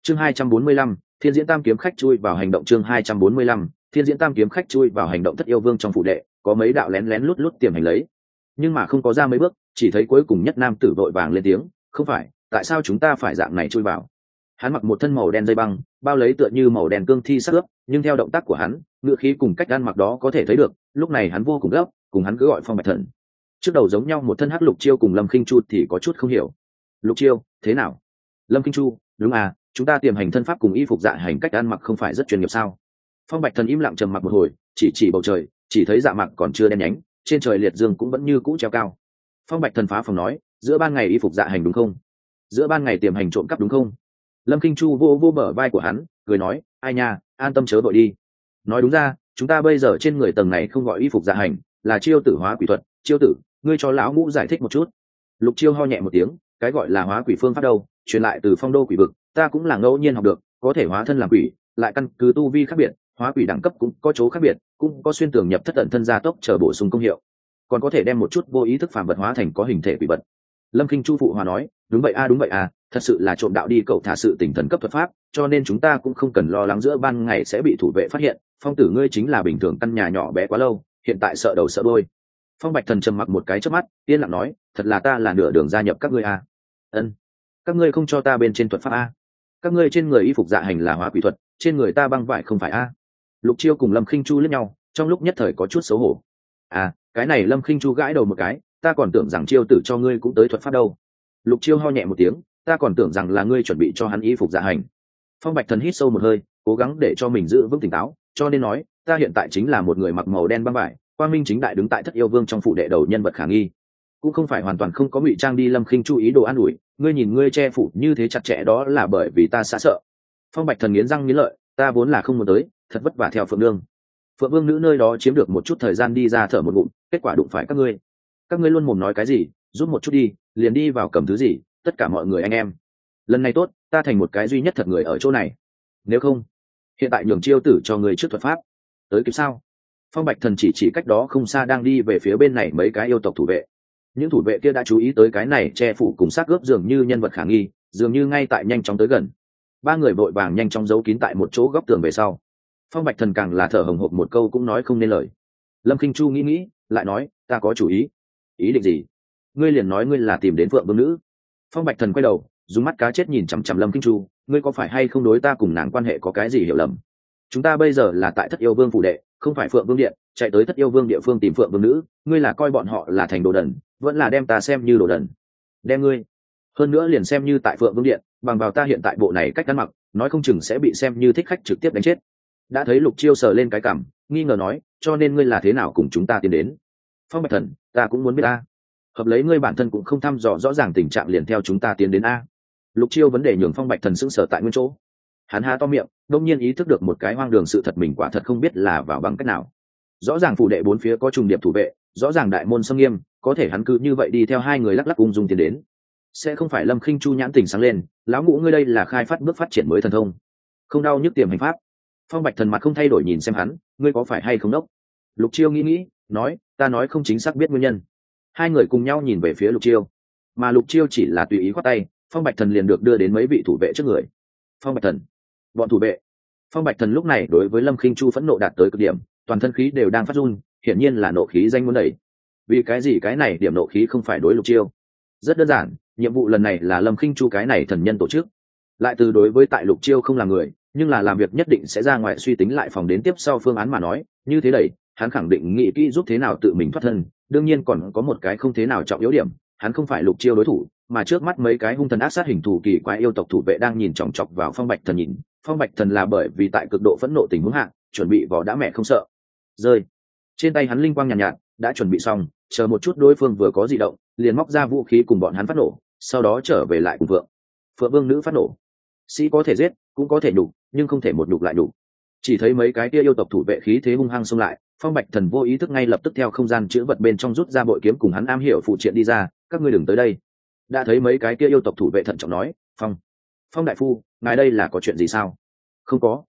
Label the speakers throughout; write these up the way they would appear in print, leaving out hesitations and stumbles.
Speaker 1: Chương 245, Thiên Diễn Tam kiếm khách chui vào hành động. Chương 245, Thiên Diễn Tam kiếm khách chui vào hành động. Thất yêu vương trong phủ đệ có mấy đạo lén lén lút lút tiềm hành lấy, nhưng mà không có ra mấy bước, chỉ thấy cuối cùng nhất nam tử vội vàng lên tiếng, không phải, tại sao chúng ta phải dạng này chui vào? Hắn mặc một thân màu đen dây băng, bao lấy tựa như màu đen cương thi sắc ướp, nhưng theo động tác của hắn, ngựa khí cùng cách ăn mặc đó có thể thấy được, lúc này hắn vô cùng gấp, cùng hắn cứ gọi Phong Bạch Thần. Trước đầu giống nhau một thân hắc Lục Chiêu cùng Lâm Khinh Chu thì có chút không hiểu. Lục Chiêu, thế nào? Lâm Khinh Chu, đúng à, chúng ta tiềm hành thân pháp cùng y phục dạ hành cách ăn mặc không phải rất chuyên nghiệp sao? Phong Bạch Thần im lặng trầm mặc một hồi, chỉ bầu trời, chỉ thấy dạ mặc còn chưa đen nhánh, trên trời liệt dương cũng vẫn như cũ treo cao. Phong Bạch Thần phá phòng nói, giữa ban ngày y phục dạ hành đúng không? Giữa ban ngày tiềm hành trộm cắp đúng không? Lâm Kinh Chu vô bờ vai của hắn, cười nói, ai nha, an tâm chớ vội đi. Nói đúng ra, chúng ta bây giờ trên người tầng này không gọi y phục dạ hành, là chiêu tử hóa quỷ thuật. Chiêu tử, ngươi cho lão ngũ giải thích một chút. Lục Chiêu ho nhẹ một tiếng, cái gọi là hóa quỷ phương pháp đâu, truyền lại từ Phong Đô quỷ vực, ta cũng là ngẫu nhiên học được, có thể hóa thân làm quỷ, lại căn cứ tu vi khác biệt, hóa quỷ đẳng cấp cũng có chỗ khác biệt, cũng có xuyên tường nhập thất ẩn thân gia tốc chờ bổ sung công hiệu, còn có thể đem một chút vô ý thức phàm vật hóa thành có hình thể quỷ vật. Lâm Kinh Chu phụ hòa nói, đúng vậy a, thật sự là trộm đạo đi cậu thả sự tỉnh thần cấp thuật pháp, cho nên chúng ta cũng không cần lo lắng giữa ban ngày sẽ bị thủ vệ phát hiện. Phong tử ngươi chính là bình thường căn nhà nhỏ bé quá lâu, hiện tại sợ đầu sợ đôi. Phong Bạch Thần trầm mặc một cái chớp mắt, yên lặng nói, thật là ta là nửa đường gia nhập các ngươi a. Ân, các ngươi không cho ta bên trên thuật pháp a? Các ngươi trên người y phục dạ hành là hóa quỷ thuật, trên người ta băng vải không phải a? Lục Chiêu cùng Lâm Khinh Chu liếc nhau, trong lúc nhất thời có chút xấu hổ. À, cái này Lâm Khinh Chu gãi đầu một cái, ta còn tưởng rằng Chiêu tử cho ngươi cũng tới thuật pháp đâu. Lục Chiêu ho nhẹ một tiếng, ta còn tưởng rằng là ngươi chuẩn bị cho hắn y phục dạ hành. Phong Bạch Thần hít sâu một hơi, cố gắng để cho mình giữ vững tỉnh táo, cho nên nói, ta hiện tại chính là một người mặc màu đen băng vải, quang minh chính đại đứng tại Thất yêu vương trong phủ đệ đầu nhân vật khả nghi, cũng không phải hoàn toàn không có ngụy trang đi. Lâm Khinh Chu ý đồ an ủi, ngươi nhìn ngươi che phủ như thế chặt chẽ đó là bởi vì ta xa sợ. Phong Bạch Thần nghiến răng nghiến lợi, ta vốn là không muốn tới, thật vất vả theo Phượng Nương. Phượng Vương nữ nơi đó chiếm được một chút thời gian đi ra thở một ngụm, kết quả đụng phải các ngươi luôn mồm nói cái gì, giúp một chút đi, liền đi vào cầm thứ gì, tất cả mọi người anh em. Lần này tốt, ta thành một cái duy nhất thật người ở chỗ này. Nếu không, hiện tại nhường Chiêu tử cho người trước thuật pháp, tới kịp sao? Phong Bạch Thần chỉ cách đó không xa đang đi về phía bên này mấy cái yêu tộc thủ vệ. Những thủ vệ kia đã chú ý tới cái này che phủ cùng xác ướp dường như nhân vật khả nghi, dường như ngay tại nhanh chóng tới gần. Ba người vội vàng nhanh chóng giấu kín tại một chỗ góc tường về sau. Phong Bạch Thần càng là thở hồng hộc một câu cũng nói không nên lời. Lâm Kinh Chu nghĩ lại nói, ta có chủ ý. Ý định gì? Ngươi liền nói ngươi là tìm đến Phượng Vương nữ. Phong Bạch Thần quay đầu, dùng mắt cá chết nhìn chằm chằm Lâm Kinh Chu, ngươi có phải hay không đối ta cùng nàng quan hệ có cái gì hiểu lầm? Chúng ta bây giờ là tại Thất yêu vương phủ đệ, không phải Phượng Vương điện, chạy tới Thất yêu vương địa phương tìm Phượng Vương nữ, ngươi là coi bọn họ là thành đồ đần, vẫn là đem ta xem như đồ đần? Đem ngươi, hơn nữa liền xem như tại Phượng Vương điện, bằng vào ta hiện tại bộ này cách ăn mặc, nói không chừng sẽ bị xem như thích khách trực tiếp đánh chết. Đã thấy Lục Chiêu sờ lên cái cằm, nghi ngờ nói, cho nên ngươi là thế nào cùng chúng ta tiến đến? Phong Bạch Thần, ta cũng muốn biết a. Hợp lấy ngươi bản thân cũng không thăm dò rõ ràng tình trạng liền theo chúng ta tiến đến a. Lục Chiêu vấn đề nhường Phong Bạch Thần sững sờ tại nguyên chỗ. Hắn há to miệng, đông nhiên ý thức được một cái hoang đường sự thật, mình quả thật không biết là vào bằng cách nào. Rõ ràng phủ đệ bốn phía có trùng điệp thủ vệ, rõ ràng đại môn xâm nghiêm, có thể hắn cứ như vậy đi theo hai người lắc lắc ung dung tiến đến. Sẽ không phải Lâm Khinh Chu nhãn tình sáng lên, lão ngũ ngươi đây là khai phát bước phát triển mới thần thông, không đau nhức tiềm hành pháp? Phong Bạch Thần mặt không thay đổi nhìn xem hắn, ngươi có phải hay không đốc? Lục Chiêu nghĩ nói, ta nói không chính xác biết nguyên nhân. Hai người cùng nhau nhìn về phía Lục Chiêu, mà Lục Chiêu chỉ là tùy ý khoát tay, Phong Bạch Thần liền được đưa đến mấy vị thủ vệ trước người. Phong Bạch Thần, bọn thủ vệ. Phong Bạch Thần lúc này đối với Lâm Khinh Chu phẫn nộ đạt tới cực điểm, toàn thân khí đều đang phát run, hiển nhiên là nộ khí danh muốn đẩy. Vì cái gì cái này điểm nộ khí không phải đối Lục Chiêu? Rất đơn giản, nhiệm vụ lần này là Lâm Khinh Chu cái này thần nhân tổ chức, lại từ đối với tại Lục Chiêu không là người, nhưng là làm việc nhất định sẽ ra ngoài suy tính lại phòng đến tiếp sau phương án mà nói, như thế đẩy, hắn khẳng định nghĩ kỹ giúp thế nào tự mình thoát thân. Đương nhiên còn có một cái không thế nào trọng yếu điểm, hắn không phải Lục Chiêu đối thủ, mà trước mắt mấy cái hung thần ác sát hình thù kỳ quái yêu tộc thủ vệ đang nhìn chòng chọc vào Phong Bạch Thần nhìn. Phong Bạch Thần là bởi vì tại cực độ phẫn nộ tình huống hạ, chuẩn bị vỏ đã mẹ không sợ rơi. Trên tay hắn linh quang nhàn nhạt, đã chuẩn bị xong, chờ một chút đối phương vừa có dị động, liền móc ra vũ khí cùng bọn hắn phát nổ, sau đó trở về lại cùng Phượng Vương nữ phát nổ. Sĩ có thể giết, cũng có thể nhục, nhưng không thể một nhục lại nhục. Chỉ thấy mấy cái kia yêu tộc thủ vệ khí thế hung hăng xông lại, Phong Bạch Thần vô ý thức ngay lập tức theo không gian chữ vật bên trong rút ra bội kiếm cùng hắn am hiểu phụ triện đi ra, các ngươi đừng tới đây. Đã thấy mấy cái kia yêu tộc thủ vệ thận trọng nói, Phong đại phu, ngài đây là có chuyện gì sao? Không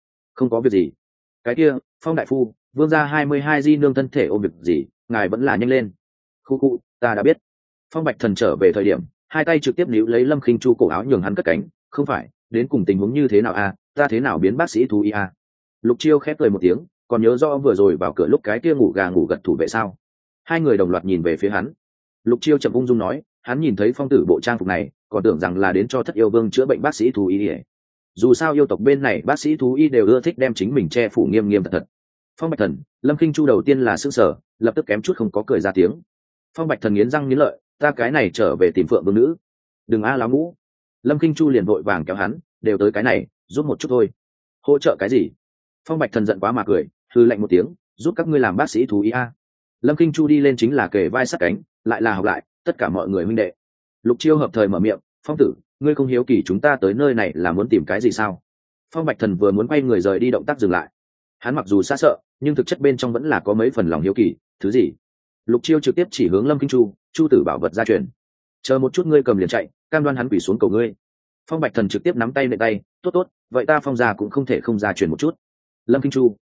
Speaker 1: có việc gì. Cái kia, Phong đại phu, vương gia 22 di nương thân thể ôm việc gì, ngài vẫn là nhanh lên. Khu, ta đã biết. Phong Bạch Thần trở về thời điểm, hai tay trực tiếp níu lấy Lâm Khinh Chu cổ áo nhường hắn cất cánh, không phải, đến cùng tình huống như thế nào a, ta thế nào biến bác sĩ thú y a? Lục Chiêu khép cười một tiếng, còn nhớ rõ vừa rồi vào cửa lúc cái kia ngủ gà ngủ gật thủ vệ sao? Hai người đồng loạt nhìn về phía hắn. Lục Chiêu chậm ung dung nói, hắn nhìn thấy phong tử bộ trang phục này, còn tưởng rằng là đến cho Thất Yêu Vương chữa bệnh bác sĩ thú y. Dù sao yêu tộc bên này bác sĩ thú y đều ưa thích đem chính mình che phủ nghiêm nghiêm thật thật. Phong Bạch Thần, Lâm Kinh Chu đầu tiên là sững sờ, lập tức kém chút không có cười ra tiếng. Phong Bạch Thần nghiến răng nghiến lợi, ta cái này trở về tìm Phượng Vương nữ. Đừng a láo ngũ. Lâm Kinh Chu liền vội vàng kéo hắn, đều tới cái này, giúp một chút thôi. Hỗ trợ cái gì? Phong Bạch Thần giận quá mà cười, hư lạnh một tiếng, giúp các ngươi làm bác sĩ thú y a. Lâm Kinh Chu đi lên chính là kề vai sát cánh, lại là học lại, tất cả mọi người huynh đệ. Lục Chiêu hợp thời mở miệng, Phong tử, ngươi không hiếu kỳ chúng ta tới nơi này là muốn tìm cái gì sao? Phong Bạch Thần vừa muốn quay người rời đi, động tác dừng lại. Hắn mặc dù xa sợ, nhưng thực chất bên trong vẫn là có mấy phần lòng hiếu kỳ. Thứ gì? Lục Chiêu trực tiếp chỉ hướng Lâm Kinh Chu, Chu tử bảo vật gia truyền. Chờ một chút, ngươi cầm liền chạy, cam đoan hắn quỳ xuống cầu ngươi. Phong Bạch Thần trực tiếp nắm tay nệ tay, tốt tốt, vậy ta Phong gia cũng không thể không gia truyền một chút. Lâm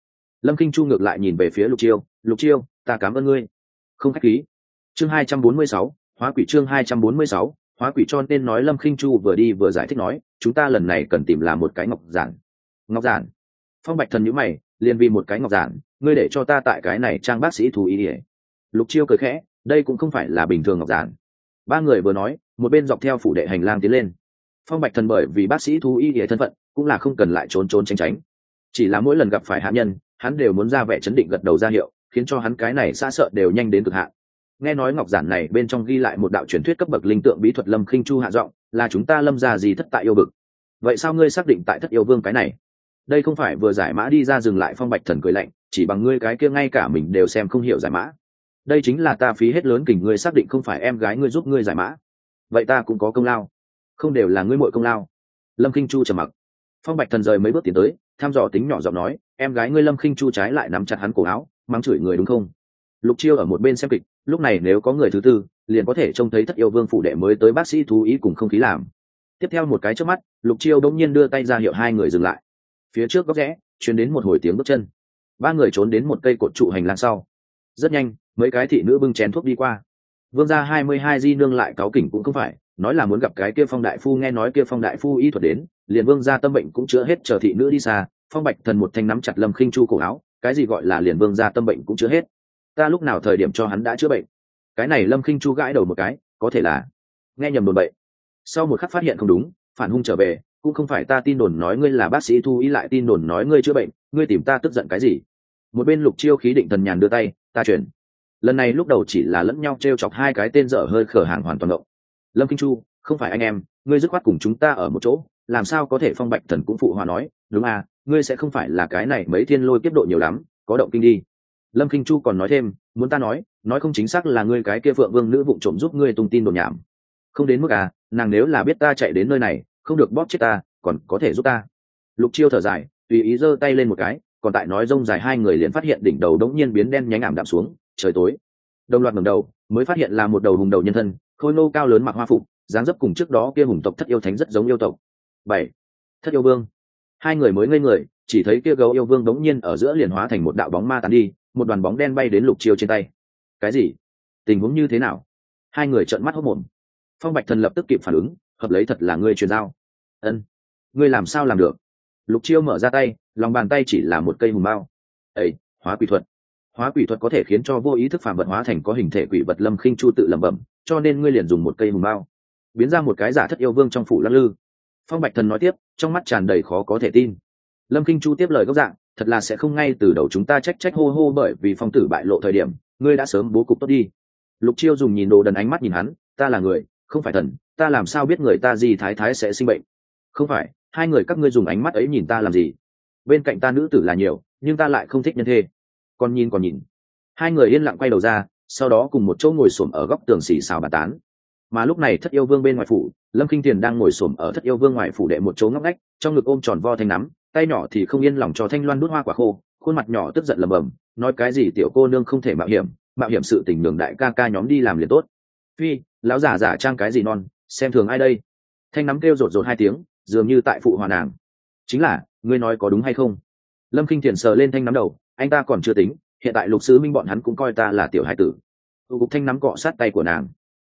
Speaker 1: Kinh Chu ngược lại nhìn về phía Lục Chiêu, ta cảm ơn ngươi. Không khách khí. Chương 246, hóa quỷ. Chương 246, hóa quỷ. Cho nên nói Lâm Kinh Chu vừa đi vừa giải thích nói, chúng ta lần này cần tìm là một cái ngọc giản. Ngọc giản? Phong Bạch Thần nhíu mày, liền vì một cái ngọc giản, ngươi để cho ta tại cái này trang bác sĩ thú y. Lục Chiêu cười khẽ, đây cũng không phải là bình thường ngọc giản. Ba người vừa nói, một bên dọc theo phủ đệ hành lang tiến lên. Phong Bạch Thần bởi vì bác sĩ thú y thân phận, cũng là không cần lại trốn tránh, chỉ là mỗi lần gặp phải hạ nhân, hắn đều muốn ra vẻ chấn định gật đầu ra hiệu, khiến cho hắn cái này xa sợ đều nhanh đến cực hạn. Nghe nói ngọc giản này bên trong ghi lại một đạo truyền thuyết cấp bậc linh tượng bí thuật. Lâm Kinh Chu hạ giọng, là chúng ta Lâm gia gì thất tại yêu vực. Vậy sao ngươi xác định tại Thất Yêu Vương cái này? Đây không phải vừa giải mã đi ra dừng lại. Phong Bạch Thần cười lạnh, chỉ bằng ngươi cái kia ngay cả mình đều xem không hiểu giải mã. Đây chính là ta phí hết lớn kình ngươi xác định không phải em gái ngươi giúp ngươi giải mã. Vậy ta cũng có công lao. Không đều là ngươi muội công lao. Lâm Kinh Chu trầm mặc. Phong Bạch Thần rời mấy bước tiến tới, thăm dò tính nhỏ giọng nói, em gái ngươi. Lâm Kinh Chu trái lại nắm chặt hắn cổ áo, mắng chửi người đúng không? Lục Chiêu ở một bên xem kịch, lúc này nếu có người thứ tư, liền có thể trông thấy Thất Yêu Vương phủ đệ mới tới bác sĩ thú ý cùng không khí làm. Tiếp theo một cái chớp mắt, Lục Chiêu đột nhiên đưa tay ra hiệu hai người dừng lại. Phía trước góc rẽ, truyền đến một hồi tiếng bước chân. Ba người trốn đến một cây cột trụ hành lang sau. Rất nhanh, mấy cái thị nữ bưng chén thuốc đi qua. Vương gia 22 di nương lại cáu kỉnh cũng không phải, nói là muốn gặp cái kia Phong đại phu, nghe nói kia Phong đại phu y thuật đến, liền vương gia tâm bệnh cũng chữa hết. Chờ thị nữ đi xa, Phong Bạch Thần một thanh nắm chặt Lâm Kinh Chu cổ áo, cái gì gọi là liền vương gia tâm bệnh cũng chữa hết? Ta lúc nào thời điểm cho hắn đã chữa bệnh? Cái này Lâm Kinh Chu gãi đầu một cái, có thể là nghe nhầm đồn bậy. Sau một khắc phát hiện không đúng, phản hung trở về, cũng không phải ta tin đồn nói ngươi là bác sĩ thú y lại tin đồn nói ngươi chữa bệnh, ngươi tìm ta tức giận cái gì? Một bên Lục Chiêu khí định thần nhàn đưa tay, ta chuyển. Lần này lúc đầu chỉ là lẫn nhau trêu chọc hai cái tên dở hơi khở hàng hoàn toàn động. Lâm Kinh Chu, không phải anh em, ngươi dứt khoát cùng chúng ta ở một chỗ, làm sao có thể? Phong Bạch Thần cũng phụ hòa nói, đúng à, ngươi sẽ không phải là cái này mấy thiên lôi kiếp độ nhiều lắm, có động kinh đi. Lâm Kinh Chu còn nói thêm, muốn ta nói không chính xác là ngươi cái kia Phượng Vương nữ vụng trộm giúp ngươi tung tin đồn nhảm. Không đến mức à, nàng nếu là biết ta chạy đến nơi này, không được bóp chết ta, còn có thể giúp ta. Lục Chiêu thở dài, tùy ý giơ tay lên một cái, còn tại nói rông dài hai người liền phát hiện đỉnh đầu đống nhiên biến đen nhánh ảm đạm xuống, trời tối. Đồng loạt ngẩng đầu, mới phát hiện là một đầu hùng đầu nhân thân, khôi nô cao lớn mặc hoa phục, dáng dấp cùng trước đó kia hùng tộc Thất Yêu Thánh rất giống yêu tộc. 7. Thất Yêu Vương. Hai người mới ngây người, chỉ thấy kia gấu yêu vương đống nhiên ở giữa liền hóa thành một đạo bóng ma tán đi, một đoàn bóng đen bay đến Lục Chiêu trên tay. Cái gì? Tình huống như thế nào? Hai người trợn mắt hốt mồm. Phong Bạch Thần lập tức kịp phản ứng, hợp lấy thật là ngươi truyền giao. Ân, ngươi làm sao làm được? Lục Chiêu mở ra tay, lòng bàn tay chỉ là một cây hùng bao. Ấy, hóa quỷ thuật. Hóa quỷ thuật có thể khiến cho vô ý thức phàm vật hóa thành có hình thể quỷ vật. Lâm Kinh Chu tự lẩm bẩm, cho nên ngươi liền dùng một cây hùng bao biến ra một cái giả Thất Yêu Vương trong phủ lắc lư. Phong Bạch Thần nói tiếp, trong mắt tràn đầy khó có thể tin. Lâm Kinh Chu tiếp lời gốc dạng, thật là sẽ không ngay từ đầu chúng ta trách hô hô bởi vì phong tử bại lộ thời điểm, ngươi đã sớm bố cục tốt đi. Lục Chiêu dùng nhìn đồ đần ánh mắt nhìn hắn, ta là người, không phải thần, ta làm sao biết người ta gì thái thái sẽ sinh bệnh? Không phải, hai người các ngươi dùng ánh mắt ấy nhìn ta làm gì? Bên cạnh ta nữ tử là nhiều, nhưng ta lại không thích nhân thê. Còn nhìn. Hai người yên lặng quay đầu ra, sau đó cùng một chỗ ngồi xổm ở góc tường xì xào bàn tán. Mà lúc này Thất Yêu Vương bên ngoài phủ, Lâm Kinh Tiền đang ngồi xổm ở Thất Yêu Vương ngoài phủ đệ một chỗ ngóc ngách, trong ngực ôm tròn vo thanh nắm, tay nhỏ thì không yên lòng cho thanh loan đút hoa quả khô, khuôn mặt nhỏ tức giận lẩm bẩm, nói cái gì tiểu cô nương không thể mạo hiểm sự tình đường đại ca ca nhóm đi làm liền tốt. Phi, lão giả giả trang cái gì non, xem thường ai đây? Thanh nắm kêu rột rột hai tiếng, dường như tại phụ hòa nàng. Chính là, ngươi nói có đúng hay không? Lâm Kinh Tiền sờ lên thanh nắm đầu, anh ta còn chưa tính, hiện tại Lục Sứ Minh bọn hắn cũng coi ta là tiểu hải tử. Cục thanh nắm cọ sát tay của nàng.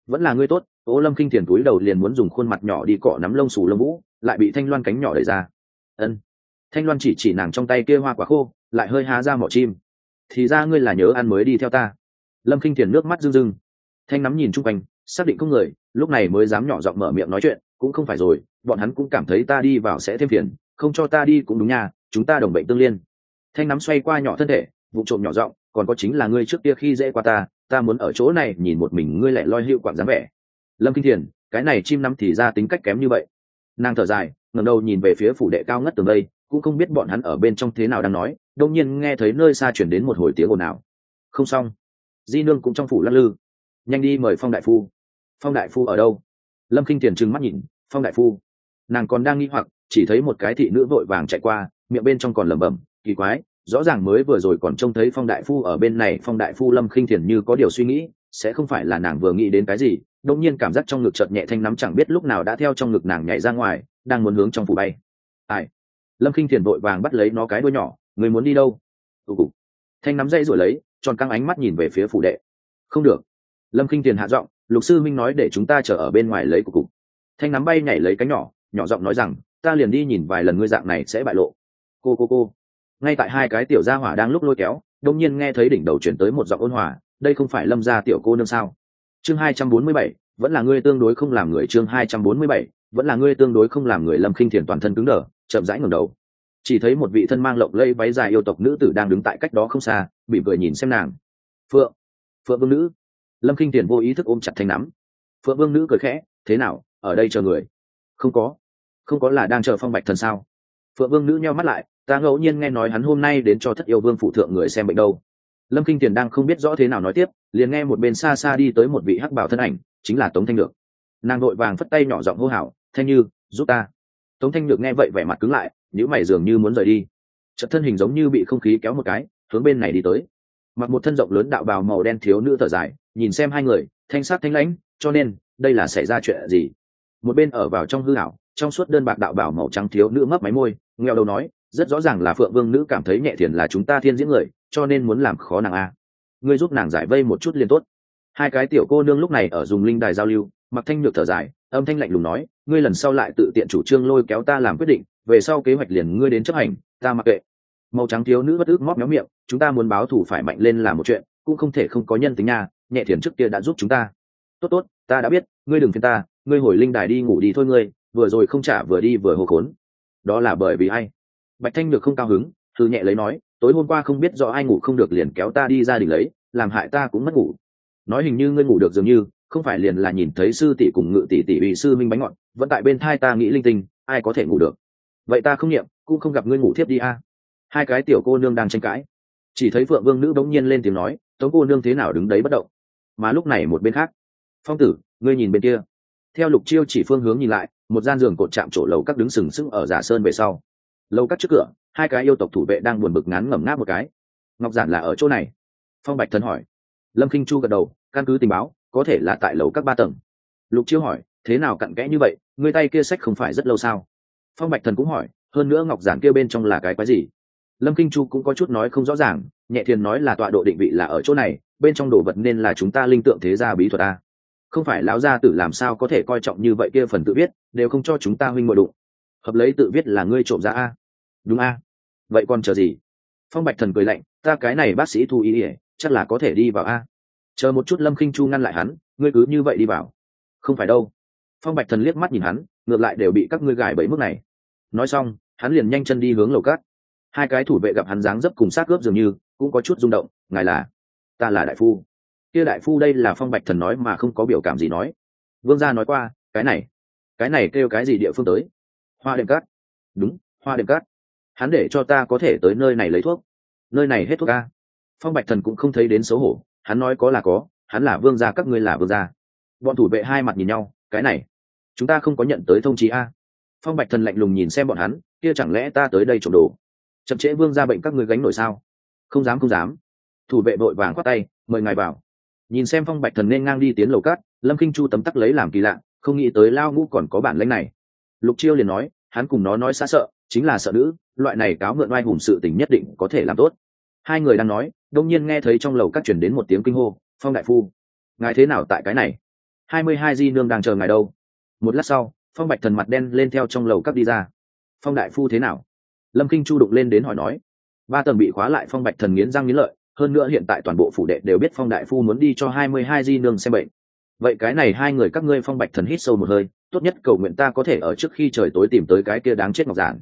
Speaker 1: vẫn là ngươi tốt. Ô Lâm Kinh Thiền túi đầu liền muốn dùng khuôn mặt nhỏ đi cọ nắm lông xù lông vũ, lại bị Thanh Loan cánh nhỏ đẩy ra. Ân. Thanh Loan chỉ nàng trong tay kia hoa quả khô, lại hơi há ra mỏ chim. Thì ra ngươi là nhớ ăn mới đi theo ta. Lâm Kinh Thiền nước mắt rưng rưng. Thanh nắm nhìn chung quanh, xác định không người, lúc này mới dám nhỏ giọng mở miệng nói chuyện. Cũng không phải rồi, bọn hắn cũng cảm thấy ta đi vào sẽ thêm phiền, không cho ta đi cũng đúng nha, chúng ta đồng bệnh tương liên. Thanh nắm xoay qua nhỏ thân thể, vụ trộm nhỏ giọng, còn có chính là ngươi trước kia khi dễ qua ta muốn ở chỗ này nhìn một mình ngươi lại loi hữu quảng dáng vẻ. Lâm Kinh Thiền, cái này chim nắm thì ra tính cách kém như vậy. Nàng thở dài, ngẩng đầu nhìn về phía phủ đệ cao ngất tường đây, cũng không biết bọn hắn ở bên trong thế nào đang nói. Đột nhiên nghe thấy nơi xa chuyển đến một hồi tiếng ồn ào. Không xong, di nương cũng trong phủ lắc lư. Nhanh đi mời Phong đại phu. Phong đại phu ở đâu? Lâm Kinh Thiền trừng mắt nhìn. Phong đại phu? Nàng còn đang nghi hoặc, chỉ thấy một cái thị nữ vội vàng chạy qua, miệng bên trong còn lẩm bẩm, kỳ quái, rõ ràng mới vừa rồi còn trông thấy Phong đại phu ở bên này. Phong đại phu. Lâm Kinh Thiền như có điều suy nghĩ, sẽ không phải là nàng vừa nghĩ đến cái gì, đột nhiên cảm giác trong ngực chợt nhẹ, thanh nắm chẳng biết lúc nào đã theo trong ngực nàng nhảy ra ngoài, đang muốn hướng trong phủ bay. Ai? Lâm Kinh Thiền vội vàng bắt lấy nó cái đuôi nhỏ, người muốn đi đâu? Thanh nắm dây rồi lấy, tròn căng ánh mắt nhìn về phía phủ đệ. Không được. Lâm Kinh Thiền hạ giọng, lục sư minh nói để chúng ta chờ ở bên ngoài lấy cục. Thanh nắm bay nhảy lấy cánh nhỏ, nhỏ giọng nói rằng, ta liền đi nhìn vài lần ngươi dạng này sẽ bại lộ. Cô. Ngay tại hai cái tiểu gia hỏa đang lúc lôi kéo, đột nhiên nghe thấy đỉnh đầu chuyển tới một giọng ôn hòa, đây không phải Lâm gia tiểu cô nương sao? Chương 247, vẫn là ngươi tương đối không làm người. Chương 247, vẫn là ngươi tương đối không làm người. Lâm Kinh Thiền toàn thân cứng đờ, chậm rãi ngẩng đầu, chỉ thấy một vị thân mang lộng lẫy váy dài yêu tộc nữ tử đang đứng tại cách đó không xa, bị cười nhìn xem nàng. Phượng Vương nữ. Lâm Kinh Thiền vô ý thức ôm chặt Thanh nắm. Phượng Vương nữ cười khẽ, thế nào, ở đây chờ người? Không có, là đang chờ Phong Bạch Thần sao? Phượng Vương nữ nheo mắt lại, ta ngẫu nhiên nghe nói hắn hôm nay đến cho Thất Yêu Vương phụ thượng người xem bệnh đâu. Lâm Kinh Thiền đang không biết rõ thế nào nói tiếp, liền nghe một bên xa xa đi tới một vị hắc bảo thân ảnh, chính là Tống Thanh Nhược. Nàng vội vàng phất tay nhỏ giọng hô hào, Thanh Như, giúp ta. Tống Thanh Nhược nghe vậy vẻ mặt cứng lại, nhíu mày dường như muốn rời đi. Chợt thân hình giống như bị không khí kéo một cái, hướng bên này đi tới. Mặc một thân rộng lớn đạo bào màu đen thiếu nữ thở dài, nhìn xem hai người, thanh sắc thanh lãnh, cho nên đây là xảy ra chuyện gì? Một bên ở vào trong hư ảo, trong suốt đơn bạc đạo bào màu trắng thiếu nữ mấp máy môi, nghèo đầu nói, rất rõ ràng là Phượng Vương nữ cảm thấy Nhẹ Thiền là chúng ta thiên diễn người, cho nên muốn làm khó nàng a. Ngươi giúp nàng giải vây một chút liền tốt. Hai cái tiểu cô nương lúc này ở dùng linh đài giao lưu, Mặc Thanh Nhược thở dài, âm thanh lạnh lùng nói, ngươi lần sau lại tự tiện chủ trương lôi kéo ta làm quyết định, về sau kế hoạch liền ngươi đến chấp hành, ta mặc kệ. Màu trắng thiếu nữ bất ức móp méo miệng, chúng ta muốn báo thù phải mạnh lên là một chuyện, cũng không thể không có nhân tính nha. Nhẹ Thiền trước kia đã giúp chúng ta. Tốt, ta đã biết, ngươi đừng phiền ta, ngươi hồi linh đài đi ngủ đi thôi. Ngươi vừa rồi không trả vừa đi vừa hô khốn, đó là bởi vì ai? Bạch Thanh Nhược không cao hứng, thư nhẹ lấy nói, tối hôm qua không biết do ai ngủ không được liền kéo ta đi gia đình lấy, làm hại ta cũng mất ngủ. Nói hình như ngươi ngủ được dường như, không phải liền là nhìn thấy sư tỷ cùng Ngự tỷ ủy sư minh bánh ngọt, vẫn tại bên thai ta nghĩ linh tinh, ai có thể ngủ được? Vậy ta không nghiệm, cũng không gặp ngươi ngủ thiếp đi a. Hai cái tiểu cô nương đang tranh cãi, chỉ thấy Phượng Vương nữ bỗng nhiên lên tiếng nói, Tống cô nương thế nào đứng đấy bất động? Mà lúc này một bên khác, Phong tử, ngươi nhìn bên kia. Theo Lục Chiêu chỉ phương hướng nhìn lại, một gian giường cột chạm chỗ lầu các đứng sừng sững ở Giả Sơn về sau. Lầu các trước cửa, hai cái yêu tộc thủ vệ đang buồn bực ngán ngẩm ngáp một cái. Ngọc Giản là ở chỗ này? Phong Bạch Thần hỏi. Lâm Kinh Chu gật đầu, căn cứ tình báo, có thể là tại lầu các 3 tầng. Lục Chiêu hỏi, thế nào cặn kẽ như vậy, ngươi tay kia sách không phải rất lâu sao? Phong Bạch Thần cũng hỏi, hơn nữa Ngọc Giản kia bên trong là cái quái gì? Lâm Kinh Chu cũng có chút nói không rõ ràng, Nhẹ Thiền nói là tọa độ định vị là ở chỗ này, bên trong đồ vật nên là chúng ta linh tượng thế gia bí thuật a. Không phải lão gia tử làm sao có thể coi trọng như vậy, kia phần tự viết đều không cho chúng ta huynh muội đụng. Hợp lấy tự viết là ngươi trộm ra a? Đúng a. Vậy còn chờ gì? Phong Bạch Thần cười lạnh, ta cái này bác sĩ thu y chắc là có thể đi vào a. Chờ một chút. Lâm Kinh Chu ngăn lại hắn, ngươi cứ như vậy đi vào? Không phải đâu. Phong Bạch Thần liếc mắt nhìn hắn, ngược lại đều bị các ngươi gài bẫy mức này. Nói xong, hắn liền nhanh chân đi hướng lầu cát. Hai cái thủ vệ gặp hắn dáng dấp cùng xác cướp dường như, cũng có chút rung động, ngài là? Ta là đại phu. Kia đại phu đây là Phong Bạch Thần nói mà không có biểu cảm gì nói. Vương gia nói qua, cái này kêu cái gì địa phương tới? Hoa Đệm Cát. Đúng, Hoa Đệm Cát. Hắn để cho ta có thể tới nơi này lấy thuốc. Nơi này hết thuốc a. Phong Bạch Thần cũng không thấy đến xấu hổ, hắn nói có là có, hắn là vương gia, các ngươi là vương gia. Bọn thủ vệ hai mặt nhìn nhau, cái này chúng ta không có nhận tới thông chí a. Phong Bạch Thần lạnh lùng nhìn xem bọn hắn, kia chẳng lẽ ta tới đây trộm đồ? Chậm trễ vương gia bệnh các ngươi gánh nổi sao? Không dám. Thủ vệ vội vàng khoát tay, mời ngài vào. Nhìn xem Phong Bạch Thần nên ngang đi tiến lầu cát, Lâm Kinh Chu tấm tắc lấy làm kỳ lạ, không nghĩ tới lao ngũ còn có bản lĩnh này. Lục Chiêu liền nói, hắn cùng nó nói xa sợ, chính là sợ nữ, loại này cáo mượn oai hùng sự tình nhất định có thể làm tốt. Hai người đang nói, đông nhiên nghe thấy trong lầu các truyền đến một tiếng kinh hô, Phong đại phu, ngài thế nào tại cái này? 22 di nương đang chờ ngài đâu. Một lát sau, Phong Bạch Thần mặt đen lên theo trong lầu các đi ra. Phong đại phu thế nào? Lâm Kinh Chu đụng lên đến hỏi nói. 3 tầng bị khóa lại, Phong Bạch Thần nghiến răng nghiến lợi, hơn nữa hiện tại toàn bộ phủ đệ đều biết Phong đại phu muốn đi cho 22 di nương xem bệnh. Vậy cái này hai người các ngươi. Phong Bạch Thần hít sâu một hơi, tốt nhất cầu nguyện ta có thể ở trước khi trời tối tìm tới cái kia đáng chết ngọc giản.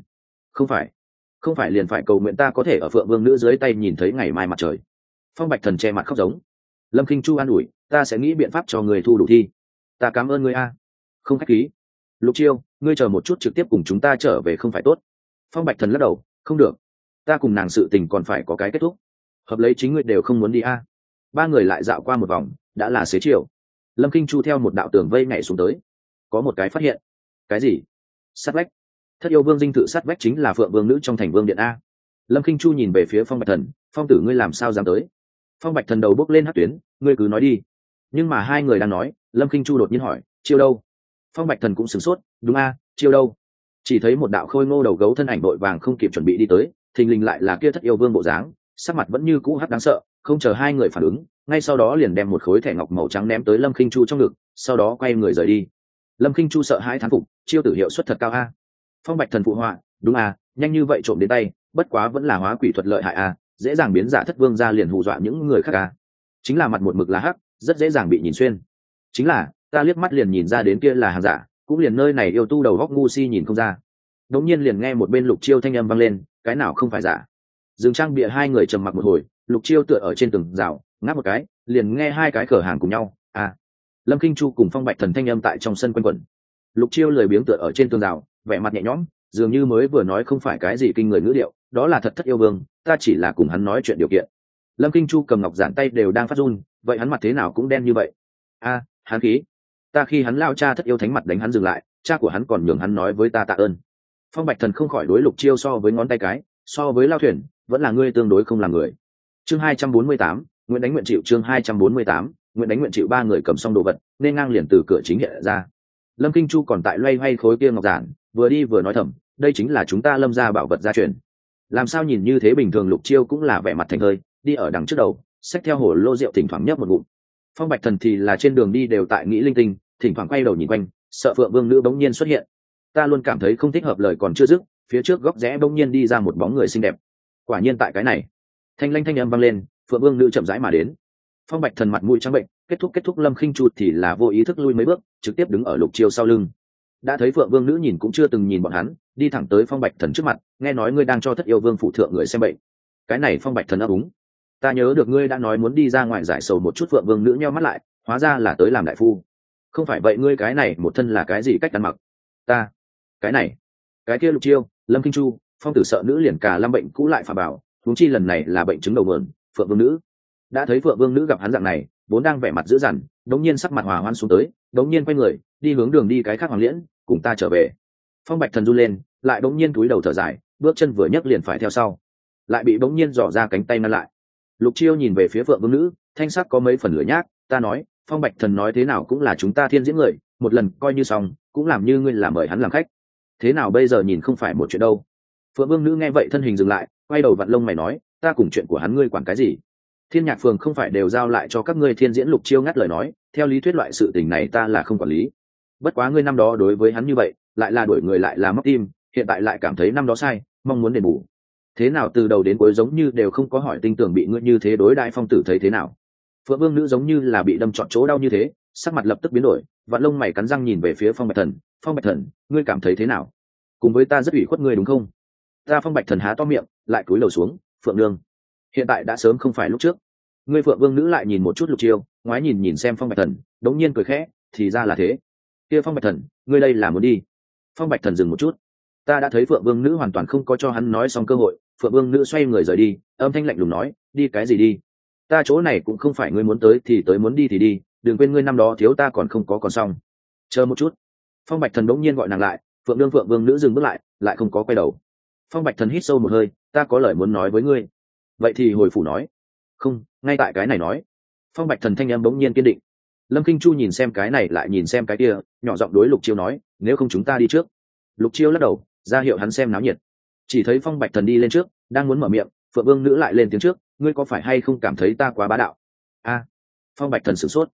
Speaker 1: Không phải liền phải cầu nguyện ta có thể ở Phượng Vương nữ dưới tay nhìn thấy ngày mai mặt trời. Phong Bạch Thần che mặt khóc giống. Lâm Kinh Chu an ủi, ta sẽ nghĩ biện pháp cho người thu đủ thi. Ta cảm ơn ngươi a. Không khách khí. Lục Chiêu, ngươi chờ một chút, trực tiếp cùng chúng ta trở về không phải tốt? Phong Bạch Thần lắc đầu, không được, ta cùng nàng sự tình còn phải có cái kết thúc. Hợp lấy chính ngươi đều không muốn đi a. 3 người lại dạo qua một vòng, đã là xế chiều. Lâm Kinh Chu theo một đạo tường vây nhảy xuống tới. Có một cái phát hiện. Cái gì? Sát vách. Thất yêu vương dinh thự sát vách chính là Phượng Vương nữ trong thành vương điện a. Lâm Kinh Chu nhìn về phía Phong Bạch Thần, Phong tử ngươi làm sao dám tới? Phong Bạch Thần đầu bốc lên hất tuyến, ngươi cứ nói đi. Nhưng mà hai người đang nói, Lâm Kinh Chu đột nhiên hỏi, Chiêu đâu? Phong Bạch Thần cũng sửng sốt, đúng a, Chiêu đâu? Chỉ thấy một đạo khôi ngô đầu gấu thân ảnh đội vàng không kịp chuẩn bị đi tới, thình lình lại là kia Thất yêu vương bộ dáng, sắc mặt vẫn như cũ hắc đáng sợ, không chờ hai người phản ứng, ngay sau đó liền đem một khối thẻ ngọc màu trắng ném tới Lâm Kinh Chu trong ngực, sau đó quay người rời đi. Lâm Kinh Chu sợ hãi thán phục, Chiêu tử hiệu suất thật cao a. Phong Bạch Thần phụ họa, đúng a, nhanh như vậy trộm đến tay, bất quá vẫn là hóa quỷ thuật lợi hại a, dễ dàng biến giả thất vương ra liền hù dọa những người khác a. Chính là mặt một mực là hắc, rất dễ dàng bị nhìn xuyên. Chính là ta liếc mắt liền nhìn ra đến kia là hàng giả, cũng liền nơi này yêu tu đầu góc ngu si nhìn không ra. Đống nhiên liền nghe một bên Lục Chiêu thanh âm vang lên, cái nào không phải giả. Dương Trang bịa hai người trầm mặc một hồi, Lục Chiêu tựa ở trên tường rào, ngáp một cái, liền nghe hai cái cửa hàng cùng nhau. À, Lâm Kinh Chu cùng Phong Bạch Thần thanh âm tại trong sân quanh quẩn. Lục Chiêu lười biếng tựa ở trên tường rào, vẻ mặt nhẹ nhõm, dường như mới vừa nói không phải cái gì kinh người ngữ điệu, đó là thật Thất yêu vương, ta chỉ là cùng hắn nói chuyện điều kiện. Lâm Kinh Chu cầm ngọc giản tay đều đang phát run, vậy hắn mặt thế nào cũng đen như vậy. A, hắn khí. Ta khi hắn lao cha Thất yêu thánh mặt đánh hắn dừng lại, cha của hắn còn nhường hắn nói với ta tạ ơn. Phong Bạch Thần không khỏi đối Lục Chiêu so với ngón tay cái, so với lao thuyền, vẫn là ngươi tương đối không là người. Chương 248, Nguyễn đánh nguyện chịu. Chương 248, Nguyễn đánh nguyện chịu. 3 người cầm xong đồ vật, nên ngang liền từ cửa chính hiện ra. Lâm Kinh Chu còn tại loay hoay khối kia ngọc giản, vừa đi vừa nói thầm, đây chính là chúng ta Lâm gia bảo vật gia truyền. Làm sao nhìn như thế bình thường. Lục Chiêu cũng là vẻ mặt thành thơi, đi ở đằng trước đầu, xách theo hồ lô rượu thỉnh thoảng nhấp một ngụm. Phong Bạch Thần thì là trên đường đi đều tại nghĩ linh tinh, thỉnh thoảng quay đầu nhìn quanh, sợ Phượng Vương nữ bỗng nhiên xuất hiện. Ta luôn cảm thấy không thích hợp, lời còn chưa dứt, phía trước góc rẽ bỗng nhiên đi ra một bóng người xinh đẹp. Quả nhiên tại cái này, thanh lanh thanh âm vang lên, Phượng Vương nữ chậm rãi mà đến. Phong Bạch Thần mặt mũi trắng bệnh, kết thúc. Lâm Khinh Chu thì là vô ý thức lui mấy bước, trực tiếp đứng ở Lục Chiêu sau lưng. Đã thấy Phượng Vương nữ nhìn cũng chưa từng nhìn bọn hắn, đi thẳng tới Phong Bạch Thần trước mặt, nghe nói ngươi đang cho Thất yêu vương phụ thượng người xem bệnh. Cái này Phong Bạch Thần ấp úng. Ta nhớ được ngươi đã nói muốn đi ra ngoài giải sầu một chút. Phượng Vương nữ nheo mắt lại, hóa ra là tới làm đại phu. Không phải vậy ngươi cái này một thân là cái gì cách ăn mặc? Ta, cái này, cái kia. Lục Chiêu, Lâm Kinh Chu, Phong tử sợ nữ liền cả lâm bệnh cũ lại phà bảo, huống chi lần này là bệnh chứng đầu mượn. Phượng Vương nữ đã thấy Phượng Vương nữ gặp hắn dạng này, vốn đang vẻ mặt dữ dằn, đống nhiên sắc mặt hòa hoãn xuống tới, đống nhiên quay người đi hướng đường đi cái khác. Hoàng Liễn, cùng ta trở về. Phong Bạch Thần run lên, lại đống nhiên cúi đầu thở dài, bước chân vừa nhấc liền phải theo sau, lại bị đống nhiên dò ra cánh tay ngăn lại. Lục Chiêu nhìn về phía Phượng Vương nữ, thanh sắc có mấy phần lửa nhác, ta nói, Phong Bạch Thần nói thế nào cũng là chúng ta Thiên diễn người, một lần coi như xong, cũng làm như ngươi làm mời hắn làm khách, thế nào bây giờ nhìn không phải một chuyện đâu. Phượng Vương nữ nghe vậy thân hình dừng lại, quay đầu vặn lông mày nói, ta cùng chuyện của hắn ngươi quản cái gì? Thiên Nhạc Phường không phải đều giao lại cho các ngươi Thiên diễn. Lục Chiêu ngắt lời nói, theo lý thuyết loại sự tình này ta là không quản lý, bất quá ngươi năm đó đối với hắn như vậy, lại là đuổi người lại là mất tim, hiện tại lại cảm thấy năm đó sai, mong muốn đền bù. Thế nào từ đầu đến cuối giống như đều không có hỏi tinh tưởng bị ngươi như thế đối đại. Phong tử thấy thế nào? Phượng Vương nữ giống như là bị đâm trọn chỗ đau như thế, sắc mặt lập tức biến đổi, vặn lông mày cắn răng nhìn về phía Phong Bạch Thần. Phong Bạch Thần, ngươi cảm thấy thế nào? Cùng với ta rất ủy khuất ngươi đúng không? Ta Phong Bạch Thần há to miệng, lại cúi đầu xuống. Phượng Nương, hiện tại đã sớm không phải lúc trước. Ngươi. Phượng Vương nữ lại nhìn một chút Lục Chiêu, ngoái nhìn xem Phong Bạch Thần, đống nhiên cười khẽ, thì ra là thế. Kia Phong Bạch Thần, ngươi đây là muốn đi? Phong Bạch Thần dừng một chút, ta đã thấy Phượng Vương nữ hoàn toàn không có cho hắn nói xong cơ hội. Phượng Vương nữ xoay người rời đi, âm thanh lạnh lùng nói, đi cái gì đi? Ta chỗ này cũng không phải ngươi muốn tới thì tới, muốn đi thì đi, đừng quên ngươi năm đó thiếu ta còn không có còn xong. Chờ một chút. Phong Bạch Thần đống nhiên gọi nàng lại. Phượng Vương nữ dừng bước lại, lại không có quay đầu. Phong Bạch Thần hít sâu một hơi, ta có lời muốn nói với ngươi. Vậy thì hồi phủ nói. Không, ngay tại cái này nói. Phong Bạch Thần thanh âm bỗng nhiên kiên định. Lâm Kinh Chu nhìn xem cái này lại nhìn xem cái kia, nhỏ giọng đối Lục Chiêu nói, nếu không chúng ta đi trước. Lục Chiêu lắc đầu, ra hiệu hắn xem náo nhiệt. Chỉ thấy Phong Bạch Thần đi lên trước, đang muốn mở miệng, Phượng Vương nữ lại lên tiếng trước, ngươi có phải hay không cảm thấy ta quá bá đạo? A. Phong Bạch Thần sửng sốt,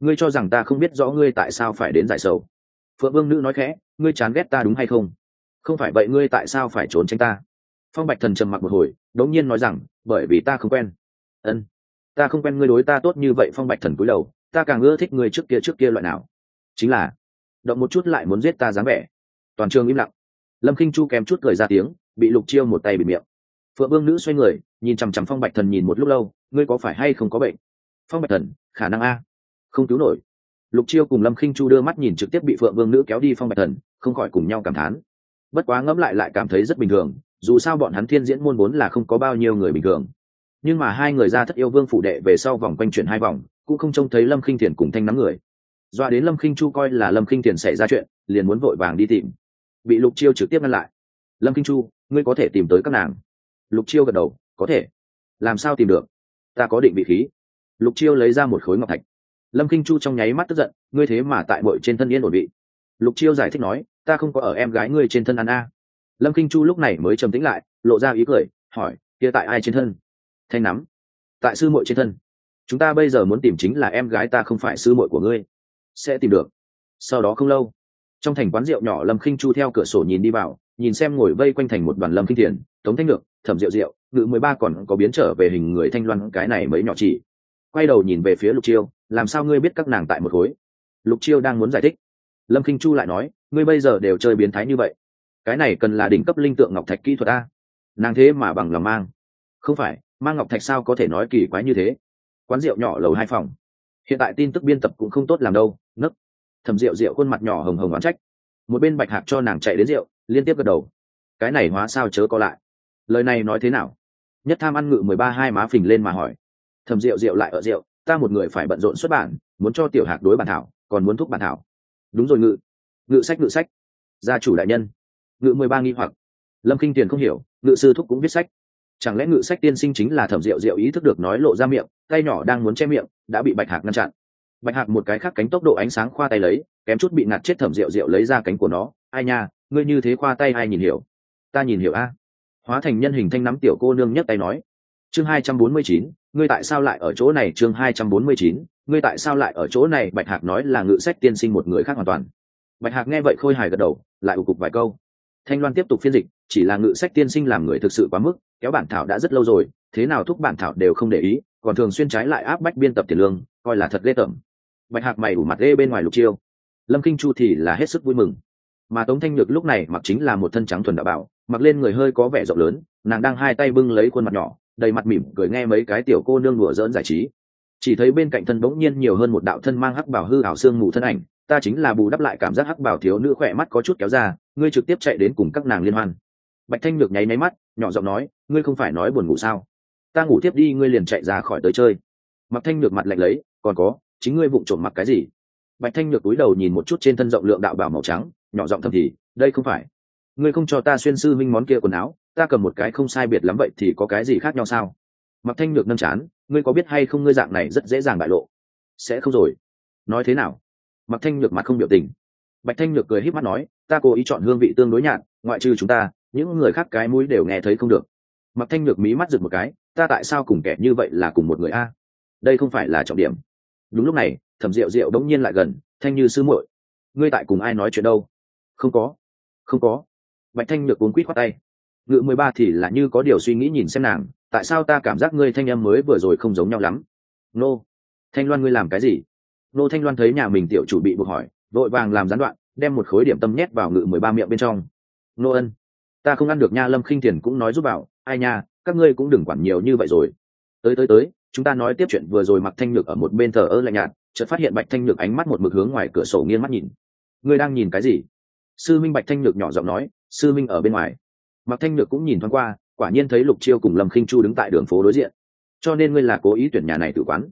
Speaker 1: ngươi cho rằng ta không biết rõ ngươi tại sao phải đến giải sầu. Phượng Vương Nữ nói khẽ, ngươi chán ghét ta đúng hay không? Không phải vậy ngươi tại sao phải trốn tránh ta? Phong Bạch Thần trầm mặc một hồi, đống nhiên nói rằng, bởi vì ta không quen. Ân, ta không quen ngươi đối ta tốt như vậy. Phong Bạch Thần cúi đầu, ta càng ưa thích ngươi trước kia loại nào? Chính là động một chút lại muốn giết ta dáng vẻ. Toàn trường im lặng. Lâm Kinh Chu kém chút cười ra tiếng, bị Lục Chiêu một tay bịt miệng. Phượng Vương Nữ xoay người, nhìn chằm chằm Phong Bạch Thần nhìn một lúc lâu, ngươi có phải hay không có bệnh? Phong Bạch Thần, khả năng a, không cứu nổi. Lục Chiêu cùng Lâm Kinh Chu đưa mắt nhìn trực tiếp bị Phượng Vương Nữ kéo đi Phong Bạch Thần, không khỏi cùng nhau cảm thán. Bất quá ngẫm lại cảm thấy rất bình thường, dù sao bọn hắn Thiên Diễn môn vốn là không có bao nhiêu người bình thường. Nhưng mà hai người ra Thất Yêu Vương phủ đệ về sau vòng quanh chuyển hai vòng, cũng không trông thấy Lâm Khinh Thiền cùng Thanh Nắm người. Doa đến Lâm Khinh Chu coi là Lâm Khinh Thiền xảy ra chuyện, liền muốn vội vàng đi tìm, bị Lục Chiêu trực tiếp ngăn lại. Lâm Khinh Chu, ngươi có thể tìm tới các nàng? Lục Chiêu gật đầu, có thể. Làm sao tìm được? Ta có định vị khí. Lục Chiêu lấy ra một khối ngọc thạch. Lâm Kinh Chu trong nháy mắt tức giận, ngươi thế mà tại bội trên thân yên ổn vị. Lục Chiêu giải thích nói, ta không có ở em gái ngươi trên thân ăn a. Lâm Kinh Chu lúc này mới trầm tĩnh lại, lộ ra ý cười, hỏi, kia tại ai trên thân? Thanh Nắm. Tại sư muội trên thân. Chúng ta bây giờ muốn tìm chính là em gái ta, không phải sư muội của ngươi. Sẽ tìm được. Sau đó không lâu, trong thành quán rượu nhỏ, Lâm Kinh Chu theo cửa sổ nhìn đi vào, nhìn xem ngồi vây quanh thành một đoàn Lâm Kinh Thiền, Tống Thanh Nhược, Thẩm Diệu Diệu, Ngự 13 còn có biến trở về hình người Thanh Loan, cái này mới nhỏ chỉ. Quay đầu nhìn về phía Lục Chiêu, làm sao ngươi biết các nàng tại một khối? Lục Chiêu đang muốn giải thích, Lâm Kinh Chu lại nói, ngươi bây giờ đều chơi biến thái như vậy, cái này cần là đỉnh cấp linh tượng ngọc thạch kỹ thuật a. Nàng thế mà bằng lòng mang. Không phải mang ngọc thạch sao có thể nói kỳ quái như thế. Quán rượu nhỏ lầu 2 phòng, hiện tại tin tức biên tập cũng không tốt làm đâu. Nấc. Thẩm Diệu Diệu khuôn mặt nhỏ hồng hồng oán trách. Một bên Bạch Hạc cho nàng chạy đến rượu, liên tiếp gật đầu. Cái này hóa sao chớ có lại. Lời này nói thế nào? Nhất Tham ăn Ngự 13 hai má phình lên mà hỏi. Thẩm Diệu Diệu lại ở rượu, ta một người phải bận rộn xuất bản, muốn cho Tiểu Hạc đối bản thảo, còn muốn thúc bản thảo. Đúng rồi, ngự sách. Gia chủ đại nhân. Ngự 13 nghi hoặc. Lâm Kinh Tiền không hiểu, ngự sư thúc cũng viết sách, chẳng lẽ ngự sách tiên sinh chính là Thẩm Diệu Diệu ý thức được nói lộ ra miệng, tay nhỏ đang muốn che miệng, đã bị Bạch Hạc ngăn chặn. Bạch Hạc một cái khác cánh tốc độ ánh sáng khoa tay lấy, kém chút bị ngạt chết. Thẩm Diệu Diệu lấy ra cánh của nó, ai nha, ngươi như thế khoa tay ai nhìn hiểu? Ta nhìn hiểu a. Hóa thành nhân hình Thanh Nắm tiểu cô nương nhấc tay nói. Chương 249, ngươi tại sao lại ở chỗ này? Chương 249, ngươi tại sao lại ở chỗ này? Bạch Hạc nói là ngự sách tiên sinh một người khác hoàn toàn. Bạch Hạc nghe vậy khôi hài gật đầu, lại ù cục vài câu. Thanh Loan tiếp tục phiên dịch, chỉ là ngự sách tiên sinh làm người thực sự quá mức, kéo bản thảo đã rất lâu rồi, thế nào thúc bản thảo đều không để ý, còn thường xuyên trái lại áp bách biên tập tiền lương, coi là thật ghê tởm. Bạch Hạc mày ủ mặt ghê bên ngoài Lục Chiêu. Lâm Kinh Chu thì là hết sức vui mừng, mà Tống Thanh Nhược lúc này mặc chính là một thân trắng thuần đạo bảo, mặc lên người hơi có vẻ rộng lớn, nàng đang hai tay bưng lấy khuôn mặt nhỏ, đầy mặt mỉm cười nghe mấy cái tiểu cô nương đùa giỡn giải trí. Chỉ thấy bên cạnh thân bỗng nhiên nhiều hơn một đạo thân mang hắc bảo hư ảo xương mù thân ảnh, ta chính là bù đắp lại cảm giác hắc bảo thiếu nữ khỏe mắt có chút kéo ra, ngươi trực tiếp chạy đến cùng các nàng liên hoan. Bạch Thanh Nhược nháy mắt, nhỏ giọng nói, ngươi không phải nói buồn ngủ sao? Ta ngủ tiếp đi, ngươi liền chạy ra khỏi tới chơi. Mặc Thanh Nhược mặt lạnh lấy, còn có, chính ngươi vụng trộm mặc cái gì? Bạch Thanh Nhược cúi đầu nhìn một chút trên thân rộng lượng đạo bảo màu trắng, nhỏ giọng thầm thì, đây không phải, ngươi không cho ta xuyên sư minh món kia quần áo, ta cầm một cái không sai biệt lắm vậy thì có cái gì khác nhau sao? Mặc Thanh Nhược nâng chán, ngươi có biết hay không ngươi dạng này rất dễ dàng bại lộ. Sẽ không rồi. Nói thế nào? Mặc Thanh Nhược mặt không biểu tình. Bạch Thanh Nhược cười híp mắt nói, ta cố ý chọn hương vị tương đối nhạt, ngoại trừ chúng ta, những người khác cái mũi đều nghe thấy không được. Mặc Thanh Nhược mí mắt giật một cái, ta tại sao cùng kẻ như vậy là cùng một người a? Đây không phải là trọng điểm. Đúng lúc này, Thẩm Diệu Diệu đống nhiên lại gần, Thanh Như sư muội, ngươi tại cùng ai nói chuyện đâu? Không có. Bạch Thanh Nhược cuống quýt khoát tay. Ngự 13 thì là như có điều suy nghĩ nhìn xem nàng, tại sao ta cảm giác ngươi thanh âm mới vừa rồi không giống nhau lắm? Nô, Thanh Loan ngươi làm cái gì? Nô Thanh Loan thấy nhà mình tiểu chủ bị buộc hỏi, vội vàng làm gián đoạn, đem một khối điểm tâm nhét vào Ngự 13 miệng bên trong. Nô ân, ta không ăn được nha. Lâm Khinh Thiền cũng nói giúp bảo, ai nha, các ngươi cũng đừng quản nhiều như vậy rồi. Tới, chúng ta nói tiếp chuyện vừa rồi. Mặc Thanh Nhược ở một bên thờ ơ lạnh nhạt, chợt phát hiện Bạch Thanh Nhược ánh mắt một mực hướng ngoài cửa sổ nghiêng mắt nhìn. Ngươi đang nhìn cái gì? Sư minh. Bạch Thanh Nhược nhỏ giọng nói, sư minh ở bên ngoài. Mặc Thanh Nhược cũng nhìn thoáng qua, quả nhiên thấy Lục Chiêu cùng Lâm Khinh Chu đứng tại đường phố đối diện. Cho nên ngươi là cố ý tuyển nhà này tử quán?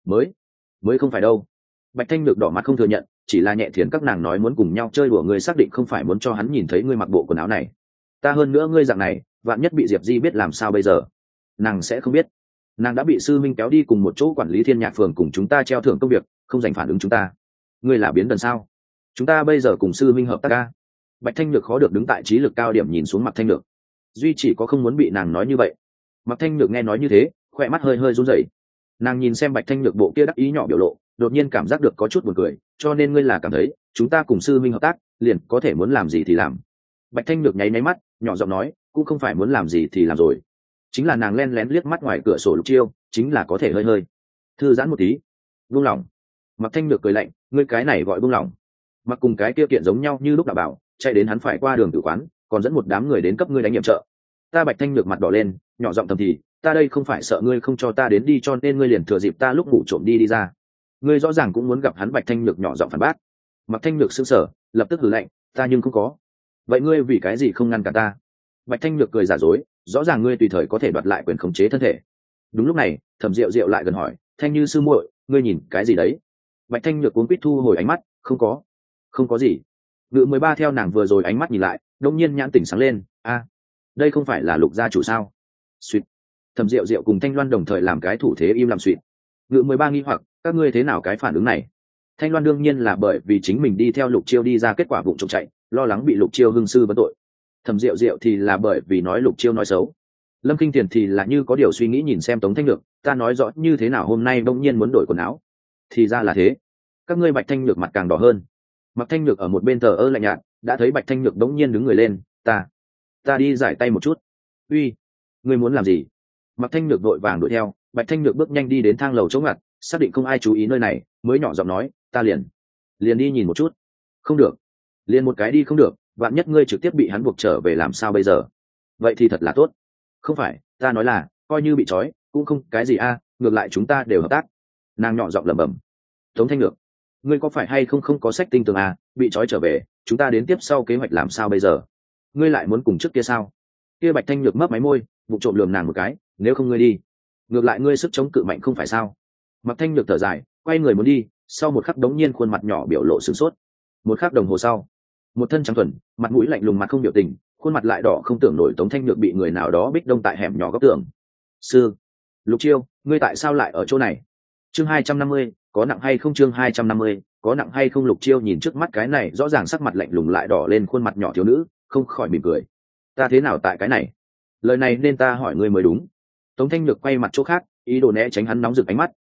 Speaker 1: Mới không phải đâu. Bạch Thanh Nhược đỏ mặt không thừa nhận, chỉ là nhẹ thiến các nàng nói muốn cùng nhau chơi đùa, ngươi xác định không phải muốn cho hắn nhìn thấy ngươi mặc bộ quần áo này? Ta hơn nữa ngươi dạng này, vạn nhất bị Diệp Di biết làm sao bây giờ? Nàng sẽ không biết. Nàng đã bị sư minh kéo đi cùng một chỗ quản lý Thiên Nhạc phường cùng chúng ta treo thưởng công việc, không dành phản ứng chúng ta. Ngươi là biến đần sao? Chúng ta bây giờ cùng sư minh hợp tác ca. Bạch Thanh Nhược khó được đứng tại trí lực cao điểm nhìn xuống Mặc Thanh Nhược, duy chỉ có không muốn bị nàng nói như vậy. Mặc Thanh Nhược nghe nói như thế, khỏe mắt hơi run rẩy. Nàng nhìn xem Bạch Thanh Nhược bộ kia đắc ý nhỏ biểu lộ, đột nhiên cảm giác được có chút buồn cười, cho nên ngươi là cảm thấy chúng ta cùng sư minh hợp tác liền có thể muốn làm gì thì làm. Bạch Thanh Nhược nháy mắt nhỏ giọng nói, cũng không phải muốn làm gì thì làm rồi, chính là nàng len lén liếc mắt ngoài cửa sổ Lục Chiêu, chính là có thể hơi hơi thư giãn một tí, buông lỏng. Mặc Thanh Nhược cười lạnh, ngươi cái này gọi buông lỏng? Mặc cùng cái kia kiện giống nhau như lúc đã bảo chạy đến hắn phải qua đường tử quán, còn dẫn một đám người đến cấp ngươi đánh nhiệm trợ. Ta Bạch Thanh Nhược mặt đỏ lên, nhỏ giọng thầm thì, ta đây không phải sợ ngươi không cho ta đến đi, cho nên ngươi liền thừa dịp ta lúc ngủ trộm đi ra. Ngươi rõ ràng cũng muốn gặp hắn. Bạch Thanh Nhược nhỏ giọng phản bác. Mặc Thanh Nhược sững sờ, lập tức hừ lạnh, ta nhưng không có. Vậy ngươi vì cái gì không ngăn cản ta? Bạch Thanh Nhược cười giả dối, rõ ràng ngươi tùy thời có thể đoạt lại quyền khống chế thân thể. Đúng lúc này, Thẩm Diệu Diệu lại gần hỏi, Thanh Như sư muội, ngươi nhìn cái gì đấy? Bạch Thanh Nhược cuống quýt thu hồi ánh mắt, không có gì. Ngự 13 theo nàng vừa rồi ánh mắt nhìn lại, đột nhiên nhãn tỉnh sáng lên, a, đây không phải là Lục gia chủ sao? Suýt. Thẩm Diệu Diệu cùng Thanh Loan đồng thời làm cái thủ thế im lặng suýt. Ngự 13 nghi hoặc, các ngươi thế nào cái phản ứng này? Thanh Loan đương nhiên là bởi vì chính mình đi theo Lục Chiêu đi ra kết quả vụng trộm chạy, lo lắng bị Lục Chiêu hưng sư vấn tội. Thẩm Diệu Diệu thì là bởi vì nói Lục Chiêu nói xấu. Lâm Kinh Tiền thì là như có điều suy nghĩ nhìn xem Tống Thanh Nhược, ta nói rõ như thế nào hôm nay bỗng nhiên muốn đổi quần áo? Thì ra là thế. Các ngươi. Bạch Thanh Nhược mặt càng đỏ hơn. Mặc Thanh Nhược ở một bên thờ ơ lạnh nhạt, đã thấy Bạch Thanh Nhược bỗng nhiên đứng người lên, ta đi giải tay một chút. Uy, ngươi muốn làm gì? Mặc Thanh Nhược vội vàng đuổi theo. Bạch Thanh Nhược bước nhanh đi đến thang lầu chỗ ngặt, xác định không ai chú ý nơi này, mới nhỏ giọng nói, ta liền đi nhìn một chút. Không được, liền một cái đi không được, vạn nhất ngươi trực tiếp bị hắn buộc trở về làm sao bây giờ? Vậy thì thật là tốt. Không phải, ta nói là coi như bị trói cũng không cái gì a, ngược lại chúng ta đều hợp tác. Nàng nhỏ giọng lẩm bẩm. Tống Thanh Nhược, ngươi có phải hay không có sách tinh tường à? Bị trói trở về, chúng ta đến tiếp sau kế hoạch làm sao bây giờ? Ngươi lại muốn cùng trước kia sao? Kia Bạch Thanh Nhược mấp máy môi, bụng trộm lườm nàng một cái, nếu không ngươi đi, ngược lại ngươi sức chống cự mạnh không phải sao? Mặc Thanh Nhược thở dài, quay người muốn đi, sau một khắc đống nhiên khuôn mặt nhỏ biểu lộ sửng sốt. Một khắc đồng hồ sau, một thân trắng thuần, mặt mũi lạnh lùng, mặt không biểu tình, khuôn mặt lại đỏ không tưởng nổi. Tống Thanh Nhược bị người nào đó bích đông tại hẻm nhỏ góc tường. Sư, Lục Chiêu, ngươi tại sao lại ở chỗ này? Chương 250, có nặng hay không? Chương 250, có nặng hay không? Lục Chiêu nhìn trước mắt cái này rõ ràng sắc mặt lạnh lùng lại đỏ lên khuôn mặt nhỏ thiếu nữ, không khỏi mỉm cười. Ta thế nào tại cái này? Lời này nên ta hỏi ngươi mới đúng. Tống Thanh Nhược quay mặt chỗ khác, ý đồ né tránh hắn nóng rực ánh mắt.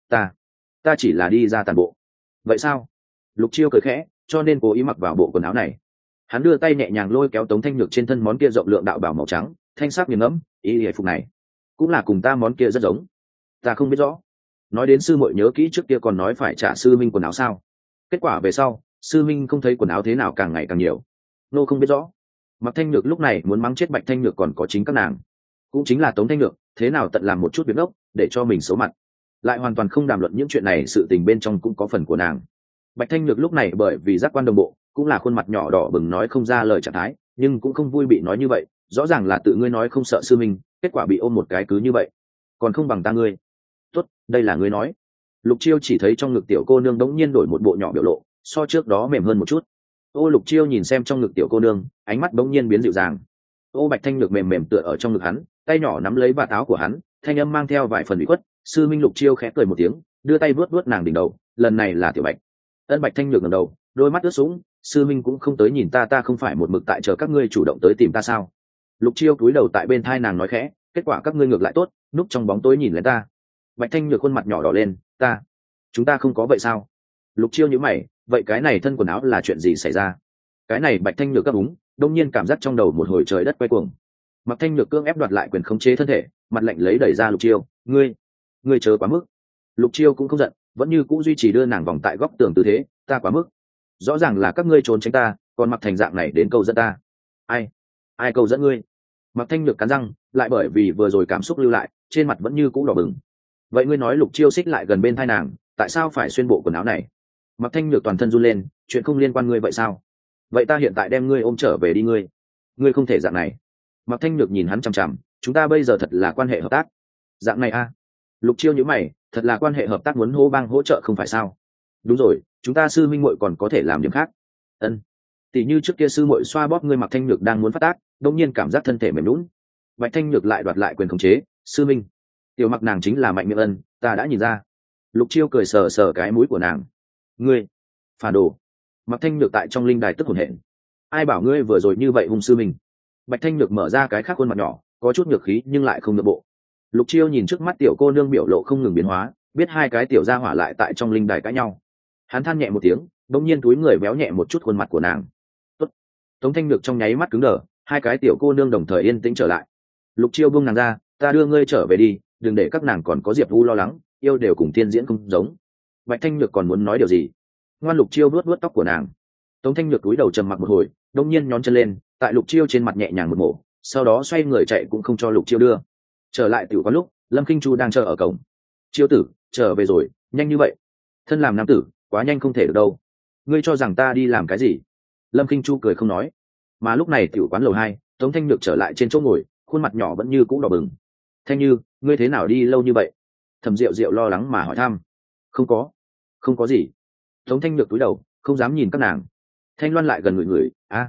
Speaker 1: Ta chỉ là đi ra tàn bộ. Vậy sao? Lục Chiêu cười khẽ, cho nên cố ý mặc vào bộ quần áo này. Hắn đưa tay nhẹ nhàng lôi kéo Tống Thanh Nhược trên thân món kia rộng lượng đạo bào màu trắng, thanh sắc nghiền ngẫm, y phục này cũng là cùng ta món kia rất giống. Ta không biết rõ. Nói đến sư muội nhớ kỹ trước kia còn nói phải trả sư minh quần áo sao? Kết quả về sau, sư minh không thấy quần áo thế nào càng ngày càng nhiều. Nô không biết rõ. Mặc Thanh Nhược lúc này muốn mắng chết Bạch Thanh Nhược còn có chính các nàng, cũng chính là Tống Thanh Nhược, thế nào tận làm một chút việc ngốc để cho mình xấu mặt, lại hoàn toàn không đàm luận những chuyện này. Sự tình bên trong cũng có phần của nàng. Bạch Thanh Nhược lúc này bởi vì giác quan đồng bộ, cũng là khuôn mặt nhỏ đỏ bừng nói không ra lời trạng thái, nhưng cũng không vui bị nói như vậy. Rõ ràng là tự ngươi nói không sợ sư minh, kết quả bị ôm một cái cứ như vậy, còn không bằng ta ngươi. Tốt, đây là ngươi nói. Lục Chiêu chỉ thấy trong ngực tiểu cô nương đống nhiên đổi một bộ nhỏ biểu lộ, so trước đó mềm hơn một chút. Ô Lục Chiêu nhìn xem trong ngực tiểu cô nương, ánh mắt đống nhiên biến dịu dàng. Ô Bạch Thanh Nhược mềm mềm tựa ở trong ngực hắn, tay nhỏ nắm lấy vạt áo của hắn, thanh âm mang theo vài phần ủy khuất. Sư minh. Lục Chiêu khẽ cười một tiếng, đưa tay vuốt vuốt nàng đỉnh đầu, lần này là tiểu Bạch. Ân. Bạch Thanh Nhược ngẩng đầu, đôi mắt ướt sũng, sư minh cũng không tới nhìn ta không phải một mực tại chờ các ngươi chủ động tới tìm ta sao? Lục Chiêu cúi đầu tại bên thai nàng nói khẽ, kết quả các ngươi ngược lại tốt, núp trong bóng tối nhìn lên ta. Bạch Thanh Nhược khuôn mặt nhỏ đỏ lên, chúng ta không có vậy sao? Lục Chiêu nhíu mày, vậy cái này thân quần áo là chuyện gì xảy ra? Cái này Bạch Thanh Nhược gấp úng, đông nhiên cảm giác trong đầu một hồi trời đất quay cuồng. Mặc Thanh Nhược cưỡng ép đoạt lại quyền khống chế thân thể, mặt lạnh lấy đẩy ra Lục Chiêu, ngươi chớ quá mức. Lục Chiêu cũng không giận, vẫn như cũ duy trì đưa nàng vòng tại góc tường tư thế, ta quá mức. Rõ ràng là các ngươi trốn tránh ta, còn mặc thành dạng này đến câu dẫn ta. Ai câu dẫn ngươi? Mặc Thanh Nhược cắn răng, lại bởi vì vừa rồi cảm xúc lưu lại, trên mặt vẫn như cũ đỏ bừng. Vậy ngươi nói? Lục Chiêu xích lại gần bên thai nàng, tại sao phải xuyên bộ quần áo này? Mặc Thanh Nhược toàn thân run lên, chuyện không liên quan ngươi vậy sao? Vậy ta hiện tại đem ngươi ôm trở về đi. Ngươi không thể dạng này. Mặc Thanh Nhược nhìn hắn chằm chằm, chúng ta bây giờ thật là quan hệ hợp tác. Dạng này a? Lục Chiêu nhíu mày, thật là quan hệ hợp tác muốn hô bang hỗ trợ không phải sao? Đúng rồi, chúng ta sư minh muội còn có thể làm điểm khác. Ân. Tỷ như trước kia sư muội xoa bóp ngươi. Mặc Thanh Nhược đang muốn phát tác, đột nhiên cảm giác thân thể mềm nhũn. Bạch Thanh Nhược lại đoạt lại quyền khống chế, sư minh. Tiểu Mặc nàng chính là mạnh miệng. Ân, ta đã nhìn ra. Lục Chiêu cười sờ sờ cái mũi của nàng. Ngươi phản đồ. Mặc Thanh Nhược tại trong linh đài tức hổn hển. Ai bảo ngươi vừa rồi như vậy hung sư mình? Bạch Thanh Nhược mở ra cái khác khuôn mặt nhỏ, có chút nhược khí nhưng lại không nhượng bộ. Lục Chiêu nhìn trước mắt tiểu cô nương biểu lộ không ngừng biến hóa, biết hai cái tiểu gia hỏa lại tại trong linh đài cãi nhau, Hắn than nhẹ một tiếng, đột nhiên túi người véo nhẹ một chút khuôn mặt của nàng. Tốt. Tống Thanh Nhược trong nháy mắt cứng đờ, hai cái tiểu cô nương đồng thời yên tĩnh trở lại. Lục Chiêu buông nàng ra, ta đưa ngươi trở về đi, đừng để các nàng còn có Diệp Vũ lo lắng, yêu đều cùng thiên diễn không giống. Bạch Thanh Nhược còn muốn nói điều gì, ngoan Lục Chiêu vuốt vuốt tóc của nàng. Tống Thanh Nhược cúi đầu trầm mặc một hồi, đột nhiên nhón chân lên, tại Lục Chiêu trên mặt nhẹ nhàng một mổ, sau đó xoay người chạy cũng không cho Lục Chiêu đưa. Trở lại tiểu quán lúc, Lâm Kinh Chu đang chờ ở cổng. Chiêu tử, trở về rồi, nhanh như vậy. Thân làm nam tử, quá nhanh không thể được đâu. Ngươi cho rằng ta đi làm cái gì? Lâm Kinh Chu cười không nói. Mà lúc này tiểu quán lầu 2, Tống Thanh Nhược trở lại trên chỗ ngồi, khuôn mặt nhỏ vẫn như cũ đỏ bừng. Thanh Như, ngươi thế nào đi lâu như vậy? Thẩm Diệu Diệu lo lắng mà hỏi thăm. Không có gì. Tống Thanh Nhược cúi đầu, không dám nhìn các nàng. Thanh Loan lại gần người,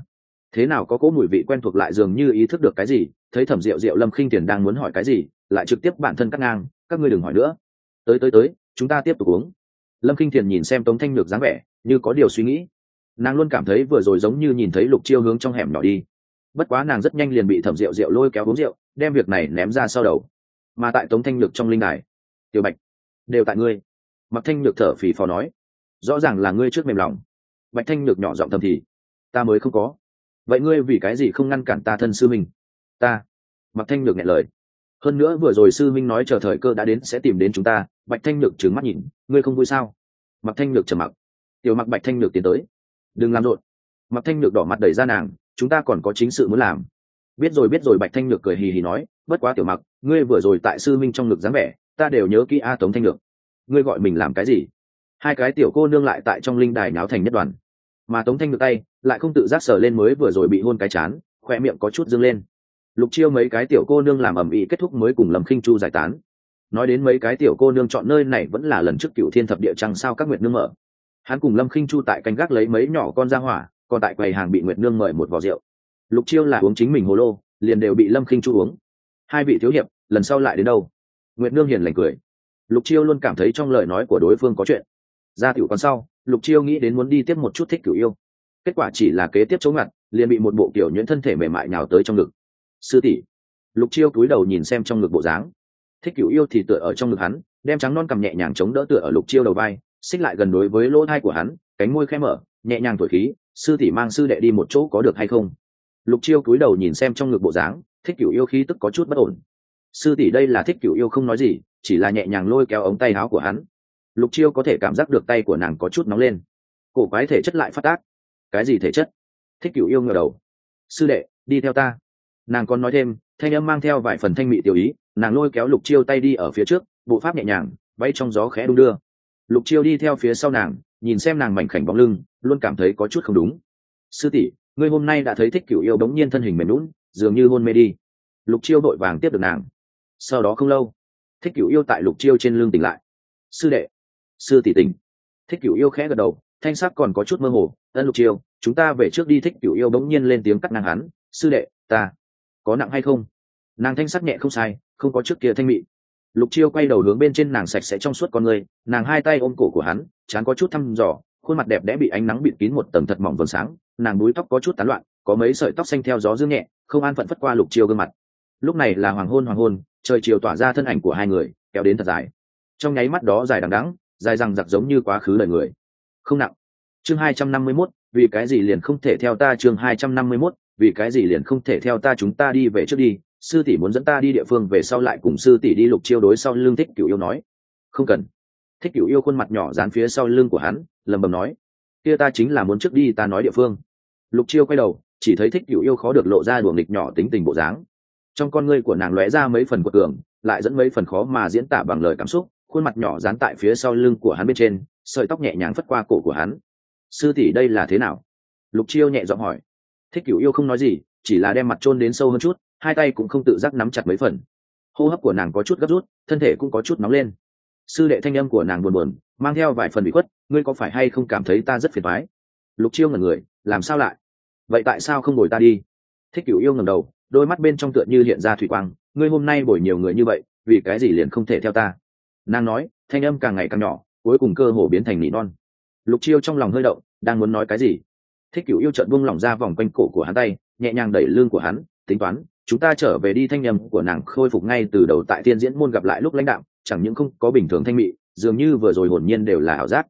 Speaker 1: thế nào có cỗ mùi vị quen thuộc lại dường như ý thức được cái gì, thấy Thẩm Diệu Diệu Lâm Khinh Tiền đang muốn hỏi cái gì, lại trực tiếp bản thân cắt ngang, các ngươi đừng hỏi nữa. Tới, chúng ta tiếp tục uống. Lâm Khinh Tiền nhìn xem Tống Thanh Nhược dáng vẻ, như có điều suy nghĩ. Nàng luôn cảm thấy vừa rồi giống như nhìn thấy Lục Chiêu hướng trong hẻm nhỏ đi. Bất quá nàng rất nhanh liền bị Thẩm Diệu Diệu lôi kéo uống rượu, đem việc này ném ra sau đầu. Mà tại Tống Thanh Nhược trong linh đài, Tiểu Bạch, đều tại ngươi. Mặc Thanh Nhược thở phì phò nói, rõ ràng là ngươi trước mềm lòng. Bạch Thanh Nhược nhỏ giọng thầm thì, ta mới không có. Vậy ngươi vì cái gì không ngăn cản ta thân sư minh? Ta. Mặc Thanh Nhược nghẹn lời. Hơn nữa vừa rồi sư minh nói chờ thời cơ đã đến sẽ tìm đến chúng ta. Bạch Thanh Nhược trừng mắt nhìn, ngươi không vui sao? Mặc Thanh Nhược trầm mặc. Tiểu Mặc Bạch Thanh Nhược tiến tới, đừng làm rộn. Mặc Thanh Nhược đỏ mặt đẩy ra nàng, chúng ta còn có chính sự muốn làm. Biết rồi. Bạch Thanh Nhược cười hì hì nói, bất quá Tiểu Mặc, ngươi vừa rồi tại sư minh trong ngực dáng vẻ, ta đều nhớ kỹ. Tống Thanh Nhược, ngươi gọi mình làm cái gì? Hai cái tiểu cô nương lại tại trong linh đài náo thành nhất đoàn, mà Tống Thanh Nhược tay lại không tự giác sờ lên mới vừa rồi bị hôn cái chán, khoe miệng có chút dương lên. Lục Chiêu mấy cái tiểu cô nương làm ầm ĩ kết thúc mới cùng Lâm Khinh Chu giải tán. Nói đến mấy cái tiểu cô nương chọn nơi này vẫn là lần trước Cửu Thiên Thập Địa Trăng sao các nguyệt nương mở. Hắn cùng Lâm Khinh Chu tại canh gác lấy mấy nhỏ con ra hỏa, còn tại quầy hàng bị nguyệt nương mời một vò rượu. Lục Chiêu là uống chính mình hồ lô, liền đều bị Lâm Khinh Chu uống. Hai vị thiếu hiệp, lần sau lại đến đâu? Nguyệt nương hiền lành cười. Lục Chiêu luôn cảm thấy trong lời nói của đối phương có chuyện. Ra tiểu quán sau, Lục Chiêu nghĩ đến muốn đi tiếp một chút Thích Cửu Yêu. Kết quả chỉ là kế tiếp chống ngặt, liền bị một bộ kiểu nhuyễn thân thể mềm mại nhào tới trong ngực. Sư tỷ. Lục Chiêu cúi đầu nhìn xem trong ngực bộ dáng. Thích Cửu Yêu thì tựa ở trong ngực hắn, đem trắng non cằm nhẹ nhàng chống đỡ tựa ở Lục Chiêu đầu vai, xích lại gần đối với lỗ tai của hắn, cánh môi khẽ mở, nhẹ nhàng thổi khí, sư tỷ mang sư đệ đi một chỗ có được hay không? Lục Chiêu cúi đầu nhìn xem trong ngực bộ dáng, Thích Cửu Yêu khí tức có chút bất ổn. Sư tỷ đây là Thích Cửu Yêu không nói gì, chỉ là nhẹ nhàng lôi kéo ống tay áo của hắn. Lục Chiêu có thể cảm giác được tay của nàng có chút nóng lên. Cổ quái thể chất lại phát tác. Cái gì thể chất? Thích Cửu Yêu ngửa đầu. Sư đệ, đi theo ta. Nàng còn nói thêm, thanh âm mang theo vài phần thanh mị tiểu ý. Nàng lôi kéo Lục Chiêu tay đi ở phía trước, bộ pháp nhẹ nhàng, bay trong gió khẽ đung đưa. Lục Chiêu đi theo phía sau nàng, nhìn xem nàng mảnh khảnh bóng lưng, luôn cảm thấy có chút không đúng. Sư tỷ, ngươi hôm nay đã thấy Thích Cửu Yêu đống nhiên thân hình mềm nhũn, dường như hôn mê đi. Lục Chiêu đội vàng tiếp được nàng. Sau đó không lâu, Thích Cửu Yêu tại Lục Chiêu trên lưng tỉnh lại. Sư đệ, sư tỷ tỉnh. Thích Cửu Yêu khẽ gật đầu, thanh sắc còn có chút mơ hồ. Ân Lục Chiêu, chúng ta về trước đi. Thích Cửu Yêu bỗng nhiên lên tiếng cắt ngang hắn. Sư đệ, ta có nặng hay không? Nàng thanh sắc nhẹ không sai, không có trước kia thanh mị. Lục Chiêu quay đầu hướng bên trên nàng sạch sẽ trong suốt con người, nàng hai tay ôm cổ của hắn, trán có chút thăm dò, khuôn mặt đẹp đẽ bị ánh nắng bịt kín một tầng thật mỏng vầng sáng, nàng búi tóc có chút tán loạn, có mấy sợi tóc xanh theo gió dương nhẹ, không an phận phất qua Lục Chiêu gương mặt. Lúc này là hoàng hôn, trời chiều tỏa ra thân ảnh của hai người, kéo đến thật dài. Trong nháy mắt đó dài đằng đẵng, dài rằng giặc giống như quá khứ đời người. Không nặng. Chương 251, vì cái gì liền không thể theo ta? Chương 251, vì cái gì liền không thể theo ta? Chúng ta đi về trước đi, sư tỷ muốn dẫn ta đi địa phương về sau lại cùng sư tỷ đi. Lục Chiêu đối sau lưng Thích Cửu Yêu nói. Không cần. Thích Cửu Yêu khuôn mặt nhỏ dán phía sau lưng của hắn, lẩm bẩm nói, kia ta chính là muốn trước đi, ta nói địa phương. Lục Chiêu quay đầu, chỉ thấy Thích Cửu Yêu khó được lộ ra đùa nghịch nhỏ tính tình bộ dáng. Trong con ngươi của nàng lóe ra mấy phần quật cường, lại dẫn mấy phần khó mà diễn tả bằng lời cảm xúc, khuôn mặt nhỏ dán tại phía sau lưng của hắn bên trên, sợi tóc nhẹ nhàng phất qua cổ của hắn. Sư tỷ đây là thế nào? Lục Chiêu nhẹ giọng hỏi. Thích Cửu Yêu không nói gì, chỉ là đem mặt chôn đến sâu hơn chút, hai tay cũng không tự giác nắm chặt mấy phần. Hô hấp của nàng có chút gấp rút, thân thể cũng có chút nóng lên. Sư đệ thanh âm của nàng buồn buồn, mang theo vài phần bị khuất, ngươi có phải hay không cảm thấy ta rất phiền toái? Lục Chiêu ngẩn người, làm sao lại? Vậy tại sao không bồi ta đi? Thích Cửu Yêu ngẩng đầu, đôi mắt bên trong tựa như hiện ra thủy quang, ngươi hôm nay bồi nhiều người như vậy, vì cái gì liền không thể theo ta? Nàng nói, thanh âm càng ngày càng nhỏ, cuối cùng cơ hồ biến thành nỉ non. Lục Chiêu trong lòng hơi động, đang muốn nói cái gì. Thích Cửu Yêu chợt buông lỏng ra vòng quanh cổ của hắn tay, nhẹ nhàng đẩy lưng của hắn, tính toán, chúng ta trở về đi. Thanh âm của nàng khôi phục ngay từ đầu tại Thiên Diễn môn gặp lại lúc lãnh đạm, chẳng những không có bình thường thanh mị, dường như vừa rồi hồn nhiên đều là ảo giác.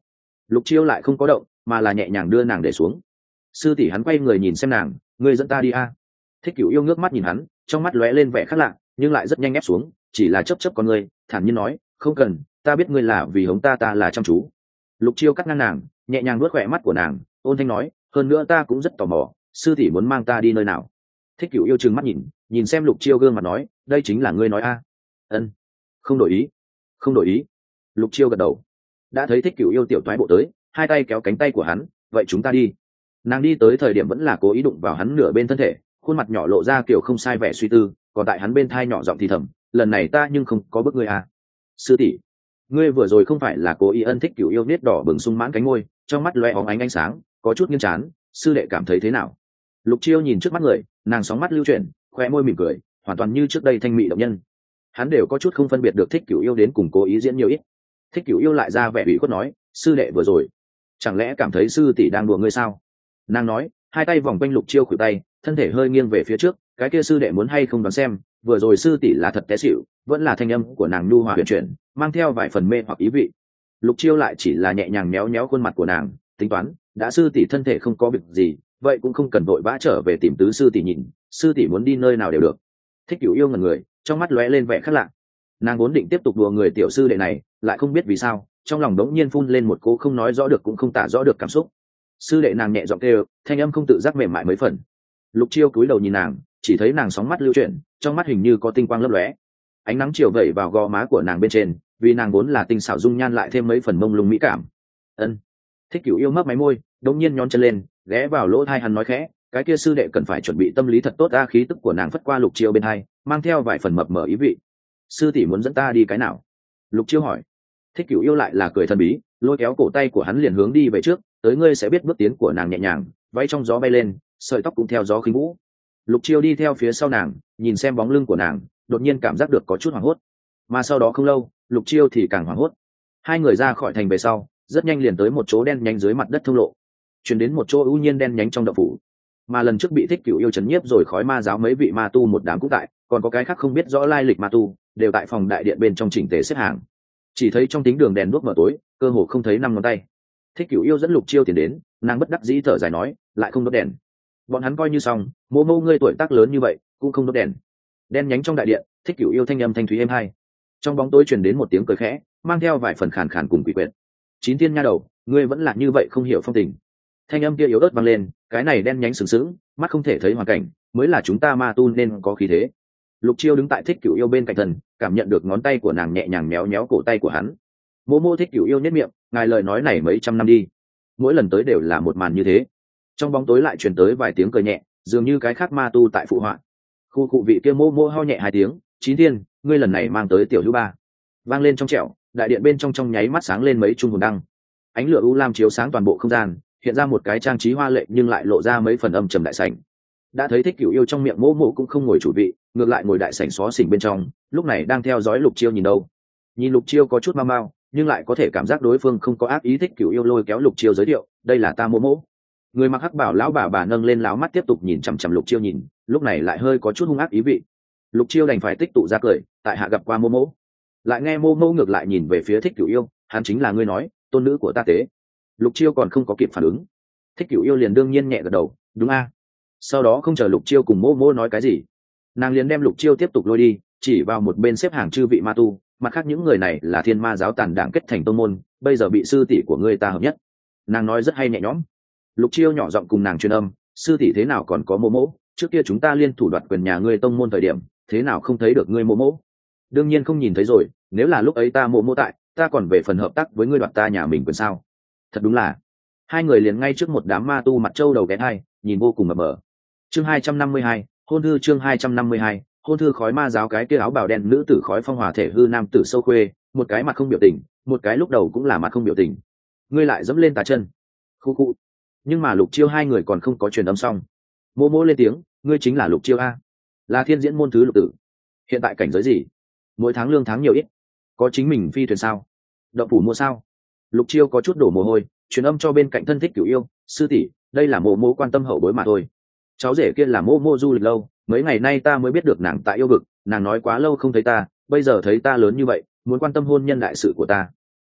Speaker 1: Lục Chiêu lại không có động, mà là nhẹ nhàng đưa nàng để xuống. Sư tỷ hắn quay người nhìn xem nàng, ngươi dẫn ta đi a. Thích Cửu Yêu ngước mắt nhìn hắn, trong mắt lóe lên vẻ khác lạ, nhưng lại rất nhanh ép xuống, chỉ là chớp chớp con ngươi, thản nhiên nói, không cần, ta biết ngươi là vì hống ta là chăm chú. Lục Chiêu cắt ngang nàng, nhẹ nhàng vuốt khỏe mắt của nàng, ôn thanh nói, hơn nữa ta cũng rất tò mò, sư tỷ muốn mang ta đi nơi nào. Thích Cửu Yêu trừng mắt nhìn xem Lục Chiêu gương mặt nói, đây chính là ngươi nói a. Ân, không đổi ý, không đổi ý. Lục Chiêu gật đầu. Đã thấy Thích Cửu Yêu tiểu toái bộ tới, hai tay kéo cánh tay của hắn, vậy chúng ta đi. Nàng đi tới thời điểm vẫn là cố ý đụng vào hắn nửa bên thân thể, khuôn mặt nhỏ lộ ra kiểu không sai vẻ suy tư, còn tại hắn bên thai nhỏ giọng thì thầm, lần này ta nhưng không có bức ngươi à. Sư tỷ, ngươi vừa rồi không phải là cố ý. Ân. Thích Cửu Yêu nết đỏ bừng sung mãn cánh môi, trong mắt loe óng ánh sáng, có chút nghiêng chán, sư đệ cảm thấy thế nào? Lục Chiêu nhìn trước mắt người, nàng sóng mắt lưu chuyển, khoe môi mỉm cười, hoàn toàn như trước đây thanh mỹ động nhân. Hắn đều có chút không phân biệt được Thích Cửu Yêu đến cùng cố ý diễn nhiều ít. Thích Cửu Yêu lại ra vẻ ủy khuất nói, sư đệ vừa rồi chẳng lẽ cảm thấy sư tỷ đang đùa ngươi sao? Nàng nói, hai tay vòng quanh Lục Chiêu khuỷu tay, thân thể hơi nghiêng về phía trước, cái kia sư đệ muốn hay không đoán xem, vừa rồi sư tỷ là thật té xỉu, vẫn là thanh âm của nàng nhu hòa huyền chuyển, mang theo vài phần mê hoặc ý vị. Lục Chiêu lại chỉ là nhẹ nhàng méo méo khuôn mặt của nàng, tính toán, đã sư tỷ thân thể không có việc gì, vậy cũng không cần vội vã trở về tìm tứ sư tỷ nhìn, sư tỷ muốn đi nơi nào đều được. Thích Cửu Yêu ngẩn người, trong mắt lóe lên vẻ khác lạ. Nàng vốn định tiếp tục đùa người tiểu sư đệ này, lại không biết vì sao, trong lòng đống nhiên phun lên một cô không nói rõ được cũng không tả rõ được cảm xúc. Sư đệ nàng nhẹ giọng kêu, thanh âm không tự giác mềm mại mấy phần. Lục Chiêu cúi đầu nhìn nàng, chỉ thấy nàng sóng mắt lưu chuyển, trong mắt hình như có tinh quang lấp lóe. Ánh nắng chiều vẩy vào gò má của nàng bên trên, vì nàng vốn là tinh xảo dung nhan lại thêm mấy phần mông lung mỹ cảm. Ân. Thích Cửu Yêu mấp máy môi, đống nhiên nhón chân lên, ghé vào lỗ tai hắn nói khẽ, cái kia sư đệ cần phải chuẩn bị tâm lý thật tốt. Khí tức của nàng phất qua Lục Chiêu bên hai, mang theo vài phần mập mờ ý vị. Sư tỷ muốn dẫn ta đi cái nào? Lục Chiêu hỏi. Thích Cửu Yêu lại là cười thần bí, lôi kéo cổ tay của hắn liền hướng đi về trước, tới ngươi sẽ biết bước tiến của nàng nhẹ nhàng, váy trong gió bay lên, sợi tóc cũng theo gió khinh vũ. Lục Chiêu đi theo phía sau nàng, nhìn xem bóng lưng của nàng, đột nhiên cảm giác được có chút hoảng hốt. Mà sau đó không lâu, Lục Chiêu thì càng hoảng hốt. Hai người ra khỏi thành về sau, rất nhanh liền tới một chỗ đen nhánh dưới mặt đất thông lộ, chuyển đến một chỗ ưu nhiên đen nhánh trong động phủ. Mà lần trước bị Thích Cửu Yêu chấn nhiếp rồi khói ma giáo mấy vị ma tu một đám cũng tại, còn có cái khác không biết rõ lai lịch ma tu, đều tại phòng đại điện bên trong chỉnh tề xếp hàng. Chỉ thấy trong tính đường đèn đuốc mở tối, cơ hồ không thấy năm ngón tay. Thích Cửu Yêu dẫn Lục Chiêu tiến đến, nàng bất đắc dĩ thở dài nói, lại không đốt đèn. Bọn hắn coi như xong, mô mô ngươi tuổi tác lớn như vậy cũng không đốt đèn. Đen nhánh trong đại điện, Thích Cửu Yêu thanh âm thanh thúy êm hai. Trong bóng tối truyền đến một tiếng cười khẽ, mang theo vài phần khàn khàn cùng quỷ quyệt. Chín Thiên nha đầu, ngươi vẫn là như vậy không hiểu phong tình. Thanh âm kia yếu ớt vang lên, cái này đen nhánh sừng sững, mắt không thể thấy hoàn cảnh, mới là chúng ta ma tu nên có khí thế. Lục Chiêu đứng tại Thích Cửu Yêu bên cạnh thần, cảm nhận được ngón tay của nàng nhẹ nhàng méo méo cổ tay của hắn. Mô mô. Thích Cửu Yêu nhếch miệng, ngài lời nói này mấy trăm năm đi, mỗi lần tới đều là một màn như thế. Trong bóng tối lại truyền tới vài tiếng cười nhẹ, dường như cái khác ma tu tại phụ họa. Khu cụ vị kia mô mô ho nhẹ hai tiếng, Chín Thiên, ngươi lần này mang tới tiểu hữu ba. Vang lên trong trẻo, đại điện bên trong nháy mắt sáng lên mấy chung hồn đăng. Ánh lửa u lam chiếu sáng toàn bộ không gian, hiện ra một cái trang trí hoa lệ nhưng lại lộ ra mấy phần âm trầm đại sảnh. Đã thấy Thích Cửu Yêu trong miệng mô mô cũng không ngồi chủ vị, ngược lại ngồi đại sảnh xó xỉnh bên trong, lúc này đang theo dõi Lục Chiêu nhìn đâu. Nhìn Lục Chiêu có chút mau mau, nhưng lại có thể cảm giác đối phương không có ác ý. Thích Cửu Yêu lôi kéo Lục Chiêu giới thiệu, đây là ta mô mô. Người mặc hắc bảo lão bà nâng lên láo mắt tiếp tục nhìn chằm chằm Lục Chiêu nhìn, lúc này lại hơi có chút hung ác ý vị. Lục Chiêu đành phải tích tụ ra cười, tại hạ gặp qua mô mô. Lại nghe mô mô ngược lại nhìn về phía Thích Cửu Yêu, hắn chính là ngươi nói tôn nữ của ta tế. Lục Chiêu còn không có kịp phản ứng, Thích Cửu Yêu liền đương nhiên nhẹ gật đầu, đúng a. Sau đó không chờ Lục Chiêu cùng mô mô nói cái gì, nàng liền đem Lục Chiêu tiếp tục lôi đi, chỉ vào một bên xếp hàng chư vị ma tu, mặt khác những người này là Thiên Ma giáo tàn đảng kết thành tông môn, bây giờ bị sư tỷ của ngươi ta hợp nhất. Nàng nói rất hay nhẹ nhõm. Lục Chiêu nhỏ giọng cùng nàng truyền âm, sư tỷ thế nào còn có mô mô, trước kia chúng ta liên thủ đoạt quyền nhà ngươi tông môn thời điểm, thế nào không thấy được ngươi mô mô? Đương nhiên không nhìn thấy rồi, nếu là lúc ấy ta mô mô tại, ta còn về phần hợp tác với ngươi đoạt ta nhà mình quyền sao? Thật đúng là. Hai người liền ngay trước một đám ma tu mặt trâu đầu ghé hai, nhìn vô cùng mập mờ. Chương 252, hôn thư. Chương 252, hôn thư. Khói ma giáo cái kia áo bào đen nữ tử khói phong hòa thể hư nam tử sâu khuê, một cái mặt không biểu tình, một cái lúc đầu cũng là mặt không biểu tình. Ngươi lại dẫm lên tà chân. Khu khu. Nhưng mà Lục Chiêu hai người còn không có truyền âm xong. Mô mô lên tiếng, ngươi chính là Lục Chiêu a? Là Thiên Diễn môn thứ Lục tử. Hiện tại cảnh giới gì? Mỗi tháng lương tháng nhiều ít? Có chính mình phi thuyền sao? Động phủ mua sao? Lục Chiêu có chút đổ mồ hôi, truyền âm cho bên cạnh thân Thích Cửu Yêu, sư tỷ, đây là mô mô quan tâm hậu bối mà thôi. Cháu rể kia là mô mô du lịch lâu, mấy ngày nay ta mới biết được nàng tại yêu vực, nàng nói quá lâu không thấy ta, bây giờ thấy ta lớn như vậy, muốn quan tâm hôn nhân đại sự của ta.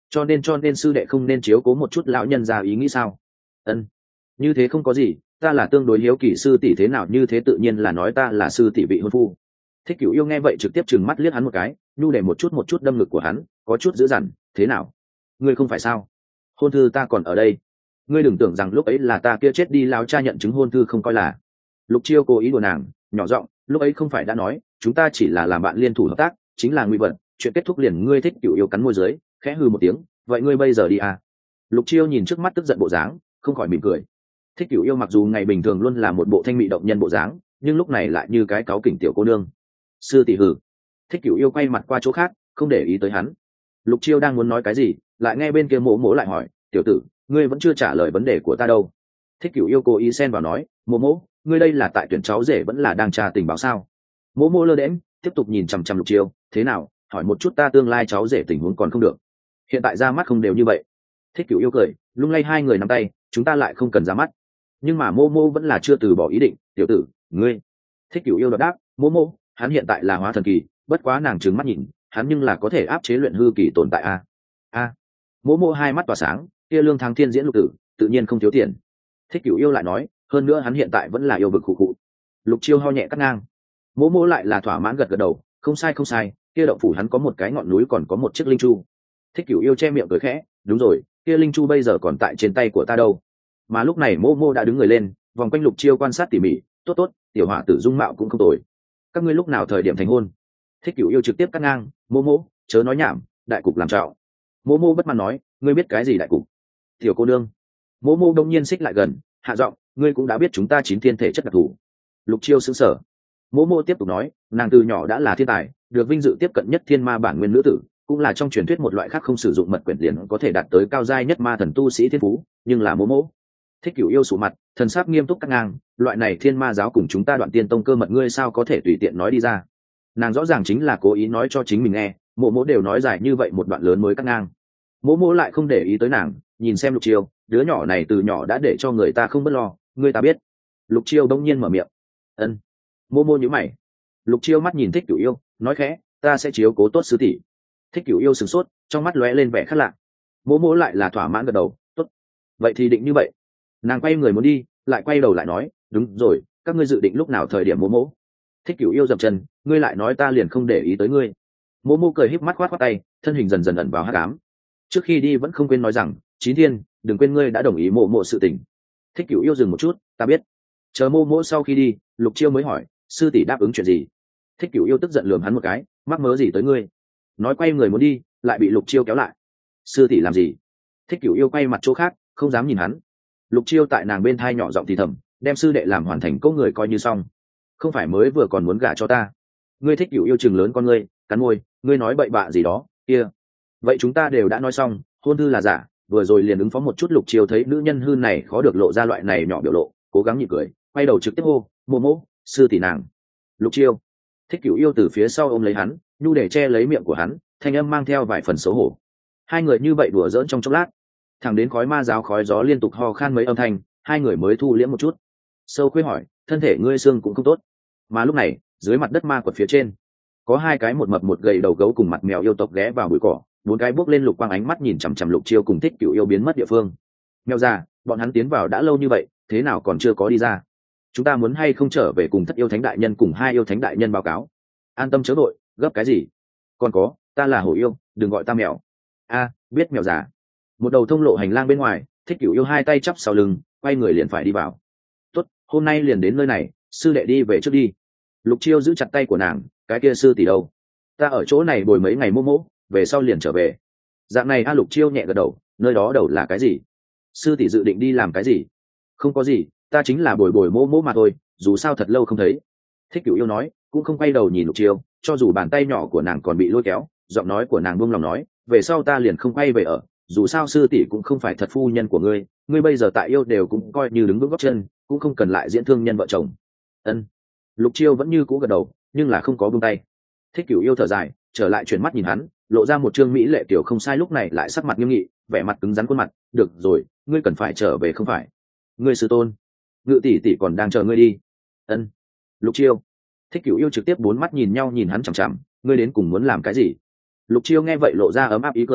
Speaker 1: Cho nên sư đệ không nên chiếu cố một chút lão nhân ra ý nghĩ sao? Ân, như thế không có gì, ta là tương đối hiếu kỳ sư tỷ thế nào, như thế tự nhiên là nói ta là sư tỷ vị hôn phu. Thích Cửu Yêu nghe vậy trực tiếp trừng mắt liếc hắn một cái, nhu để một chút đâm ngực của hắn, có chút dữ dằn, thế nào? Ngươi không phải sao? Hôn thư ta còn ở đây. Ngươi đừng tưởng rằng lúc ấy là ta kia chết đi lao cha nhận chứng hôn thư không coi là. Lục Chiêu cố ý đùa nàng, nhỏ giọng, lúc ấy không phải đã nói, chúng ta chỉ là làm bạn liên thủ hợp tác, chính là nguy vật, chuyện kết thúc liền. Ngươi Thích Cửu Yêu cắn môi dưới, khẽ hừ một tiếng, vậy ngươi bây giờ đi à? Lục Chiêu nhìn trước mắt tức giận bộ dáng, không khỏi mỉm cười. Thích Cửu Yêu mặc dù ngày bình thường luôn là một bộ thanh mị động nhân bộ dáng, nhưng lúc này lại như cái cáu kỉnh tiểu cô nương. Sư tỷ hử. Thích Cửu Yêu quay mặt qua chỗ khác, không để ý tới hắn. Lục Chiêu đang muốn nói cái gì, lại nghe bên kia Mộ Mộ lại hỏi, tiểu tử, ngươi vẫn chưa trả lời vấn đề của ta đâu. Thích Cửu Yêu cố ý xen vào nói, Mộ Mộ, ngươi đây là tại tuyển cháu rể vẫn là đang tra tình báo sao? Mộ Mộ lơ đễnh, tiếp tục nhìn chằm chằm Lục Chiêu, thế nào, hỏi một chút ta tương lai cháu rể tình huống còn không được. Hiện tại ra mắt không đều như vậy. Thích Cửu Yêu cười, lung lay hai người nắm tay, chúng ta lại không cần ra mắt. Nhưng mà Mộ Mộ vẫn là chưa từ bỏ ý định, tiểu tử, ngươi. Thích Cửu Yêu đáp, Mộ Mộ, hắn hiện tại là hóa thần kỳ, bất quá nàng trừng mắt nhìn, hắn nhưng là có thể áp chế luyện hư kỳ tồn tại a. Mộ Mộ hai mắt tỏa sáng, kia lương thắng thiên diễn lục tử, tự nhiên không thiếu tiền. Thích Cửu Yêu lại nói, hơn nữa hắn hiện tại vẫn là yêu vực khụ khụ. Lục Chiêu ho nhẹ cắt ngang. Mộ Mộ lại là thỏa mãn gật gật đầu, không sai không sai, kia động phủ hắn có một cái ngọn núi còn có một chiếc linh chu. Thích Cửu Yêu che miệng cười khẽ, đúng rồi, kia linh chu bây giờ còn tại trên tay của ta đâu. Mà lúc này Mộ Mộ đã đứng người lên, vòng quanh Lục Chiêu quan sát tỉ mỉ, tốt tốt, tiểu hỏa tử dung mạo cũng không tồi. Các ngươi lúc nào thời điểm thành hôn? Thích Cửu Yêu trực tiếp cắt ngang, Mộ Mộ, chớ nói nhảm, đại cục làm trọng. Mộ Mộ bất mãn nói, ngươi biết cái gì đại cục? Tiểu cô nương. Mộ Mộ đông nhiên xích lại gần, hạ giọng, ngươi cũng đã biết chúng ta 9 thiên thể chất đặc thù. Lục Chiêu sững sờ. Mộ Mộ tiếp tục nói, nàng từ nhỏ đã là thiên tài, được vinh dự tiếp cận nhất thiên ma bản nguyên nữ tử, cũng là trong truyền thuyết một loại khác không sử dụng mật quyển liền có thể đạt tới cao giai nhất ma thần tu sĩ thiên phú, nhưng là Mộ Mộ. Thích Cửu Yêu sụ mặt, thần sắc nghiêm túc cắt ngang, loại này thiên ma giáo cùng chúng ta Đoạn Tiên tông cơ mật ngươi sao có thể tùy tiện nói đi ra? Nàng rõ ràng chính là cố ý nói cho chính mình nghe, Mộ Mộ đều nói dài như vậy một đoạn lớn mới cắt ngang. Mộ Mộ lại không để ý tới nàng, nhìn xem Lục Chiêu, đứa nhỏ này từ nhỏ đã để cho người ta không bất lo, ngươi ta biết. Lục Chiêu đông nhiên mở miệng. Ân. Mộ Mộ nhíu mày. Lục Chiêu mắt nhìn Thích Cửu Yêu, nói khẽ, ta sẽ chiếu cố tốt sư tỷ. Thích Cửu Yêu sửng sốt, trong mắt lóe lên vẻ khác lạ. Mộ Mộ lại là thỏa mãn gật đầu, tốt. Vậy thì định như vậy. Nàng quay người muốn đi, lại quay đầu lại nói, đúng rồi, các ngươi dự định lúc nào thời điểm Mộ Mộ? Thích Cửu Yêu dậm chân, ngươi lại nói ta liền không để ý tới ngươi. Mộ Mộ cười híp mắt khoát khoát tay, thân hình dần dần ẩn vào hắc ám. Trước khi đi vẫn không quên nói rằng, Chín Thiên, đừng quên ngươi đã đồng ý Mộ Mộ sự tình. Thích Cửu Yêu dừng một chút, ta biết. Chờ Mộ Mộ sau khi đi, Lục Chiêu mới hỏi, sư tỷ đáp ứng chuyện gì? Thích Cửu Yêu tức giận lườm hắn một cái, mắc mớ gì tới ngươi? Nói quay người muốn đi, lại bị Lục Chiêu kéo lại. Sư tỷ làm gì? Thích Cửu Yêu quay mặt chỗ khác, không dám nhìn hắn. Lục Chiêu tại nàng bên thai nhỏ giọng thì thầm, đem sư đệ làm hoàn thành câu người coi như xong. Không phải mới vừa còn muốn gả cho ta? Ngươi Thích Cửu Yêu chừng lớn con ngươi, cắn môi, ngươi nói bậy bạ gì đó, kia. Vậy chúng ta đều đã nói xong, hôn thư là giả, vừa rồi liền ứng phó một chút. Lục Chiêu thấy nữ nhân hư này khó được lộ ra loại này nhỏ biểu lộ, cố gắng nhịn cười, quay đầu trực tiếp hô, Mộ Mộ, sư tỷ nàng. Lục Chiêu. Thích Cửu Yêu từ phía sau ôm lấy hắn, nhu để che lấy miệng của hắn, thanh âm mang theo vài phần xấu hổ. Hai người như vậy đùa giỡn trong chốc lát, thẳng đến khói ma giáo khói gió liên tục ho khan mấy âm thanh, hai người mới thu liễm một chút. Sâu Khuê hỏi, thân thể ngươi xương cũng không tốt. Mà lúc này, dưới mặt đất ma quật phía trên, có hai cái một mập một gầy đầu gấu cùng mặt mèo yêu tộc ghé vào bụi cỏ, bốn cái bước lên lục quang ánh mắt nhìn chằm chằm Lục Chiêu cùng Thích Cửu Yêu biến mất địa phương. Mèo già, bọn hắn tiến vào đã lâu như vậy, thế nào còn chưa có đi ra? Chúng ta muốn hay không trở về cùng Thất Yêu Thánh đại nhân cùng hai yêu thánh đại nhân báo cáo? An tâm chớ vội, gấp cái gì? Còn có, ta là Hổ Yêu, đừng gọi ta mèo. Biết mèo già. Một đầu thông lộ hành lang bên ngoài, Thích Cửu Yêu hai tay chắp sau lưng, quay người liền phải đi vào. Tốt, hôm nay liền đến nơi này, sư đệ đi về trước đi. Lục Chiêu giữ chặt tay của nàng, cái kia sư tỷ đâu? Ta ở chỗ này bồi mấy ngày Mộ Mộ, về sau liền trở về. Dạng này Lục Chiêu nhẹ gật đầu, nơi đó đầu là cái gì? Sư tỷ dự định đi làm cái gì? Không có gì, ta chính là bồi bồi Mộ Mộ mà thôi, dù sao thật lâu không thấy. Thích Cửu Yêu nói, cũng không quay đầu nhìn Lục Chiêu, cho dù bàn tay nhỏ của nàng còn bị lôi kéo, giọng nói của nàng buông lòng nói, về sau ta liền không quay về ở, dù sao sư tỷ cũng không phải thật phu nhân của ngươi, ngươi bây giờ tại yêu đều cũng coi như đứng vững gót chân, cũng không cần lại diễn thương nhân vợ chồng. Ân. Lục Chiêu vẫn như cũ gật đầu, nhưng là không có buông tay. Thích Cửu Yêu thở dài, trở lại chuyển mắt nhìn hắn, lộ ra một trương mỹ lệ tiểu không sai, lúc này lại sắc mặt nghiêm nghị, vẻ mặt cứng rắn khuôn mặt, được rồi, ngươi cần phải trở về không phải? Ngươi sư tôn, Ngự tỷ tỷ còn đang chờ ngươi đi. Ân. Lục Chiêu. Thích Cửu Yêu trực tiếp bốn mắt nhìn nhau nhìn hắn chằm chằm, ngươi đến cùng muốn làm cái gì? Lục Chiêu nghe vậy lộ ra ấm áp ý cười,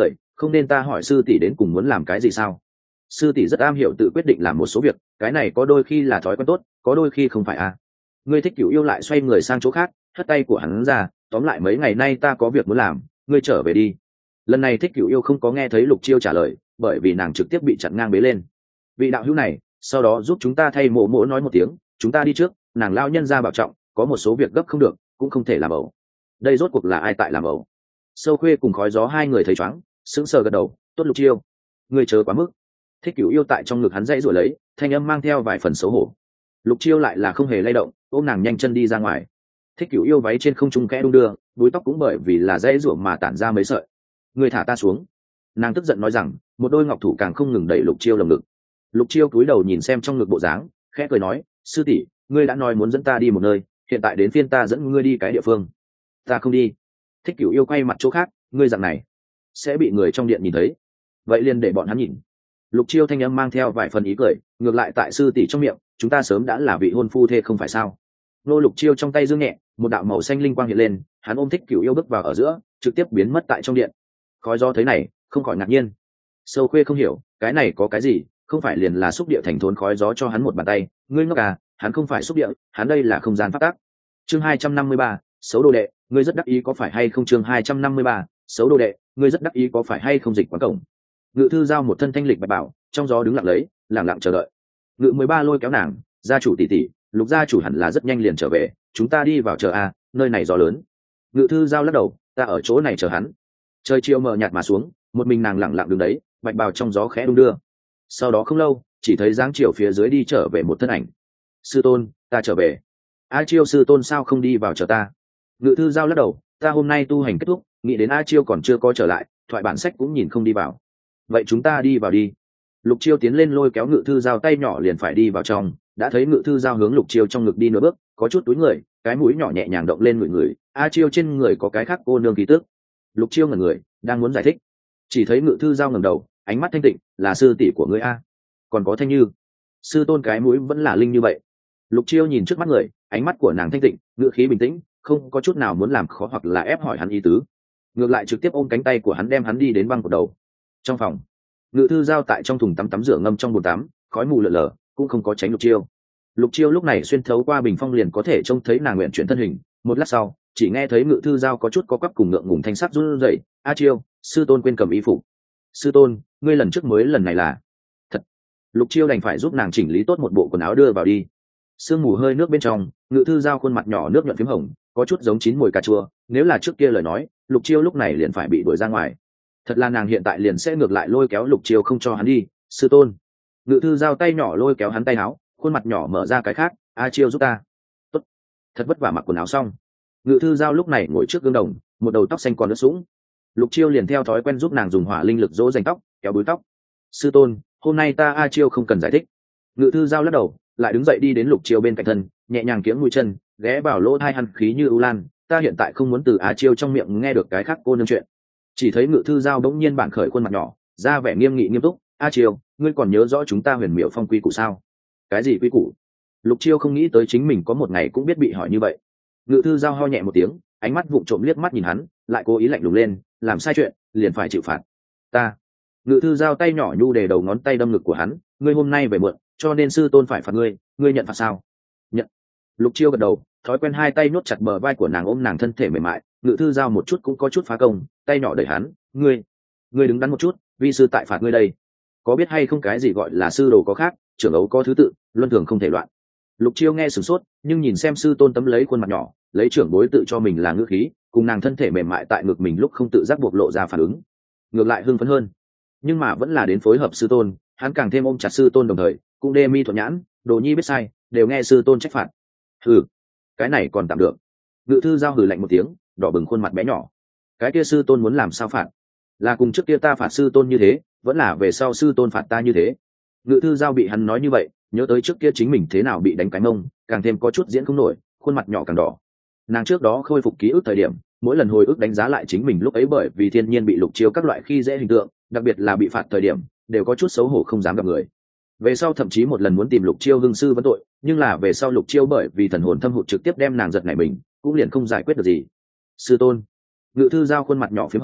Speaker 1: không nên ta hỏi sư tỷ đến cùng muốn làm cái gì sao? Sư tỷ rất am hiểu tự quyết định làm một số việc, cái này có đôi khi là thói quen tốt, có đôi khi không phải à. Ngươi Thích Cửu Yêu lại xoay người sang chỗ khác, hất tay của hắn ra, tóm lại mấy ngày nay ta có việc muốn làm, ngươi trở về đi. Lần này Thích Cửu Yêu không có nghe thấy Lục Chiêu trả lời, bởi vì nàng trực tiếp bị chặn ngang bế lên. Vị đạo hữu này, sau đó giúp chúng ta thay mộ mộ nói một tiếng, chúng ta đi trước, nàng lao nhân ra bảo trọng, có một số việc gấp không được, cũng không thể làm ẩu. Đây rốt cuộc là ai tại làm ẩu? Sâu Khuê cùng Khói Gió hai người thấy choáng, sững sờ gật đầu, tốt Lục Chiêu, ngươi chớ quá mức. Thích Cửu Yêu tại trong ngực hắn dãy rồi lấy, thanh âm mang theo vài phần xấu hổ. Lục Chiêu lại là không hề lay động, ôm nàng nhanh chân đi ra ngoài. Thích Cửu Yêu váy trên không trung khẽ đung đưa, búi tóc cũng bởi vì là dãy ruộng mà tản ra mấy sợi. Ngươi thả ta xuống. Nàng tức giận nói rằng, một đôi ngọc thủ càng không ngừng đẩy Lục Chiêu lồng ngực. Lục Chiêu cúi đầu nhìn xem trong ngực bộ dáng, khẽ cười nói, sư tỷ, ngươi đã nói muốn dẫn ta đi một nơi, hiện tại đến phiên ta dẫn ngươi đi cái địa phương. Ta không đi. Thích Cửu Yêu quay mặt chỗ khác, ngươi dạng này sẽ bị người trong điện nhìn thấy, vậy liền để bọn hắn nhìn. Lục Chiêu thanh âm mang theo vài phần ý cười, ngược lại tại sư tỷ trong miệng, chúng ta sớm đã là vị hôn phu thê không phải sao? Nô Lục Chiêu trong tay giương nhẹ, một đạo màu xanh linh quang hiện lên, hắn ôm Thích Cửu Yêu bước vào ở giữa, trực tiếp biến mất tại trong điện. Khói Gió thấy này, không khỏi ngạc nhiên. Sâu Khuê không hiểu, cái này có cái gì, không phải liền là xúc địa thành thốn. Khói Gió cho hắn một bàn tay, ngươi ngốc à, hắn không phải xúc địa, hắn đây là không gian pháp tắc. Chương 253, xấu đồ đệ, ngươi rất đắc ý có phải hay không? Chương 253, xấu đồ đệ, ngươi rất đắc ý có phải hay không? Dịch quán cổng. Ngự Thư Giao một thân thanh lịch bạch bảo, trong gió đứng lặng lấy, lặng lặng chờ đợi. Ngự 13 lôi kéo nàng, gia chủ tỷ tỷ, Lục gia chủ hẳn là rất nhanh liền trở về, chúng ta đi vào chờ a, nơi này gió lớn. Ngự Thư Giao lắc đầu, ta ở chỗ này chờ hắn. Trời chiều mờ nhạt mà xuống, một mình nàng lặng lặng đứng đấy, bạch bào trong gió khẽ đung đưa. Sau đó không lâu, chỉ thấy dáng chiều phía dưới đi trở về một thân ảnh. Sư tôn, ta trở về. A Chiêu sư tôn sao không đi vào chờ ta? Ngự Thư Giao lắc đầu, ta hôm nay tu hành kết thúc, nghĩ đến A Chiêu còn chưa có trở lại, thoại bản sách cũng nhìn không đi vào. Vậy chúng ta đi vào đi. Lục Chiêu tiến lên lôi kéo Ngự Thư Giao tay nhỏ liền phải đi vào trong, đã thấy Ngự Thư Giao hướng Lục Chiêu trong ngực đi nửa bước, có chút túi người, cái mũi nhỏ nhẹ nhàng động lên người. A Chiêu trên người có cái khác cô nương khí tức. Lục Chiêu ngẩn người, đang muốn giải thích, chỉ thấy Ngự Thư Giao ngẩng đầu, ánh mắt thanh tịnh, là sư tỷ của ngươi a? Còn có Thanh Như, sư tôn cái mũi vẫn là linh như vậy. Lục Chiêu nhìn trước mắt người, ánh mắt của nàng thanh tịnh, ngữ khí bình tĩnh, không có chút nào muốn làm khó hoặc là ép hỏi hắn ý tứ, ngược lại trực tiếp ôm cánh tay của hắn đem hắn đi đến băng của đầu. Trong phòng, Ngự Thư Giao tại trong thùng tắm rửa ngâm trong bồn tắm, khói mù lờ lờ, cũng không có tránh Lục Chiêu. Lục Chiêu lúc này xuyên thấu qua bình phong liền có thể trông thấy nàng nguyện chuyển thân hình, một lát sau, chỉ nghe thấy Ngự Thư Giao có chút có quắp cùng ngượng ngùng thanh sắc run rẩy, "A Chiêu, sư tôn quên cầm y phục." "Sư tôn, ngươi lần trước mới lần này là?" "Thật." Lục Chiêu đành phải giúp nàng chỉnh lý tốt một bộ quần áo đưa vào đi. Sương mù hơi nước bên trong, Ngự Thư Giao khuôn mặt nhỏ nước nhuận phím hồng, có chút giống chín mùi cà chua, nếu là trước kia lời nói, Lục Chiêu lúc này liền phải bị đuổi ra ngoài. Thật là nàng hiện tại liền sẽ ngược lại lôi kéo Lục Chiêu không cho hắn đi. "Sư tôn." Ngự Thư Giao tay nhỏ lôi kéo hắn tay áo, khuôn mặt nhỏ mở ra cái khác, "A Chiêu giúp ta." "Tốt." Thật vất vả mặc quần áo xong, Ngự Thư Giao lúc này ngồi trước gương đồng, một đầu tóc xanh còn ướt sũng. Lục Chiêu liền theo thói quen giúp nàng dùng hỏa linh lực dỗ dành tóc, kéo búi tóc. "Sư tôn, hôm nay ta A Chiêu không cần giải thích." Ngự Thư Giao lắc đầu, lại đứng dậy đi đến Lục Chiêu bên cạnh thân, nhẹ nhàng kiễng mũi chân, ghé vào lỗ tai hằn khí như ưu lan, "Ta hiện tại không muốn từ A Chiêu trong miệng nghe được cái khác cô nương chuyện." Chỉ thấy Ngự Thư Giao bỗng nhiên bản khởi khuôn mặt nhỏ, ra vẻ nghiêm nghị nghiêm túc, "A Chiêu, ngươi còn nhớ rõ chúng ta Huyền Miểu Phong quy củ sao?" "Cái gì quy củ?" Lục Chiêu không nghĩ tới chính mình có một ngày cũng biết bị hỏi như vậy. Ngự Thư Giao ho nhẹ một tiếng, ánh mắt vụng trộm liếc mắt nhìn hắn, lại cố ý lạnh lùng lên, "Làm sai chuyện liền phải chịu phạt." "Ta." Ngự Thư Giao tay nhỏ nhu để đầu ngón tay đâm ngực của hắn, "Ngươi hôm nay về muộn, cho nên sư tôn phải phạt ngươi, ngươi nhận phạt sao?" "Nhận." Lục Chiêu gật đầu, thói quen hai tay nhốt chặt bờ vai của nàng ôm nàng thân thể mềm mại. Ngự Thư Giao một chút cũng có chút phá công, tay nhỏ đẩy hắn, ngươi đứng đắn một chút, vi sư tại phạt ngươi đây. Có biết hay không cái gì gọi là sư đồ có khác, trưởng ấu có thứ tự, luân thường không thể loạn." Lục Chiêu nghe sửng sốt, nhưng nhìn xem sư tôn tấm lấy khuôn mặt nhỏ, lấy trưởng bối tự cho mình là ngữ khí, cùng nàng thân thể mềm mại tại ngực mình lúc không tự giác bộc lộ ra phản ứng, ngược lại hưng phấn hơn. Nhưng mà vẫn là đến phối hợp sư tôn, hắn càng thêm ôm chặt sư tôn đồng thời, cũng đê mi thuận nhãn, đồ nhi biết sai, đều nghe sư tôn trách phạt. "Hừ, cái này còn tạm được." Ngự Thư Giao hừ lạnh một tiếng, đỏ bừng khuôn mặt bé nhỏ, "Cái kia sư tôn muốn làm sao phạt? Là cùng trước kia ta phạt sư tôn như thế, vẫn là về sau sư tôn phạt ta như thế?" Ngự Thư Giao bị hắn nói như vậy, nhớ tới trước kia chính mình thế nào bị đánh cái mông, càng thêm có chút diễn không nổi, khuôn mặt nhỏ càng đỏ. Nàng trước đó khôi phục ký ức thời điểm, mỗi lần hồi ức đánh giá lại chính mình lúc ấy bởi vì thiên nhiên bị Lục Chiêu các loại khi dễ hình tượng, đặc biệt là bị phạt thời điểm, đều có chút xấu hổ không dám gặp người. Về sau thậm chí một lần muốn tìm Lục Chiêu hưng sư vấn tội, nhưng là về sau Lục Chiêu bởi vì thần hồn thâm hụt trực tiếp đem nàng giật nảy mình, cũng liền không giải quyết được gì. "Sư tôn." Ngự Thư Giao khuôn mặt nhỏ phím hồng,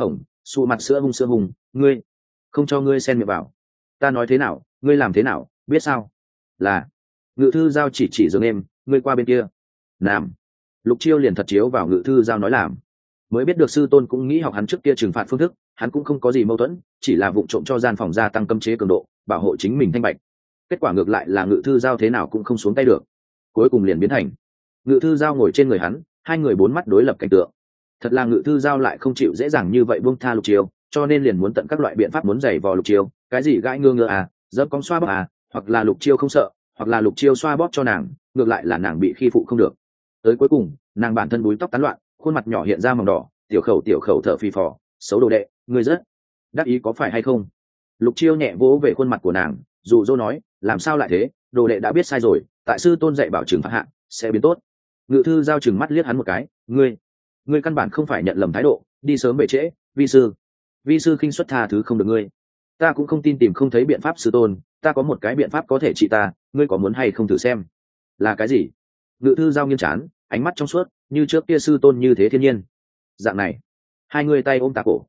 Speaker 1: Sụ mặt sữa hung, ngươi không cho ngươi xen miệng vào. Ta nói thế nào ngươi làm thế nào biết sao? Là. Ngự thư giao chỉ giường em, ngươi qua bên kia làm. Lục Chiêu liền thật chiếu vào ngự thư giao nói làm. Mới biết được sư tôn cũng nghĩ học hắn trước kia trừng phạt phương thức, hắn cũng không có gì mâu thuẫn, chỉ là vụng trộm cho gian phòng gia tăng cấm chế cường độ, bảo hộ chính mình thanh bạch. Kết quả ngược lại là ngự thư giao thế nào cũng không xuống tay được, cuối cùng liền biến thành ngự thư giao ngồi trên người hắn, hai người bốn mắt đối lập cảnh tượng. Thật là ngự thư giao lại không chịu dễ dàng như vậy buông tha Lục Chiêu, cho nên liền muốn tận các loại biện pháp muốn giày vò Lục Chiêu, cái gì gãi ngơ à, dẫm cong xoa bóp à, hoặc là Lục Chiêu không sợ, hoặc là Lục Chiêu xoa bóp cho nàng, ngược lại là nàng bị khi phụ không được. Tới cuối cùng, nàng bản thân búi tóc tán loạn, khuôn mặt nhỏ hiện ra màu đỏ, tiểu khẩu thở phì phò, xấu đồ đệ, ngươi rất đắc ý có phải hay không? Lục Chiêu nhẹ vỗ về khuôn mặt của nàng, dụ dỗ nói, làm sao lại thế, đồ đệ đã biết sai rồi, tại sư tôn dạy bảo trừng phạt hạ sẽ biến tốt. Ngự thư giao chừng mắt liếc hắn một cái, ngươi căn bản không phải nhận lầm thái độ, đi sớm về trễ, vi sư khinh suất tha thứ không được ngươi. Ta cũng không tin tìm không thấy biện pháp sư tôn, ta có một cái biện pháp có thể trị ta, ngươi có muốn hay không thử xem? Là cái gì? Ngự thư giao nghiêng trán, ánh mắt trong suốt, như trước kia sư tôn như thế thiên nhiên. Dạng này, hai người tay ôm tà cổ.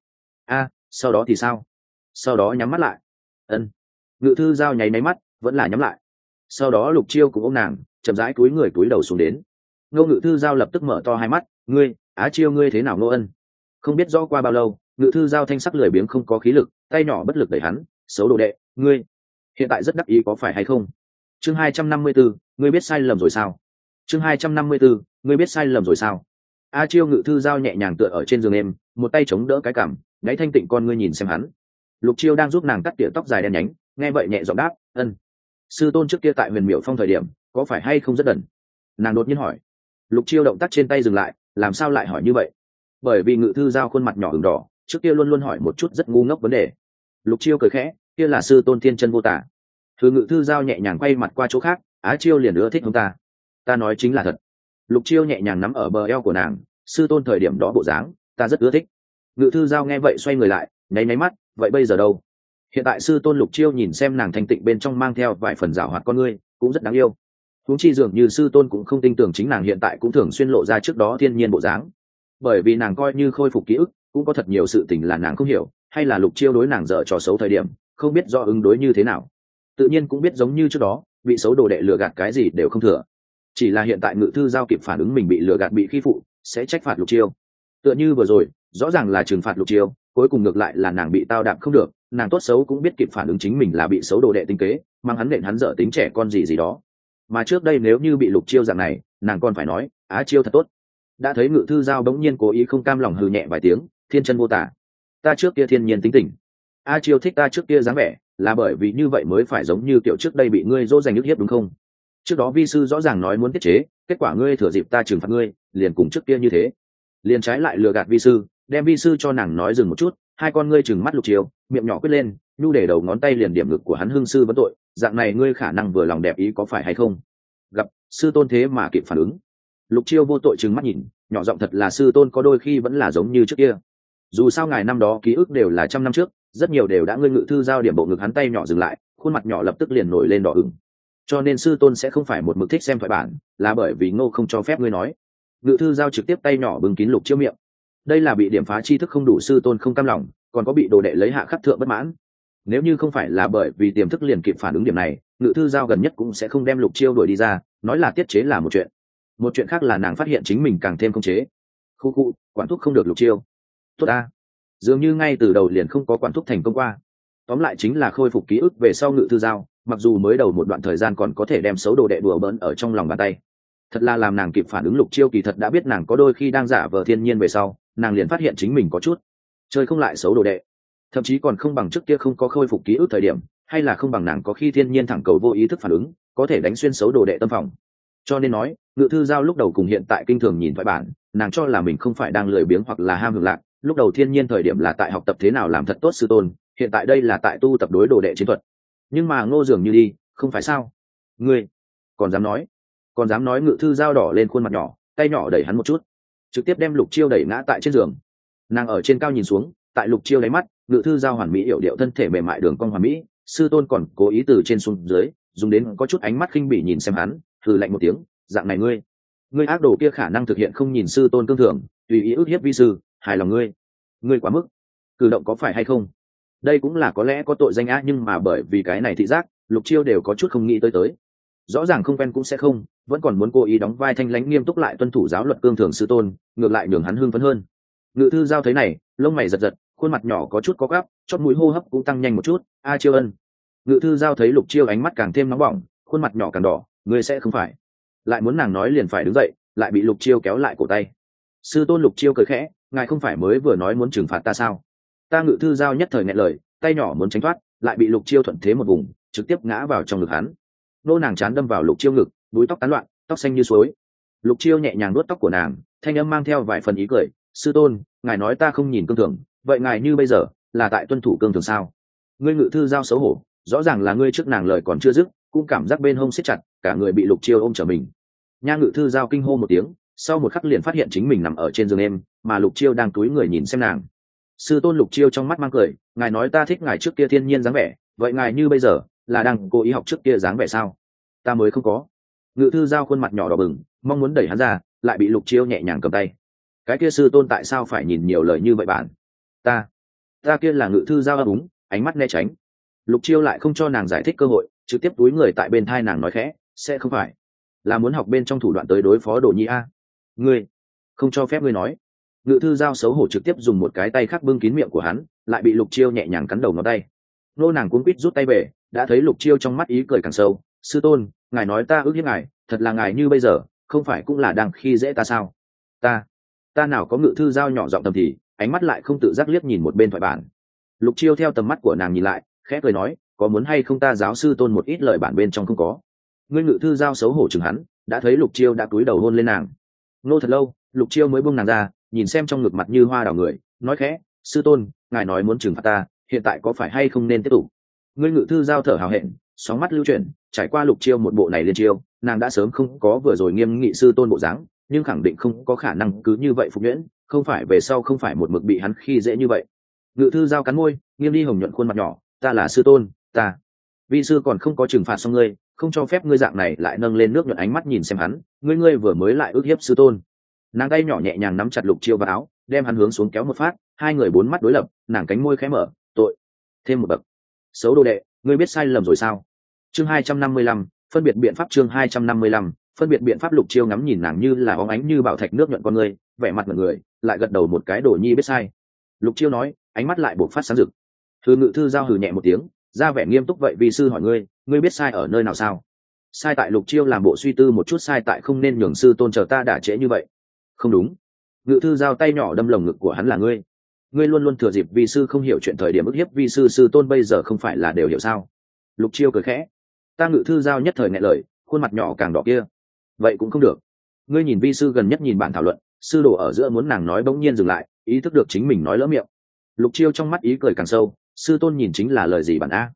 Speaker 1: Sau đó thì sao? Sau đó nhắm mắt lại. Ân. Ngự thư giao nháy máy mắt, vẫn là nhắm lại. Sau đó Lục Chiêu cũng ôm nàng, chậm rãi cúi người cúi đầu xuống đến. Ngô ngự thư giao lập tức mở to hai mắt, ngươi, Á Chiêu ngươi thế nào Ngô Ân? Không biết rõ qua bao lâu, ngự thư giao thanh sắc lười biếng không có khí lực, tay nhỏ bất lực đẩy hắn, xấu đồ đệ, ngươi hiện tại rất đắc ý có phải hay không? Chương 254, ngươi biết sai lầm rồi sao? Chương 254, ngươi biết sai lầm rồi sao? A Chiêu ngự thư giao nhẹ nhàng tựa ở trên giường em, một tay chống đỡ cái cằm, đáy thanh tịnh con ngươi nhìn xem hắn. Lục Chiêu đang giúp nàng cắt tỉa tóc dài đen nhánh, nghe vậy nhẹ giọng đáp, ân. Sư tôn trước kia tại Huyền Miểu Phong thời điểm, có phải hay không rất đần? Nàng đột nhiên hỏi. Lục Chiêu động tác trên tay dừng lại, làm sao lại hỏi như vậy? Bởi vì ngự thư giao khuôn mặt nhỏ ửng đỏ, trước kia luôn luôn hỏi một chút rất ngu ngốc vấn đề. Lục Chiêu cười khẽ, kia là sư tôn thiên chân vô tả. Thứ ngự thư giao nhẹ nhàng quay mặt qua chỗ khác, Á Chiêu liền ưa thích ông ta. Ta nói chính là thật. Lục Chiêu nhẹ nhàng nắm ở bờ eo của nàng, sư tôn thời điểm đó bộ dáng, ta rất ưa thích. Ngự thư giao nghe vậy xoay người lại, nháy mắt, vậy bây giờ đâu? Hiện tại sư tôn Lục Chiêu nhìn xem nàng thanh tịnh bên trong mang theo vài phần giảo hoạt con ngươi, cũng rất đáng yêu. Huống chi dường như sư tôn cũng không tin tưởng chính nàng hiện tại cũng thường xuyên lộ ra trước đó thiên nhiên bộ dáng. Bởi vì nàng coi như khôi phục ký ức, cũng có thật nhiều sự tình là nàng không hiểu, hay là Lục Chiêu đối nàng dở trò xấu thời điểm, không biết do ứng đối như thế nào. Tự nhiên cũng biết giống như trước đó, bị xấu đồ đệ lừa gạt cái gì đều không thừa. Chỉ là hiện tại ngự thư giao kịp phản ứng mình bị lừa gạt bị khi phụ, sẽ trách phạt Lục Chiêu. Tựa như vừa rồi, rõ ràng là trừng phạt Lục Chiêu, cuối cùng ngược lại là nàng bị tao đạp không được, nàng tốt xấu cũng biết kịp phản ứng chính mình là bị xấu đồ đệ tinh kế, mang hắn nện hắn dở tính trẻ con gì đó. Mà trước đây nếu như bị Lục Chiêu dạng này, nàng còn phải nói, Á Chiêu thật tốt. Đã thấy ngự thư giao bỗng nhiên cố ý không cam lòng hừ nhẹ vài tiếng, thiên chân vô tả. Ta trước kia thiên nhiên tính tình. A Chiêu thích ta trước kia dáng vẻ, là bởi vì như vậy mới phải giống như kiểu trước đây bị ngươi dỗ dành nhức hiếp đúng không? Trước đó vi sư rõ ràng nói muốn tiết chế, kết quả ngươi thừa dịp ta trừng phạt ngươi, liền cùng trước kia như thế, liền trái lại lừa gạt vi sư, đem vi sư cho nàng nói dừng một chút, hai con ngươi trừng mắt Lục Chiêu, miệng nhỏ quyết lên, nhu để đầu ngón tay liền điểm ngực của hắn hưng sư vấn tội, dạng này ngươi khả năng vừa lòng đẹp ý có phải hay không? Gặp sư tôn thế mà kịp phản ứng. Lục Chiêu vô tội trừng mắt nhìn, nhỏ giọng thật là sư tôn có đôi khi vẫn là giống như trước kia. Dù sao ngài năm đó ký ức đều là trăm năm trước, rất nhiều đều đã ngươi ngự thư giao điểm bộ ngực hắn tay nhỏ dừng lại, khuôn mặt nhỏ lập tức liền nổi lên đỏ ửng. Cho nên sư tôn sẽ không phải một mực thích xem thoại bản, là bởi vì Ngô không cho phép ngươi nói. Ngự thư giao trực tiếp tay nhỏ bưng kín Lục Chiêu miệng. Đây là bị điểm phá tri thức không đủ sư tôn không cam lòng, còn có bị đồ đệ lấy hạ khắc thượng bất mãn. Nếu như không phải là bởi vì tiềm thức liền kịp phản ứng điểm này, ngự thư giao gần nhất cũng sẽ không đem Lục Chiêu đuổi đi ra, nói là tiết chế là một chuyện. Một chuyện khác là nàng phát hiện chính mình càng thêm không chế. Khu quản thúc không được Lục Chiêu. Tốt a. Dường như ngay từ đầu liền không có quản thúc thành công qua. Tóm lại chính là khôi phục ký ức về sau ngự thư giao, mặc dù mới đầu một đoạn thời gian còn có thể đem xấu đồ đệ đùa bỡn ở trong lòng bàn tay. Thật là làm nàng kịp phản ứng Lục Chiêu kỳ thật đã biết nàng có đôi khi đang giả vờ thiên nhiên về sau, nàng liền phát hiện chính mình có chút chơi không lại xấu đồ đệ, thậm chí còn không bằng trước kia không có khôi phục ký ức thời điểm, hay là không bằng nàng có khi thiên nhiên thẳng cầu vô ý thức phản ứng, có thể đánh xuyên xấu đồ đệ tâm phòng. Cho nên nói, ngự thư giao lúc đầu cùng hiện tại kinh thường nhìn thoại bản, nàng cho là mình không phải đang lười biếng hoặc là ham hưởng lạc, lúc đầu thiên nhiên thời điểm là tại học tập thế nào làm thật tốt sư tôn, hiện tại đây là tại tu tập đối đồ đệ chiến thuật. Nhưng mà Ngô dường như đi, không phải sao? Ngươi còn dám nói ngự thư giao đỏ lên khuôn mặt nhỏ, tay nhỏ đẩy hắn một chút, trực tiếp đem Lục Chiêu đẩy ngã tại trên giường. Nàng ở trên cao nhìn xuống, tại Lục Chiêu đáy mắt, ngự thư giao hoàn mỹ yểu điệu thân thể mềm mại đường cong hoàn mỹ, sư tôn còn cố ý từ trên xuống dưới, dùng đến có chút ánh mắt khinh bỉ nhìn xem hắn, hừ lạnh một tiếng, dạng này ngươi ác đồ kia khả năng thực hiện không nhìn sư tôn cương thường, tùy ý ức hiếp vi sư, hài lòng ngươi quá mức. cử động có phải hay không? Đây cũng là có lẽ có tội danh á, nhưng mà bởi vì cái này thị giác, Lục Chiêu đều có chút không nghĩ tới. Rõ ràng không quen cũng sẽ không, vẫn còn muốn cố ý đóng vai thanh lãnh nghiêm túc lại tuân thủ giáo luật cương thường sư tôn, ngược lại nhường hắn hưng phấn hơn. Ngự thư giao thấy này, lông mày giật giật, khuôn mặt nhỏ có chút có gắp, chót mũi hô hấp cũng tăng nhanh một chút. A Chiêu ân. Ngự thư giao thấy Lục Chiêu ánh mắt càng thêm nóng bỏng, khuôn mặt nhỏ càng đỏ, ngươi sẽ không phải. Lại muốn nàng nói liền phải đứng dậy, lại bị Lục Chiêu kéo lại cổ tay. Sư tôn. Lục Chiêu cười khẽ, ngài không phải mới vừa nói muốn trừng phạt ta sao? Ta ngự thư giao nhất thời nghẹn lời, tay nhỏ muốn tránh thoát, lại bị Lục Chiêu thuận thế một vùng, trực tiếp ngã vào trong ngực hắn. Nô nàng chán đâm vào Lục Chiêu ngực, búi tóc tán loạn, tóc xanh như suối. Lục Chiêu nhẹ nhàng nuốt tóc của nàng, thanh âm mang theo vài phần ý cười. Sư tôn, ngài nói ta không nhìn cương thường, vậy ngài như bây giờ là tại tuân thủ cương thường sao? Ngươi ngự thư giao xấu hổ, rõ ràng là ngươi trước nàng lời còn chưa dứt, cũng cảm giác bên hông siết chặt, cả người bị Lục Chiêu ôm trở mình. Nha ngự thư giao kinh hô một tiếng, sau một khắc liền phát hiện chính mình nằm ở trên giường em, mà Lục Chiêu đang cúi người nhìn xem nàng. Sư tôn. Lục Chiêu trong mắt mang cười, ngài nói ta thích ngài trước kia thiên nhiên dáng vẻ, vậy ngài như bây giờ là đang cố ý học trước kia dáng vẻ sao? Ta mới không có. Ngự thư giao khuôn mặt nhỏ đỏ bừng, mong muốn đẩy hắn ra, lại bị Lục Chiêu nhẹ nhàng cầm tay. Cái kia sư tôn tại sao phải nhìn nhiều lời như vậy bạn? Ta kia là ngự thư giao ấp úng, ánh mắt né tránh. Lục Chiêu lại không cho nàng giải thích cơ hội, trực tiếp túi người tại bên thai nàng nói khẽ, sẽ không phải là muốn học bên trong thủ đoạn tới đối phó Đồ Nhi a? Ngươi không cho phép ngươi nói. Ngự thư giao xấu hổ trực tiếp dùng một cái tay khác bưng kín miệng của hắn, lại bị Lục Chiêu nhẹ nhàng cắn đầu ngón tay. Nô nàng cuống quýt rút tay về, đã thấy Lục Chiêu trong mắt ý cười càng sâu. Sư tôn, ngài nói ta ước hiếp ngài, thật là ngài như bây giờ không phải cũng là đang khi dễ ta sao? Ta nào có. Ngự thư giao nhỏ giọng thầm thì, ánh mắt lại không tự giác liếc nhìn một bên thoại bản. Lục Chiêu theo tầm mắt của nàng nhìn lại, khẽ cười nói, có muốn hay không ta giáo sư tôn một ít lời bản bên trong không có? Ngươi ngự thư giao xấu hổ chừng hắn, đã thấy Lục Chiêu đã cúi đầu hôn lên nàng. Nô thật lâu, Lục Chiêu mới buông nàng ra, nhìn xem trong ngực mặt như hoa đào người, nói khẽ, sư tôn, ngài nói muốn trừng phạt ta, hiện tại có phải hay không nên tiếp tục? Ngươi ngự thư giao thở hào hẹn, sóng mắt lưu chuyển, trải qua Lục Chiêu một bộ này liên chiêu, nàng đã sớm không có vừa rồi nghiêm nghị sư tôn bộ dáng, nhưng khẳng định không có khả năng cứ như vậy phục nhuyễn, không phải về sau không phải một mực bị hắn khi dễ như vậy. Ngự thư giao cắn môi, nghiêm đi hồng nhuận khuôn mặt nhỏ, ta là sư tôn, ta vi sư còn không có trừng phạt xong ngươi, không cho phép ngươi dạng này lại nâng lên nước nhuận ánh mắt nhìn xem hắn, ngươi vừa mới lại ức hiếp sư tôn. Nàng tay nhỏ nhẹ nhàng nắm chặt Lục Chiêu vào áo, đem hắn hướng xuống kéo một phát, hai người bốn mắt đối lập, nàng cánh môi khẽ mở, tội thêm một bậc. Xấu đồ đệ, ngươi biết sai lầm rồi sao? Chương 255, phân biệt biện pháp. Chương 255, phân biệt biện pháp. Lục Chiêu ngắm nhìn nàng như là óng ánh như bảo thạch nước nhuận con người, vẻ mặt ngẩn người, lại gật đầu một cái. Đồ Nhi biết sai. Lục Chiêu nói, ánh mắt lại bộc phát sáng rực. Hừ. Ngự thư giao hừ nhẹ một tiếng, ra vẻ nghiêm túc, vậy vì sư hỏi ngươi biết sai ở nơi nào sao? Sai tại. Lục Chiêu làm bộ suy tư một chút, sai tại không nên nhường sư tôn chờ ta đả trễ như vậy. Không đúng. Ngự thư giao tay nhỏ đâm lồng ngực của hắn, là ngươi luôn luôn thừa dịp vi sư không hiểu chuyện thời điểm ức hiếp vi sư tôn, bây giờ không phải là đều hiểu sao? Lục Chiêu cười khẽ. Ta ngự thư giao nhất thời nghẹn lời, khuôn mặt nhỏ càng đỏ kia. Vậy cũng không được. Ngươi nhìn vi sư gần nhất nhìn bản thảo luận, sư đồ ở giữa muốn nàng nói bỗng nhiên dừng lại, ý thức được chính mình nói lỡ miệng. Lục Chiêu trong mắt ý cười càng sâu, sư tôn nhìn chính là lời gì bản a?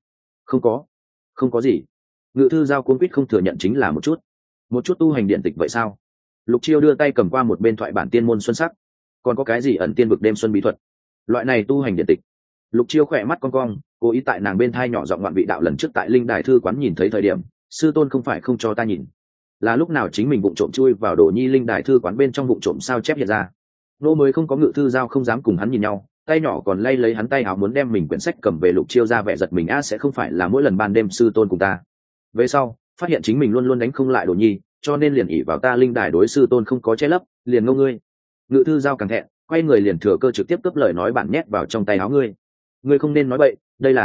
Speaker 1: Không có gì. Ngự thư giao cuống quýt không thừa nhận, chính là một chút tu hành điện tịch vậy sao? Lục Chiêu đưa tay cầm qua một bên thoại bản Tiên môn xuân sắc. Còn có cái gì ẩn tiên vực đêm xuân bí thuật? Loại này tu hành điện tịch. Lục Chiêu khỏe mắt cong cong, cố ý tại nàng bên thai nhỏ giọng ngoạn vị đạo, lần trước tại linh đài thư quán nhìn thấy thời điểm, sư tôn không phải không cho ta nhìn, là lúc nào chính mình vụng trộm chui vào Đồ Nhi linh đài thư quán bên trong vụng trộm sao chép hiện ra. Nô mới không có. Ngự thư giao không dám cùng hắn nhìn nhau, tay nhỏ còn lay lấy hắn tay áo muốn đem mình quyển sách cầm về. Lục Chiêu ra vẻ giật mình, sẽ không phải là mỗi lần ban đêm sư tôn cùng ta về sau phát hiện chính mình luôn luôn đánh không lại Đồ Nhi, cho nên liền ỉ vào ta linh đài đối sư tôn không có che lấp, liền ngô ngươi. Ngự thư giao càng thẹn, quay người liền thừa cơ trực tiếp cướp lời nói bản nhét vào trong tay áo. Ngươi không nên nói bậy,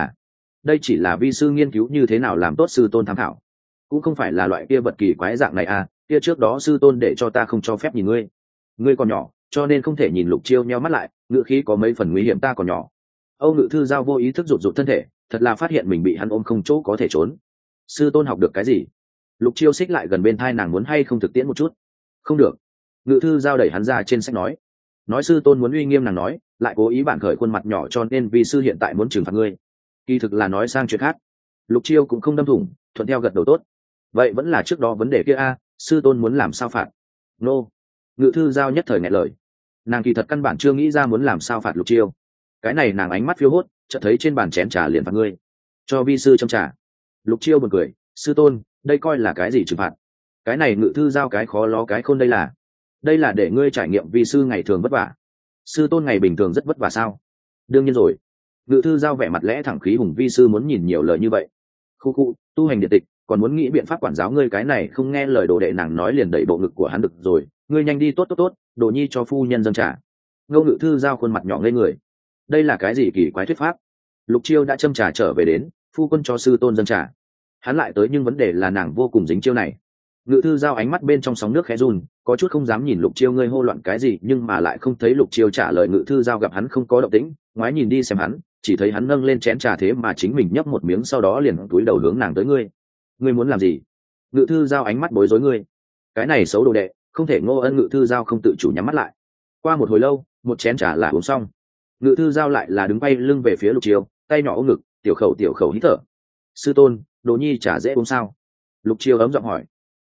Speaker 1: đây chỉ là vi sư nghiên cứu như thế nào làm tốt sư tôn tham khảo, cũng không phải là loại kia vật kỳ quái dạng này à. Kia trước đó sư tôn để cho ta không cho phép nhìn ngươi còn nhỏ, cho nên không thể nhìn. Lục Chiêu nheo mắt lại, ngự khí có mấy phần nguy hiểm, ta còn nhỏ. Âu Ngự thư giao vô ý thức rụt thân thể, thật là phát hiện mình bị hắn ôm không chỗ có thể trốn. Sư tôn học được cái gì? Lục Chiêu xích lại gần bên thai nàng, muốn hay không thực tiễn một chút? Không được. Ngự thư giao đẩy hắn ra trên sách nói sư tôn muốn uy nghiêm nàng nói, lại cố ý bản khởi khuôn mặt nhỏ, cho nên vì sư hiện tại muốn trừng phạt ngươi. Kỳ thực là nói sang chuyện khác. Lục Chiêu cũng không đâm thủng, thuận theo gật đầu tốt. Vậy vẫn là trước đó vấn đề kia a, sư tôn muốn làm sao phạt? Nô. Ngự thư giao nhất thời nghẹn lời. Nàng kỳ thật căn bản chưa nghĩ ra muốn làm sao phạt Lục Chiêu. Cái này nàng ánh mắt phiêu hốt, chợt thấy trên bàn chén trà liền phạt ngươi. Cho vi sư châm trà. Lục Chiêu buồn cười, sư tôn, đây coi là cái gì trừng phạt? Cái này ngự thư giao cái khó ló cái khôn, đây là để ngươi trải nghiệm vi sư ngày thường vất vả. Sư tôn ngày bình thường rất vất vả sao? đương nhiên rồi. Ngự thư giao vẻ mặt lẽ thẳng khí hùng vi sư muốn nhìn nhiều lời như vậy. Khu khu, tu hành điện tịch còn muốn nghĩ biện pháp quản giáo ngươi cái này không nghe lời đồ đệ, nàng nói liền đẩy bộ ngực của hắn được rồi, ngươi nhanh đi, tốt tốt tốt, đồ nhi cho phu nhân dâng trả. Ngô ngự thư giao khuôn mặt nhỏ ngây người, đây là cái gì kỳ quái thuyết pháp? Lục Chiêu đã châm trà trở về đến, phu quân cho sư tôn dâng trà, hắn lại tới, nhưng vấn đề là nàng vô cùng dính chiêu này. Ngự thư giao ánh mắt bên trong sóng nước khẽ run, có chút không dám nhìn Lục Chiêu ngươi hô loạn cái gì, nhưng mà lại không thấy Lục Chiêu trả lời. Ngự thư giao gặp hắn không có động tĩnh, ngoái nhìn đi xem hắn, chỉ thấy hắn nâng lên chén trà thế mà chính mình nhấp một miếng, sau đó liền túi đầu hướng nàng tới. Ngươi muốn làm gì? Ngự thư giao ánh mắt bối rối. Ngươi cái này xấu đồ đệ, không thể. Ngô Ân Ngự thư giao không tự chủ nhắm mắt lại. Qua một hồi lâu, một chén trà là uống xong, Ngự thư giao lại là đứng bay lưng về phía Lục Chiêu, tay nhỏ ôm ngực, tiểu khẩu hít thở. Sư tôn, đồ nhi trà dễ uống sao? Lục Chiêu ấm giọng hỏi.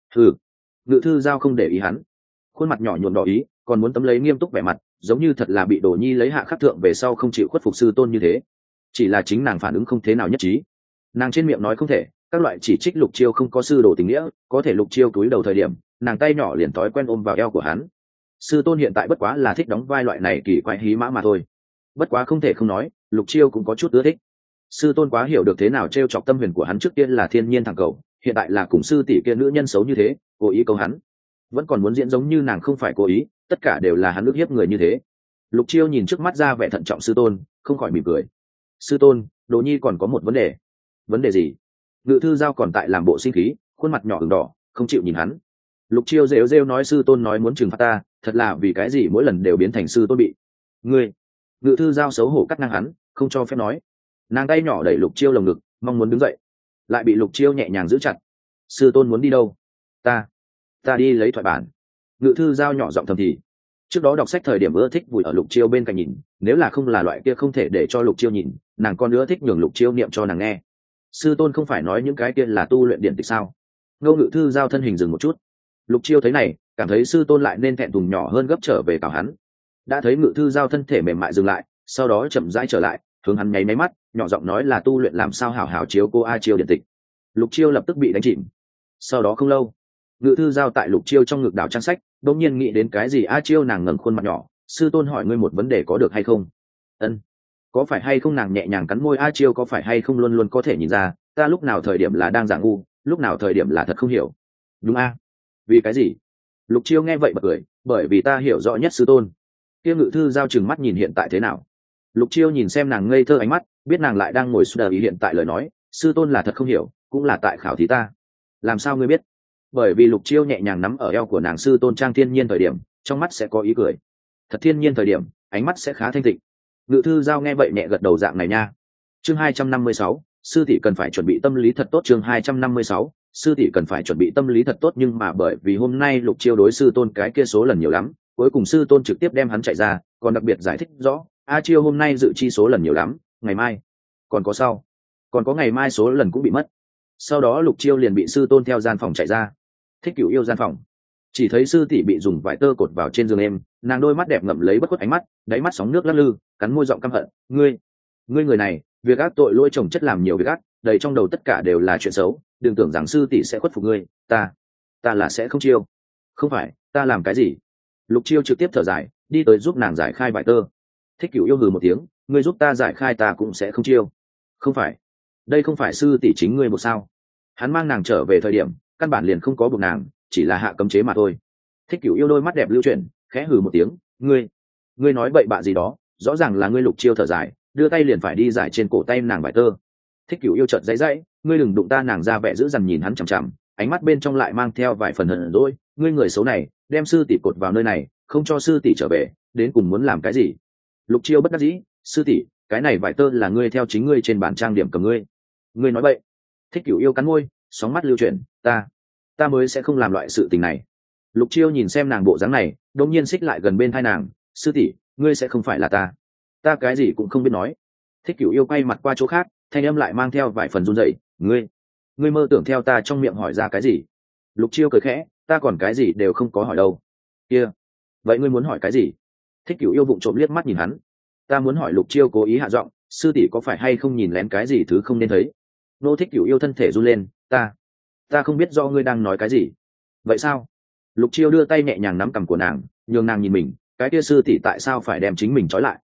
Speaker 1: Ngự thư giao không để ý hắn, khuôn mặt nhỏ nhuộm đỏ ý, còn muốn tấm lấy nghiêm túc vẻ mặt, giống như thật là bị đồ nhi lấy hạ khắc thượng về sau không chịu khuất phục sư tôn như thế. Chỉ là chính nàng phản ứng không thế nào nhất trí. Nàng trên miệng nói không thể, các loại chỉ trích Lục Chiêu không có sư đồ tình nghĩa, có thể Lục Chiêu cúi đầu thời điểm, nàng tay nhỏ liền thói quen ôm vào eo của hắn. Sư tôn hiện tại bất quá là thích đóng vai loại này kỳ quái hí mã mà thôi. Bất quá không thể không nói, Lục Chiêu cũng có chút ưa thích. Sư tôn quá hiểu được thế nào trêu chọc tâm huyền của hắn, trước tiên là thiên nhiên thẳng cầu, hiện tại là cùng sư tỷ kia nữ nhân xấu như thế, cố ý câu hắn, vẫn còn muốn diễn giống như nàng không phải cố ý, tất cả đều là hắn ức hiếp người như thế. Lục Chiêu nhìn trước mắt ra vẻ thận trọng sư tôn, không khỏi mỉm cười. Sư tôn, đồ nhi còn có một vấn đề. Vấn đề gì? Ngự thư giao còn tại làm bộ sinh khí, khuôn mặt nhỏ ửng đỏ, không chịu nhìn hắn. Lục Chiêu rêu rêu nói sư tôn nói muốn trừng phạt ta, thật là vì cái gì mỗi lần đều biến thành sư tôn bị. Ngươi. Ngự thư giao xấu hổ cắt ngang hắn, không cho phép nói. Nàng tay nhỏ đẩy Lục Chiêu lồng ngực, mong muốn đứng dậy, lại bị Lục Chiêu nhẹ nhàng giữ chặt. Sư tôn muốn đi đâu? Ta đi lấy thoại bản. Ngự thư giao nhỏ giọng thầm thì. Trước đó đọc sách thời điểm ưa thích vùi ở Lục Chiêu bên cạnh nhìn, nếu là không là loại kia không thể để cho Lục Chiêu nhìn, nàng còn ưa thích nhường Lục Chiêu niệm cho nàng nghe. Sư tôn không phải nói những cái kia là tu luyện điện tịch sao? Ngô ngự thư giao thân hình dừng một chút. Lục Chiêu thấy này, cảm thấy sư tôn lại nên thẹn thùng nhỏ hơn gấp trở về cào hắn. Đã thấy ngự thư giao thân thể mềm mại dừng lại, sau đó chậm rãi trở lại, hướng hắn nháy máy mắt, nhỏ giọng nói là tu luyện làm sao hảo hảo chiếu cô A Chiêu điện tịch. Lục Chiêu lập tức bị đánh chìm. Sau đó không lâu, Ngự thư giao tại Lục Chiêu trong ngực đảo trang sách, đột nhiên nghĩ đến cái gì. A Chiêu, nàng ngẩng khuôn mặt nhỏ, sư tôn hỏi ngươi một vấn đề có được hay không? Ân. Có phải hay không? Nàng nhẹ nhàng cắn môi. A Chiêu, có phải hay không luôn luôn có thể nhìn ra ta lúc nào thời điểm là đang giả ngu, lúc nào thời điểm là thật không hiểu? Đúng a. Vì cái gì? Lục Chiêu nghe vậy bật cười, bởi vì ta hiểu rõ nhất sư tôn. Kia Ngự thư giao chừng mắt nhìn hiện tại thế nào. Lục Chiêu nhìn xem nàng ngây thơ ánh mắt, biết nàng lại đang ngồi suy nghĩ hiện tại lời nói, sư tôn là thật không hiểu, cũng là tại khảo thí ta. Làm sao ngươi biết? Bởi vì Lục Chiêu nhẹ nhàng nắm ở eo của nàng. Sư tôn trang thiên nhiên thời điểm, trong mắt sẽ có ý cười. Thật thiên nhiên thời điểm, ánh mắt sẽ khá thanh tịnh. Ngự thư giao nghe vậy nhẹ gật đầu. Dạng này nha. Chương 256, sư tỷ cần phải chuẩn bị tâm lý thật tốt. Chương 256, sư tỷ cần phải chuẩn bị tâm lý thật tốt. Nhưng mà bởi vì hôm nay Lục Chiêu đối sư tôn cái kia số lần nhiều lắm, cuối cùng sư tôn trực tiếp đem hắn chạy ra, còn đặc biệt giải thích rõ, A Chiêu hôm nay dự chi số lần nhiều lắm, ngày mai còn có sau, còn có ngày mai số lần cũng bị mất. Sau đó Lục Chiêu liền bị sư tôn theo gian phòng chạy ra. Thích Cửu yêu gian phòng, chỉ thấy sư tỷ bị dùng vải tơ cột vào trên giường em, nàng đôi mắt đẹp ngậm lấy bất khuất ánh mắt, đáy mắt sóng nước lắc lư, cắn môi giọng căm hận. Ngươi người này, việc ác tội lỗi chồng chất, làm nhiều việc ác, đầy trong đầu tất cả đều là chuyện xấu, đừng tưởng rằng sư tỷ sẽ khuất phục ngươi. Ta là sẽ không chiêu. Không phải, ta làm cái gì? Lục Chiêu trực tiếp thở dài, đi tới giúp nàng giải khai vải tơ. Thích Cửu yêu hừ một tiếng, ngươi giúp ta giải khai ta cũng sẽ không chiêu. Không phải, đây không phải sư tỷ chính ngươi một sao? Hắn mang nàng trở về thời điểm, căn bản liền không có buộc nàng, chỉ là hạ cấm chế mà thôi. Thích Cửu yêu đôi mắt đẹp lưu chuyển, khẽ hừ một tiếng, ngươi nói bậy bạ gì đó, rõ ràng là ngươi. Lục Chiêu thở dài, đưa tay liền phải đi giải trên cổ tay nàng vải tơ. Thích Cửu yêu chợt dãy dãy, ngươi đừng đụng ta. Nàng ra vẻ dữ dằn nhìn hắn chằm chằm, ánh mắt bên trong lại mang theo vài phần hờn dỗi. Ngươi người xấu này, đem sư tỷ cột vào nơi này, không cho sư tỷ trở về, đến cùng muốn làm cái gì? Lục Chiêu bất đắc dĩ, sư tỷ, cái này vải tơ là ngươi theo chính ngươi trên bản trang điểm cầm ngươi nói bậy. Thích Cửu yêu cắn môi, sóng mắt lưu chuyển, ta mới sẽ không làm loại sự tình này. Lục Chiêu nhìn xem nàng bộ dáng này, đột nhiên xích lại gần bên tai nàng, sư tỷ, ngươi sẽ không phải là ta cái gì cũng không biết nói. Thích Cửu yêu quay mặt qua chỗ khác, thanh âm lại mang theo vài phần run rẩy, ngươi mơ tưởng theo ta trong miệng hỏi ra cái gì? Lục Chiêu cười khẽ, ta còn cái gì đều không có hỏi đâu. Kia, vậy ngươi muốn hỏi cái gì? Thích Cửu yêu vụng trộm liếc mắt nhìn hắn. Ta muốn hỏi. Lục Chiêu cố ý hạ giọng, sư tỷ có phải hay không nhìn lén cái gì thứ không nên thấy? Nô. Thích Cửu yêu thân thể run lên, ta không biết do ngươi đang nói cái gì. Vậy sao? Lục Chiêu đưa tay nhẹ nhàng nắm cằm của nàng, nhường nàng nhìn mình, cái kia sư tỷ tại sao phải đem chính mình trói lại?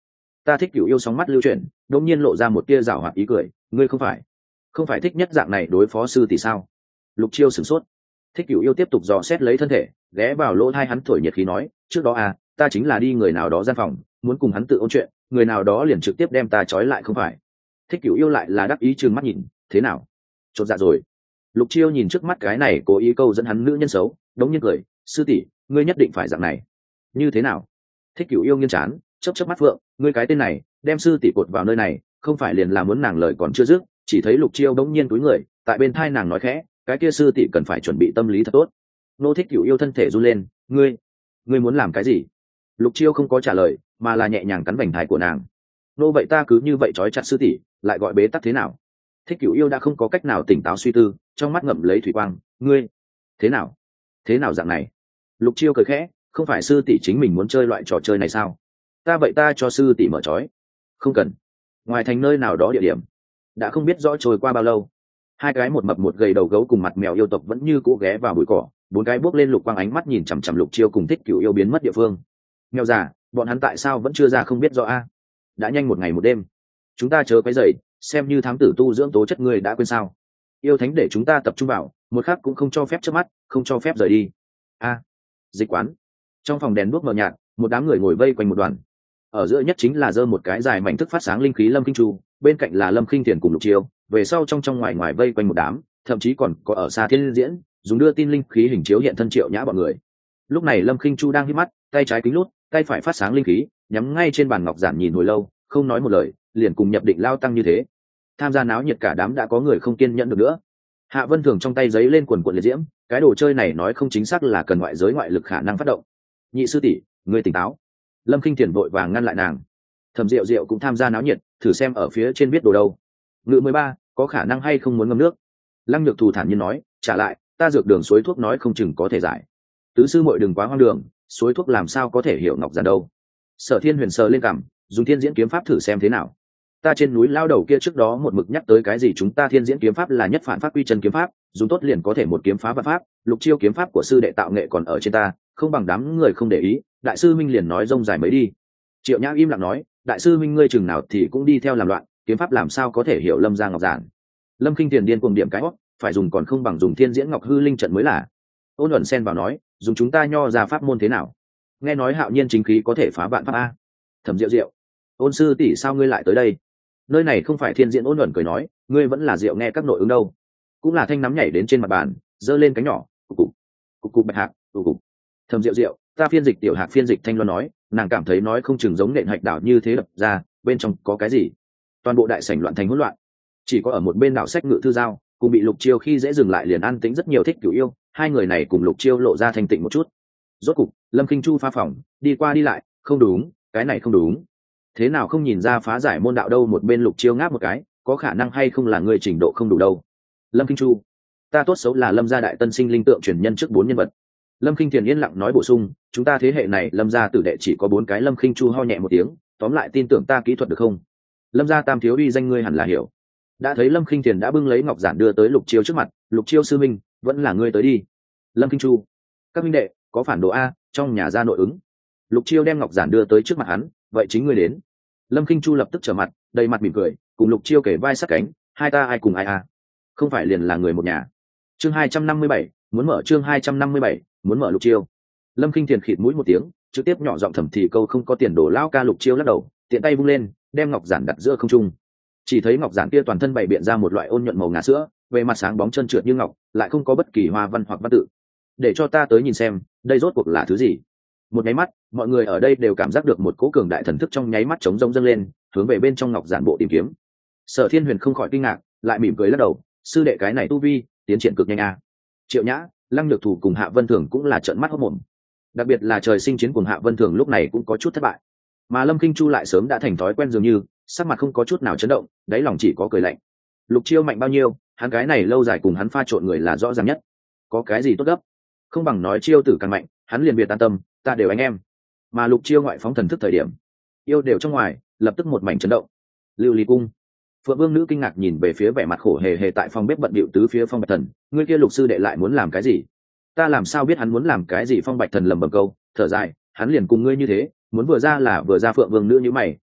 Speaker 1: Ta thích Cửu Yêu sóng mắt lưu chuyển, đột nhiên lộ ra một tia giảo hoạt ý cười, ngươi không phải thích nhất dạng này đối phó sư tỷ sao? Lục Chiêu sửng sốt. Thích Cửu Yêu tiếp tục dò xét lấy thân thể, ghé vào lỗ tai hắn thổi nhiệt khí nói, trước đó à, ta chính là đi người nào đó gian phòng, muốn cùng hắn tự ôn chuyện, người nào đó liền trực tiếp đem ta trói lại không phải. Thích Cửu Yêu lại là đắc ý trừng mắt nhìn, thế nào? Chột dạ rồi. Lục Chiêu nhìn trước mắt cái này cố ý câu dẫn hắn nữ nhân xấu, đống nhiên cười, sư tỷ, ngươi nhất định phải dạng này. Như thế nào? Thích Cửu Yêu nghiêng chán, chớp mắt phượng, ngươi cái tên này, đem sư tỷ cột vào nơi này, không phải liền là muốn nàng lời còn chưa dứt, chỉ thấy Lục Chiêu đống nhiên cúi người, tại bên tai nàng nói khẽ, cái kia sư tỷ cần phải chuẩn bị tâm lý thật tốt. Nô Thích Cửu Yêu thân thể run lên, ngươi muốn làm cái gì? Lục Chiêu không có trả lời, mà là nhẹ nhàng cắn vành thái của nàng. Nô vậy ta cứ như vậy trói chặt sư tỷ, lại gọi bế tắc thế nào? Thích Cửu Yêu đã không có cách nào tỉnh táo suy tư, trong mắt ngậm lấy thủy quang, ngươi thế nào dạng này? Lục Chiêu cười khẽ, không phải sư tỷ chính mình muốn chơi loại trò chơi này sao? Ta cho sư tỷ mở trói. Không cần. Ngoài thành nơi nào đó địa điểm, đã không biết rõ trôi qua bao lâu, hai cái một mập một gầy đầu gấu cùng mặt mèo yêu tộc vẫn như cũ ghé vào bụi cỏ, bốn cái bước lên lục quang ánh mắt nhìn chằm chằm Lục Chiêu cùng Thích Cửu Yêu biến mất địa phương. Mèo già, bọn hắn tại sao vẫn chưa ra không biết rõ a? Đã nhanh một ngày một đêm, chúng ta chớ quấy rầy, xem như thám tử tu dưỡng tố chất ngươi đã quên sao? Yêu thánh để chúng ta tập trung vào, một khắc cũng không cho phép chớp mắt, không cho phép rời đi. A, dịch quán. Trong phòng đèn đuốc mờ nhạt, một đám người ngồi vây quanh một đoàn. Ở giữa nhất chính là giơ một cái dài mảnh thức phát sáng linh khí Lâm Kinh Chu, bên cạnh là Lâm Khinh Thiền cùng Lục Chiêu, về sau trong ngoài ngoài vây quanh một đám, thậm chí còn có ở xa Thiên Diễn, dùng đưa tin linh khí hình chiếu hiện thân Triệu Nhã bọn người. Lúc này Lâm Khinh Chu đang híp mắt, tay trái kính lút, tay phải phát sáng linh khí, nhắm ngay trên bàn ngọc giản nhìn hồi lâu, không nói một lời, liền cùng nhập định lao tăng như thế. Tham gia náo nhiệt cả đám đã có người không kiên nhẫn được nữa. Hạ Vân Thường trong tay giấy lên quần liệt diễm, cái đồ chơi này nói không chính xác là cần ngoại giới ngoại lực khả năng phát động. Nhị sư tỷ, ngươi tỉnh táo. Lâm Khinh Thiền vội vàng ngăn lại nàng. Thẩm Diệu Diệu cũng tham gia náo nhiệt, thử xem ở phía trên viết đồ đâu. Ngự 13, có khả năng hay không muốn ngâm nước? Lăng Nhược Thù thản nhiên nói, trả lại, ta dược đường suối thuốc nói không chừng có thể giải. Tứ sư muội đừng quá hoang đường, suối thuốc làm sao có thể hiểu ngọc giản đâu. Sở Thiên Huyền sờ lên cằm, dùng Thiên Diễn kiếm pháp thử xem thế nào. Ta trên núi lao đầu kia trước đó một mực nhắc tới cái gì chúng ta Thiên Diễn kiếm pháp là nhất phản pháp quy chân kiếm pháp, dùng tốt liền có thể một kiếm phá vạn pháp, Lục Chiêu kiếm pháp của sư đệ tạo nghệ còn ở trên ta, không bằng đám người không để ý, đại sư minh liền nói rông dài mấy đi. Triệu Nhã im lặng nói, đại sư minh ngươi chừng nào thì cũng đi theo làm loạn, kiếm pháp làm sao có thể hiểu Lâm gia ngọc giản. Lâm Khinh Tiền điên cuồng điểm cái hót, phải dùng còn không bằng dùng Thiên Diễn Ngọc Hư Linh trận mới là. Ôn Uẩn xen vào nói, dùng chúng ta nho ra pháp môn thế nào? Nghe nói Hạo Nhiên chính khí có thể phá vạn pháp a. Thẩm Diệu Diệu, Ôn sư tỷ sao ngươi lại tới đây? Nơi này không phải Thiên Diễn. Ôn Uẩn cười nói, ngươi vẫn là Diệu nghe các nội ứng đâu. Cũng là thanh nắm nhảy đến trên mặt bàn, giơ lên cánh nhỏ, cục cục bạch hạc, cục. Thẩm Diệu Diệu, ta phiên dịch tiểu hạc phiên dịch thanh loan nói, nàng cảm thấy nói không chừng giống nện hạch đảo như thế đập ra, bên trong có cái gì? Toàn bộ đại sảnh loạn thành hỗn loạn. Chỉ có ở một bên đảo sách Ngự Thư Giao, cùng bị Lục Chiêu khi dễ dừng lại liền an tĩnh rất nhiều. Thích Cửu Yêu, hai người này cùng Lục Chiêu lộ ra thanh tịnh một chút. Rốt cục, Lâm Kinh Chu pha phòng, đi qua đi lại, không đúng, cái này không đúng. Thế nào không nhìn ra phá giải môn đạo đâu? Một bên Lục Chiêu ngáp một cái, có khả năng hay không là người trình độ không đủ đâu. Lâm Kinh Chu, ta tốt xấu là Lâm gia đại tân sinh linh tượng truyền nhân trước 4 nhân vật. Lâm Kinh Thiền yên lặng nói bổ sung, chúng ta thế hệ này Lâm gia tử đệ chỉ có 4 cái. Lâm Kinh Chu ho nhẹ một tiếng, tóm lại tin tưởng ta kỹ thuật được không? Lâm gia tam thiếu uy danh ngươi hẳn là hiểu. Đã thấy Lâm Kinh Thiền đã bưng lấy ngọc giản đưa tới Lục Chiêu trước mặt, Lục Chiêu sư minh, vẫn là ngươi tới đi. Lâm Kinh Chu, các minh đệ, có phản đồ a, trong nhà ra nội ứng. Lục Chiêu đem ngọc giản đưa tới trước mặt hắn, vậy chính ngươi đến. Lâm Kinh Chu lập tức trở mặt, đầy mặt mỉm cười, cùng Lục Chiêu kể vai sát cánh, hai ta ai cùng ai a? Không phải liền là người một nhà. Chương 257, muốn mở chương 257, muốn mở Lục Chiêu. Lâm Kinh Thiền khịt mũi một tiếng, trực tiếp nhỏ giọng thầm thì câu không có tiền đổ lao ca. Lục Chiêu lắc đầu, tiện tay vung lên, đem ngọc giản đặt giữa không trung. Chỉ thấy ngọc giản kia toàn thân bày biện ra một loại ôn nhuận màu ngà sữa, về mặt sáng bóng trơn trượt như ngọc, lại không có bất kỳ hoa văn hoặc văn tự. Để cho ta tới nhìn xem, đây rốt cuộc là thứ gì. Một nháy mắt, mọi người ở đây đều cảm giác được một cỗ cường đại thần thức trong nháy mắt trống rỗng dâng lên, hướng về bên trong ngọc giản bộ tìm kiếm. Sở Thiên Huyền không khỏi kinh ngạc, lại mỉm cười lắc đầu, sư đệ cái này tu vi tiến triển cực nhanh a. Triệu Nhã, Lăng Nhược Thù cùng Hạ Vân Thường cũng là trợn mắt hốt mồm. Đặc biệt là trời sinh chiến cùng Hạ Vân Thường lúc này cũng có chút thất bại, mà Lâm Kinh Chu lại sớm đã thành thói quen dường như, sắc mặt không có chút nào chấn động, đáy lòng chỉ có cười lạnh. Lục Chiêu mạnh bao nhiêu, hắn cái này lâu dài cùng hắn pha trộn người là rõ ràng nhất. Có cái gì tốt gấp? Không bằng nói Chiêu tử càng mạnh, hắn liền biệt an tâm, ta đều anh em. Mà Lục Chiêu ngoại phóng thần thức thời điểm, yêu đều trong ngoài, lập tức một mảnh chấn động. Lưu Ly cung, Phượng Vương nữ kinh ngạc nhìn về phía vẻ mặt khổ hề hề tại phòng bếp bận bịu tứ phía Phong Bạch Thần, ngươi kia Lục sư đệ lại muốn làm cái gì? Ta làm sao biết hắn muốn làm cái gì? Phong Bạch Thần lẩm bẩm câu, thở dài, hắn liền cùng ngươi như thế, muốn vừa ra là vừa ra. Phượng Vương nữ như mày,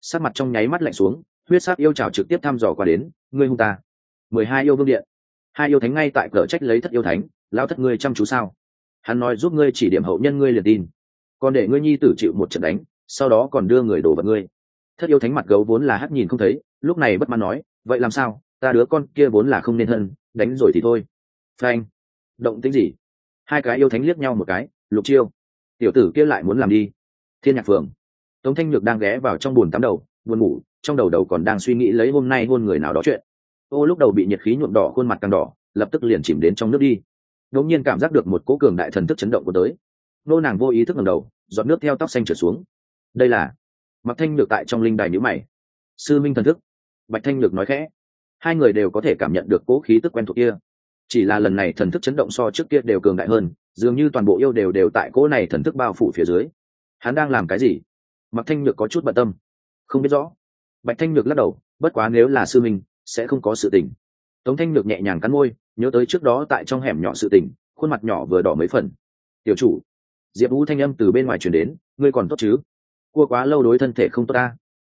Speaker 1: sắc mặt trong nháy mắt lạnh xuống, huyết sắc yêu trảo trực tiếp thăm dò qua đến. Ngươi hung ta. 12 yêu vương điện. Hai yêu thánh ngay tại cờ trách lấy thất yêu thánh, lao thất ngươi chăm chú sao? Hắn nói giúp ngươi chỉ điểm hậu nhân ngươi liền tin, còn để ngươi nhi tử chịu một trận đánh, sau đó còn đưa người đổ vật ngươi. Thất yêu thánh mặt gấu vốn là hắt nhìn không thấy, lúc này bất mãn nói, vậy làm sao, ta đứa con kia vốn là không nên thân, đánh rồi thì thôi. Phanh. Động tĩnh gì? Hai cái yêu thánh liếc nhau một cái. Lục Chiêu, tiểu tử kia lại muốn làm đi. Thiên Nhạc Phường. Tống Thanh Nhược đang ghé vào trong bồn tắm đầu, buồn ngủ, trong đầu còn đang suy nghĩ lấy hôm nay hôn người nào đó chuyện. Ô lúc đầu bị nhiệt khí nhuộm đỏ khuôn mặt càng đỏ, lập tức liền chìm đến trong nước đi. Đột nhiên cảm giác được một cỗ cường đại thần thức chấn động của tới. Nô nàng vô ý thức ngẩng đầu, giọt nước theo tóc xanh trượt xuống. Đây là Mặc Thanh Nhược tại trong linh đài nhíu mày. Sư minh thần thức. Bạch Thanh Nhược nói khẽ. Hai người đều có thể cảm nhận được cỗ khí tức quen thuộc kia. Chỉ là lần này thần thức chấn động so trước kia đều cường đại hơn, dường như toàn bộ yêu đều tại cỗ này thần thức bao phủ phía dưới. Hắn đang làm cái gì? Mặc Thanh Nhược có chút bận tâm. Không biết rõ. Bạch Thanh Nhược lắc đầu, bất quá nếu là sư minh sẽ không có sự tình. Tống Thanh Nhược nhẹ nhàng cắn môi, nhớ tới trước đó tại trong hẻm nhỏ sự tình, khuôn mặt nhỏ vừa đỏ mấy phần. Tiểu chủ. Diệp Vũ thanh âm từ bên ngoài truyền đến, ngươi còn tốt chứ? Cua quá lâu đối thân thể không tốt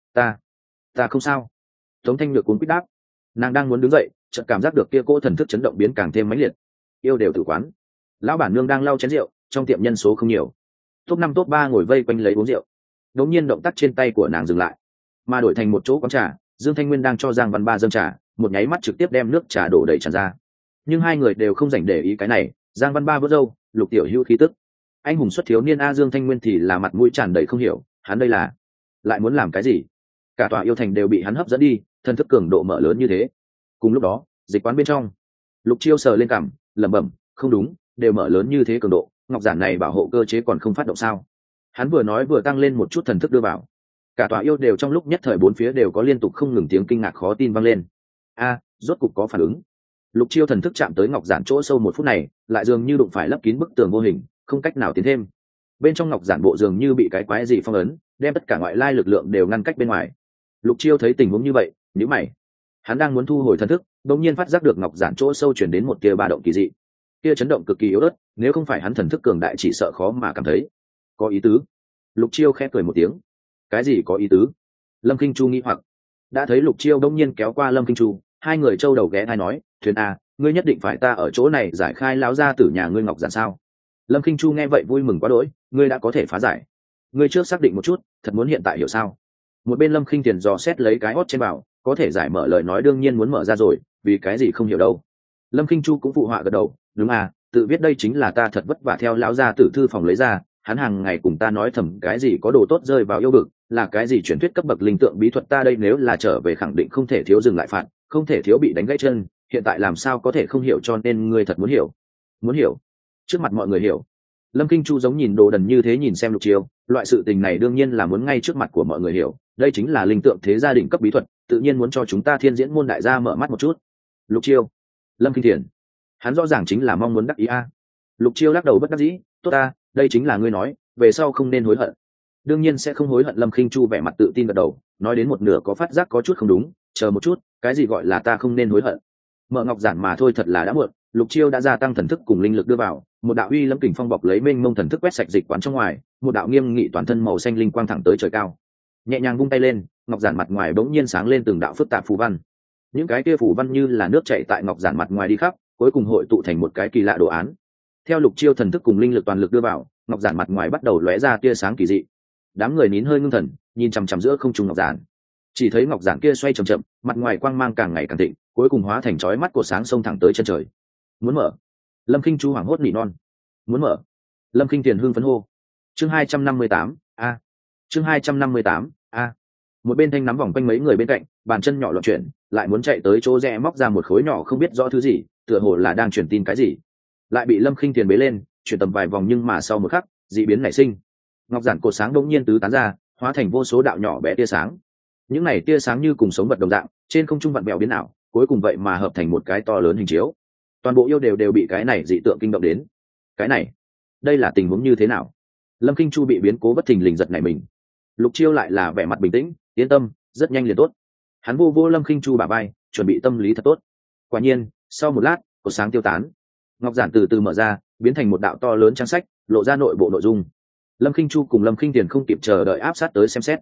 Speaker 1: ta không sao. Tống Thanh Nhược cuống quýt đáp. Nàng đang muốn đứng dậy, chợt cảm giác được kia cỗ thần thức chấn động biến càng thêm mãnh liệt. Yêu đều tử quán. Lão bản nương đang lau chén rượu, trong tiệm nhân số không nhiều. Top 5 top 3 ngồi vây quanh lấy uống rượu. Đột nhiên động tác trên tay của nàng dừng lại, mà đổi thành một chỗ quán trà, Dương Thanh Nguyên đang cho Giang Văn Ba dâng trà, một nháy mắt trực tiếp đem nước trà đổ đầy tràn ra. Nhưng hai người đều không dành để ý cái này, Giang Văn Ba vớt râu, Lục Tiểu Hữu khí tức. Anh hùng xuất thiếu niên a, Dương Thanh Nguyên thì là mặt mũi tràn đầy không hiểu, hắn đây là lại muốn làm cái gì? Cả tòa yêu thành đều bị hắn hấp dẫn đi, thần thức cường độ mở lớn như thế. Cùng lúc đó, dịch quán bên trong, Lục Chiêu sờ lên cằm, lẩm bẩm, không đúng, đều mở lớn như thế cường độ, ngọc giản này bảo hộ cơ chế còn không phát động sao? Hắn vừa nói vừa tăng lên một chút thần thức đưa vào. Cả tòa yêu đều trong lúc nhất thời bốn phía đều có liên tục không ngừng tiếng kinh ngạc khó tin vang lên. A, rốt cục có phản ứng. Lục Chiêu thần thức chạm tới ngọc giản chỗ sâu một phút này, lại dường như đụng phải lấp kín bức tường vô hình, không cách nào tiến thêm. Bên trong ngọc giản bộ dường như bị cái quái gì phong ấn, đem tất cả ngoại lai lực lượng đều ngăn cách bên ngoài. Lục Chiêu thấy tình huống như vậy, nhíu mày. Hắn đang muốn thu hồi thần thức, đột nhiên phát giác được ngọc giản chỗ sâu chuyển đến một tia ba động kỳ dị. Kia chấn động cực kỳ yếu ớt, nếu không phải hắn thần thức cường đại chỉ sợ khó mà cảm thấy. Có ý tứ. Lục Chiêu khẽ cười một tiếng. Cái gì có ý tứ? Lâm Kinh Chu nghi hoặc. Đã thấy Lục Chiêu đông nhiên kéo qua Lâm Kinh Chu, hai người châu đầu ghé thai nói, thuyền a, ngươi nhất định phải ta ở chỗ này giải khai lão gia tử nhà ngươi ngọc giản sao? Lâm Kinh Chu nghe vậy vui mừng quá đỗi, ngươi đã có thể phá giải. Ngươi trước xác định một chút, thật muốn hiện tại hiểu sao? Một bên Lâm Kinh Tiền dò xét lấy cái hót trên bảo, có thể giải mở lời nói đương nhiên muốn mở ra rồi, vì cái gì không hiểu đâu. Lâm Kinh Chu cũng phụ họa gật đầu, đúng à, tự biết đây chính là ta thật vất vả theo lão gia tử thư phòng lấy ra, hắn hàng ngày cùng ta nói thầm cái gì có đồ tốt rơi vào yêu bực, là cái gì truyền thuyết cấp bậc linh tượng bí thuật, ta đây nếu là trở về khẳng định không thể thiếu dừng lại phạt, không thể thiếu bị đánh gãy chân, hiện tại làm sao có thể không hiểu, cho nên ngươi thật muốn hiểu trước mặt mọi người hiểu. Lâm Kinh Chu giống nhìn đồ đần như thế nhìn xem Lục Chiêu, loại sự tình này đương nhiên là muốn ngay trước mặt của mọi người hiểu, đây chính là linh tượng thế gia đình cấp bí thuật, tự nhiên muốn cho chúng ta Thiên Diễn môn đại gia mở mắt một chút. Lục Chiêu, Lâm Kinh Thiền, hắn rõ ràng chính là mong muốn đắc ý a. Lục Chiêu lắc đầu bất đắc dĩ, tốt ta, đây chính là ngươi nói, về sau không nên hối hận. Đương nhiên sẽ không hối hận. Lâm Kinh Chu vẻ mặt tự tin gật đầu, nói đến một nửa có phát giác có chút không đúng, chờ một chút, cái gì gọi là ta không nên hối hận? Mở ngọc giản mà thôi, thật là đã muộn. Lục Chiêu đã gia tăng thần thức cùng linh lực đưa vào, một đạo uy lâm kình phong bọc lấy mênh mông thần thức quét sạch dịch quán trong ngoài, một đạo nghiêm nghị toàn thân màu xanh linh quang thẳng tới trời cao. Nhẹ nhàng vung tay lên, ngọc giản mặt ngoài bỗng nhiên sáng lên từng đạo phức tạp phù văn. Những cái kia phù văn như là nước chảy tại ngọc giản mặt ngoài đi khắp, cuối cùng hội tụ thành một cái kỳ lạ đồ án. Theo Lục Chiêu thần thức cùng linh lực toàn lực đưa vào, ngọc giản mặt ngoài bắt đầu lóe ra tia sáng kỳ dị. Đám người nín hơi ngưng thần, nhìn chằm chằm giữa không trung ngọc giản. Chỉ thấy ngọc giản kia xoay chậm chậm, mặt ngoài quang mang càng ngày càng thịnh, cuối cùng hóa thành chói mắt của sáng sông thẳng tới chân trời. Muốn mở. Lâm Kinh Chu hoảng hốt nỉ non. Muốn mở. Lâm Kinh Tiền hưng phấn hô. Chương 258, a. Chương 258, a. Một bên thanh nắm vòng quanh mấy người bên cạnh, bàn chân nhỏ loạn chuyển, lại muốn chạy tới chỗ rẽ móc ra một khối nhỏ không biết rõ thứ gì, tựa hồ là đang truyền tin cái gì. Lại bị Lâm Kinh Tiền bế lên, chuyển tầm vài vòng, nhưng mà sau một khắc, dị biến nảy sinh. Ngọc giản cột sáng đột nhiên tứ tán ra, hóa thành vô số đạo nhỏ bé tia sáng. Những này tia sáng như cùng sống vật đồng dạng, trên không trung vặn vẹo biến ảo, cuối cùng vậy mà hợp thành một cái to lớn hình chiếu. Toàn bộ yêu đều bị cái này dị tượng kinh động đến. Cái này, đây là tình huống như thế nào? Lâm Kinh Chu bị biến cố bất thình lình giật nảy mình. Lục Chiêu lại là vẻ mặt bình tĩnh, yên tâm, rất nhanh liền tốt. Hắn vô Lâm Kinh Chu bả vai, chuẩn bị tâm lý thật tốt. Quả nhiên, sau một lát, cột sáng tiêu tán, ngọc giản từ từ mở ra, biến thành một đạo to lớn trang sách, lộ ra nội bộ nội dung. Lâm Kinh Chu cùng Lâm Kinh Tiền không kịp chờ đợi áp sát tới xem xét.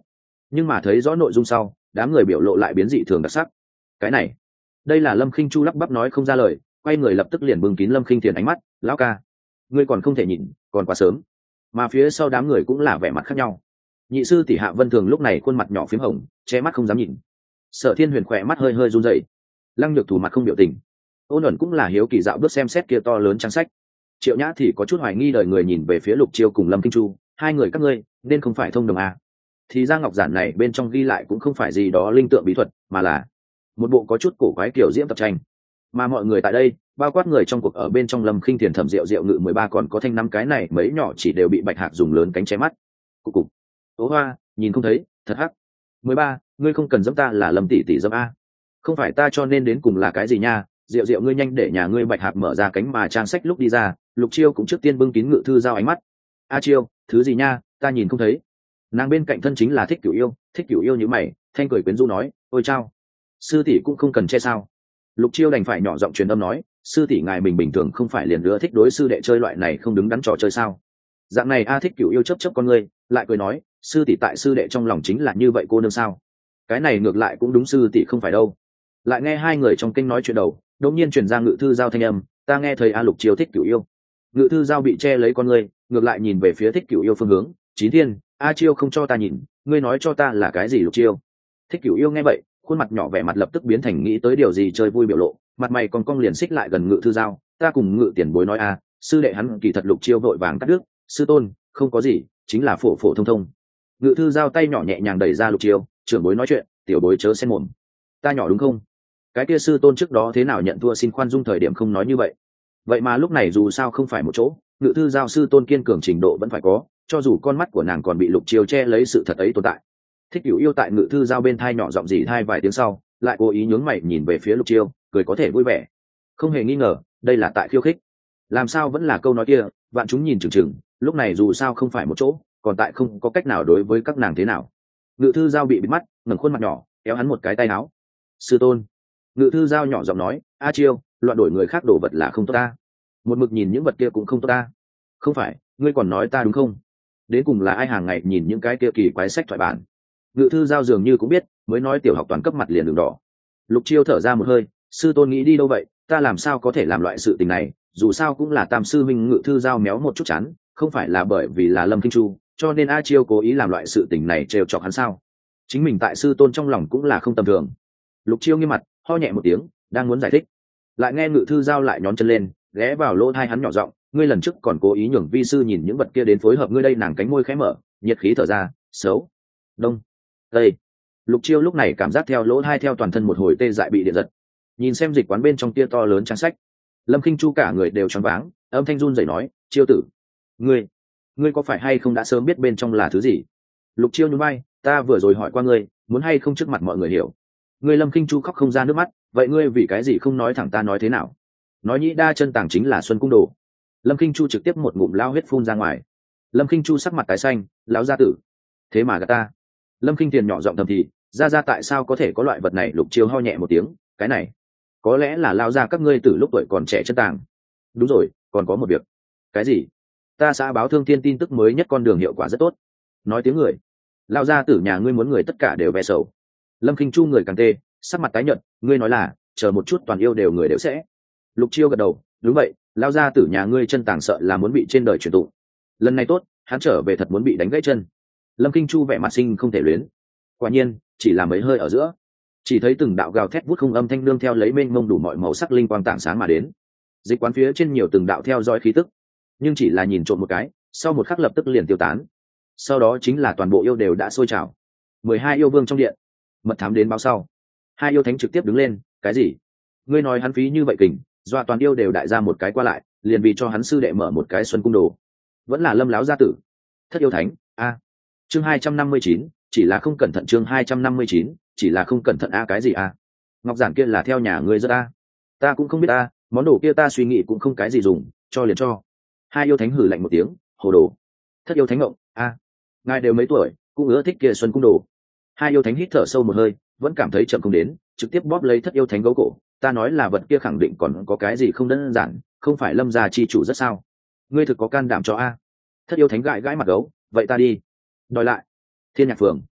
Speaker 1: nhưng mà thấy rõ nội dung sau đám người biểu lộ lại biến dị thường đặc sắc. Cái này, đây là Lâm Khinh Chu lắp bắp nói không ra lời, quay người lập tức liền bưng kín Lâm Khinh Thiền ánh mắt. Lão ca, ngươi còn không thể nhìn, còn quá sớm. Mà phía sau đám người cũng là vẻ mặt khác nhau. Nhị sư tỷ Hạ Vân Thường lúc này khuôn mặt nhỏ phím hồng, che mắt không dám nhìn. Sở Thiên Huyền khỏe mắt hơi hơi run rẩy. Lăng Nhược Thủ mặt không biểu tình. Ôn ẩn cũng là hiếu kỳ dạo bước xem xét kia to lớn trang sách. Triệu Nhã thì có chút hoài nghi đời người nhìn về phía Lục Chiêu cùng Lâm Kinh Chu, hai người các ngươi nên không phải thông đồng à. Thì ra ngọc giản này bên trong ghi lại cũng không phải gì đó linh tượng bí thuật, mà là một bộ có chút cổ quái kiểu diễm tập tranh. Mà mọi người tại đây, bao quát người trong cuộc ở bên trong Lâm Khinh Thiền Thẩm Diệu Diệu Ngự 13 còn có thanh năm cái này mấy nhỏ chỉ đều bị Bạch Hạc dùng lớn cánh che mắt. Cục cục. Tố Hoa, nhìn không thấy, thật hắc. 13, ngươi không cần dẫm ta là Lâm tỷ tỷ dẫm a. Không phải ta cho nên đến cùng là cái gì nha, Diệu Diệu ngươi nhanh để nhà ngươi Bạch Hạc mở ra cánh mà trang sách lúc đi ra, Lục Chiêu cũng trước tiên bưng kín Ngự Thư Giao ánh mắt. A Chiêu, thứ gì nha, ta nhìn không thấy. Nàng bên cạnh thân chính là Thích Cửu Yêu như mày, thanh cười quyến rũ nói, ôi chao, sư tỷ cũng không cần che sao. Lục Chiêu đành phải nhỏ giọng truyền âm nói, sư tỷ ngài mình bình thường không phải liền ưa thích đối sư đệ chơi loại này không đứng đắn trò chơi sao. Dạng này A Thích Cửu Yêu chớp chớp con ngươi, lại cười nói, sư tỷ tại sư đệ trong lòng chính là như vậy cô nương sao. Cái này ngược lại cũng đúng, sư tỷ không phải đâu. Lại nghe hai người trong kinh nói chuyện đầu, đột nhiên truyền ra Ngự Thư Giao thanh âm, ta nghe thấy A Lục Chiêu Thích Cửu Yêu. Ngự Thư Giao bị che lấy con ngươi, ngược lại nhìn về phía Thích Cửu Yêu phương hướng, Chí Thiên, A Chiêu không cho ta nhìn, ngươi nói cho ta là cái gì Lục Chiêu. Thích Cửu Yêu nghe vậy, khuôn mặt nhỏ vẻ mặt lập tức biến thành nghĩ tới điều gì chơi vui biểu lộ, mặt mày còn cong liền xích lại gần Ngự Thư Giao, ta cùng Ngự tiền bối nói a, sư đệ hắn kỳ thật. Lục Chiêu vội vàng cắt đứt, sư tôn, không có gì, chính là phổ phổ thông thông. Ngự Thư Giao tay nhỏ nhẹ nhàng đẩy ra Lục Chiêu, trưởng bối nói chuyện, tiểu bối chớ xen mồm. Ta nhỏ đúng không? Cái kia sư tôn trước đó thế nào nhận thua xin khoan dung thời điểm không nói như vậy. Vậy mà lúc này dù sao không phải một chỗ, Ngự Thư Giao sư tôn kiên cường trình độ vẫn phải có, cho dù con mắt của nàng còn bị Lục Chiêu che lấy sự thật ấy tồn tại. Thích Cửu Yêu tại Ngự Thư Giao bên thai nhỏ giọng gì thai vài tiếng sau, lại cố ý nhướng mày nhìn về phía Lục Chiêu, cười có thể vui vẻ. Không hề nghi ngờ, đây là tại khiêu khích. Làm sao vẫn là câu nói kia, vạn chúng nhìn chừng chừng, lúc này dù sao không phải một chỗ, còn tại không có cách nào đối với các nàng thế nào. Ngự Thư Giao bị bịt mắt, ngẩng khuôn mặt nhỏ, kéo hắn một cái tay áo. Sư tôn. Ngự Thư Giao nhỏ giọng nói, A Chiêu, loạn đổi người khác đồ vật là không tốt ta. Một mực nhìn những vật kia cũng không tốt ta. Không phải, ngươi còn nói ta đúng không? Đến cùng là ai hàng ngày nhìn những cái kia kỳ quái sách thoại bản. Ngự Thư Giao dường như cũng biết, mới nói tiểu học toàn cấp mặt liền đường đỏ. Lục Chiêu thở ra một hơi, sư tôn nghĩ đi đâu vậy, ta làm sao có thể làm loại sự tình này, dù sao cũng là tam sư minh. Ngự Thư Giao méo một chút chán, không phải là bởi vì là Lâm Kinh Chu, cho nên A Chiêu cố ý làm loại sự tình này trêu chọc hắn sao? Chính mình tại sư tôn trong lòng cũng là không tầm thường. Lục Chiêu nghiêm mặt, ho nhẹ một tiếng, đang muốn giải thích, lại nghe Ngự Thư Giao lại nhón chân lên, ghé vào lỗ tai hắn nhỏ giọng, ngươi lần trước còn cố ý nhường vi sư nhìn những vật kia đến phối hợp ngươi đây. Nàng cánh môi khẽ mở, nhiệt khí thở ra, xấu, đông, tây. Lục Chiêu lúc này cảm giác theo lỗ tai theo toàn thân một hồi tê dại bị điện giật. Nhìn xem dịch quán bên trong kia to lớn trang sách, Lâm Kinh Chu cả người đều choáng váng, âm thanh run rẩy nói, Chiêu tử, ngươi có phải hay không đã sớm biết bên trong là thứ gì? Lục Chiêu nhún vai, ta vừa rồi hỏi qua ngươi, muốn hay không trước mặt mọi người hiểu. Ngươi Lâm Kinh Chu khóc không ra nước mắt, vậy ngươi vì cái gì không nói thẳng ta nói thế nào? Nói nhĩ đa chân tàng chính là Xuân Cung Đồ. Lâm Kinh Chu trực tiếp một ngụm lao huyết phun ra ngoài. Lâm Kinh Chu sắc mặt tái xanh, lão gia tử, thế mà gạt ta. Lâm Kinh Tiền nhỏ giọng thầm thì, ra tại sao có thể có loại vật này? Lục Chiêu ho nhẹ một tiếng, cái này có lẽ là lao ra các ngươi từ lúc tuổi còn trẻ chân tàng. Đúng rồi, còn có một việc. Cái gì? Ta xã báo Thương Thiên tin tức mới nhất con đường hiệu quả rất tốt. Nói tiếng người, lao ra tử nhà ngươi muốn người tất cả đều ve sầu. Lâm Kinh Chu người càng tê, sắc mặt tái nhợt, ngươi nói là chờ một chút toàn yêu đều người đều sẽ. Lục Chiêu gật đầu, đúng vậy, lao ra tử nhà ngươi chân tàng sợ là muốn bị trên đời truyền tụng. Lần này tốt, hắn trở về thật muốn bị đánh gãy chân. Lâm Kinh Chu vẻ mặt sinh không thể luyến. Quả nhiên, chỉ là mấy hơi ở giữa, chỉ thấy từng đạo gào thét vút không âm thanh nương theo lấy mênh mông đủ mọi màu sắc linh quang tảng sáng mà đến. Dịch quán phía trên nhiều từng đạo theo dõi khí tức, nhưng chỉ là nhìn trộm một cái, sau một khắc lập tức liền tiêu tán. Sau đó chính là toàn bộ yêu đều đã sôi trào. 12 yêu vương trong điện, mật thám đến báo sau. Hai yêu thánh trực tiếp đứng lên, cái gì? Ngươi nói hắn phí như vậy kình, dọa toàn yêu đều đại ra một cái qua lại, liền vì cho hắn sư đệ mở một cái Xuân Cung Đồ. Vẫn là Lâm láo gia tử. Thất yêu thánh, a. Chương 259, chỉ là không cẩn thận. Chương 259, chỉ là không cẩn thận a. Cái gì a? Ngọc giản kia là theo nhà ngươi rất a. Ta cũng không biết a, món đồ kia ta suy nghĩ cũng không cái gì dùng, cho liền cho. Hai yêu thánh hử lạnh một tiếng, hồ đồ. Thất yêu thánh ngộng, a. Ngài đều mấy tuổi, cũng ưa thích kia Xuân Cung Đồ. Hai yêu thánh hít thở sâu một hơi, vẫn cảm thấy chậm không đến, trực tiếp bóp lấy thất yêu thánh gấu cổ. Ta nói là vật kia khẳng định còn có cái gì không đơn giản, không phải Lâm gia chi chủ rất sao? Ngươi thực có can đảm cho a. Thất yêu thánh gãi gãi mặt gấu, vậy ta đi. Đòi lại. Thiên Nhạc Phường.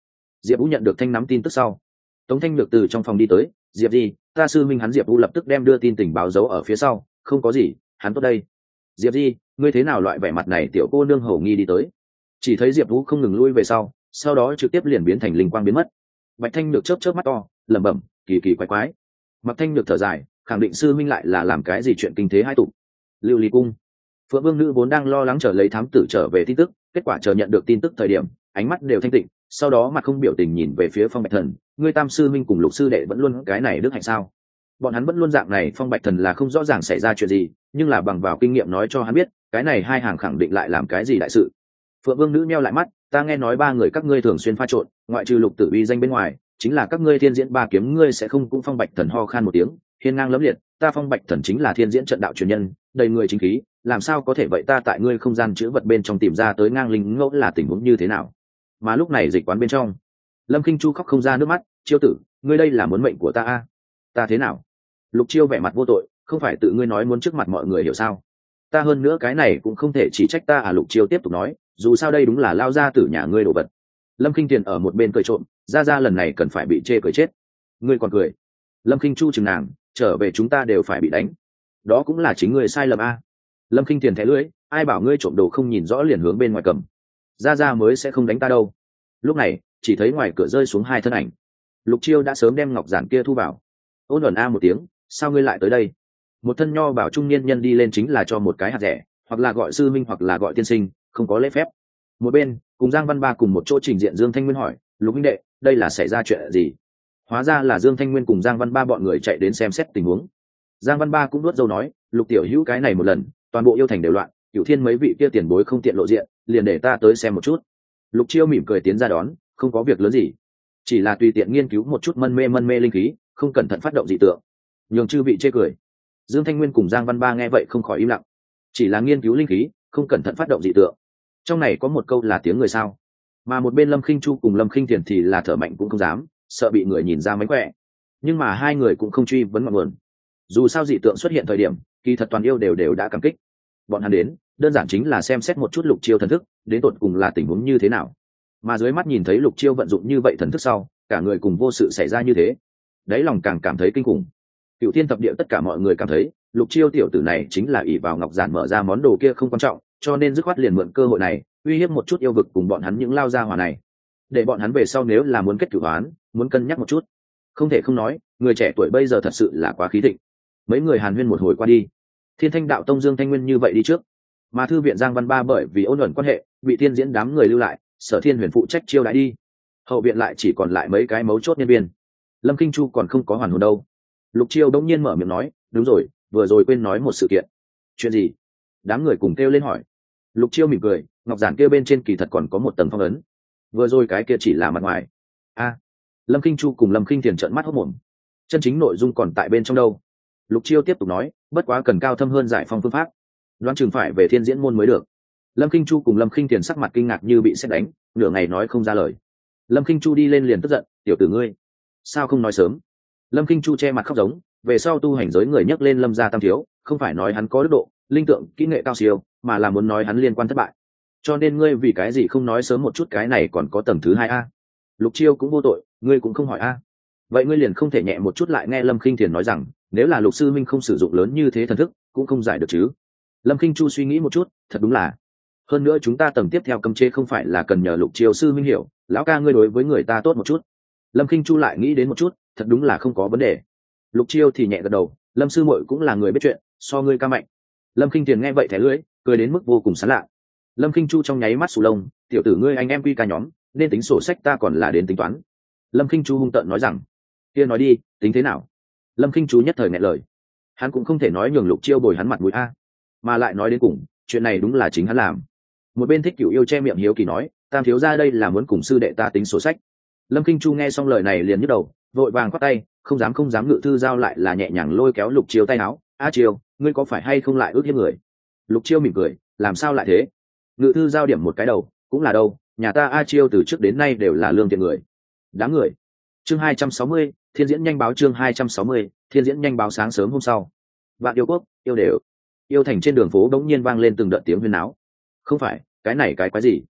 Speaker 1: Diệp Vũ nhận được thanh nắm tin tức sau, Tống Thanh Nhược từ trong phòng đi tới. Diệp Di, ta sư minh hắn Diệp Vũ lập tức đem đưa tin tình báo giấu ở phía sau. Không có gì, hắn tốt đây. Diệp Di, ngươi thế nào loại vẻ mặt này? Tiểu cô nương hầu nghi đi tới, chỉ thấy Diệp Vũ không ngừng lui về sau đó trực tiếp liền biến thành linh quang biến mất. Bạch Thanh Nhược chớp chớp mắt to, lẩm bẩm, kỳ kỳ quái quái. Mặc Thanh Nhược thở dài, khẳng định sư minh lại là làm cái gì chuyện kinh thế hai tục. Lưu Ly cung, Phượng Vương nữ vốn đang lo lắng chờ lấy thám tử trở về tin tức, kết quả chờ nhận được tin tức thời điểm, ánh mắt đều thanh tịnh, sau đó mặt không biểu tình nhìn về phía Phong Bạch Thần, ngươi Tam sư minh cùng Lục sư đệ vẫn luôn cái này đức hạnh sao? Bọn hắn vẫn luôn dạng này. Phong Bạch Thần là không rõ ràng xảy ra chuyện gì, nhưng là bằng vào kinh nghiệm nói cho hắn biết, cái này hai hàng khẳng định lại làm cái gì đại sự. Phượng Vương nữ nheo lại mắt, ta nghe nói ba người các ngươi thường xuyên pha trộn, ngoại trừ Lục Tử uy danh bên ngoài, chính là các ngươi Thiên Diễn ba kiếm ngươi sẽ không. Cũng Phong Bạch Thần ho khan một tiếng, hiên ngang lẫm liệt, ta Phong Bạch Thần chính là Thiên Diễn trận đạo truyền nhân, đầy người chính khí, làm sao có thể vậy? Ta tại ngươi không gian chứa vật bên trong tìm ra tới ngang linh ngẫu là tình huống như thế nào? Mà lúc này dịch quán bên trong, Lâm Kinh Chu khóc không ra nước mắt, Chiêu tử, ngươi đây là muốn mệnh của ta a? Ta thế nào? Lục Chiêu vẻ mặt vô tội, không phải tự ngươi nói muốn trước mặt mọi người hiểu sao? Ta hơn nữa cái này cũng không thể chỉ trách ta à? Lục Chiêu tiếp tục nói, dù sao đây đúng là lao ra tử nhà ngươi đồ vật. Lâm Kinh Tiền ở một bên cười trộm, ra lần này cần phải bị chê cười chết. Ngươi còn cười? Lâm Kinh Chu chừng nàng, trở về chúng ta đều phải bị đánh. Đó cũng là chính ngươi sai lầm a. Lâm Kinh Tiền thẻ lưỡi, ai bảo ngươi trộm đồ không nhìn rõ liền hướng bên ngoài cầm. Ra mới sẽ không đánh ta đâu. Lúc này chỉ thấy ngoài cửa rơi xuống hai thân ảnh. Lục Chiêu đã sớm đem ngọc giản kia thu vào. Ôn ẩn a một tiếng, sao ngươi lại tới đây? Một thân nho bảo trung niên nhân đi lên chính là cho một cái hạt rẻ, hoặc là gọi sư minh hoặc là gọi tiên sinh, không có lễ phép. Một bên cùng Giang Văn Ba cùng một chỗ trình diện Dương Thanh Nguyên hỏi, Lục huynh đệ, đây là xảy ra chuyện gì? Hóa ra là Dương Thanh Nguyên cùng Giang Văn Ba bọn người chạy đến xem xét tình huống. Giang Văn Ba cũng nuốt dâu nói, Lục tiểu hữu cái này một lần toàn bộ yêu thành đều loạn, Cửu Thiên mấy vị kia tiền bối không tiện lộ diện, liền để ta tới xem một chút. Lục Chiêu mỉm cười tiến ra đón, không có việc lớn gì, chỉ là tùy tiện nghiên cứu một chút mân mê linh khí, không cẩn thận phát động dị tượng, nhường chư vị chê cười. Dương Thanh Nguyên cùng Giang Văn Ba nghe vậy không khỏi im lặng, chỉ là nghiên cứu linh khí, không cẩn thận phát động dị tượng, trong này có một câu là tiếng người sao? Mà một bên Lâm Khinh Chu cùng Lâm Khinh Thiền thì là thở mạnh cũng không dám, sợ bị người nhìn ra mánh khỏe. Nhưng mà hai người cũng không truy vấn ngọn nguồn, dù sao dị tượng xuất hiện thời điểm, kỳ thật toàn yêu đều đã cảm kích. Bọn hắn đến đơn giản chính là xem xét một chút Lục Chiêu thần thức, đến tột cùng là tình huống như thế nào. Mà dưới mắt nhìn thấy Lục Chiêu vận dụng như vậy thần thức sau, cả người cùng vô sự xảy ra như thế, đáy lòng càng cảm thấy kinh khủng. Cửu Thiên thập địa tất cả mọi người cảm thấy Lục Chiêu tiểu tử này chính là ỷ vào ngọc giản mở ra món đồ kia không quan trọng, cho nên dứt khoát liền mượn cơ hội này uy hiếp một chút yêu vực cùng bọn hắn những lao gia hỏa này, để bọn hắn về sau nếu là muốn kết cửu oán, muốn cân nhắc một chút. Không thể không nói, người trẻ tuổi bây giờ thật sự là quá khí thịnh. Mấy người hàn huyên một hồi qua đi, Thiên Thanh đạo tông Dương Thanh Nguyên như vậy đi trước, mà thư viện Giang Văn Ba bởi vì ôn luận quan hệ bị Thiên Diễn đám người lưu lại, Sở Thiên Huyền phụ trách chiêu đãi đi. Hậu viện lại chỉ còn lại mấy cái mấu chốt nhân viên. Lâm Kinh Chu còn không có hoàn hồn đâu. Lục Chiêu đống nhiên mở miệng nói, đúng rồi, vừa rồi quên nói một sự kiện. Chuyện gì? Đám người cùng kêu lên hỏi. Lục Chiêu mỉm cười, ngọc giản kia bên trên kỳ thật còn có một tầng phong ấn. Vừa rồi cái kia chỉ là mặt ngoài. A. Lâm Kinh Chu cùng Lâm Kinh Tiền trợn mắt hốt mồm. Chân chính nội dung còn tại bên trong đâu? Lục Chiêu tiếp tục nói, bất quá cần cao thâm hơn giải phong phương pháp, đoán chừng phải về Thiên Diễn môn mới được. Lâm Kinh Chu cùng Lâm Kinh Tiền sắc mặt kinh ngạc như bị sét đánh, nửa ngày nói không ra lời. Lâm Kinh Chu đi lên liền tức giận, tiểu tử ngươi, sao không nói sớm? Lâm Kinh Chu che mặt khóc giống, về sau tu hành giới người nhắc lên Lâm gia tam thiếu, không phải nói hắn có đức độ, linh tượng, kỹ nghệ cao siêu, mà là muốn nói hắn liên quan thất bại. Cho nên ngươi vì cái gì không nói sớm một chút, cái này còn có tầng thứ hai a? Lục Chiêu cũng vô tội, ngươi cũng không hỏi a. Vậy ngươi liền không thể nhẹ một chút? Lại nghe Lâm Kinh Tiền nói rằng, nếu là Lục sư minh không sử dụng lớn như thế thần thức, cũng không giải được chứ. Lâm Kinh Chu suy nghĩ một chút, thật đúng là. Hơn nữa chúng ta tầng tiếp theo cấm chế không phải là cần nhờ Lục Chiêu sư minh hiểu, lão ca ngươi đối với người ta tốt một chút. Lâm Kinh Chu lại nghĩ đến một chút, thật đúng là không có vấn đề. Lục Chiêu thì nhẹ gật đầu, Lâm sư muội cũng là người biết chuyện, so ngươi ca mạnh. Lâm Kinh Tiền nghe vậy thẻ lưỡi, cười đến mức vô cùng sán lạ. Lâm Kinh Chu trong nháy mắt sù lông, tiểu tử ngươi anh em quy ca nhóm, nên tính sổ sách ta còn là đến tính toán. Lâm Kinh Chu hung tợn nói rằng, kia nói đi, tính thế nào? Lâm Kinh Chu nhất thời nghẹn lời, hắn cũng không thể nói nhường Lục Chiêu bồi hắn mặt mũi a, mà lại nói đến cùng, chuyện này đúng là chính hắn làm. Một bên Thích Cửu Yêu che miệng hiếu kỳ nói, tam thiếu gia đây là muốn cùng sư đệ ta tính sổ sách. Lâm Kinh Chu nghe xong lời này liền nhức đầu, vội vàng quát tay, không dám. Ngự thư giao lại là nhẹ nhàng lôi kéo Lục Chiêu tay áo, a Chiêu, ngươi có phải hay không lại ước hiếp người? Lục Chiêu mỉm cười, làm sao lại thế? Ngự thư giao điểm một cái đầu, cũng là đâu, nhà ta a Chiêu từ trước đến nay đều là lương thiện người. Đáng người. Chương 260, Thiên Diễn nhanh báo. Chương 260, Thiên Diễn nhanh báo. Sáng sớm hôm sau, Vạn Yêu Quốc, yêu đều, yêu thành trên đường phố đống nhiên vang lên từng đợt tiếng huyên náo. Không phải, cái này cái quái gì?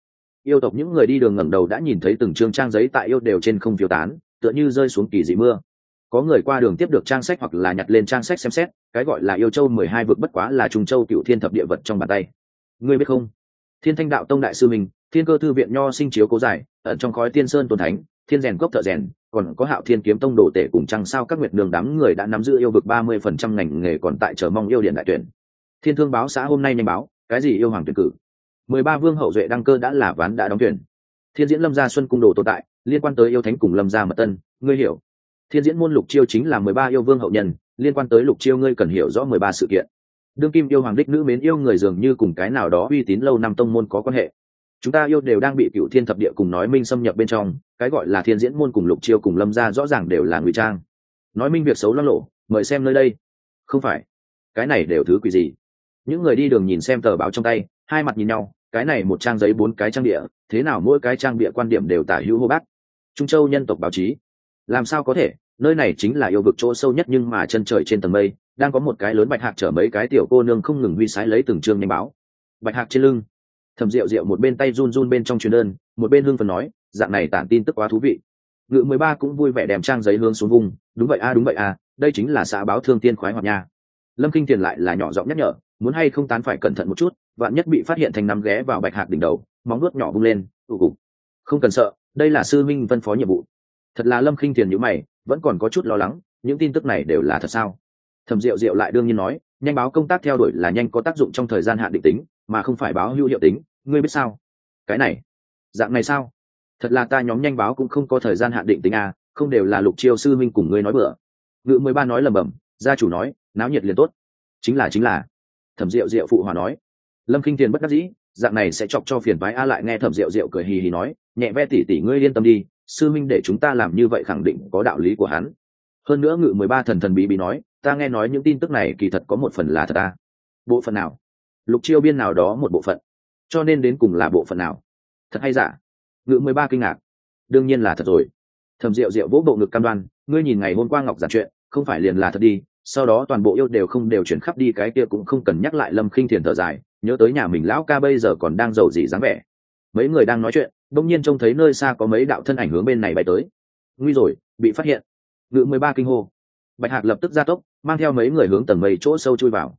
Speaker 1: Yêu tộc những người đi đường ngẩng đầu đã nhìn thấy từng chương trang giấy tại yêu đều trên không phiêu tán, tựa như rơi xuống kỳ dị mưa. Có người qua đường tiếp được trang sách hoặc là nhặt lên trang sách xem xét, cái gọi là yêu châu 12 vực bất quá là Trung Châu Cựu Thiên thập địa vật trong bàn tay. Ngươi biết không? Thiên Thanh Đạo Tông đại sư mình, Thiên Cơ thư viện nho sinh chiếu cố giải, ẩn trong khói Tiên Sơn tôn thánh, Thiên rèn cốc thợ rèn, còn có Hạo Thiên kiếm tông đồ tể cùng Trăng sao các nguyệt nương đám người đã nắm giữ yêu vực 30% ngành nghề còn tại chờ mong yêu điện đại tuyển. Thiên Thương báo xã hôm nay nhanh báo, cái gì yêu hoàng tuyển cử? 13 vương hậu duệ đăng cơ đã là ván đã đóng tuyển. Thiên diễn Lâm gia Xuân cung đồ tồn tại, liên quan tới yêu thánh cùng Lâm gia mật tân, ngươi hiểu. Thiên diễn môn Lục Chiêu chính là 13 yêu vương hậu nhân, liên quan tới Lục Chiêu ngươi cần hiểu rõ 13 sự kiện. Đương kim yêu hoàng đích nữ mến yêu người dường như cùng cái nào đó uy tín lâu năm tông môn có quan hệ. Chúng ta yêu đều đang bị Cựu Thiên thập địa cùng nói minh xâm nhập bên trong, cái gọi là Thiên diễn môn cùng Lục Chiêu cùng Lâm gia rõ ràng đều là ngụy trang. Nói minh việc xấu loang lộ, mời xem nơi đây. Không phải, cái này đều thứ quỷ gì? Những người đi đường nhìn xem tờ báo trong tay, hai mặt nhìn nhau, cái này một trang giấy 4 cái trang địa, thế nào mỗi cái trang địa quan điểm đều tả hữu hô bác. Trung Châu nhân tộc báo chí, làm sao có thể, nơi này chính là yêu vực chỗ sâu nhất nhưng mà chân trời trên tầng mây đang có một cái lớn bạch hạc chở mấy cái tiểu cô nương không ngừng huy sái lấy từng chương nhanh báo. Bạch hạc trên lưng, Thẩm Diệu Diệu một bên tay run run bên trong truyền đơn, một bên hưng phấn nói, dạng này tản tin tức quá thú vị. Ngự 13 cũng vui vẻ đem trang giấy hướng xuống vùng, đúng vậy a đúng vậy a, đây chính là xã báo thương tiên khoái hoạt nha. Lâm Kinh Tiền lại là nhỏ giọng nhắc nhở, muốn hay không tán phải cẩn thận một chút, vạn nhất bị phát hiện thành nắm ghé vào bạch hạc đỉnh đầu, móng nuốt nhỏ vung lên, cục. Không cần sợ, đây là sư minh phân phó nhiệm vụ. Thật là Lâm Kinh Tiền nhíu mày, vẫn còn có chút lo lắng, những tin tức này đều là thật sao? Thẩm Diệu Diệu lại đương nhiên nói, nhanh báo công tác theo đuổi là nhanh có tác dụng trong thời gian hạn định tính, mà không phải báo hữu hiệu tính, ngươi biết sao? Cái này, dạng này sao? Thật là ta nhóm nhanh báo cũng không có thời gian hạn định tính à, không đều là Lục Chiêu sư minh cùng ngươi nói bữa. Ngự 13 nói lầm bầm, gia chủ nói, náo nhiệt liền tốt. Chính là. Thẩm Diệu Diệu phụ hòa nói. Lâm Kinh Tiền bất đắc dĩ, dạng này sẽ chọc cho phiền phái a, lại nghe Thẩm Diệu Diệu cười hì hì nói, nhẹ ve tỷ tỷ ngươi yên tâm đi, sư minh để chúng ta làm như vậy khẳng định có đạo lý của hắn. Hơn nữa Ngự 13 thần thần bí bí nói, ta nghe nói những tin tức này kỳ thật có một phần là thật à? Bộ phận nào? Lục Chiêu biên nào đó một bộ phận, cho nên đến cùng là bộ phận nào? Thật hay giả? Ngự 13 kinh ngạc. Đương nhiên là thật rồi. Thẩm Diệu Diệu vỗ bộ ngực cam đoan, ngươi nhìn ngày hôm qua Ngọc giảng chuyện, không phải liền là thật đi, sau đó toàn bộ yêu đều chuyển khắp đi, cái kia cũng không cần nhắc lại. Lâm Khinh Thiền thở dài, nhớ tới nhà mình lão ca bây giờ còn đang giàu gì dáng vẻ. Mấy người đang nói chuyện, đông nhiên trông thấy nơi xa có mấy đạo thân ảnh hướng bên này bay tới. Nguy rồi, bị phát hiện. Ngự 13 kinh hô. Bạch Hạc lập tức gia tốc, mang theo mấy người hướng tầng mây chỗ sâu chui vào.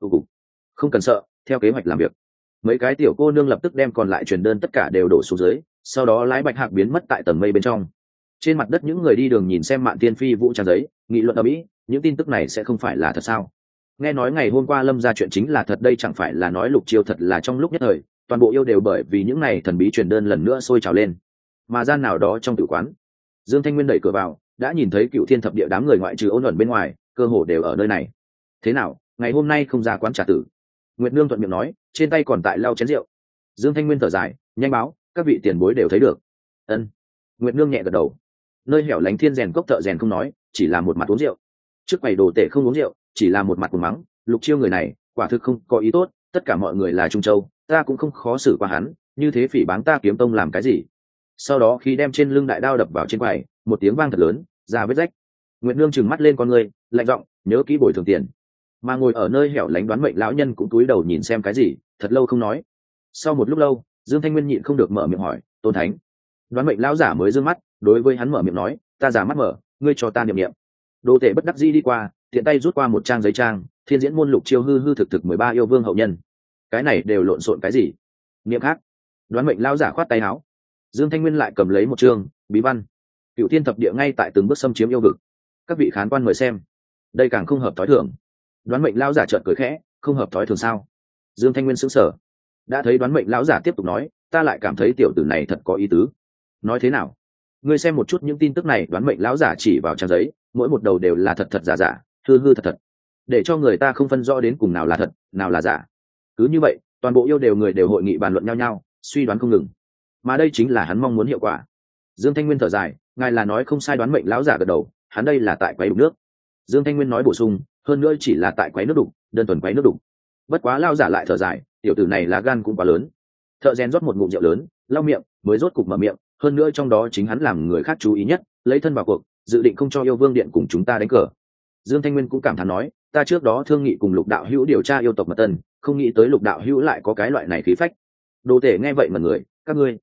Speaker 1: Không cần sợ, theo kế hoạch làm việc. Mấy cái tiểu cô nương lập tức đem còn lại truyền đơn tất cả đều đổ xuống dưới, sau đó lái Bạch Hạc biến mất tại tầng mây bên trong. Trên mặt đất những người đi đường nhìn xem Mạn Tiên Phi vũ trang giấy, nghị luận ở mỹ, những tin tức này sẽ không phải là thật sao? Nghe nói ngày hôm qua Lâm ra chuyện chính là thật, đây chẳng phải là nói Lục Chiêu thật là trong lúc nhất thời, toàn bộ yêu đều bởi vì những này thần bí truyền đơn lần nữa sôi trào lên. Mà gian nào đó trong tử quán, Dương Thanh Nguyên đẩy cửa vào, đã nhìn thấy Cựu Thiên thập địa đám người ngoại trừ Ôn Ẩn bên ngoài, cơ hồ đều ở nơi này. Thế nào, ngày hôm nay không ra quán trà tử? Nguyệt Nương thuận miệng nói, trên tay còn tại lau chén rượu. Dương Thanh Nguyên thở dài, nhanh báo, các vị tiền bối đều thấy được. Ân. Nguyệt Nương nhẹ gật đầu. Nơi hẻo lánh Thiên rèn cốc thợ rèn không nói, chỉ là một mặt uống rượu. Trước quầy đồ tể không uống rượu, chỉ là một mặt cùng mắng, Lục Chiêu người này, quả thực không có ý tốt, tất cả mọi người là Trung Châu, ta cũng không khó xử qua hắn, như thế phỉ báng ta kiếm tông làm cái gì? Sau đó khi đem trên lưng đại đao đập vào trên quầy, một tiếng vang thật lớn, ra vết rách. Nguyệt Nương trừng mắt lên con người, lạnh giọng, nhớ kỹ bồi thường tiền. Mà ngồi ở nơi hẻo lánh Đoán Mệnh lão nhân cũng cúi đầu nhìn xem cái gì, thật lâu không nói. Sau một lúc lâu, Dương Thanh Nguyên nhịn không được mở miệng hỏi, Tôn Thánh. Đoán Mệnh lão giả mới dương mắt, đối với hắn mở miệng nói, ta giả mắt mở, ngươi cho ta niệm niệm. Đồ tể bất đắc dĩ đi qua, tiện tay rút qua một trang giấy trang, Thiên diễn môn Lục Chiêu hư thực 13 yêu vương hậu nhân. Cái này đều lộn xộn cái gì? Niệm khác. Đoán Mệnh lão giả khoát tay áo. Dương Thanh Nguyên lại cầm lấy một chương bí văn. Cựu Thiên thập địa ngay tại từng bước xâm chiếm yêu vực. Các vị khán quan mời xem. Đây càng không hợp thói thường. Đoán Mệnh lão giả chợt cười khẽ, không hợp thói thường sao? Dương Thanh Nguyên sững sờ. Đã thấy Đoán Mệnh lão giả tiếp tục nói, ta lại cảm thấy tiểu tử này thật có ý tứ. Nói thế nào? Ngươi xem một chút những tin tức này. Đoán Mệnh lão giả chỉ vào trang giấy, mỗi một đầu đều là thật thật giả giả, hư thật, để cho người ta không phân rõ đến cùng nào là thật, nào là giả. Cứ như vậy, toàn bộ yêu đều người đều hội nghị bàn luận nhau, suy đoán không ngừng. Mà đây chính là hắn mong muốn hiệu quả. Dương Thanh Nguyên thở dài, ngài là nói không sai. Đoán Mệnh lão giả gật đầu, hắn đây là tại quấy đục nước. Dương Thanh Nguyên nói bổ sung, hơn nữa chỉ là tại quấy nước đục, đơn thuần quấy nước đục. Bất quá lão giả lại thở dài, tiểu tử này là gan cũng quá lớn. Thợ rèn rót một ngụm rượu lớn, lau miệng, mới rốt cục mở miệng, hơn nữa trong đó chính hắn làm người khác chú ý nhất, lấy thân vào cuộc, dự định không cho yêu vương điện cùng chúng ta đánh cờ. Dương Thanh Nguyên cũng cảm thán nói, ta trước đó thương nghị cùng Lục đạo hữu điều tra yêu tộc mật tân, không nghĩ tới Lục đạo hữu lại có cái loại này khí phách. Đồ tể nghe vậy mà người, các ngươi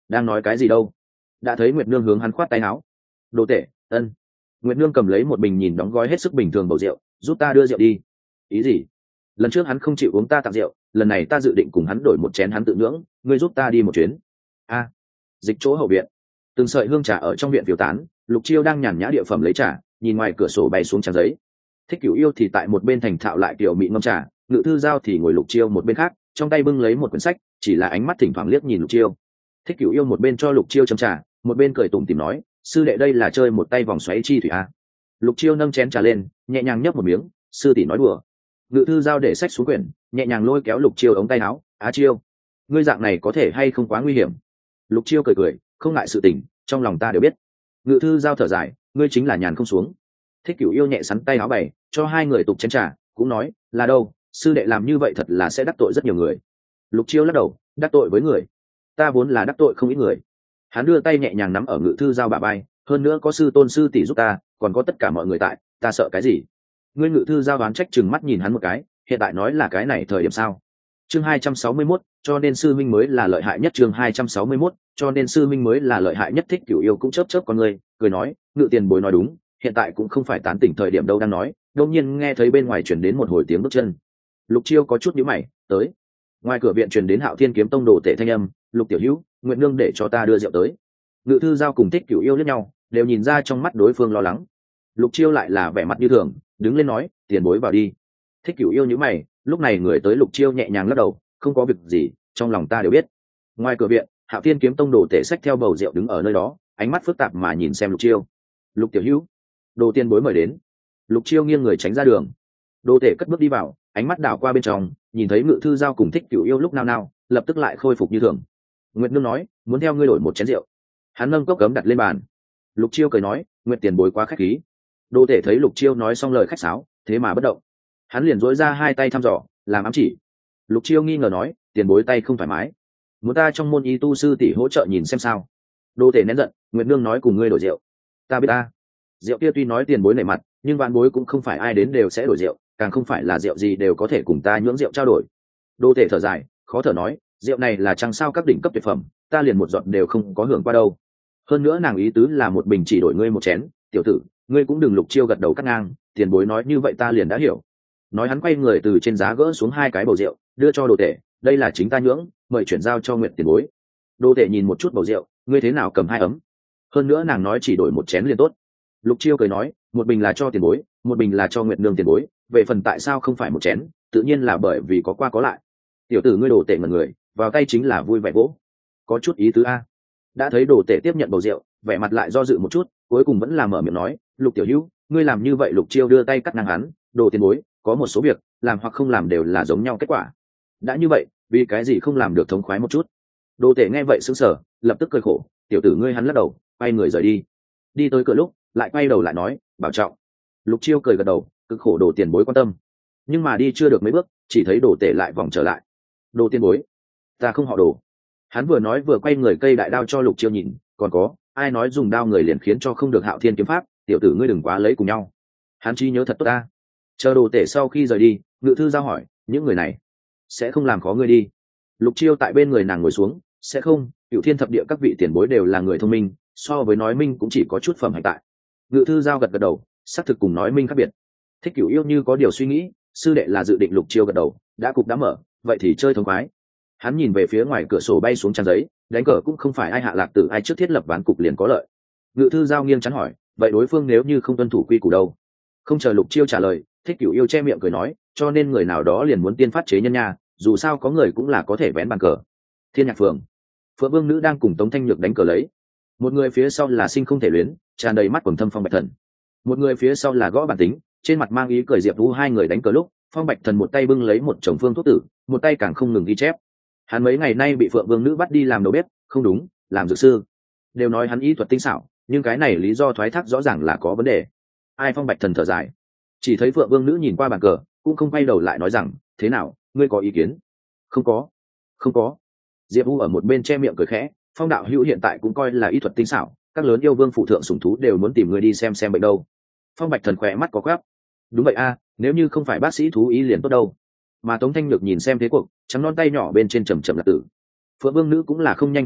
Speaker 1: đang nói cái gì đâu. Đã thấy Nguyệt Nương hướng hắn khoát tay áo. Đồ tể, ân. Nguyệt Nương cầm lấy một bình nhìn đóng gói hết sức bình thường bầu rượu, giúp ta đưa rượu đi. Ý gì? Lần trước hắn không chịu uống ta tặng rượu, lần này ta dự định cùng hắn đổi một chén hắn tự nhưỡng, ngươi giúp ta đi một chuyến. A. Dịch chỗ hậu viện, từng sợi hương trà ở trong viện phiêu tán, Lục Chiêu đang nhàn nhã địa phẩm lấy trà, nhìn ngoài cửa sổ bay xuống trang giấy. Thích Cửu Yêu thì tại một bên thành thạo lại kiểu mị ngâm trà, Ngự Thư Giao thì ngồi Lục Chiêu một bên khác, trong tay bưng lấy một quyển sách, chỉ là ánh mắt thỉnh thoảng liếc nhìn Lục Chiêu. Thích Cửu Yêu một bên cho Lục Chiêu châm trà, một bên cười tủm tỉm nói, sư đệ đây là chơi một tay vòng xoáy chi thủy a. Lục Chiêu nâng chén trà lên, nhẹ nhàng nhấp một miếng, sư tỷ nói đùa. Ngự Thư Giao để sách xuống quyển, nhẹ nhàng lôi kéo Lục Chiêu ống tay áo, Á Chiêu, ngươi dạng này có thể hay không quá nguy hiểm. Lục Chiêu cười cười, không ngại sự tình, trong lòng ta đều biết. Ngự Thư Giao thở dài, ngươi chính là nhàn không xuống. Thích Cửu Yêu nhẹ sắn tay áo bày, cho hai người tục chén trà, cũng nói, là đâu, sư đệ làm như vậy thật là sẽ đắc tội rất nhiều người. Lục Chiêu lắc đầu, đắc tội với người, ta vốn là đắc tội không ít người. Hắn đưa tay nhẹ nhàng nắm ở Ngự Thư Giao bả vai, hơn nữa có sư tôn sư tỷ giúp ta, còn có tất cả mọi người tại, ta sợ cái gì. Ngươi Ngự Thư Giao đoán trách chừng mắt nhìn hắn một cái, hiện tại nói là cái này thời điểm sao? Chương 261, cho nên sư minh mới là lợi hại nhất. Chương 261, cho nên sư minh mới là lợi hại nhất. Thích Cửu Yêu cũng chớp chớp con người, cười nói, Ngự tiền bối nói đúng, hiện tại cũng không phải tán tỉnh thời điểm đâu. Đang nói, đột nhiên nghe thấy bên ngoài truyền đến một hồi tiếng bước chân. Lục Chiêu có chút nhíu mày, tới. Ngoài cửa viện truyền đến Hạo Thiên Kiếm Tông đồ tể thanh âm, Lục tiểu hữu, nguyện nương để cho ta đưa rượu tới. Ngự Thư Giao cùng Thích Cửu Yêu liếc nhau, đều nhìn ra trong mắt đối phương lo lắng. Lục Chiêu lại là vẻ mặt như thường, đứng lên nói, tiền bối vào đi. Thích Cửu Yêu nhíu mày, lúc này người tới Lục Chiêu nhẹ nhàng lắc đầu, không có việc gì, trong lòng ta đều biết. Ngoài cửa viện, Hạo Thiên Kiếm Tông đồ tể xách theo bầu rượu đứng ở nơi đó, ánh mắt phức tạp mà nhìn xem Lục Chiêu. Lục tiểu hữu, đồ tiền bối mời đến. Lục Chiêu nghiêng người tránh ra đường. Đồ tể cất bước đi vào, ánh mắt đảo qua bên trong, nhìn thấy Ngự Thư Giao cùng Thích Cửu Yêu lúc nào lập tức lại khôi phục như thường. Nguyệt Nương nói, muốn theo ngươi đổi một chén rượu. Hắn nâng cốc gấm đặt lên bàn. Lục Chiêu cười nói, Nguyệt tiền bối quá khách khí. Đồ tể thấy Lục Chiêu nói xong lời khách sáo, thế mà bất động. Hắn liền dỗi ra hai tay thăm dò, làm ám chỉ. Lục Chiêu nghi ngờ nói, tiền bối tay không thoải mái, muốn ta trong môn y tu sư tỷ hỗ trợ nhìn xem sao. Đồ tể nén giận, Nguyệt Nương nói cùng ngươi đổi rượu. Ta biết ta. Rượu kia tuy nói tiền bối nể mặt, nhưng vạn bối cũng không phải ai đến đều sẽ đổi rượu, càng không phải là rượu gì đều có thể cùng ta nhưỡng rượu trao đổi. Đồ tể thở dài, khó thở nói, rượu này là chăng sao các đỉnh cấp tuyệt phẩm, ta liền một giọt đều không có hưởng qua đâu. Hơn nữa nàng ý tứ là một bình chỉ đổi ngươi một chén, tiểu tử, ngươi cũng đừng. Lục Chiêu gật đầu cắt ngang, tiền bối nói như vậy ta liền đã hiểu. Nói hắn quay người từ trên giá gỡ xuống hai cái bầu rượu, đưa cho đồ tể, đây là chính ta nhưỡng, mời chuyển giao cho Nguyệt tiền bối. Đồ tể nhìn một chút bầu rượu, ngươi thế nào cầm hai ấm? Hơn nữa nàng nói chỉ đổi một chén liền tốt. Lục Chiêu cười nói, một bình là cho tiền bối, một bình là cho Nguyệt nương tiền bối, về phần tại sao không phải một chén, tự nhiên là bởi vì có qua có lại. Tiểu tử ngươi đồ tể ngẩn người, vào tay chính là vui vẻ vỗ, có chút ý tứ a. Đã thấy đồ tể tiếp nhận bầu rượu, vẻ mặt lại do dự một chút, cuối cùng vẫn là mở miệng nói, Lục tiểu hữu, ngươi làm như vậy. Lục Chiêu đưa tay cắt ngang hắn, đồ tiền bối, có một số việc làm hoặc không làm đều là giống nhau kết quả. Đã như vậy, vì cái gì không làm được thống khoái một chút? Đồ tể nghe vậy sững sờ, lập tức cười khổ, tiểu tử ngươi. Hắn lắc đầu, quay người rời đi. Đi tới cửa lúc lại quay đầu lại nói, bảo trọng. Lục Chiêu cười gật đầu, cực khổ đồ tiền bối quan tâm. Nhưng mà đi chưa được mấy bước, chỉ thấy đồ tể lại vòng trở lại. Đồ tiền bối, ta không họ Đồ. Hắn vừa nói vừa quay người cây đại đao cho Lục Chiêu nhìn, còn có ai nói dùng đao người liền khiến cho không được Hạo Thiên kiếm pháp, tiểu tử ngươi đừng quá lấy cùng nhau. Hắn trí nhớ thật tốt ta. Chờ đồ tể sau khi rời đi, Ngự Thư Giao hỏi, những người này sẽ không làm khó ngươi đi? Lục Chiêu tại bên người nàng ngồi xuống, sẽ không, Cửu Thiên thập địa các vị tiền bối đều là người thông minh, so với nói minh cũng chỉ có chút phẩm hành tại. Ngự Thư Giao gật gật đầu, xác thực cùng nói minh khác biệt. Thích Cửu Yêu như có điều suy nghĩ, sư đệ là dự định. Lục Chiêu gật đầu, đã cục đã mở, vậy thì chơi thống khoái. Hắn nhìn về phía ngoài cửa sổ bay xuống trang giấy, đánh cờ cũng không phải ai hạ lạc tử ai trước thiết lập ván cục liền có lợi. Ngự Thư Giao nghiêng chắn hỏi, vậy đối phương nếu như không tuân thủ quy củ đâu? Không chờ Lục Chiêu trả lời, Thích Cửu Yêu che miệng cười nói, cho nên người nào đó liền muốn tiên phát chế nhân nha, dù sao có người cũng là có thể vén bàn cờ. Thiên Nhạc Phường, Phượng Vương Nữ đang cùng Tống Thanh Nhược đánh cờ lấy. Một người phía sau là Sinh Không Thể Luyến, tràn đầy mắt quầng thâm Phong Bạch Thần. Một người phía sau là Gõ Bản Tính, trên mặt mang ý cười Diệp Vũ. Hai người đánh cờ lúc, Phong Bạch Thần một tay bưng lấy một chồng phương thuốc tử, một tay càng không ngừng ghi chép. Hắn mấy ngày nay bị Phượng Vương Nữ bắt đi làm đầu bếp, không đúng, làm dược sư. Đều nói hắn ý thuật tinh xảo, nhưng cái này lý do thoái thác rõ ràng là có vấn đề. Ai? Phong Bạch Thần thở dài. Chỉ thấy Phượng Vương Nữ nhìn qua bàn cờ, cũng không quay đầu lại nói rằng, thế nào, ngươi có ý kiến? Không có, không có. Diệp Vũ ở một bên che miệng cười khẽ, Phong đạo hữu hiện tại cũng coi là ý thuật tinh xảo, các lớn yêu vương phụ thượng sủng thú đều muốn tìm người đi xem bệnh đâu. Phong Bạch Thần khỏe mắt có quắp. Đúng vậy a, nếu như không phải bác sĩ thú ý liền tốt đâu. Mà Tống Thanh Nhược nhìn xem thế cuộc, trắng non tay nhỏ bên trên chậm chậm là tử. Phượng Vương Nữ cũng là không nhanh không chậm,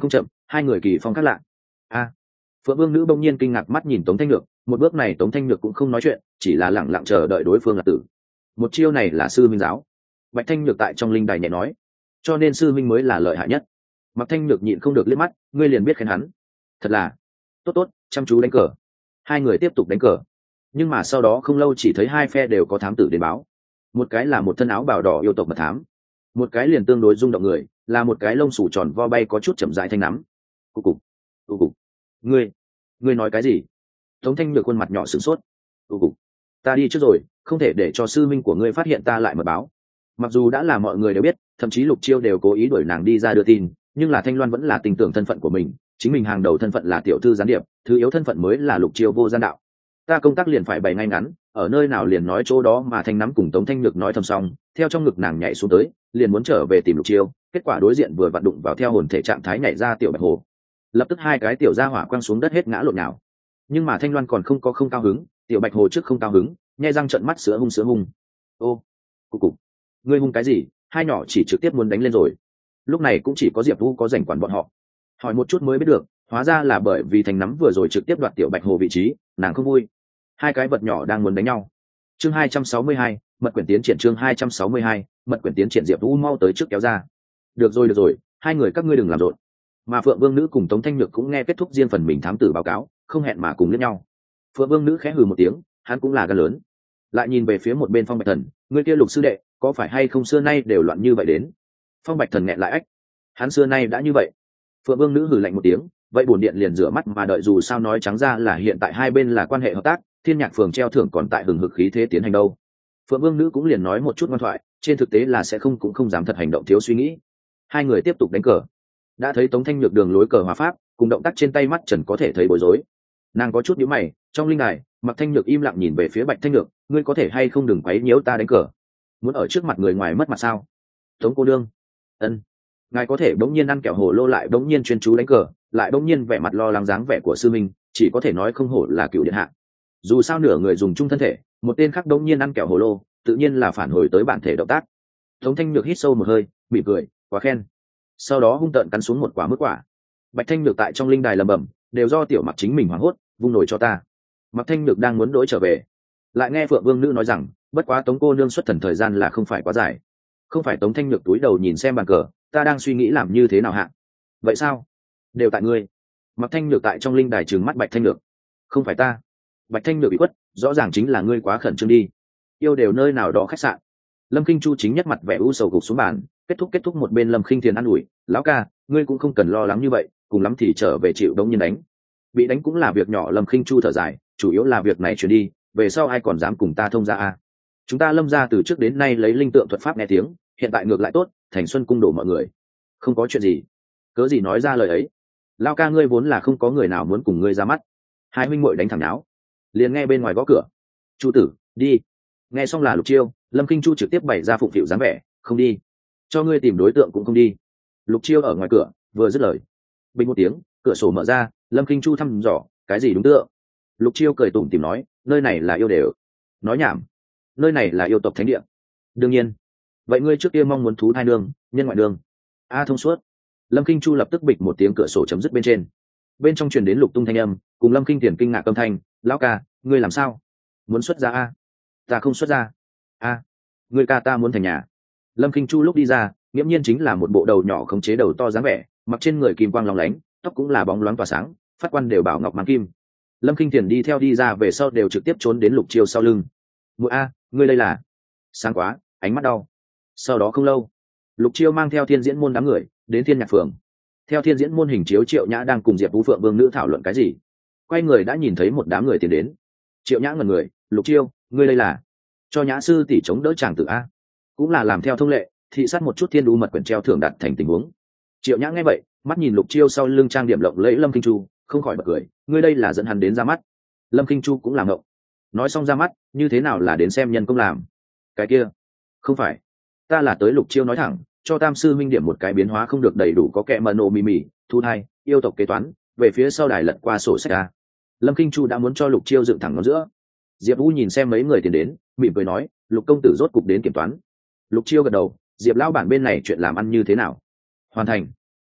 Speaker 1: hai người kỳ phong khác lạ. Phượng Vương nữ bỗng nhiên kinh ngạc mắt nhìn Tống Thanh Nhược, một bước này Tống Thanh Nhược cũng không nói chuyện, chỉ là lẳng lặng chờ đợi đối phương là tử. Một chiêu này là sư minh giáo. Bạch Thanh Nhược tại trong linh đài nhẹ nói, cho nên sư minh mới là lợi hại nhất. Mạc Thanh Nhược nhịn không được liếc mắt, ngươi liền biết khen hắn. Thật là tốt tốt, chăm chú đánh cờ. Hai người tiếp tục đánh cờ, nhưng mà sau đó không lâu chỉ thấy hai phe đều có thám tử đến báo. Một cái là một thân áo bào đỏ yêu tộc mật thám, một cái liền tương đối rung động người, là một cái lông xù tròn vo bay có chút chậm rãi thanh nắm. Cục cục, cục cục. Ngươi nói cái gì? Tống Thanh Nhược khuôn mặt nhỏ sửng sốt. Ta đi trước rồi, không thể để cho sư minh của ngươi phát hiện ta lại mật báo. Mặc dù đã là mọi người đều biết, thậm chí Lục Chiêu đều cố ý đuổi nàng đi ra đưa tin, nhưng là Thanh Loan vẫn là tin tưởng thân phận của mình, chính mình hàng đầu thân phận là tiểu thư gián điệp, thứ yếu thân phận mới là Lục Chiêu vô gian đạo. Ta công tác liền phải bày ngay ngắn, ở nơi nào liền nói chỗ đó, mà Thanh nắm cùng Tống Thanh Nhược nói thầm xong, theo trong ngực nàng nhảy xuống tới, liền muốn trở về tìm Lục Chiêu, kết quả đối diện vừa vặn đụng vào theo hồn thể trạng thái nhảy ra tiểu Bạch Hồ. Lập tức hai cái tiểu gia hỏa quăng xuống đất hết ngã lộn nhào. Nhưng mà Thanh Loan còn không có không cao hứng, tiểu Bạch Hồ trước không cao hứng, nhe răng trợn mắt sữa hung. Ô, cục, ngươi hung cái gì? Hai nhỏ chỉ trực tiếp muốn đánh lên rồi. Lúc này cũng chỉ có Diệp Vũ có rảnh quản bọn họ. Hỏi một chút mới biết được, hóa ra là bởi vì Thành nắm vừa rồi trực tiếp đoạt tiểu Bạch Hồ vị trí, nàng không vui. Hai cái vật nhỏ đang muốn đánh nhau. Chương 262, mật quyển tiến triển. Chương 262, mật quyển tiến triển. Diệp Vũ mau tới trước kéo ra. Được rồi, hai người các ngươi đừng làm rộn. Mà Phượng Vương nữ cùng Tống Thanh Nhược cũng nghe kết thúc riêng phần mình thám tử báo cáo, không hẹn mà cùng lẫn nhau. Phượng Vương nữ khẽ hừ một tiếng, hắn cũng là gan lớn. Lại nhìn về phía một bên Phong Bạch Thần, người kia Lục sư đệ, có phải hay không xưa nay đều loạn như vậy đến? Phong Bạch Thần nghẹn lại ách, hắn xưa nay đã như vậy. Phượng Vương nữ hừ lạnh một tiếng, vậy bổn điện liền rửa mắt mà đợi, dù sao nói trắng ra là hiện tại hai bên là quan hệ hợp tác, Thiên Nhạc phường treo thưởng còn tại hừng hực khí thế tiến hành đâu. Phượng Vương nữ cũng liền nói một chút ngoan thoại, trên thực tế là sẽ không cũng không dám thật hành động thiếu suy nghĩ. Hai người tiếp tục đánh cờ. Đã thấy Tống Thanh Nhược đường lối cờ hòa pháp, cùng động tác trên tay mắt trần có thể thấy bối rối. Nàng có chút nhíu mày, trong linh đài, Mạc Thanh Nhược im lặng nhìn về phía Bạch Thanh Nhược, ngươi có thể hay không đừng quấy nhiễu ta đánh cờ, muốn ở trước mặt người ngoài mất mặt sao? Tống cô nương, ân, ngài có thể bỗng nhiên ăn kẹo hồ lô, lại bỗng nhiên chuyên chú đánh cờ, lại bỗng nhiên vẻ mặt lo lắng dáng vẻ của sư minh, chỉ có thể nói không hổ là cựu điện hạ. Dù sao nửa người dùng chung thân thể, một tên khác bỗng nhiên ăn kẹo hồ lô, tự nhiên là phản hồi tới bản thể động tác. Tống Thanh Nhược hít sâu một hơi, mỉm cười, quá khen. Sau đó hung tợn cắn xuống một quả mứt quả. Bạch Thanh Nhược tại trong linh đài lẩm bẩm, đều do tiểu Mặc chính mình hoảng hốt, vung nổi cho ta. Mạc Thanh Nhược đang muốn đổi trở về, lại nghe Phượng Vương nữ nói rằng, bất quá Tống cô nương xuất thần thời gian là không phải quá dài. Không phải. Tống Thanh Nhược túi đầu nhìn xem bàn cờ, ta đang suy nghĩ làm như thế nào hạ. Vậy sao? Đều tại ngươi. Mạc Thanh Nhược tại trong linh đài trừng mắt Bạch Thanh Nhược. Không phải ta. Bạch Thanh Nhược bị quất, rõ ràng chính là ngươi quá khẩn trương đi. Yêu đều nơi nào đó khách sạn. Lâm Kinh Chu chính nhất mặt vẻ u sầu gục xuống bàn, kết thúc một bên Lâm Khinh Thiền an ủi, lão ca, ngươi cũng không cần lo lắng như vậy, cùng lắm thì trở về chịu đống nhiên đánh. Bị đánh cũng là việc nhỏ. Lâm Khinh Chu thở dài, chủ yếu là việc này chuyển đi, về sau ai còn dám cùng ta thông gia a? Chúng ta Lâm gia từ trước đến nay lấy linh tượng thuật pháp nghe tiếng, hiện tại ngược lại tốt, thành xuân cung đổ mọi người. Không có chuyện gì. Cớ gì nói ra lời ấy? Lão ca ngươi vốn là không có người nào muốn cùng ngươi ra mắt. Hai huynh muội đánh thẳng náo, liền nghe bên ngoài gõ cửa. Chu tử, đi. Nghe xong là Lục Chiêu, Lâm Kinh Chu trực tiếp bày ra phụng phịu dáng vẻ, không đi. Cho ngươi tìm đối tượng cũng không đi. Lục Chiêu ở ngoài cửa, vừa dứt lời, bình một tiếng, cửa sổ mở ra, Lâm Kinh Chu thăm dò, cái gì đúng tượng? Lục Chiêu cười tủm tỉm nói, nơi này là yêu đều. Nói nhảm, nơi này là yêu tộc thánh địa. Đương nhiên. Vậy ngươi trước kia mong muốn thú thai nương, nhân ngoại đường. Thông suốt. Lâm Kinh Chu lập tức bịch một tiếng, cửa sổ chấm dứt bên trên. Bên trong truyền đến Lục Tung thanh âm, cùng Lâm Kinh Tiền kinh ngạc âm thanh, lão ca, ngươi làm sao? Muốn xuất ra a? Ta không xuất ra. Ngươi ca ta muốn thành nhà. Lâm Kinh Chu lúc đi ra, nghiễm nhiên chính là một bộ đầu nhỏ khống chế đầu to dáng vẻ, mặc trên người kim quang lóng lánh, tóc cũng là bóng loáng tỏa sáng, phát quan đều bảo ngọc mang kim. Lâm Kinh Thiền đi theo đi ra về sau đều trực tiếp trốn đến Lục Chiêu sau lưng. Muội a, ngươi đây là? Sáng quá, ánh mắt đau. Sau đó không lâu, Lục Chiêu mang theo Thiên Diễn môn đám người đến Thiên Nhạc phường. Theo Thiên Diễn môn hình chiếu, Triệu Nhã đang cùng Diệp Vũ Phượng Vương nữ thảo luận cái gì. Quay người đã nhìn thấy một đám người tiến đến. Triệu Nhã ngẩn người, Lục Chiêu, ngươi đây là? Cho Nhã sư tỷ chống đỡ chàng tử a. Cũng là làm theo thông lệ, thị sát một chút thiên đu mật quyển treo thưởng đạt thành tình huống. Triệu Nhã nghe vậy, mắt nhìn Lục Chiêu sau lưng trang điểm lộng lẫy Lâm Kinh Chu, không khỏi bật cười, ngươi đây là dẫn hắn đến ra mắt. Lâm Kinh Chu cũng làm ngộng, nói xong ra mắt, như thế nào là đến xem nhân công làm? Cái kia, không phải, ta là tới. Lục Chiêu nói thẳng, cho Tam sư minh điểm một cái biến hóa không được đầy đủ, có kẻ mờ nổ mì mì, thu thai, yêu tộc kế toán, về phía sau đài lật qua sổ sách ra. Lâm Kinh Chu đã muốn cho Lục Chiêu dựng thẳng ngón giữa. Diệp Vũ nhìn xem mấy người tiến đến, mỉm cười nói, Lục công tử rốt cục đến kiểm toán. Lục Chiêu gật đầu, Diệp lão bản bên này chuyện làm ăn như thế nào? Hoàn thành.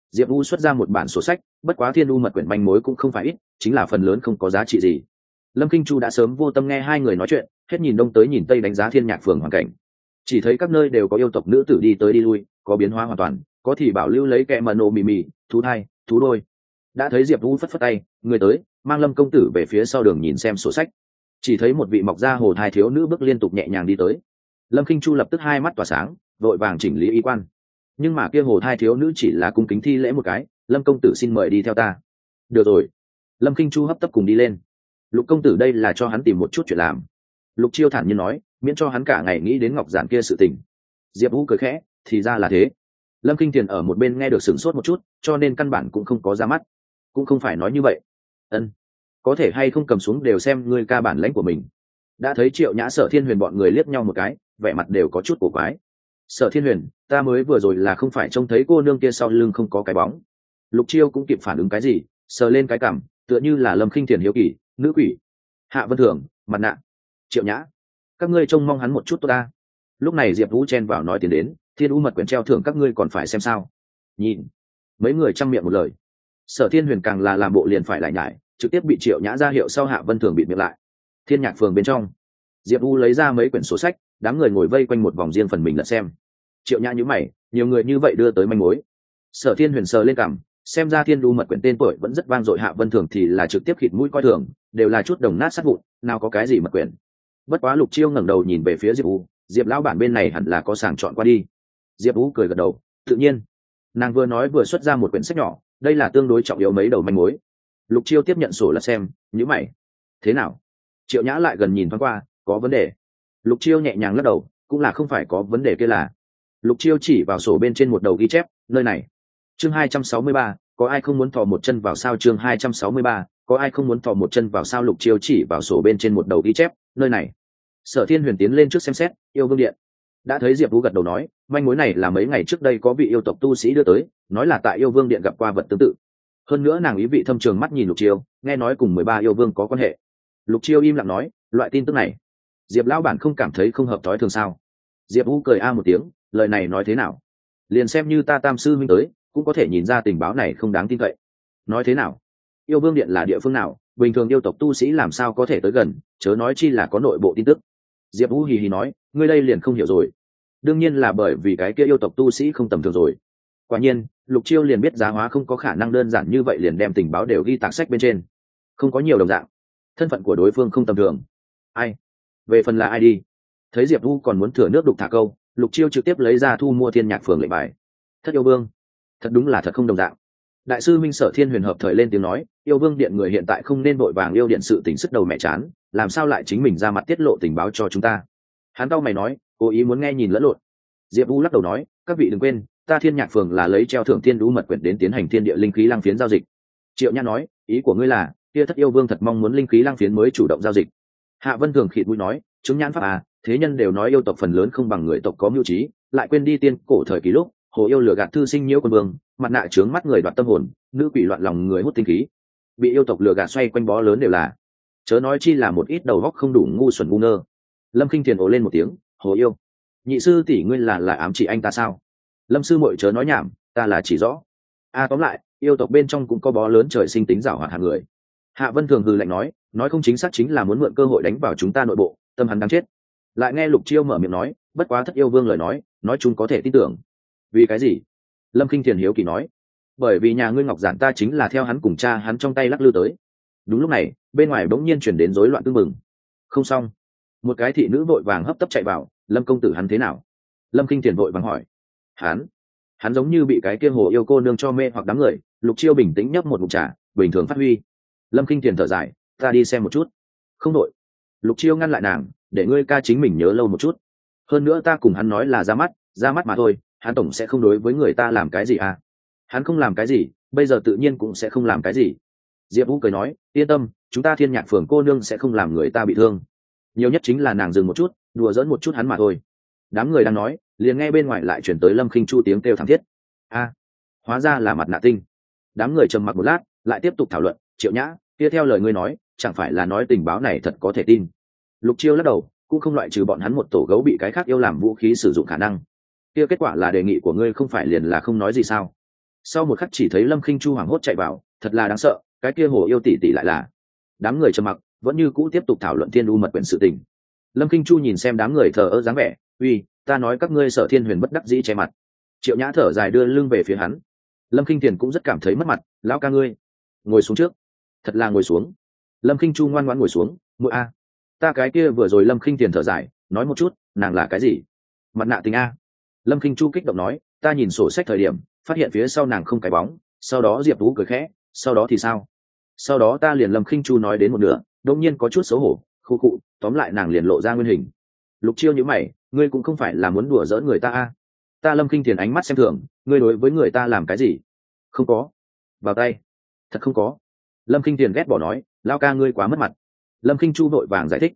Speaker 1: Diệp U xuất ra một bản sổ sách, bất quá thiên u mật quyển manh mối cũng không phải ít, chính là phần lớn không có giá trị gì. Lâm Kinh Chu đã sớm vô tâm nghe hai người nói chuyện, hết nhìn đông tới nhìn tây đánh giá Thiên Nhạc phường hoàn cảnh. Chỉ thấy các nơi đều có yêu tộc nữ tử đi tới đi lui, có biến hóa hoàn toàn, có thì bảo lưu lấy kẹ mà nổ mì mì, thú thai, thú đôi. Đã thấy Diệp U phất phất tay, người tới, mang Lâm công tử về phía sau đường nhìn xem sổ sách. Chỉ thấy một vị mọc da hồ thai thiếu nữ bước liên tục nhẹ nhàng đi tới. Lâm Kinh Chu lập tức hai mắt tỏa sáng, vội vàng chỉnh lý y quan. Nhưng mà kia hồ thai thiếu nữ chỉ là cung kính thi lễ một cái, Lâm công tử xin mời đi theo ta. Được rồi. Lâm Kinh Chu hấp tấp cùng đi lên. Lục công tử đây là cho hắn tìm một chút chuyện làm. Lục Chiêu thản nhiên nói, miễn cho hắn cả ngày nghĩ đến ngọc giản kia sự tình. Diệp Vũ cười khẽ, thì ra là thế. Lâm Kinh Tiền ở một bên nghe được sửng sốt một chút, cho nên căn bản cũng không có ra mắt. Cũng không phải nói như vậy. Ân, có thể hay không cầm xuống đều xem ngươi ca bản lãnh của mình. Đã thấy Triệu Nhã Sở Thiên Huyền bọn người liếc nhau một cái, vẻ mặt đều có chút cổ quái. Sở Thiên Huyền, ta mới vừa rồi là không phải trông thấy cô nương kia sau lưng không có cái bóng. Lục Chiêu cũng kịp phản ứng cái gì, sờ lên cái cằm, tựa như là Lâm Kinh Tiền hiếu kỳ, nữ quỷ. Hạ Vân Thường, mặt nạ. Triệu Nhã, các ngươi trông mong hắn một chút tốt ta. Lúc này Diệp Vũ chen vào nói tiền đến, Thiên U mật quyển treo thưởng các ngươi còn phải xem sao. Nhìn. Mấy người trăm miệng một lời. Sở Thiên Huyền càng là làm bộ liền phải lại nhải, trực tiếp bị Triệu Nhã ra hiệu sau Hạ Vân Thường bị miệng lại. Thiên Nhạc phường bên trong, Diệp Vũ lấy ra mấy quyển sổ sách, đám người ngồi vây quanh một vòng riêng phần mình lật xem. Triệu Nhã nhíu mày, nhiều người như vậy đưa tới manh mối. Sở Thiên Huyền sờ lên cằm, xem ra Thiên U mật quyển tên tuổi vẫn rất vang dội, Hạ Vân Thường thì là trực tiếp khịt mũi coi thường, đều là chút đồng nát sát vụn, nào có cái gì mật quyển. Bất quá Lục Chiêu ngẩng đầu nhìn về phía Diệp Vũ, Diệp lão bản bên này hẳn là có sàng chọn qua đi. Diệp Vũ cười gật đầu, tự nhiên. Nàng vừa nói vừa xuất ra một quyển sách nhỏ, đây là tương đối trọng yếu mấy đầu manh mối. Lục Chiêu tiếp nhận sổ lật xem, nhíu mày. Thế nào? Triệu Nhã lại gần nhìn thoáng qua, có vấn đề. Lục Chiêu nhẹ nhàng lắc đầu, cũng là không phải có vấn đề kia là. Lục Chiêu chỉ vào sổ bên trên một đầu ghi chép, nơi này. Chương 263, có ai không muốn thò một chân vào sao? Chương 263, có ai không muốn thò một chân vào sao? Lục Chiêu chỉ vào sổ bên trên một đầu ghi chép, nơi này. Sở Thiên Huyền tiến lên trước xem xét, yêu vương điện. Đã thấy Diệp Vũ gật đầu nói, manh mối này là mấy ngày trước đây có vị yêu tộc tu sĩ đưa tới, nói là tại yêu vương điện gặp qua vật tương tự. Hơn nữa nàng ý vị thâm trường mắt nhìn Lục Chiêu, nghe nói cùng 13 yêu vương có quan hệ. Lục Chiêu im lặng nói, loại tin tức này, Diệp lão bản không cảm thấy không hợp thói thường sao? Diệp Vũ cười a một tiếng, lời này nói thế nào? Liền xem như ta Tam sư huynh tới, cũng có thể nhìn ra tình báo này không đáng tin cậy. Nói thế nào? Yêu vương điện là địa phương nào, bình thường yêu tộc tu sĩ làm sao có thể tới gần, chớ nói chi là có nội bộ tin tức. Diệp Vũ hì hì nói, ngươi đây liền không hiểu rồi. Đương nhiên là bởi vì cái kia yêu tộc tu sĩ không tầm thường rồi. Quả nhiên, Lục Chiêu liền biết Giá Hóa không có khả năng đơn giản như vậy liền đem tình báo đều ghi tạc sách bên trên. Không có nhiều đồng dạng. Thân phận của đối phương không tầm thường. Ai? Về phần là ai đi? Thấy Diệp Vũ còn muốn thừa nước đục thả câu, Lục Chiêu trực tiếp lấy ra thu mua Thiên Nhạc phường lệnh bài. Thất yêu vương, thật đúng là thật không đồng dạng. Đại sư Minh Sở Thiên Huyền hợp thời lên tiếng nói, yêu vương điện người hiện tại không nên vội vàng yêu điện sự tình sức đầu mẹ chán, làm sao lại chính mình ra mặt tiết lộ tình báo cho chúng ta. Hắn cau mày nói, cố ý muốn nghe nhìn lẫn lộn. Diệp Vũ lắc đầu nói, các vị đừng quên, ta Thiên Nhạc phường là lấy treo thưởng Thiên Đũ mật quyển đến tiến hành thiên địa linh khí lang phiến giao dịch. Triệu Nhã nói, ý của ngươi là, kia Thất yêu vương thật mong muốn linh khí lang phiến mới chủ động giao dịch. Hạ Vân Thường khịt mũi nói, chứng nhãn pháp à, thế nhân đều nói yêu tộc phần lớn không bằng người tộc có mưu trí, lại quên đi tiên cổ thời kỳ lúc, hồ yêu lừa gạt thư sinh nhiễu quân vương, mặt nạ trướng mắt người đoạt tâm hồn, nữ quỷ loạn lòng người hút tinh khí. Bị yêu tộc lừa gạt xoay quanh bó lớn đều là, chớ nói chi là một ít đầu óc không đủ ngu xuẩn ngu ngơ. Lâm Kinh Thiền ồ lên một tiếng, hồ yêu. Nhị sư tỷ ngươi là ám chỉ anh ta sao? Lâm sư muội chớ nói nhảm, ta là chỉ rõ. Tóm lại, yêu tộc bên trong cũng có bó lớn trời sinh tính giảo hoạt hạng người. Hạ Vân Thường hừ lạnh nói không chính xác chính là muốn mượn cơ hội đánh vào chúng ta nội bộ, tâm hắn đáng chết. Lại nghe Lục Chiêu mở miệng nói, bất quá Thất yêu vương lời nói chung có thể tin tưởng. Vì cái gì? Lâm Kinh Thiền hiếu kỳ nói, bởi vì nhà ngươi Ngọc Giản ta chính là theo hắn cùng cha hắn trong tay lắc lư tới. Đúng lúc này, bên ngoài bỗng nhiên chuyển đến rối loạn tương mừng. Không xong, một cái thị nữ vội vàng hấp tấp chạy vào, Lâm công tử hắn thế nào? Lâm Kinh Thiền vội vàng hỏi. Hắn giống như bị cái kia hồ yêu cô nương cho mê hoặc đám người. Lục Chiêu bình tĩnh nhấp một ngụm trà, bình thường phát huy. Lâm Kinh Thiền thở dài, ta đi xem một chút. Không đội. Lục Chiêu ngăn lại nàng, để ngươi ca chính mình nhớ lâu một chút. Hơn nữa ta cùng hắn nói là ra mắt mà thôi, hắn tổng sẽ không đối với người ta làm cái gì à? Hắn không làm cái gì, bây giờ tự nhiên cũng sẽ không làm cái gì. Diệp Vũ cười nói, yên tâm, chúng ta Thiên Nhạc phường cô nương sẽ không làm người ta bị thương. Nhiều nhất chính là nàng dừng một chút, đùa giỡn một chút hắn mà thôi. Đám người đang nói, liền nghe bên ngoài lại chuyển tới Lâm Khinh Chu tiếng kêu thảm thiết. Hóa ra là mặt nạ tinh. Đám người trầm mặc một lát, lại tiếp tục thảo luận, Triệu Nhã, kia theo lời ngươi nói, chẳng phải là nói tình báo này thật có thể tin. Lục Chiêu lắc đầu, cũng không loại trừ bọn hắn một tổ gấu bị cái khác yêu làm vũ khí sử dụng khả năng. Kia kết quả là đề nghị của ngươi không phải liền là không nói gì sao? Sau một khắc chỉ thấy Lâm Khinh Chu hoảng hốt chạy vào, thật là đáng sợ, cái kia hồ yêu tỷ tỷ lại là. Đám người trầm mặc, vẫn như cũ tiếp tục thảo luận Thiên U mật quyển sự tình. Lâm Khinh Chu nhìn xem đám người thờ ơ dáng vẻ, uy, ta nói các ngươi Sở Thiên Huyền bất đắc dĩ che mặt. Triệu Nhã thở dài đưa lưng về phía hắn. Lâm Khinh Tiền cũng rất cảm thấy mất mặt, lão ca ngươi, ngồi xuống trước. Thật là ngồi xuống. Lâm Khinh Chu ngoan ngoãn ngồi xuống, muội a, ta cái kia vừa rồi Lâm Khinh Tiền thở dài, nói một chút, nàng là cái gì? Mặt nạ tình a. Lâm Khinh Chu kích động nói, ta nhìn sổ sách thời điểm, phát hiện phía sau nàng không cái bóng, sau đó Diệp Vũ cười khẽ, sau đó thì sao? Sau đó ta liền Lâm Khinh Chu nói đến một nửa, đột nhiên có chút xấu hổ, khu cụ, tóm lại nàng liền lộ ra nguyên hình. Lục Chiêu nhíu mày, ngươi cũng không phải là muốn đùa giỡn người ta a? Ta Lâm Khinh Tiền ánh mắt xem thường, ngươi đối với người ta làm cái gì? Không có. Vào tay. Thật không có. Lâm Khinh Tiền ghét bỏ nói, lao ca ngươi quá mất mặt. Lâm Khinh Chu vội vàng giải thích,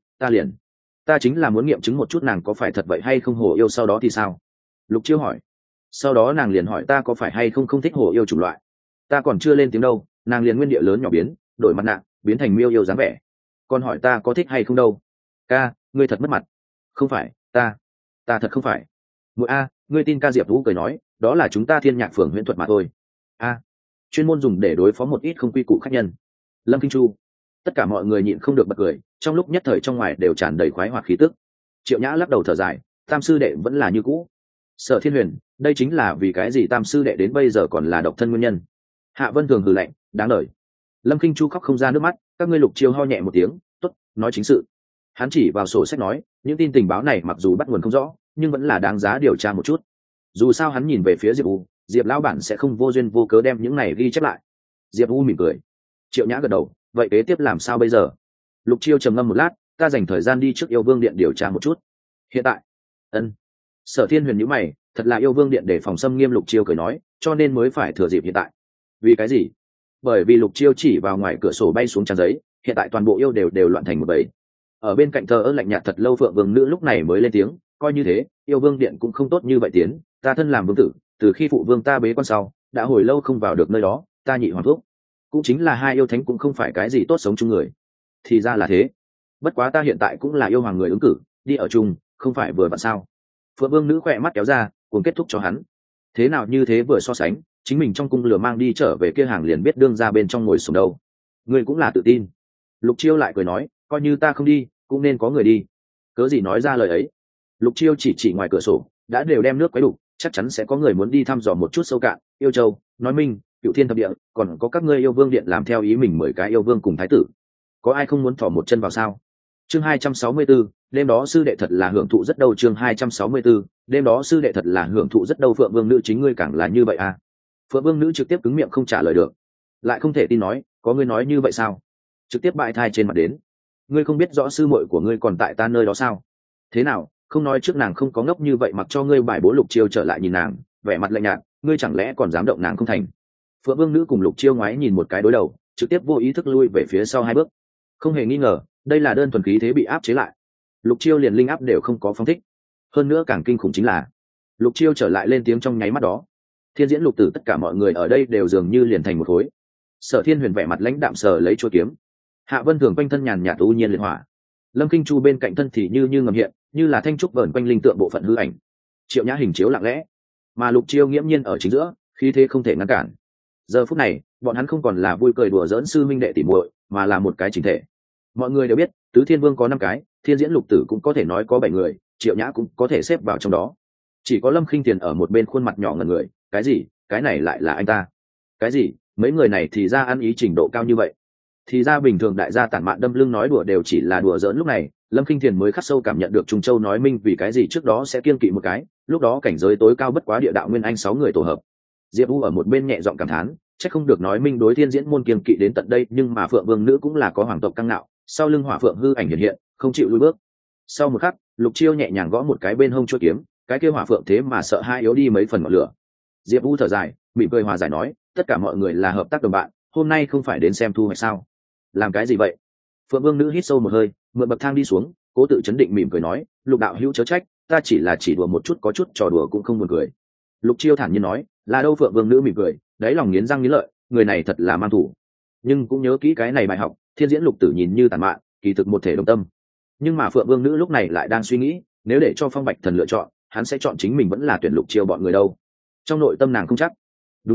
Speaker 1: ta chính là muốn nghiệm chứng một chút nàng có phải thật vậy hay không hồ yêu, sau đó thì sao? Lục Chiêu hỏi. Sau đó nàng liền hỏi ta có phải hay không không thích hồ yêu chủng loại. Ta còn chưa lên tiếng đâu, nàng liền nguyên địa lớn nhỏ biến, đổi mặt nạ, biến thành miêu yêu dáng vẻ. Còn hỏi ta có thích hay không đâu. Ca, ngươi thật mất mặt. Không phải, ta thật không phải. Muội a, ngươi tin ca? Diệp Vũ cười nói, đó là chúng ta Thiên Nhạc Phường huyễn thuật mà thôi. A, chuyên môn dùng để đối phó một ít không quy củ khách nhân. Lâm Kinh Chu. Tất cả mọi người nhịn không được bật cười, trong lúc nhất thời trong ngoài đều tràn đầy khoái hoạt khí tức. Triệu Nhã lắc đầu thở dài, Tam sư đệ vẫn là như cũ. Sở Thiên Huyền, đây chính là vì cái gì Tam sư đệ đến bây giờ còn là độc thân nguyên nhân. Hạ Vân Thường hừ lạnh, đáng lời. Lâm Kinh Chu khóc không ra nước mắt, các ngươi Lục Chiêu ho nhẹ một tiếng, tốt, nói chính sự. Hắn chỉ vào sổ sách nói, những tin tình báo này mặc dù bắt nguồn không rõ, nhưng vẫn là đáng giá điều tra một chút. Dù sao hắn nhìn về phía Diệp U, Diệp lão bản sẽ không vô duyên vô cớ đem những này ghi chép lại. Diệp U mỉm cười. Triệu Nhã gật đầu, vậy kế tiếp làm sao bây giờ? Lục Chiêu trầm ngâm một lát, ta dành thời gian đi trước Yêu Vương Điện điều tra một chút. Hiện tại? Ân. Sở Thiên Huyền nhíu mày, thật là Yêu Vương Điện để phòng xâm nghiêm. Lục Chiêu cười nói, cho nên mới phải thừa dịp hiện tại. Vì cái gì? Bởi vì Lục Chiêu chỉ vào ngoài cửa sổ bay xuống trang giấy, hiện tại toàn bộ yêu đều loạn thành một bầy. Ở bên cạnh thờ ơ lạnh nhạt thật lâu Phượng Vương nữ lúc này mới lên tiếng, coi như thế, Yêu Vương Điện cũng không tốt như vậy tiến, ta thân làm vương tử, từ khi phụ vương ta bế quan sau, đã hồi lâu không vào được nơi đó, ta nhị hoàng thúc, cũng chính là hai yêu thánh cũng không phải cái gì tốt sống chung người. Thì ra là thế. Bất quá ta hiện tại cũng là yêu hoàng người ứng cử, đi ở chung, không phải vừa vặn sao? Phượng Vương nữ khỏe mắt kéo ra, cuốn kết thúc cho hắn. Thế nào như thế vừa so sánh, chính mình trong cung lửa mang đi trở về kia hàng liền biết đương ra bên trong ngồi xuống đâu. Ngươi cũng là tự tin. Lục Chiêu lại cười nói, coi như ta không đi, cũng nên có người đi. Cớ gì nói ra lời ấy? Lục Chiêu chỉ ngoài cửa sổ, đã đều đem nước quấy đủ, chắc chắn sẽ có người muốn đi thăm dò một chút sâu cạn. Yêu Châu, nói Minh, Cựu Thiên Thập Địa, còn có các ngươi Yêu Vương Điện làm theo ý mình 10 cái yêu vương cùng thái tử. Có ai không muốn thò một chân vào sao? Chương 264, đêm đó sư đệ thật là hưởng thụ rất đâu. Chương 264, đêm đó sư đệ thật là hưởng thụ rất đâu. Phượng Vương nữ chính ngươi càng là như vậy à? Phượng Vương nữ trực tiếp cứng miệng không trả lời được, lại không thể tin nói, có ngươi nói như vậy sao? Trực tiếp bại thai trên mặt đến. Ngươi không biết rõ sư muội của ngươi còn tại ta nơi đó sao? Thế nào, không nói trước nàng không có ngốc như vậy mặc cho ngươi bài bố. Lục Chiêu trở lại nhìn nàng, vẻ mặt lạnh nhạt, ngươi chẳng lẽ còn dám động nàng không thành? Phượng Vương nữ cùng Lục Chiêu ngoái nhìn một cái đối đầu, trực tiếp vô ý thức lui về phía sau 2 bước. Không hề nghi ngờ, đây là đơn thuần khí thế bị áp chế lại. Lục Chiêu liền linh áp đều không có phóng thích. Hơn nữa càng kinh khủng chính là, Lục Chiêu trở lại lên tiếng trong nháy mắt đó, Thiên Diễn Lục Tử tất cả mọi người ở đây đều dường như liền thành một khối. Sở Thiên Huyền vẻ mặt lãnh đạm sờ lấy chuôi kiếm. Hạ Vân Thường quanh thân nhàn nhạt u nhiên liệt hỏa. Lâm Kinh Chu bên cạnh thân thì như ngầm hiện, như là thanh trúc vờn quanh linh tượng bộ phận hư ảnh. Triệu Nhã hình chiếu lặng lẽ, mà Lục Chiêu nghiễm nhiên ở chính giữa, khí thế không thể ngăn cản. Giờ phút này, bọn hắn không còn là vui cười đùa giỡn sư minh đệ tỉ muội, mà là một cái chỉnh thể. Mọi người đều biết, Tứ Thiên Vương có 5 cái, Thiên Diễn Lục Tử cũng có thể nói có 7 người, Triệu Nhã cũng có thể xếp vào trong đó. Chỉ có Lâm Khinh Tiền ở một bên khuôn mặt nhỏ ngẩn người, cái gì? Cái này lại là anh ta? Cái gì? Mấy người này thì ra ăn ý trình độ cao như vậy. Thì ra bình thường đại gia tản mạn đâm lưng nói đùa đều chỉ là đùa giỡn. Lúc này Lâm Khinh Thiền mới khắc sâu cảm nhận được Trung Châu nói minh vì cái gì trước đó sẽ kiên kỵ một cái, lúc đó cảnh giới tối cao bất quá địa đạo nguyên anh 6 người tổ hợp. Diệp U ở một bên nhẹ giọng cảm thán, chắc không được nói minh đối Thiên Diễn môn kiên kỵ đến tận đây, nhưng mà Phượng Vương nữ cũng là có hoàng tộc căng ngạo, sau lưng hỏa phượng hư ảnh hiện hiện, không chịu lùi bước. Sau một khắc, Lục Chiêu nhẹ nhàng gõ một cái bên hông chuôi kiếm, cái kia hỏa phượng thế mà sợ hai yếu đi mấy phần ngọn lửa. Diệp U thở dài, mỉm cười hòa giải nói, tất cả mọi người là hợp tác đồng bạn, hôm nay không phải đến xem thu hoạch sao? Làm cái gì vậy? Phượng Vương nữ hít sâu một hơi, mượn bậc thang đi xuống, cố tự chấn định mỉm cười nói, Lục đạo hữu chớ trách, ta chỉ là chỉ đùa một chút, có chút trò đùa cũng không buồn cười. Lục Chiêu thản nhiên nói, là đâu? Phượng Vương nữ mỉm cười, đáy lòng nghiến răng nghiến lợi, người này thật là mang thủ, nhưng cũng nhớ kỹ cái này bài học. Thiên Diễn Lục Tử nhìn như tàn mạn, kỳ thực một thể đồng tâm. Nhưng mà Phượng Vương nữ lúc này lại đang suy nghĩ, nếu để cho Phong Bạch Thần lựa chọn, hắn sẽ chọn chính mình vẫn là tuyển Lục Chiêu bọn người đâu? Trong nội tâm nàng không chắc. Đúng rồi,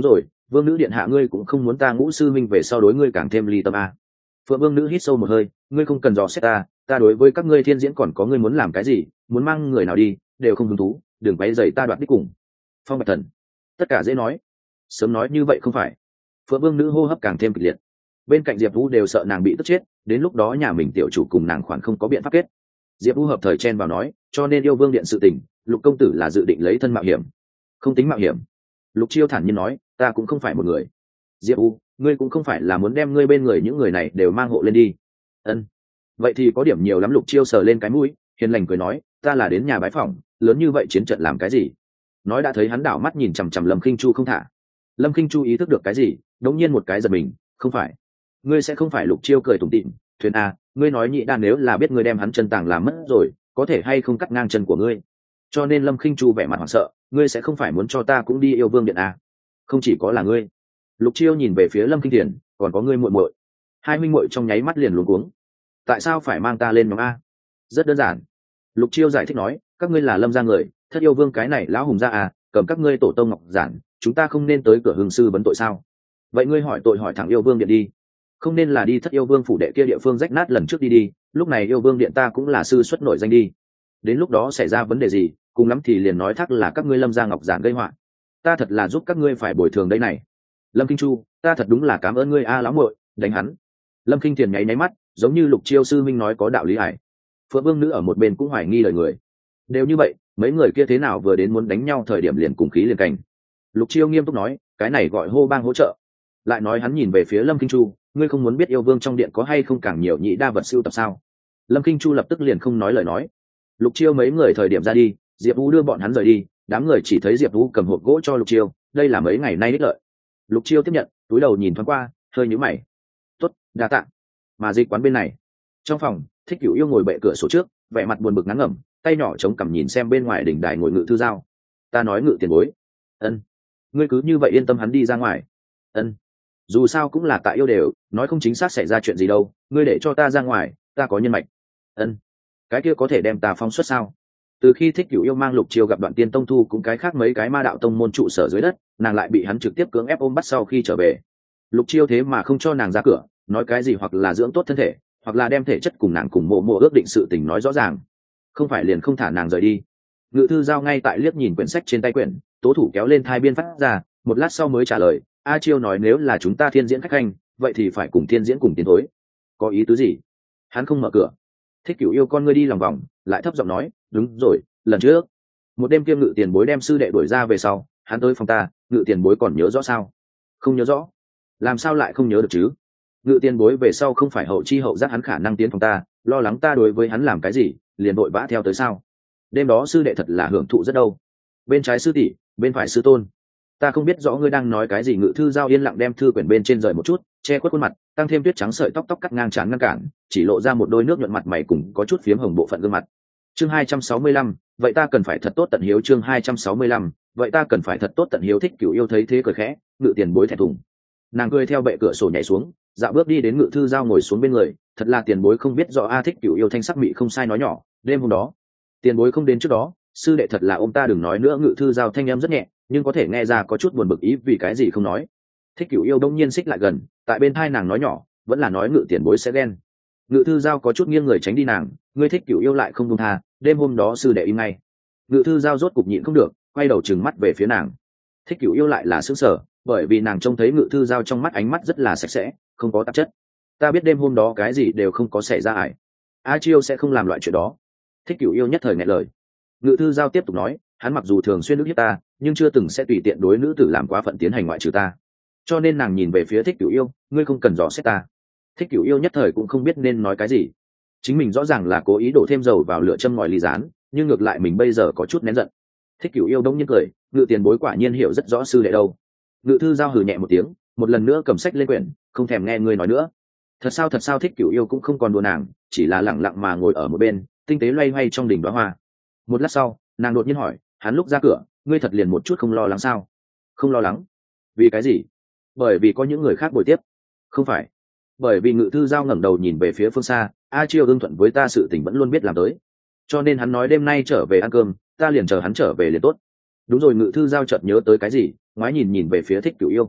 Speaker 1: vương nữ điện hạ ngươi cũng không muốn ta Ngũ sư minh về sau đối ngươi càng thêm ly tâm a. Phượng vương nữ hít sâu một hơi, ngươi không cần dò xét ta đối với các ngươi thiên diễn còn có ngươi muốn làm cái gì, muốn mang người nào đi đều không hứng thú, đừng quấy rầy ta đoạt đích cùng. Phong Bạch Thần, tất cả dễ nói, sớm nói như vậy không phải. Phượng vương nữ hô hấp càng thêm kịch liệt, bên cạnh Diệp Vũ đều sợ nàng bị tức chết, đến lúc đó nhà mình tiểu chủ cùng nàng khoản không có biện pháp kết. Diệp Vũ hợp thời chen vào nói, cho nên yêu vương điện sự tình, Lục công tử là dự định lấy thân mạo hiểm. Không tính mạo hiểm. Lục Chiêu thản nhiên nói, ta cũng không phải một người. Diệp Vũ, ngươi cũng không phải là muốn đem ngươi bên người những người này đều mang hộ lên đi. Ân, vậy thì có điểm nhiều lắm. Lục Chiêu sờ lên cái mũi, hiền lành cười nói, ta là đến nhà bái phỏng, lớn như vậy chiến trận làm cái gì? Nói đã thấy hắn đảo mắt nhìn chằm chằm Lâm Khinh Chu không thả. Lâm Khinh Chu ý thức được cái gì, đột nhiên một cái giật mình, không phải, ngươi sẽ không phải. Lục Chiêu cười tủm tỉm, thuyền a, ngươi nói nhị đan nếu là biết ngươi đem hắn chân tàng làm mất rồi, có thể hay không cắt ngang chân của ngươi. Cho nên Lâm Khinh Chu vẻ mặt hoảng sợ, ngươi sẽ không phải muốn cho ta cũng đi yêu vương điện a? Không chỉ có là ngươi. Lục Chiêu nhìn về phía Lâm Kinh Thiền, còn có ngươi muội muội. Hai huynh muội trong nháy mắt liền luống cuống. Tại sao phải mang ta lên nhóm a? Rất đơn giản. Lục Chiêu giải thích nói, các ngươi là Lâm gia người, thất yêu vương cái này lão hùng gia à, cầm các ngươi tổ tông ngọc giản, chúng ta không nên tới cửa hương sư vấn tội sao? Vậy ngươi hỏi tội hỏi thẳng yêu vương điện đi, không nên là đi thất yêu vương phủ đệ kia địa phương rách nát lần trước đi. Lúc này yêu vương điện ta cũng là sư xuất nổi danh đi, đến lúc đó xảy ra vấn đề gì, cùng lắm thì liền nói thắc là các ngươi Lâm gia ngọc giản gây họa, ta thật là giúp các ngươi phải bồi thường đây này. Lâm Kinh Chu, ta thật đúng là cảm ơn ngươi a lão muội, đánh hắn. Lâm Kinh Thiền nháy nháy mắt, giống như Lục Chiêu sư minh nói có đạo lý hải. Phượng vương nữ ở một bên cũng hoài nghi lời người, đều như vậy, mấy người kia thế nào vừa đến muốn đánh nhau thời điểm liền cùng khí liền cảnh. Lục Chiêu nghiêm túc nói, cái này gọi hô bang hỗ trợ. Lại nói hắn nhìn về phía Lâm Kinh Chu, ngươi không muốn biết yêu vương trong điện có hay không càng nhiều nhị đa vật siêu tập sao? Lâm Kinh Chu lập tức liền không nói lời nói. Lục Chiêu mấy người thời điểm ra đi, Diệp Vũ đưa bọn hắn rời đi, đám người chỉ thấy Diệp Vũ cầm hộp gỗ cho Lục Chiêu, đây là mấy ngày nay đích lợi. Lục Chiêu tiếp nhận, túi đầu nhìn thoáng qua, hơi nhíu mày. Tốt, đa tạ. Mà Dịch quán bên này, trong phòng, Thích Cửu Yêu ngồi bệ cửa sổ trước, vẻ mặt buồn bực ngán ngẩm, tay nhỏ chống cằm nhìn xem bên ngoài đỉnh đài ngồi Ngự Thư Giao. Ta nói Ngự tiền bối. Ân. Ngươi cứ như vậy yên tâm hắn đi ra ngoài. Ân. Dù sao cũng là tại yêu đều, nói không chính xác xảy ra chuyện gì đâu, ngươi để cho ta ra ngoài, ta có nhân mạch. Ân. Cái kia có thể đem ta phóng xuất sao? Từ khi Thích Cửu Yêu mang Lục Chiêu gặp Đoạn Tiên Tông Thu cũng cái khác mấy cái ma đạo tông môn trụ sở dưới đất, nàng lại bị hắn trực tiếp cưỡng ép ôm bắt sau khi trở về. Lục Chiêu thế mà không cho nàng ra cửa, nói cái gì hoặc là dưỡng tốt thân thể, hoặc là đem thể chất cùng nàng cùng mộ ước định sự tình nói rõ ràng, không phải liền không thả nàng rời đi. Ngự Thư Giao ngay tại liếc nhìn quyển sách trên tay quyển, tố thủ kéo lên thai biên phát ra, một lát sau mới trả lời, A Chiêu nói nếu là chúng ta thiên diễn khách hành, vậy thì phải cùng thiên diễn cùng tiến thối. Có ý tứ gì? Hắn không mở cửa. Thích Cửu Yêu con ngươi đi lòng vòng, lại thấp giọng nói, đúng rồi, lần trước một đêm kia Ngự tiền bối đem sư đệ đuổi ra về sau, hắn tới phòng ta, Ngự tiền bối còn nhớ rõ sao? Không nhớ rõ. Làm sao lại không nhớ được chứ? Ngự tiền bối về sau không phải hậu chi hậu giác hắn khả năng tiến phòng ta, lo lắng ta đối với hắn làm cái gì, liền vội vã theo tới sao? Đêm đó sư đệ thật là hưởng thụ rất đâu. Bên trái sư tỷ, bên phải sư tôn. Ta không biết rõ ngươi đang nói cái gì. Ngự Thư Giao yên lặng đem thư quyển bên trên rời một chút, che khuất khuôn mặt, tăng thêm tuyết trắng sợi tóc cắt ngang trán ngăn cản, chỉ lộ ra một đôi nước nhuận mặt mày cùng có chút phiếm hồng bộ phận gương mặt. Chương 265, vậy ta cần phải thật tốt tận hiếu. Chương 265, vậy ta cần phải thật tốt tận hiếu. Thích Cửu Yêu thấy thế cười khẽ, Ngự tiền bối thẹn thùng. Nàng cười theo bệ cửa sổ nhảy xuống, dạo bước đi đến Ngự Thư Giao ngồi xuống bên người, thật là tiền bối không biết rõ a. Thích Cửu Yêu thanh sắc mị không sai nói nhỏ, đêm hôm đó tiền bối không đến trước đó, sư đệ thật là ôm ta đừng nói nữa. Ngự Thư Giao thanh âm rất nhẹ, nhưng có thể nghe ra có chút buồn bực ý vì cái gì không nói. Thích Cửu Yêu đông nhiên xích lại gần, tại bên thai nàng nói nhỏ, vẫn là nói Ngự tiền bối sẽ ghen. Ngự Thư Giao có chút nghiêng người tránh đi nàng, ngươi Thích Cửu Yêu lại không buông tha, đêm hôm đó sư đệ im ngay. Ngự Thư Giao rốt cục nhịn không được, quay đầu trừng mắt về phía nàng. Thích Cửu Yêu lại là sững sờ, bởi vì nàng trông thấy Ngự Thư Giao trong mắt ánh mắt rất là sạch sẽ, không có tạp chất. Ta biết đêm hôm đó cái gì đều không có xảy ra ải. A Chiêu sẽ không làm loại chuyện đó. Thích Cửu Yêu nhất thời nghẹn lời. Ngự Thư Giao tiếp tục nói, hắn mặc dù thường xuyên ức hiếp ta, nhưng chưa từng sẽ tùy tiện đối nữ tử làm quá phận tiến hành ngoại trừ ta. Cho nên nàng nhìn về phía Thích Cửu Yêu, ngươi không cần dò xét ta. Thích Cửu Yêu nhất thời cũng không biết nên nói cái gì. Chính mình rõ ràng là cố ý đổ thêm dầu vào lửa châm ngòi ly rán, nhưng ngược lại mình bây giờ có chút nén giận. Thích Cửu Yêu đông nhiên cười, Ngự tiền bối quả nhiên hiểu rất rõ sư đệ đâu. Ngự Thư Giao hừ nhẹ một tiếng, một lần nữa cầm sách lên quyển, không thèm nghe ngươi nói nữa. Thật sao. Thích Cửu Yêu cũng không còn đùa nàng, chỉ là lặng lặng mà ngồi ở một bên, tinh tế loay hoay trong đỉnh đóa hoa. Một lát sau, nàng đột nhiên hỏi, hắn lúc ra cửa, ngươi thật liền một chút không lo lắng sao? Không lo lắng? Vì cái gì? Bởi vì có những người khác bồi tiếp. Không phải. Bởi vì Ngự Thư Giao ngẩng đầu nhìn về phía phương xa, A Chiêu ưng thuận với ta sự tình vẫn luôn biết làm tới, cho nên hắn nói đêm nay trở về ăn cơm, ta liền chờ hắn trở về liền tốt. Đúng rồi. Ngự Thư Giao chợt nhớ tới cái gì, ngoái nhìn về phía Thích Cửu Yêu.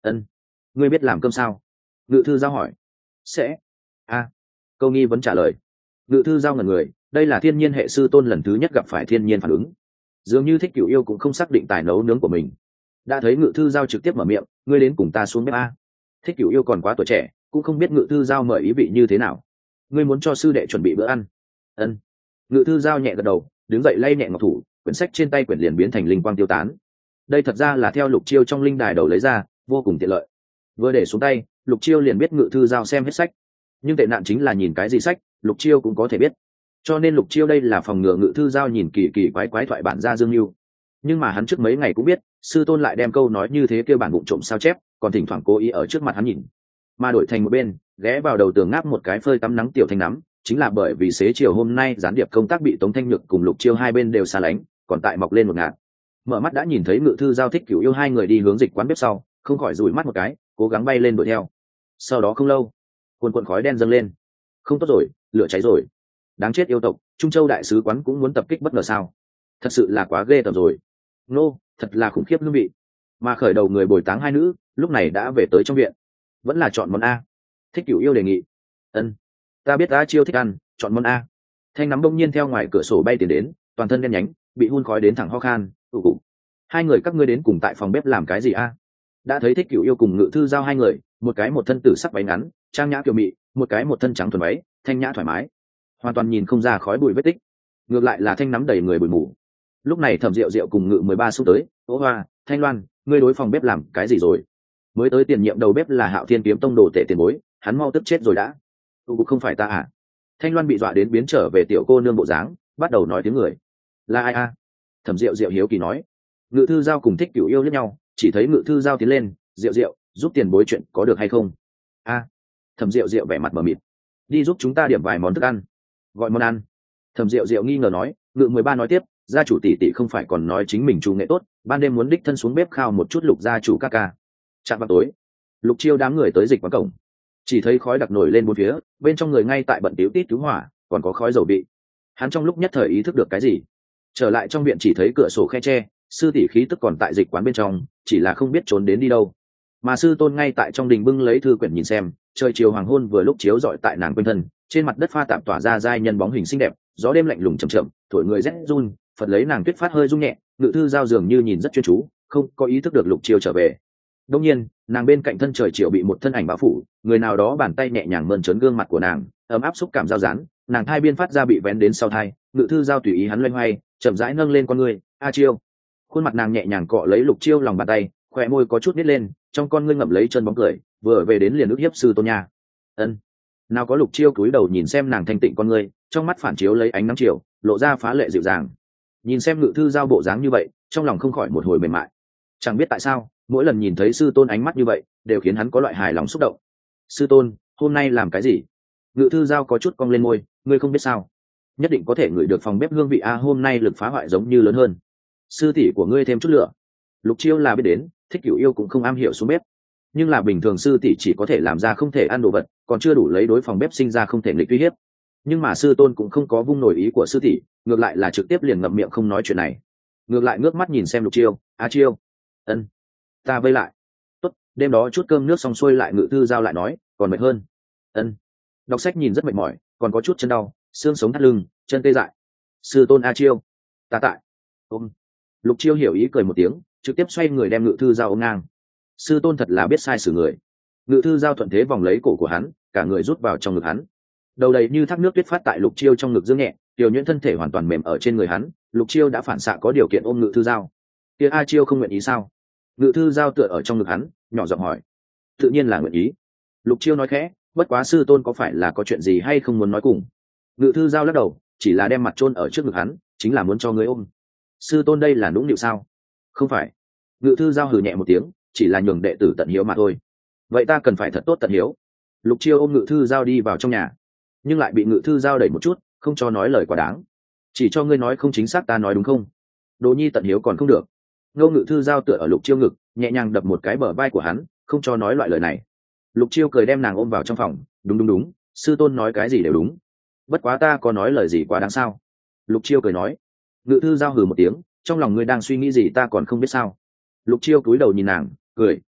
Speaker 1: Ân, ngươi biết làm cơm sao? Ngự thư giao hỏi. Sẽ. A. Câu nghi vấn trả lời. Ngự thư giao ngẩn người, đây là thiên nhiên hệ sư tôn lần thứ nhất gặp phải thiên nhiên phản ứng. Dường như Thích Cửu Yêu cũng không xác định tài nấu nướng của mình. Đã thấy Ngự thư giao trực tiếp mở miệng, ngươi đến cùng ta xuống bếp a. Thích Cửu Yêu còn quá tuổi trẻ, cũng không biết Ngự thư giao mời ý vị như thế nào. Ngươi muốn cho sư đệ chuẩn bị bữa ăn? Ân. Ngự thư giao nhẹ gật đầu, đứng dậy lay nhẹ ngọc thủ, quyển sách trên tay quyển liền biến thành linh quang tiêu tán. Đây thật ra là theo Lục Chiêu trong linh đài đầu lấy ra, vô cùng tiện lợi. Vừa để xuống tay, Lục Chiêu liền biết Ngự thư giao xem hết sách. Nhưng tệ nạn chính là nhìn cái gì sách, Lục Chiêu cũng có thể biết. Cho nên Lục Chiêu đây là phòng ngừa Ngự thư giao nhìn kỳ kỳ quái quái thoại bản ra dương lưu. Nhưng mà hắn trước mấy ngày cũng biết, sư tôn lại đem câu nói như thế kêu bản vụng trộm sao chép, còn thỉnh thoảng cố ý ở trước mặt hắn nhìn. Mà đổi thành một bên, ghé vào đầu tường ngáp một cái phơi tắm nắng tiểu thanh nắm, chính là bởi vì xế chiều hôm nay gián điệp công tác bị Tống Thanh Nhược cùng Lục Chiêu hai bên đều xa lánh, còn tại mọc lên một ngạt. Mở mắt đã nhìn thấy Ngự thư giao Thích Cửu Yêu hai người đi hướng dịch quán bếp sau, không khỏi dụi mắt một cái, cố gắng bay lên đuổi theo. Sau đó không lâu, cuồn khói đen dâng lên. Không tốt rồi, lửa cháy rồi. Đáng chết yêu tộc, Trung Châu đại sứ quán cũng muốn tập kích bất ngờ sao? Thật sự là quá ghê tởm rồi. Nô, thật là khủng khiếp hương vị. Mà khởi đầu người bồi táng hai nữ, lúc này đã về tới trong viện. Vẫn là chọn món A. Thích Cửu Yêu đề nghị. Ân, ta biết A Chiêu thích ăn, chọn món A. Thanh nắm đông nhiên theo ngoài cửa sổ bay tiền đến, toàn thân đen nhánh, bị hun khói đến thẳng ho khan, ù ù. Hai người các ngươi đến cùng tại phòng bếp làm cái gì A? Đã thấy Thích Cửu Yêu cùng Ngự thư giao hai người, một cái một thân tử sắc váy ngắn, trang nhã kiều mị, một cái một thân trắng thuần váy, thanh nhã thoải mái, hoàn toàn nhìn không ra khói bụi vết tích. Ngược lại là thanh nắm đầy người bụi mù. Lúc này Thẩm Diệu Diệu cùng Ngự 13 xúc tới, "Ô Hoa, Thanh Loan, ngươi đối phòng bếp làm cái gì rồi?" Mới tới tiền nhiệm đầu bếp là Hạo Thiên Kiếm Tông đồ tể tiền bối, hắn mau tức chết rồi đã. Cũng không phải ta à? Thanh Loan bị dọa đến biến trở về tiểu cô nương bộ dáng, bắt đầu nói tiếng người. "Là ai a?" Thẩm Diệu Diệu hiếu kỳ nói. Ngự thư giao cùng Thích Cửu Yêu liếc nhau, chỉ thấy Ngự thư giao tiến lên, "Diệu Diệu, giúp tiền bối chuyện có được hay không?" "A." Thẩm Diệu Diệu vẻ mặt mờ mịt. "Đi giúp chúng ta điểm vài món thức ăn." "Gọi món ăn?" Thẩm Diệu Diệu nghi ngờ nói. Ngự 13 nói tiếp, gia chủ tỷ tỷ không phải còn nói chính mình chủ nghệ tốt, ban đêm muốn đích thân xuống bếp khao một chút Lục gia chủ ca ca. Chạm vào tối, Lục Chiêu đám người tới dịch quán cổng, chỉ thấy khói đặc nổi lên bốn phía, bên trong người ngay tại bận tíu tít cứu hỏa, còn có khói dầu vị. Hắn trong lúc nhất thời ý thức được cái gì, trở lại trong viện chỉ thấy cửa sổ khe tre, sư tỷ khí tức còn tại dịch quán bên trong, chỉ là không biết trốn đến đi đâu. Mà sư tôn ngay tại trong đình bưng lấy thư quyển nhìn xem, trời chiều hoàng hôn vừa lúc chiếu rọi tại nàng quanh thân, trên mặt đất pha tạp tỏa ra giai nhân bóng hình xinh đẹp, gió đêm lạnh lùng chậm chậm, thổi người rét run, Phật lấy nàng tuyết phát hơi rung nhẹ. Ngự thư giao dường như nhìn rất chuyên chú, không có ý thức được Lục Chiêu trở về. Đương nhiên, nàng bên cạnh thân trời chiều bị một thân ảnh bao phủ, người nào đó bàn tay nhẹ nhàng mơn trớn gương mặt của nàng, ấm áp xúc cảm giao dán, nàng thai biên phát ra bị vén đến sau thai. Ngự thư giao tùy ý hắn loay hoay, chậm rãi nâng lên con người, "A Chiêu." Khuôn mặt nàng nhẹ nhàng cọ lấy Lục Chiêu lòng bàn tay, khóe môi có chút nít lên, trong con ngươi ngậm lấy chân bóng cười, vừa về đến liền ức hiếp sư tôn nhà. Ân. Nào có Lục Chiêu cúi đầu nhìn xem nàng thanh tịnh con ngươi, trong mắt phản chiếu lấy ánh nắng chiều, lộ ra phá lệ dịu dàng. Nhìn xem Ngự thư giao bộ dáng như vậy, trong lòng không khỏi một hồi mềm mại. Chẳng biết tại sao, mỗi lần nhìn thấy sư tôn ánh mắt như vậy, đều khiến hắn có loại hài lòng xúc động. "Sư tôn, hôm nay làm cái gì?" Ngự thư giao có chút cong lên môi, "Ngươi không biết sao? Nhất định có thể ngửi được phòng bếp hương vị a, hôm nay lực phá hoại giống như lớn hơn. Sư tỷ của ngươi thêm chút lửa." Lục Chiêu là biết đến, Thích Cửu Yêu cũng không am hiểu xuống bếp, nhưng là bình thường sư tỷ chỉ có thể làm ra không thể ăn đồ vật, còn chưa đủ lấy đối phòng bếp sinh ra không thể nghịch uy hiếp. Nhưng mà sư tôn cũng không có vung nổi ý của sư tỷ, ngược lại là trực tiếp liền ngậm miệng không nói chuyện này. Ngược lại ngước mắt nhìn xem Lục Chiêu, "A Chiêu." "Ân, ta vây lại." "Tốt." Đêm đó chút cơm nước xong xuôi lại Ngự thư giao lại nói, "Còn mệt hơn." "Ân." Đọc sách nhìn rất mệt mỏi, còn có chút chân đau, xương sống thắt lưng, chân tê dại. "Sư tôn A Chiêu." "Ta tại." "Ôm." Lục Chiêu hiểu ý cười một tiếng, trực tiếp xoay người đem Ngự thư giao ôm ngang. Sư tôn thật là biết sai xử người. Ngự thư giao thuận thế vòng lấy cổ của hắn, cả người rút vào trong ngực hắn, đầu đầy như thác nước tuyết phát tại Lục Chiêu trong ngực dương nhẹ, tiểu nhuyễn thân thể hoàn toàn mềm ở trên người hắn. Lục Chiêu đã phản xạ có điều kiện ôm Ngự thư giao. "Kia A Chiêu không nguyện ý sao?" Ngự thư giao tựa ở trong ngực hắn, nhỏ giọng hỏi. "Tự nhiên là nguyện ý." Lục Chiêu nói khẽ, "Bất quá sư tôn có phải là có chuyện gì hay không muốn nói cùng?" Ngự thư giao lắc đầu, chỉ là đem mặt chôn ở trước ngực hắn, "Chính là muốn cho ngươi ôm." "Sư tôn đây là nũng nịu sao?" "Không phải." Ngự thư giao hừ nhẹ một tiếng, "Chỉ là nhường đệ tử tận hiếu mà thôi." "Vậy ta cần phải thật tốt tận hiếu." Lục Chiêu ôm Ngự thư giao đi vào trong nhà, nhưng lại bị Ngự thư giao đẩy một chút, không cho nói lời quá đáng. "Chỉ cho ngươi nói không chính xác ta nói đúng không? Đồ nhi tận hiếu còn không được." Ngô Ngự thư giao tựa ở Lục Chiêu ngực, nhẹ nhàng đập một cái bờ vai của hắn, không cho nói loại lời này. Lục Chiêu cười đem nàng ôm vào trong phòng, "Đúng đúng đúng, sư tôn nói cái gì đều đúng. Bất quá ta có nói lời gì quá đáng sao?" Lục Chiêu cười nói. Ngự thư giao hừ một tiếng, "Trong lòng ngươi đang suy nghĩ gì ta còn không biết sao?" Lục Chiêu cúi đầu nhìn nàng, cười,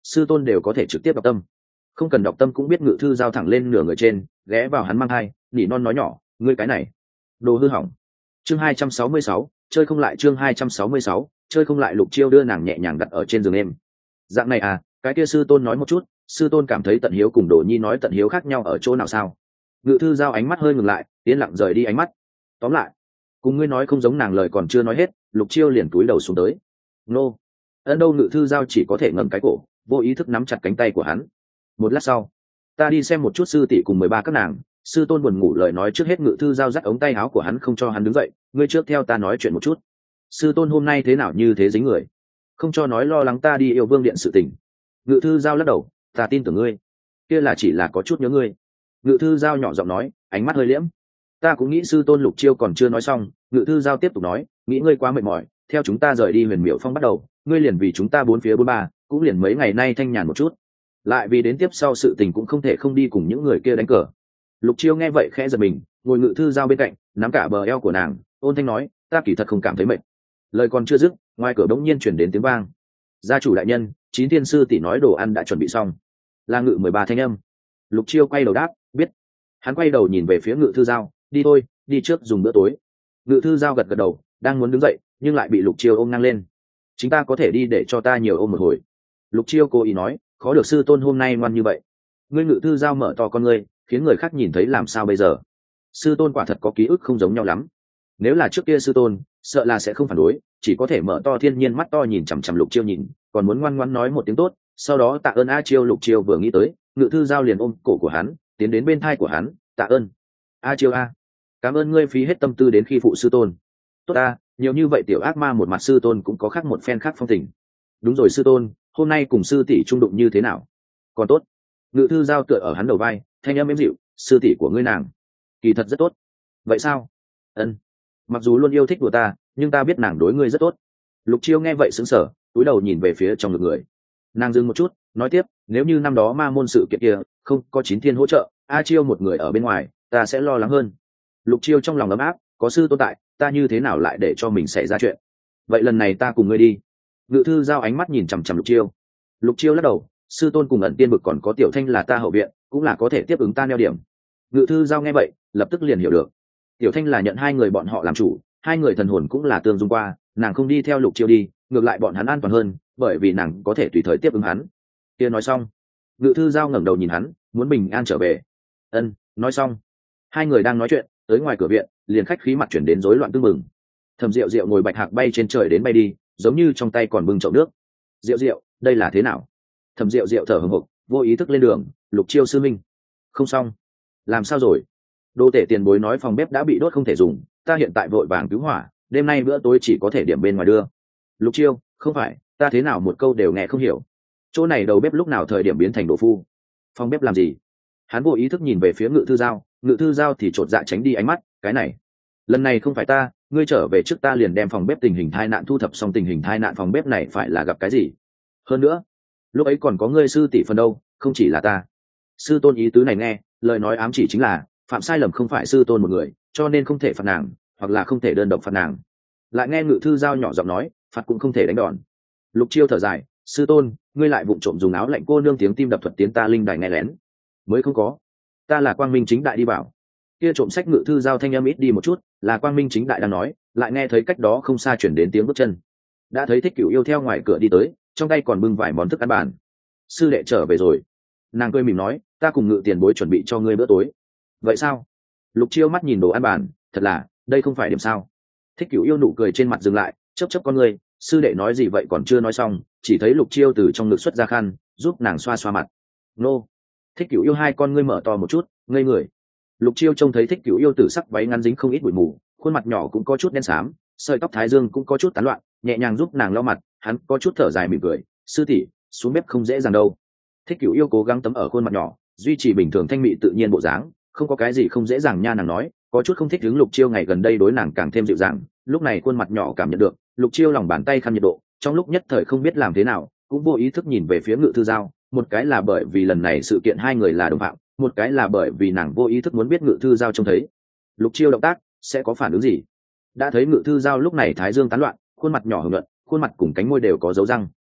Speaker 1: sư tôn đều có thể trực tiếp đọc tâm, không cần đọc tâm cũng biết ngự thư giao thẳng lên nửa người trên, ghé vào hắn mang hai nỉ non nói nhỏ, ngươi cái này đồ hư hỏng. Chương 266, chơi không lại. Chương 266, chơi không lại. Lục Chiêu đưa nàng nhẹ nhàng đặt ở trên giường em. Dạng này à, cái kia sư tôn nói một chút. Sư tôn cảm thấy Tận Hiếu cùng Đồ Nhi nói Tận Hiếu khác nhau ở chỗ nào sao? Ngự thư giao ánh mắt hơi ngừng lại, yên lặng rời đi ánh mắt. Tóm lại, cùng ngươi nói không giống nàng lời còn chưa nói hết, Lục Chiêu liền túi đầu xuống tới. Nô, ân đâu? Ngự thư giao chỉ có thể ngậm cái cổ, vô ý thức nắm chặt cánh tay của hắn. Một lát sau, ta đi xem một chút sư tỷ cùng 13 các nàng. Sư tôn buồn ngủ lời nói trước hết. Ngự thư giao dắt ống tay áo của hắn không cho hắn đứng dậy, ngươi trước theo ta nói chuyện một chút. Sư tôn hôm nay thế nào như thế dính người, không cho nói lo lắng ta đi yêu vương điện sự tình. Ngự thư giao lắc đầu, ta tin tưởng ngươi, kia là chỉ là có chút nhớ ngươi. Ngự thư giao nhỏ giọng nói, ánh mắt hơi liễm. Ta cũng nghĩ sư tôn. Lục Chiêu còn chưa nói xong, Ngự thư giao tiếp tục nói, nghĩ ngươi quá mệt mỏi, theo chúng ta rời đi Huyền Miểu Phong bắt đầu, ngươi liền vì chúng ta bốn phía bốn ba, cũng liền mấy ngày nay thanh nhàn một chút, lại vì đến tiếp sau sự tình cũng không thể không đi cùng những người kia đánh cờ. Lục Chiêu nghe vậy khẽ giật mình, ngồi Ngự thư giao bên cạnh, nắm cả bờ eo của nàng, ôn thanh nói, ta kỳ thật không cảm thấy mệt. Lời còn chưa dứt, ngoài cửa bỗng nhiên chuyển đến tiếng vang. Gia chủ đại nhân, Chín Thiên sư tỷ nói đồ ăn đã chuẩn bị xong. Là Ngự 13 thanh âm. Lục Chiêu quay đầu đáp, biết. Hắn quay đầu nhìn về phía Ngự thư giao, đi thôi, đi trước dùng bữa tối. Ngự thư giao gật gật đầu, đang muốn đứng dậy nhưng lại bị Lục Chiêu ôm ngang lên. Chúng ta có thể đi, để cho ta nhiều ôm một hồi. Lục Chiêu cố ý nói, khó được sư tôn hôm nay ngoan như vậy. Ngươi. Ngự thư giao mở to con ngươi, khiến người khác nhìn thấy làm sao bây giờ. Sư tôn quả thật có ký ức không giống nhau lắm. Nếu là trước kia sư tôn, sợ là sẽ không phản đối, chỉ có thể mở to thiên nhiên mắt to nhìn chằm chằm Lục Chiêu nhìn, còn muốn ngoan ngoãn nói một tiếng tốt, sau đó tạ ơn a Chiêu. Lục Chiêu vừa nghĩ tới, Ngự thư giao liền ôm cổ của hắn, tiến đến bên thai của hắn, tạ ơn a Chiêu a, cảm ơn ngươi phí hết tâm tư đến khi phụ sư tôn. Tốt a, nhiều như vậy tiểu ác ma một mặt sư tôn cũng có khác một phen khác phong tình. Đúng rồi sư tôn, hôm nay cùng sư tỷ trung đụng như thế nào? Còn tốt. Ngự thư giao tựa ở hắn đầu vai, thanh âm êm dịu, sư tỷ của ngươi nàng kỳ thật rất tốt. Vậy sao? Ân, mặc dù luôn yêu thích của ta, nhưng ta biết nàng đối ngươi rất tốt. Lục Chiêu nghe vậy sững sờ, cúi đầu nhìn về phía trong ngực người. Nàng dừng một chút, nói tiếp, nếu như năm đó ma môn sự kiện kia không có Chín Thiên hỗ trợ, a Chiêu một người ở bên ngoài, ta sẽ lo lắng hơn. Lục Chiêu trong lòng ấm áp, có sư tôn tại, ta như thế nào lại để cho mình xảy ra chuyện. Vậy lần này ta cùng ngươi đi. Ngự thư giao ánh mắt nhìn chằm chằm Lục Chiêu. Lục Chiêu lắc đầu, sư tôn cùng Ẩn Tiên Vực còn có Tiểu Thanh là ta hậu viện, cũng là có thể tiếp ứng ta neo điểm. Ngự thư giao nghe vậy, lập tức liền hiểu được. Tiểu Thanh là nhận hai người bọn họ làm chủ, hai người thần hồn cũng là tương dung qua, nàng không đi theo Lục Chiêu đi, ngược lại bọn hắn an toàn hơn, bởi vì nàng có thể tùy thời tiếp ứng hắn. Kia nói xong, Ngự thư giao ngẩng đầu nhìn hắn, muốn bình an trở về. Ân, nói xong. Hai người đang nói chuyện, tới ngoài cửa viện, liền khách khí mặt chuyển đến rối loạn tưng mừng. Thẩm Diệu Diệu ngồi bạch hạc bay trên trời đến bay đi, giống như trong tay còn bưng chậu nước. Diệu Diệu, đây là thế nào? Thẩm Diệu Diệu thở hổn hộc, vô ý thức lên đường. Lục Chiêu sư minh, không xong. Làm sao rồi? Đô tể tiền bối nói phòng bếp đã bị đốt không thể dùng, ta hiện tại vội vàng cứu hỏa, đêm nay bữa tối chỉ có thể điểm bên ngoài đưa. Lục Chiêu, không phải, ta thế nào một câu đều nghe không hiểu. Chỗ này đầu bếp lúc nào thời điểm biến thành đồ phu? Phòng bếp làm gì? Hắn vô ý thức nhìn về phía Ngự thư giao, Ngự thư giao thì chột dạ tránh đi ánh mắt. Cái này, lần này không phải ta, ngươi trở về trước, ta liền đem phòng bếp tình hình tai nạn thu thập xong. Tình hình tai nạn phòng bếp này phải là gặp cái gì? Hơn nữa, lúc ấy còn có ngươi sư tỷ phần đâu, không chỉ là ta. Sư tôn ý tứ này nghe, lời nói ám chỉ chính là phạm sai lầm không phải sư tôn một người, cho nên không thể phạt nàng, hoặc là không thể đơn độc phạt nàng. Lại nghe Ngự thư giao nhỏ giọng nói, phạt cũng không thể đánh đòn. Lục Chiêu thở dài, sư tôn, ngươi lại vụng trộm dùng áo lạnh cô nương tiếng tim đập thuật tiến ta linh đài nghe lén. Mới không có, ta là quang minh chính đại đi bảo. Kia trộm sách. Ngự thư giao thanh âm ít đi một chút, là quang minh chính đại đang nói. Lại nghe thấy cách đó không xa chuyển đến tiếng bước chân. Đã thấy Thích Cửu Yêu theo ngoài cửa đi tới, trong tay còn bưng vài món thức ăn bàn. Sư đệ trở về rồi. Nàng cười mỉm nói, ta cùng Ngự tiền bối chuẩn bị cho ngươi bữa tối. Vậy sao? Lục Chiêu mắt nhìn đồ ăn bàn, thật là, đây không phải điểm sao? Thích Cửu Yêu nụ cười trên mặt dừng lại, chớp chớp con ngươi. Sư đệ nói gì vậy? Còn chưa nói xong, chỉ thấy Lục Chiêu từ trong ngực xuất ra khăn, giúp nàng xoa xoa mặt. Nô. Thích Cửu Yêu hai con ngươi mở to một chút, ngây người. Lục Chiêu trông thấy Thích Cửu Yêu tử sắc váy ngắn dính không ít bụi mù, khuôn mặt nhỏ cũng có chút đen xám, sợi tóc thái dương cũng có chút tán loạn, nhẹ nhàng giúp nàng lau mặt. Hắn có chút thở dài mỉm cười, sư tỷ, xuống bếp không dễ dàng đâu. Thích Cửu Yêu cố gắng tấm ở khuôn mặt nhỏ, duy trì bình thường thanh mị tự nhiên bộ dáng, không có cái gì không dễ dàng nha. Nàng nói, có chút không thích hứng Lục Chiêu ngày gần đây đối nàng càng thêm dịu dàng. Lúc này khuôn mặt nhỏ cảm nhận được Lục Chiêu lòng bàn tay khăn nhiệt độ, trong lúc nhất thời không biết làm thế nào, cũng vô ý thức nhìn về phía Ngự thư giao. Một cái là bởi vì lần này sự kiện hai người là đồng phạm, một cái là bởi vì nàng vô ý thức muốn biết Ngự thư giao trông thấy Lục Chiêu động tác sẽ có phản ứng gì. Đã thấy Ngự thư giao lúc này thái dương tán loạn, khuôn mặt nhỏ hưởng luận, khuôn mặt cùng cánh môi đều có dấu răng.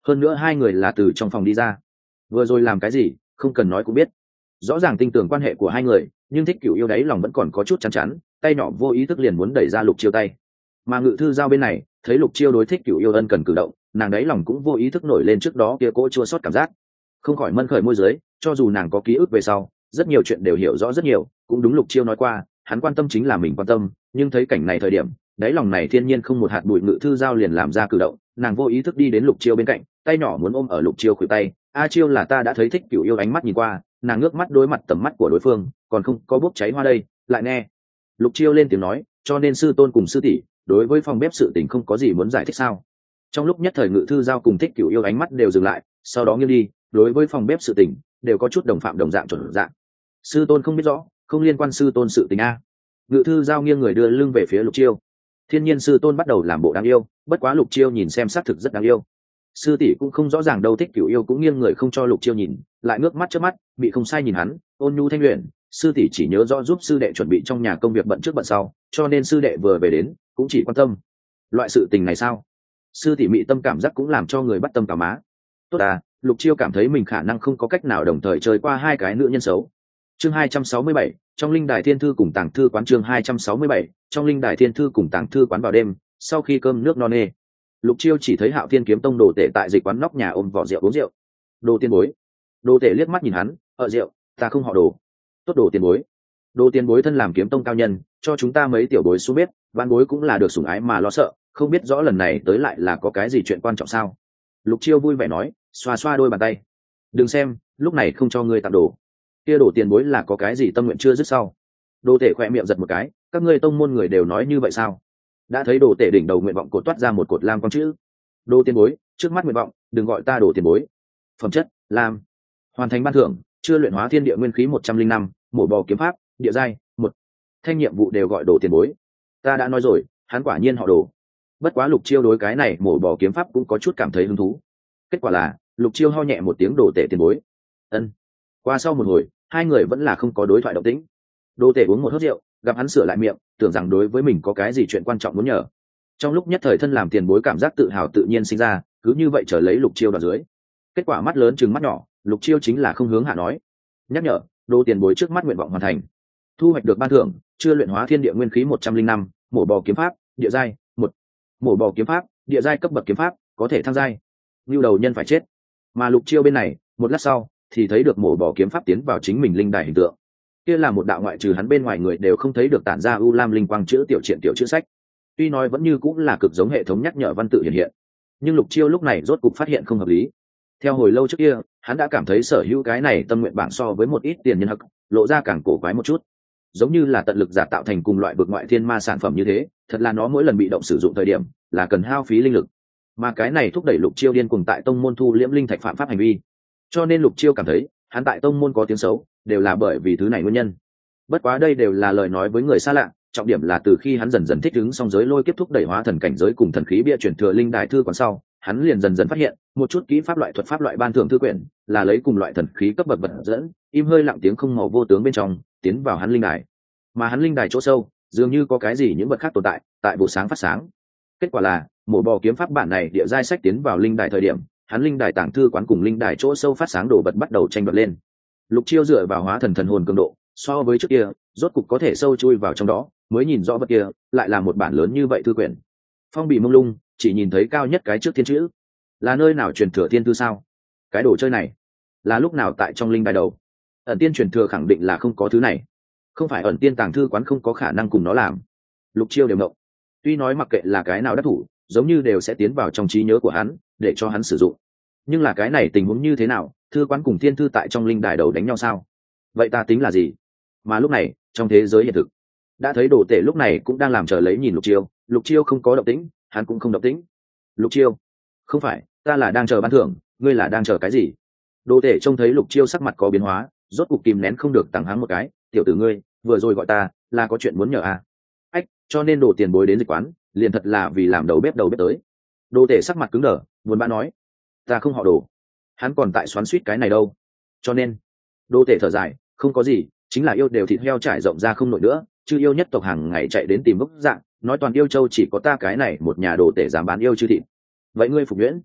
Speaker 1: hơn nữa hai người là từ trong phòng đi ra, vừa rồi làm cái gì không cần nói cũng biết. Rõ ràng tin tưởng quan hệ của hai người, nhưng Thích Cửu Yêu đấy lòng vẫn còn có chút chán chán, tay nhỏ vô ý thức liền muốn đẩy ra Lục Chiêu tay. Mà Ngự Thư Giao bên này thấy Lục Chiêu đối Thích Cửu Yêu ân cần cử động, nàng đấy lòng cũng vô ý thức nổi lên trước đó kia cỗ chua xót cảm giác, không khỏi mân khởi môi dưới. Cho dù nàng có ký ức về sau rất nhiều chuyện đều hiểu rõ rất nhiều, cũng đúng Lục Chiêu nói qua hắn quan tâm chính là mình quan tâm, nhưng thấy cảnh này thời điểm đáy lòng này thiên nhiên không một hạt bụi. Ngự Thư Giao liền làm ra cử động, nàng vô ý thức đi đến Lục Chiêu bên cạnh, tay nhỏ muốn ôm ở Lục Chiêu khuỷu tay. A Chiêu là ta đã thấy Thích Cửu Yêu ánh mắt nhìn qua, nàng ngước mắt đối mặt tầm mắt của đối phương còn không có bốc cháy hoa đây. Lại nghe Lục Chiêu lên tiếng nói, cho nên sư tôn cùng sư tỷ đối với phòng bếp sự tình không có gì muốn giải thích sao? Trong lúc nhất thời Ngự Thư Giao cùng Thích Cửu Yêu ánh mắt đều dừng lại, sau đó nghiêng đi, đối với phòng bếp sự tình đều có chút đồng phạm đồng dạng chuẩn dạng. Sư tôn không biết rõ, không liên quan sư tôn sự tình a. Ngự Thư Giao nghiêng người đưa lưng về phía Lục Chiêu. Thiên nhiên sư tôn bắt đầu làm bộ đáng yêu, bất quá Lục Chiêu nhìn xem xác thực rất đáng yêu. Sư tỷ cũng không rõ ràng đâu. Thích Cửu Yêu cũng nghiêng người không cho Lục Chiêu nhìn, lại ngước mắt trước mắt bị không sai nhìn hắn, ôn nhu thanh luyện. Sư tỷ chỉ nhớ rõ giúp sư đệ chuẩn bị trong nhà công việc bận trước bận sau, cho nên sư đệ vừa về đến cũng chỉ quan tâm loại sự tình này sao? Sư tỷ mị tâm cảm giác cũng làm cho người bắt tâm cả má. Tốt à, Lục Chiêu cảm thấy mình khả năng không có cách nào đồng thời chơi qua hai cái nữ nhân xấu. Chương 267, trong linh đài thiên thư cùng tàng thư quán. Chương 267, trong linh đài thiên thư cùng tàng thư quán. Vào đêm sau khi cơm nước no nê, Lục Chiêu chỉ thấy Hạo Thiên kiếm tông Đồ Tể tại dịch quán nóc nhà ôm vỏ rượu uống rượu. Đồ tiền bối. Đồ Tể liếc mắt nhìn hắn, rượu ta không họ Đồ. Tốt Đồ tiền bối. Đồ tiền bối thân làm kiếm tông cao nhân, cho chúng ta mấy tiểu bối xuống biết, văn bối cũng là được sủng ái mà lo sợ, không biết rõ lần này tới lại là có cái gì chuyện quan trọng sao? Lục Chiêu vui vẻ nói, xoa xoa đôi bàn tay. Đừng xem, lúc này không cho ngươi tặng đồ. Kia Đồ tiền bối là có cái gì tâm nguyện chưa dứt sau? Đồ Tể khỏe miệng giật một cái, các ngươi tông môn người đều nói như vậy sao? Đã thấy Đồ Tể đỉnh đầu nguyện vọng cột toát ra một cột lam con chữ. Đồ tiền bối, trước mắt nguyện vọng, đừng gọi ta Đồ tiền bối. Phẩm chất, lam. Hoàn thành ban thưởng, chưa luyện hóa thiên địa nguyên khí 105, mổ bò kiếm pháp, địa giai, 1. Thanh nhiệm vụ đều gọi Đồ tiền bối. Ta đã nói rồi, hắn quả nhiên họ Đồ. Bất quá Lục Chiêu đối cái này mổ bò kiếm pháp cũng có chút cảm thấy hứng thú. Kết quả là Lục Chiêu ho nhẹ một tiếng Đồ Tể tiền bối. Ân. Qua sau một hồi, hai người vẫn là không có đối thoại động tĩnh. Đồ Tể uống một hớp rượu, gặp hắn sửa lại miệng, tưởng rằng đối với mình có cái gì chuyện quan trọng muốn nhờ. Trong lúc nhất thời thân làm tiền bối cảm giác tự hào tự nhiên sinh ra, cứ như vậy trở lấy Lục Chiêu đoạt dưới. Kết quả mắt lớn chừng mắt nhỏ, Lục Chiêu chính là không hướng hạ nói. Nhắc nhở, Đồ tiền bối trước mắt nguyện vọng hoàn thành, thu hoạch được ban thưởng, chưa luyện hóa thiên địa nguyên khí 105, mổ bò kiếm pháp, địa giai, 1. Mổ bò kiếm pháp, địa giai cấp bậc kiếm pháp, có thể thăng giai. Nưu đầu nhân phải chết. Mà Lục Chiêu bên này, một lát sau thì thấy được mổ bò kiếm pháp tiến vào chính mình linh đài hình tượng. Kia là một đạo ngoại trừ hắn bên ngoài người đều không thấy được tản ra u lam linh quang chữ tiểu truyện tiểu chữ sách. Tuy nói vẫn như cũng là cực giống hệ thống nhắc nhở văn tự hiện hiện, nhưng Lục Chiêu lúc này rốt cục phát hiện không hợp lý. Theo hồi lâu trước kia, hắn đã cảm thấy sở hữu cái này tâm nguyện bảng so với một ít tiền nhân hắc, lộ ra càng cổ quái một chút, giống như là tận lực giả tạo thành cùng loại vực ngoại thiên ma sản phẩm như thế. Thật là nó mỗi lần bị động sử dụng thời điểm là cần hao phí linh lực, mà cái này thúc đẩy Lục Chiêu điên cuồng tại tông môn thu liễm linh thạch phạm pháp hành vi. Cho nên Lục Chiêu cảm thấy hắn tại tông môn có tiếng xấu đều là bởi vì thứ này nguyên nhân. Bất quá đây đều là lời nói với người xa lạ, trọng điểm là từ khi hắn dần dần thích ứng song giới lôi kiếp thúc đẩy hóa thần cảnh giới cùng thần khí bia chuyển thừa linh đại thư còn sau, hắn liền dần dần phát hiện một chút kỹ pháp loại thuật pháp loại ban thưởng thư quyển là lấy cùng loại thần khí cấp bậc vật dẫn, im hơi lặng tiếng không màu vô tướng bên trong tiến vào hắn linh đài, mà hắn linh đài chỗ sâu dường như có cái gì những vật khác tồn tại tại vụ sáng phát sáng. Kết quả là mổ bò kiếm pháp bản này địa giai sách tiến vào linh đài thời điểm, hắn linh đài tàng thư quán cùng linh đài chỗ sâu phát sáng đồ vật bắt đầu tranh đoạt lên. Lục Chiêu dựa vào hóa thần thần hồn cường độ so với trước kia rốt cục có thể sâu chui vào trong đó, mới nhìn rõ vật kia lại là một bản lớn như vậy thư quyển. Phong bì mông lung, chỉ nhìn thấy cao nhất cái trước thiên chữ. Là nơi nào truyền thừa thiên thư sao? Cái đồ chơi này là lúc nào tại trong linh đài đầu? Ẩn tiên truyền thừa khẳng định là không có thứ này, không phải ẩn tiên tàng thư quán không có khả năng cùng nó làm. Lục Chiêu đều ngộng. Tuy nói mặc kệ là cái nào đắc thủ giống như đều sẽ tiến vào trong trí nhớ của hắn để cho hắn sử dụng, nhưng là cái này tình huống như thế nào? Thư quán cùng thiên thư tại trong linh đài đầu đánh nhau sao? Vậy ta tính là gì? Mà lúc này trong thế giới hiện thực đã thấy Đồ Tể lúc này cũng đang làm chờ lấy nhìn Lục Chiêu. Lục Chiêu không có động tĩnh, hắn cũng không động tĩnh. Lục Chiêu, không phải, ta là đang chờ ban thưởng, ngươi là đang chờ cái gì? Đồ Tể trông thấy Lục Chiêu sắc mặt có biến hóa, rốt cục kìm nén không được tằng hắng một cái. Tiểu tử ngươi vừa rồi gọi ta là có chuyện muốn nhờ à? Ách, cho nên Đồ tiền bối đến dịch quán liền thật là vì làm đầu bếp tới. Đồ Tể sắc mặt cứng đờ, buồn bã nói, ta không họ Đồ. Hắn còn tại xoắn xuýt cái này đâu. Cho nên Đồ Tể thở dài, không có gì, chính là yêu đều thịt heo trải rộng ra không nổi nữa, chứ yêu nhất tộc hàng ngày chạy đến tìm gốc dạng, nói toàn yêu châu chỉ có ta cái này một nhà Đồ Tể dám bán yêu chư thịt. Vậy ngươi phục nhuyễn?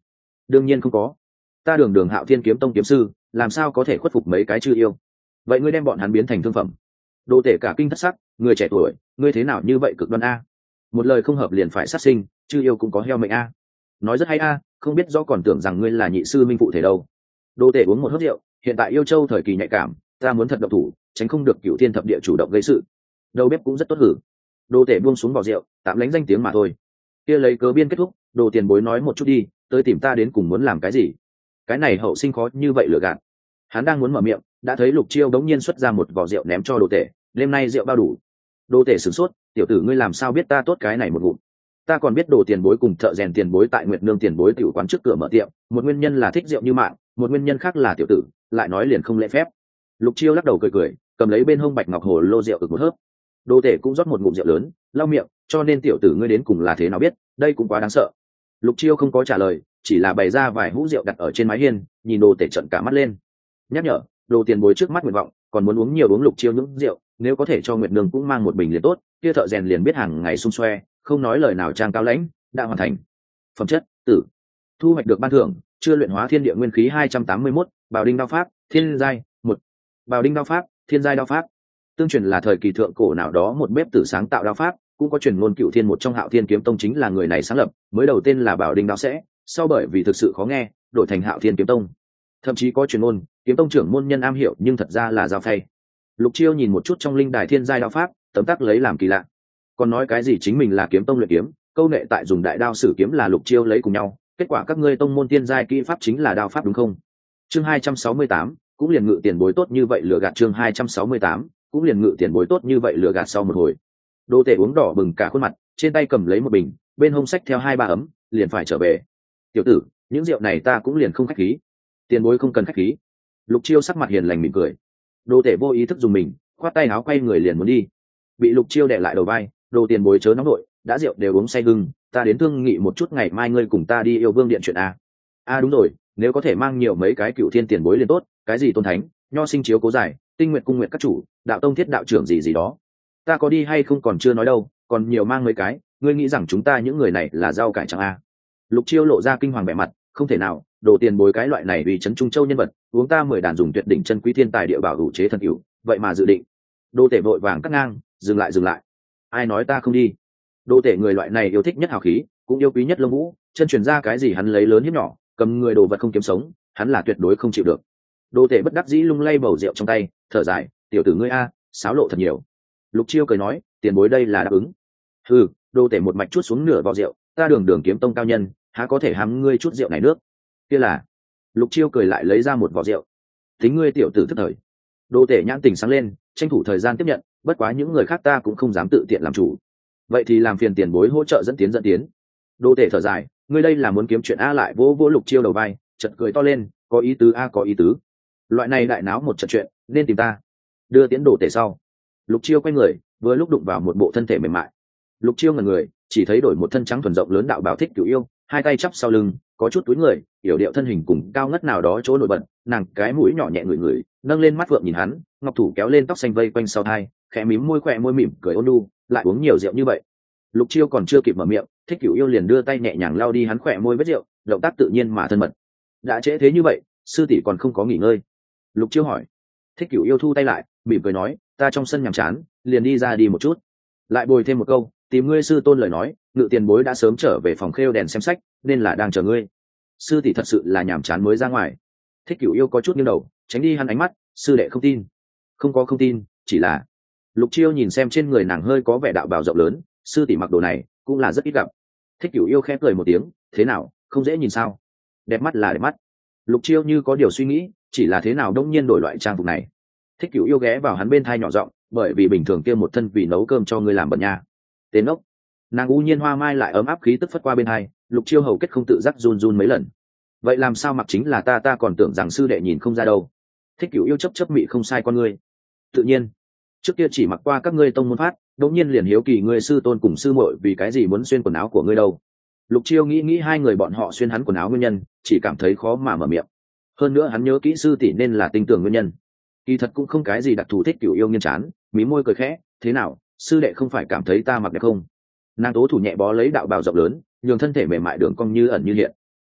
Speaker 1: đương nhiên không có, ta đường đường Hạo Thiên kiếm tông kiếm sư làm sao có thể khuất phục mấy cái chư yêu. Vậy ngươi đem bọn hắn biến thành thương phẩm? Đồ Tể cả kinh thất sắc, người trẻ tuổi ngươi thế nào như vậy cực đoan a, một lời không hợp liền phải sát sinh, chư yêu cũng có heo mệnh a. Nói rất hay a, không biết do còn tưởng rằng ngươi là nhị sư minh phụ thể đâu. Đồ Tể uống một hớp rượu, hiện tại yêu châu thời kỳ nhạy cảm, ta muốn thật độc thủ, tránh không được Cửu Thiên thập địa chủ động gây sự. Đầu bếp cũng rất tốt hử. Đồ Tể buông xuống vỏ rượu, tạm lánh danh tiếng mà thôi. Kia lấy cớ biên kết thúc, Đồ tiền bối nói một chút đi, tới tìm ta đến cùng muốn làm cái gì? Cái này hậu sinh khó như vậy lừa gạt. Hắn đang muốn mở miệng, đã thấy Lục Chiêu đống nhiên xuất ra một vỏ rượu ném cho Đồ Tể, đêm nay rượu bao đủ. Đồ Tể sửng sốt, tiểu tử ngươi làm sao biết ta tốt cái này một ngụm? Ta còn biết Đồ tiền bối cùng thợ rèn tiền bối tại Nguyệt Nương tiền bối tiểu quán trước cửa mở tiệm, một nguyên nhân là thích rượu như mạng, một nguyên nhân khác là tiểu tử lại nói liền không lễ phép. Lục Chiêu lắc đầu cười cười, cầm lấy bên hông bạch ngọc hồ lô rượu ực một hớp. Đồ Tể cũng rót một ngụm rượu lớn, lau miệng, cho nên tiểu tử ngươi đến cùng là thế nào biết, đây cũng quá đáng sợ. Lục Chiêu không có trả lời, chỉ là bày ra vài hũ rượu đặt ở trên mái hiên, nhìn Đồ Tể trợn cả mắt lên. Nhắc nhở, Đồ tiền bối trước mắt nguyện vọng, còn muốn uống nhiều uống Lục Chiêu những rượu, nếu có thể cho Nguyệt Nương cũng mang một bình liền tốt, kia thợ rèn liền biết hàng ngày xung xoe, không nói lời nào trang cao lãnh, đã hoàn thành. Phẩm chất, tử. Thu hoạch được ban thưởng, chưa luyện hóa thiên địa nguyên khí 281, Bảo Đinh đao pháp, thiên giai, 1. Bảo Đinh đao pháp, thiên giai đao pháp. Tương truyền là thời kỳ thượng cổ nào đó một bếp tử sáng tạo đao pháp, cũng có truyền ngôn Cửu Thiên một trong Hạo Thiên kiếm tông chính là người này sáng lập, mới đầu tên là Bảo Đinh đao sẽ, sau bởi vì thực sự khó nghe, đổi thành Hạo Thiên kiếm tông. Thậm chí có truyền ngôn, kiếm tông trưởng môn nhân am hiểu nhưng thật ra là dao phay. Lục Chiêu nhìn một chút trong linh đài thiên giai đao pháp, tấm tắc lấy làm kỳ lạ. Còn nói cái gì chính mình là kiếm tông luyện kiếm, câu nệ tại dùng đại đao sử kiếm là Lục Chiêu lấy cùng nhau, kết quả các ngươi tông môn thiên giai kỹ pháp chính là đao pháp đúng không? Chương 268, cũng liền ngự tiền bối tốt như vậy lừa gạt. Chương 268, cũng liền ngự tiền bối tốt như vậy lừa gạt. Sau một hồi, Đồ Tể uống đỏ bừng cả khuôn mặt, trên tay cầm lấy một bình, bên hông xách theo 2-3 ấm, liền phải trở về. Tiểu tử, những rượu này ta cũng liền không khách khí. Tiền bối không cần khách khí. Lục Chiêu sắc mặt hiền lành mỉm cười. Đồ Tể vô ý thức dùng mình, khoát tay áo quay người liền muốn đi. Bị Lục Chiêu đè lại đầu vai, Đồ tiền bối chớ nóng nội, đã rượu đều uống say gừng, ta đến thương nghị một chút ngày mai ngươi cùng ta đi yêu vương điện chuyện a. Đúng rồi, nếu có thể mang nhiều mấy cái Cửu Thiên tiền bối liền tốt, cái gì tôn thánh, nho sinh chiếu cố giải, tinh nguyện cung nguyện các chủ, đạo tông thiết đạo trưởng gì gì đó. Ta có đi hay không còn chưa nói đâu, còn nhiều mang mấy cái, ngươi nghĩ rằng chúng ta những người này là rau cải chẳng a? Lục Chiêu lộ ra kinh hoàng vẻ mặt, không thể nào, Đồ tiền bối cái loại này vì trấn Trung Châu nhân vật, uống ta 10 đàn dùng tuyệt đỉnh chân quý thiên tài địa bảo đủ chế thần cửu, vậy mà dự định. Đồ Tể vội vàng cắt ngang, dừng lại. Ai nói ta không đi? Đồ Tể người loại này yêu thích nhất hào khí, cũng yêu quý nhất lông vũ, chân truyền ra cái gì hắn lấy lớn hiếp nhỏ, cầm người đồ vật không kiếm sống, hắn là tuyệt đối không chịu được. Đồ Tể bất đắc dĩ lung lay bầu rượu trong tay, thở dài, tiểu tử ngươi a, xáo lộ thật nhiều. Lục Chiêu cười nói, tiền bối đây là đáp ứng. Đồ Tể một mạch chút xuống nửa vò rượu, ta đường đường kiếm tông cao nhân, há có thể hám ngươi chút rượu này nước. Kia là. Lục Chiêu cười lại lấy ra một vò rượu. Tính ngươi tiểu tử thức thời. Đồ Tể nhãn tình sáng lên, tranh thủ thời gian tiếp nhận, bất quá những người khác ta cũng không dám tự tiện làm chủ. Vậy thì làm phiền tiền bối hỗ trợ dẫn tiến. Đồ Tể thở dài, ngươi đây là muốn kiếm chuyện a, lại vỗ Lục Chiêu đầu vai, chợt cười to lên, có ý tứ a, có ý tứ. Loại này đại náo một trận chuyện, nên tìm ta. Đưa tiến Đồ Tể sau. Lục Chiêu quay người, vừa lúc đụng vào một bộ thân thể mềm mại. Lục Chiêu ngẩn người, chỉ thấy đổi một thân trắng thuần rộng lớn đạo bào Thích Cửu Yêu, hai tay chắp sau lưng, có chút túi người, yểu điệu thân hình cùng cao ngất nào đó chỗ nổi bật, nàng cái mũi nhỏ nhẹ ngửi, nâng lên mắt vượng nhìn hắn, ngọc thủ kéo lên tóc xanh vây quanh sau tai, khẽ mím môi khỏe môi mỉm cười ôn nhu, lại uống nhiều rượu như vậy. Lục Chiêu còn chưa kịp mở miệng, Thích Cửu Yêu liền đưa tay nhẹ nhàng lau đi hắn khỏe môi vết rượu, động tác tự nhiên mà thân mật. Đã trễ thế như vậy, sư tỷ còn không có nghỉ ngơi. Lục Chiêu hỏi. Thích Cửu Yêu thu tay lại, mỉm cười nói, ta trong sân nhàm chán, liền đi ra đi một chút. Lại bồi thêm một câu, tìm ngươi sư tôn lời nói, ngự tiền bối đã sớm trở về phòng khêu đèn xem sách, nên là đang chờ ngươi. Sư tỷ thật sự là nhàm chán mới ra ngoài. Thích Cửu Yêu có chút nghiêng đầu, tránh đi hắn ánh mắt, sư đệ không tin. Không tin, chỉ là. Lục Chiêu nhìn xem trên người nàng hơi có vẻ đạo bào rộng lớn, sư tỷ mặc đồ này cũng là rất ít gặp. Thích Cửu Yêu khẽ cười một tiếng, thế nào, không dễ nhìn sao? Đẹp mắt là đẹp mắt. Lục Chiêu như có điều suy nghĩ, chỉ là thế nào đông nhiên đổi loại trang phục này. Thích Cửu Yêu ghé vào hắn bên thai nhỏ giọng, bởi vì bình thường kia một thân vì nấu cơm cho ngươi làm bận nha. Tên ốc. Nàng u nhiên hoa mai lại ấm áp khí tức phất qua bên hai, Lục Chiêu hầu kết không tự giác run mấy lần. Vậy làm sao mặc chính là ta còn tưởng rằng sư đệ nhìn không ra đâu. Thích Cửu Yêu chấp mị không sai con ngươi. Tự nhiên, trước kia chỉ mặc qua các ngươi tông môn phát, đột nhiên liền hiếu kỳ ngươi sư tôn cùng sư muội vì cái gì muốn xuyên quần áo của ngươi đâu. Lục Chiêu nghĩ hai người bọn họ xuyên hắn quần áo nguyên nhân, chỉ cảm thấy khó mà mở miệng. Hơn nữa hắn nhớ kỹ sư tỷ nên là tinh tường nguyên nhân. Kỳ thật cũng không cái gì đặc thù. Thích Cửu Yêu nghiêng chán, mí môi cười khẽ, thế nào, sư đệ không phải cảm thấy ta mặc đẹp không? Nàng tố thủ nhẹ bó lấy đạo bào rộng lớn, nhường thân thể mềm mại đường cong như ẩn như hiện.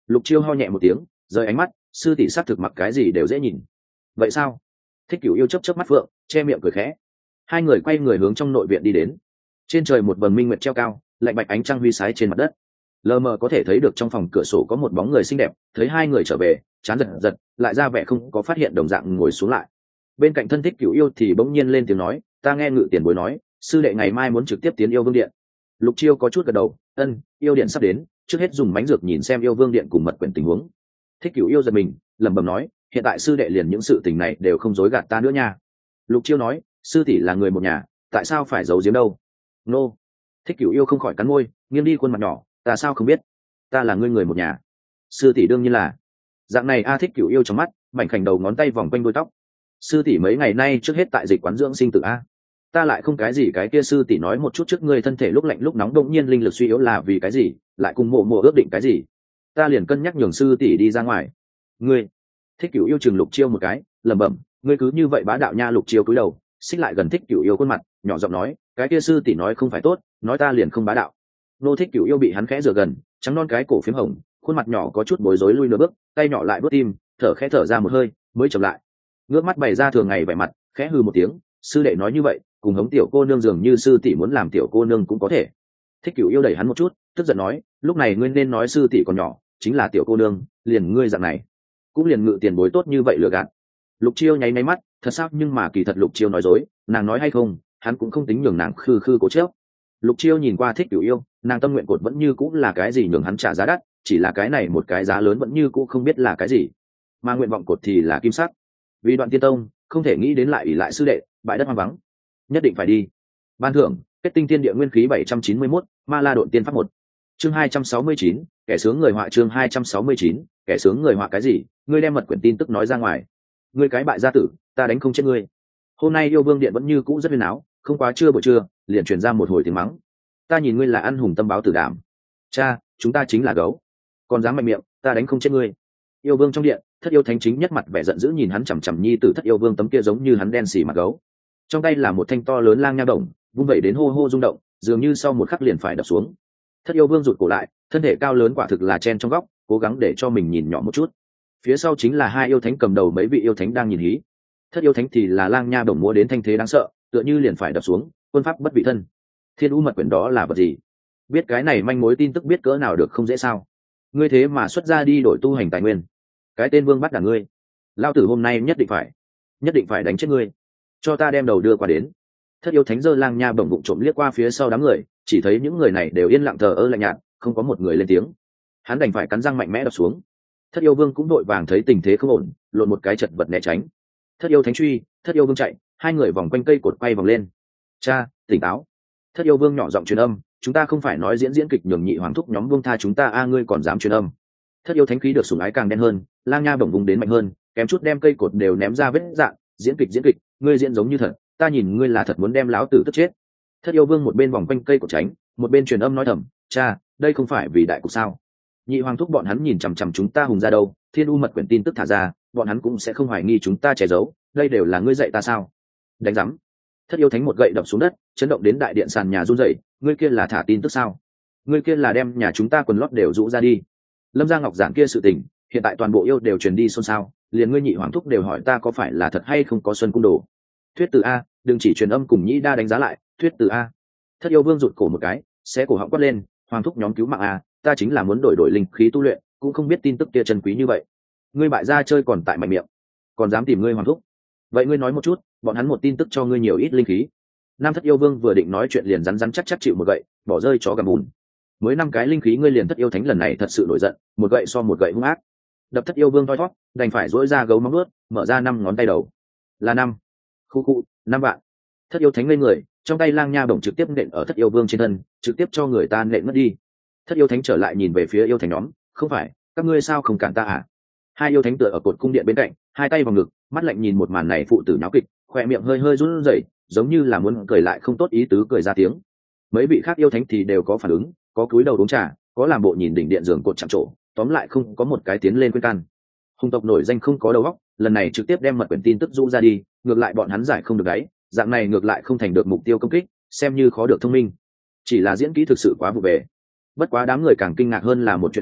Speaker 1: Lục Chiêu ho nhẹ một tiếng, rời ánh mắt, sư tỷ xác thực mặc cái gì đều dễ nhìn. Vậy sao? Thích Cửu Yêu chớp chớp mắt phượng, che miệng cười khẽ. Hai người quay người hướng trong nội viện đi đến. Trên trời một vầng minh nguyệt treo cao, lạnh bạch ánh trăng huy sái trên mặt đất. Lờ mờ có thể thấy được trong phòng cửa sổ có một bóng người xinh đẹp, thấy hai người trở về, chán giật giật, lại ra vẻ không có phát hiện đồng dạng ngồi xuống lại. Bên cạnh thân Thích Cửu Yêu thì bỗng nhiên lên tiếng nói, ta nghe Ngự tiền bối nói, sư đệ ngày mai muốn trực tiếp tiến Yêu Vương điện. Lục Chiêu có chút gật đầu, ân, yêu điện sắp đến, trước hết dùng mánh dược nhìn xem Yêu Vương điện cùng mật quyển tình huống. Thích Cửu Yêu giật mình, lẩm bẩm nói, hiện tại sư đệ liền những sự tình này đều không dối gạt ta nữa nha. Lục Chiêu nói, sư tỷ là người một nhà, tại sao phải giấu giếm đâu? Nô. Thích Cửu Yêu không khỏi cắn môi, nghiêng đi khuôn mặt nhỏ, ta sao không biết? Ta là người một nhà. Sư tỷ đương nhiên là. Dạng này a. Thích Cửu Yêu trong mắt, mảnh khảnh đầu ngón tay vòng quanh đuôi tóc. Sư tỷ mấy ngày nay trước hết tại dịch quán dưỡng sinh tử a. Ta lại không cái gì, cái kia sư tỷ nói một chút trước ngươi thân thể lúc lạnh lúc nóng đột nhiên linh lực suy yếu là vì cái gì, lại cùng mộ mộ ước định cái gì? Ta liền cân nhắc nhường sư tỷ đi ra ngoài. Ngươi. Thích Cửu Yêu chừng Lục Chiêu một cái, lẩm bẩm, ngươi cứ như vậy bá đạo nha. Lục Chiêu cúi đầu, xích lại gần Thích Cửu Yêu khuôn mặt, nhỏ giọng nói, cái kia sư tỷ nói không phải tốt, nói ta liền không bá đạo. Nô. Thích Cửu Yêu bị hắn khẽ rửa gần, trắng non cái cổ phím hồng, khuôn mặt nhỏ có chút bối rối lui nửa bước, tay nhỏ lại bước tim, thở khẽ thở ra một hơi, mới chậm lại. Ngước mắt bày ra thường ngày vẻ mặt, khẽ hừ một tiếng, sư đệ nói như vậy, cùng hống tiểu cô nương dường như sư tỷ muốn làm tiểu cô nương cũng có thể. Thích Cửu Yêu đẩy hắn một chút, tức giận nói, lúc này ngươi nên nói sư tỷ còn nhỏ, chính là tiểu cô nương, liền ngươi dạng này, cũng liền Ngự tiền bối tốt như vậy lừa gạt. Lục Chiêu nháy máy mắt, thật sao, nhưng mà kỳ thật Lục Chiêu nói dối, nàng nói hay không, hắn cũng không tính nhường nàng khư khư cố chấp. Lục Chiêu nhìn qua Thích Cửu Yêu, nàng tâm nguyện cột vẫn như cũng là cái gì nhường hắn trả giá đắt, chỉ là cái này một cái giá lớn vẫn như cũ không biết là cái gì, mà nguyện vọng cột thì là kim sắc. Vì Đoạn Tiên Tông không thể nghĩ đến lại ỷ lại sư đệ, bãi đất hoang vắng, nhất định phải đi. Ban thưởng kết tinh thiên địa nguyên khí 791, ma la độn tiên pháp 1. Chương 269, kẻ sướng người họa. Chương 269, kẻ sướng người họa cái gì? Ngươi đem mật quyển tin tức nói ra ngoài. Ngươi cái bại gia tử, ta đánh không chết ngươi. Hôm nay Yêu Vương điện vẫn như cũ rất huyên áo, không quá trưa buổi trưa, liền truyền ra một hồi tiếng mắng. Ta nhìn ngươi là ăn hùng tâm báo tử đảm. Cha, chúng ta chính là gấu, còn dám mạnh miệng, ta đánh không chết ngươi. Yêu Vương trong điện, Thất Yêu Thánh chính nhất mặt vẻ giận dữ nhìn hắn chằm chằm nhi tử Thất Yêu Vương tấm kia giống như hắn đen xì mặt gấu. Trong tay là một thanh to lớn lang nha đồng, vung vẩy đến hô hô rung động, dường như sau một khắc liền phải đập xuống. Thất Yêu Vương rụt cổ lại, thân thể cao lớn quả thực là chen trong góc, cố gắng để cho mình nhìn nhỏ một chút. Phía sau chính là hai yêu thánh cầm đầu mấy vị yêu thánh đang nhìn hí. Thất Yêu Thánh thì là lang nha đồng múa đến thanh thế đáng sợ, tựa như liền phải đập xuống, quân pháp bất vị thân. Thiên U mật quyển đó là vật gì? Biết cái này manh mối tin tức biết cỡ nào được không dễ sao? Ngươi thế mà xuất ra đi đổi tu hành tài nguyên, cái tên Vương bắt đả ngươi, lao tử hôm nay nhất định phải đánh chết ngươi, cho ta đem đầu đưa qua đến. Thất Yêu Thánh giơ lang nha bổng bụng trộm liếc qua phía sau đám người, chỉ thấy những người này đều yên lặng thờ ơ lạnh nhạt, không có một người lên tiếng. Hắn đành phải cắn răng mạnh mẽ đập xuống. Thất Yêu Vương cũng đội vàng thấy tình thế không ổn, lộn một cái chật vật né tránh. Thất Yêu Thánh truy, Thất Yêu Vương chạy, hai người vòng quanh cây cột quay vòng lên. Cha, tỉnh táo. Thất Yêu Vương nhỏ giọng truyền âm, chúng ta không phải nói diễn kịch nhường nhị hoàng thúc nhóm buông tha chúng ta a, ngươi còn dám truyền âm. Thất Yêu Thánh khí được sủng ái càng đen hơn, lang nha bổng vùng đến mạnh hơn, kém chút đem cây cột đều ném ra vết dạn. Diễn kịch, ngươi diễn giống như thật, ta nhìn ngươi là thật muốn đem lão tử tức chết. Thất Yêu Vương một bên vòng quanh cây cột tránh, một bên truyền âm nói thầm, cha, đây không phải vì đại cục sao? Nhị hoàng thúc bọn hắn nhìn chằm chằm chúng ta hùng ra đâu, Thiên U mật quyển tin tức thả ra, bọn hắn cũng sẽ không hoài nghi chúng ta che giấu, đây đều là ngươi dạy ta sao? Đánh rắm. Thất Yêu Thánh một gậy đập xuống đất, chấn động đến đại điện sàn nhà run rẩy, ngươi kia là thả tin tức sao? Ngươi kia là đem nhà chúng ta quần lót đều rũ ra đi. Lâm Gia Ngọc giảng kia sự tình, hiện tại toàn bộ yêu đều truyền đi xôn xao, liền ngươi nhị hoàng thúc đều hỏi ta có phải là thật hay không có xuân cung đồ. Thuyết từ a, đừng chỉ truyền âm cùng nhĩ đa đánh giá lại, thuyết từ a. Thất Yêu Vương rụt cổ một cái, xé cổ họng quát lên, hoàng thúc nhóm cứu mạng a, ta chính là muốn đổi linh khí tu luyện, cũng không biết tin tức kia chân quý như vậy. Ngươi bại gia chơi còn tại mạnh miệng, còn dám tìm ngươi hoàng thúc. Vậy ngươi nói một chút, bọn hắn một tin tức cho ngươi nhiều ít linh khí. Nam Thất Yêu Vương vừa định nói chuyện liền rắn chắc chịu một gậy, bỏ rơi chó gầm bùn. Mới 5 cái linh khí ngươi liền Thất Yêu Thánh lần này thật sự nổi giận, một gậy so một gậy hung ác. Đập Thất Yêu Vương thoi thoát, đành phải duỗi ra gấu móng vuốt, mở ra 5 ngón tay đầu. Là 5. Khu 5 vạn. Thất Yêu Thánh lên người, trong tay lang nha bổng trực tiếp nện ở Thất Yêu Vương trên thân, trực tiếp cho người ta nện mất đi. Thất Yêu Thánh trở lại nhìn về phía yêu thánh nhóm, không phải, các ngươi sao không cản ta à? Hai yêu thánh tựa ở cột cung điện bên cạnh, hai tay vào ngực, mắt lạnh nhìn một màn này phụ tử nháo kịch, khỏe miệng hơi run rẩy, giống như là muốn cười lại không tốt ý tứ cười ra tiếng. Mấy vị khác yêu thánh thì đều có phản ứng, có cúi đầu uống trà, có làm bộ nhìn đỉnh điện giường cột chạm trổ, tóm lại không có một cái tiến lên khuyên can. Hùng tộc nổi danh không có đầu óc, lần này trực tiếp đem mật quyển tin tức rũ ra đi, ngược lại bọn hắn giải không được đấy, dạng này ngược lại không thành được mục tiêu công kích, xem như khó được thông minh. Chỉ là diễn kỹ thực sự quá vụ về. Bất quá đám người càng kinh ngạc hơn là một chuyện khác,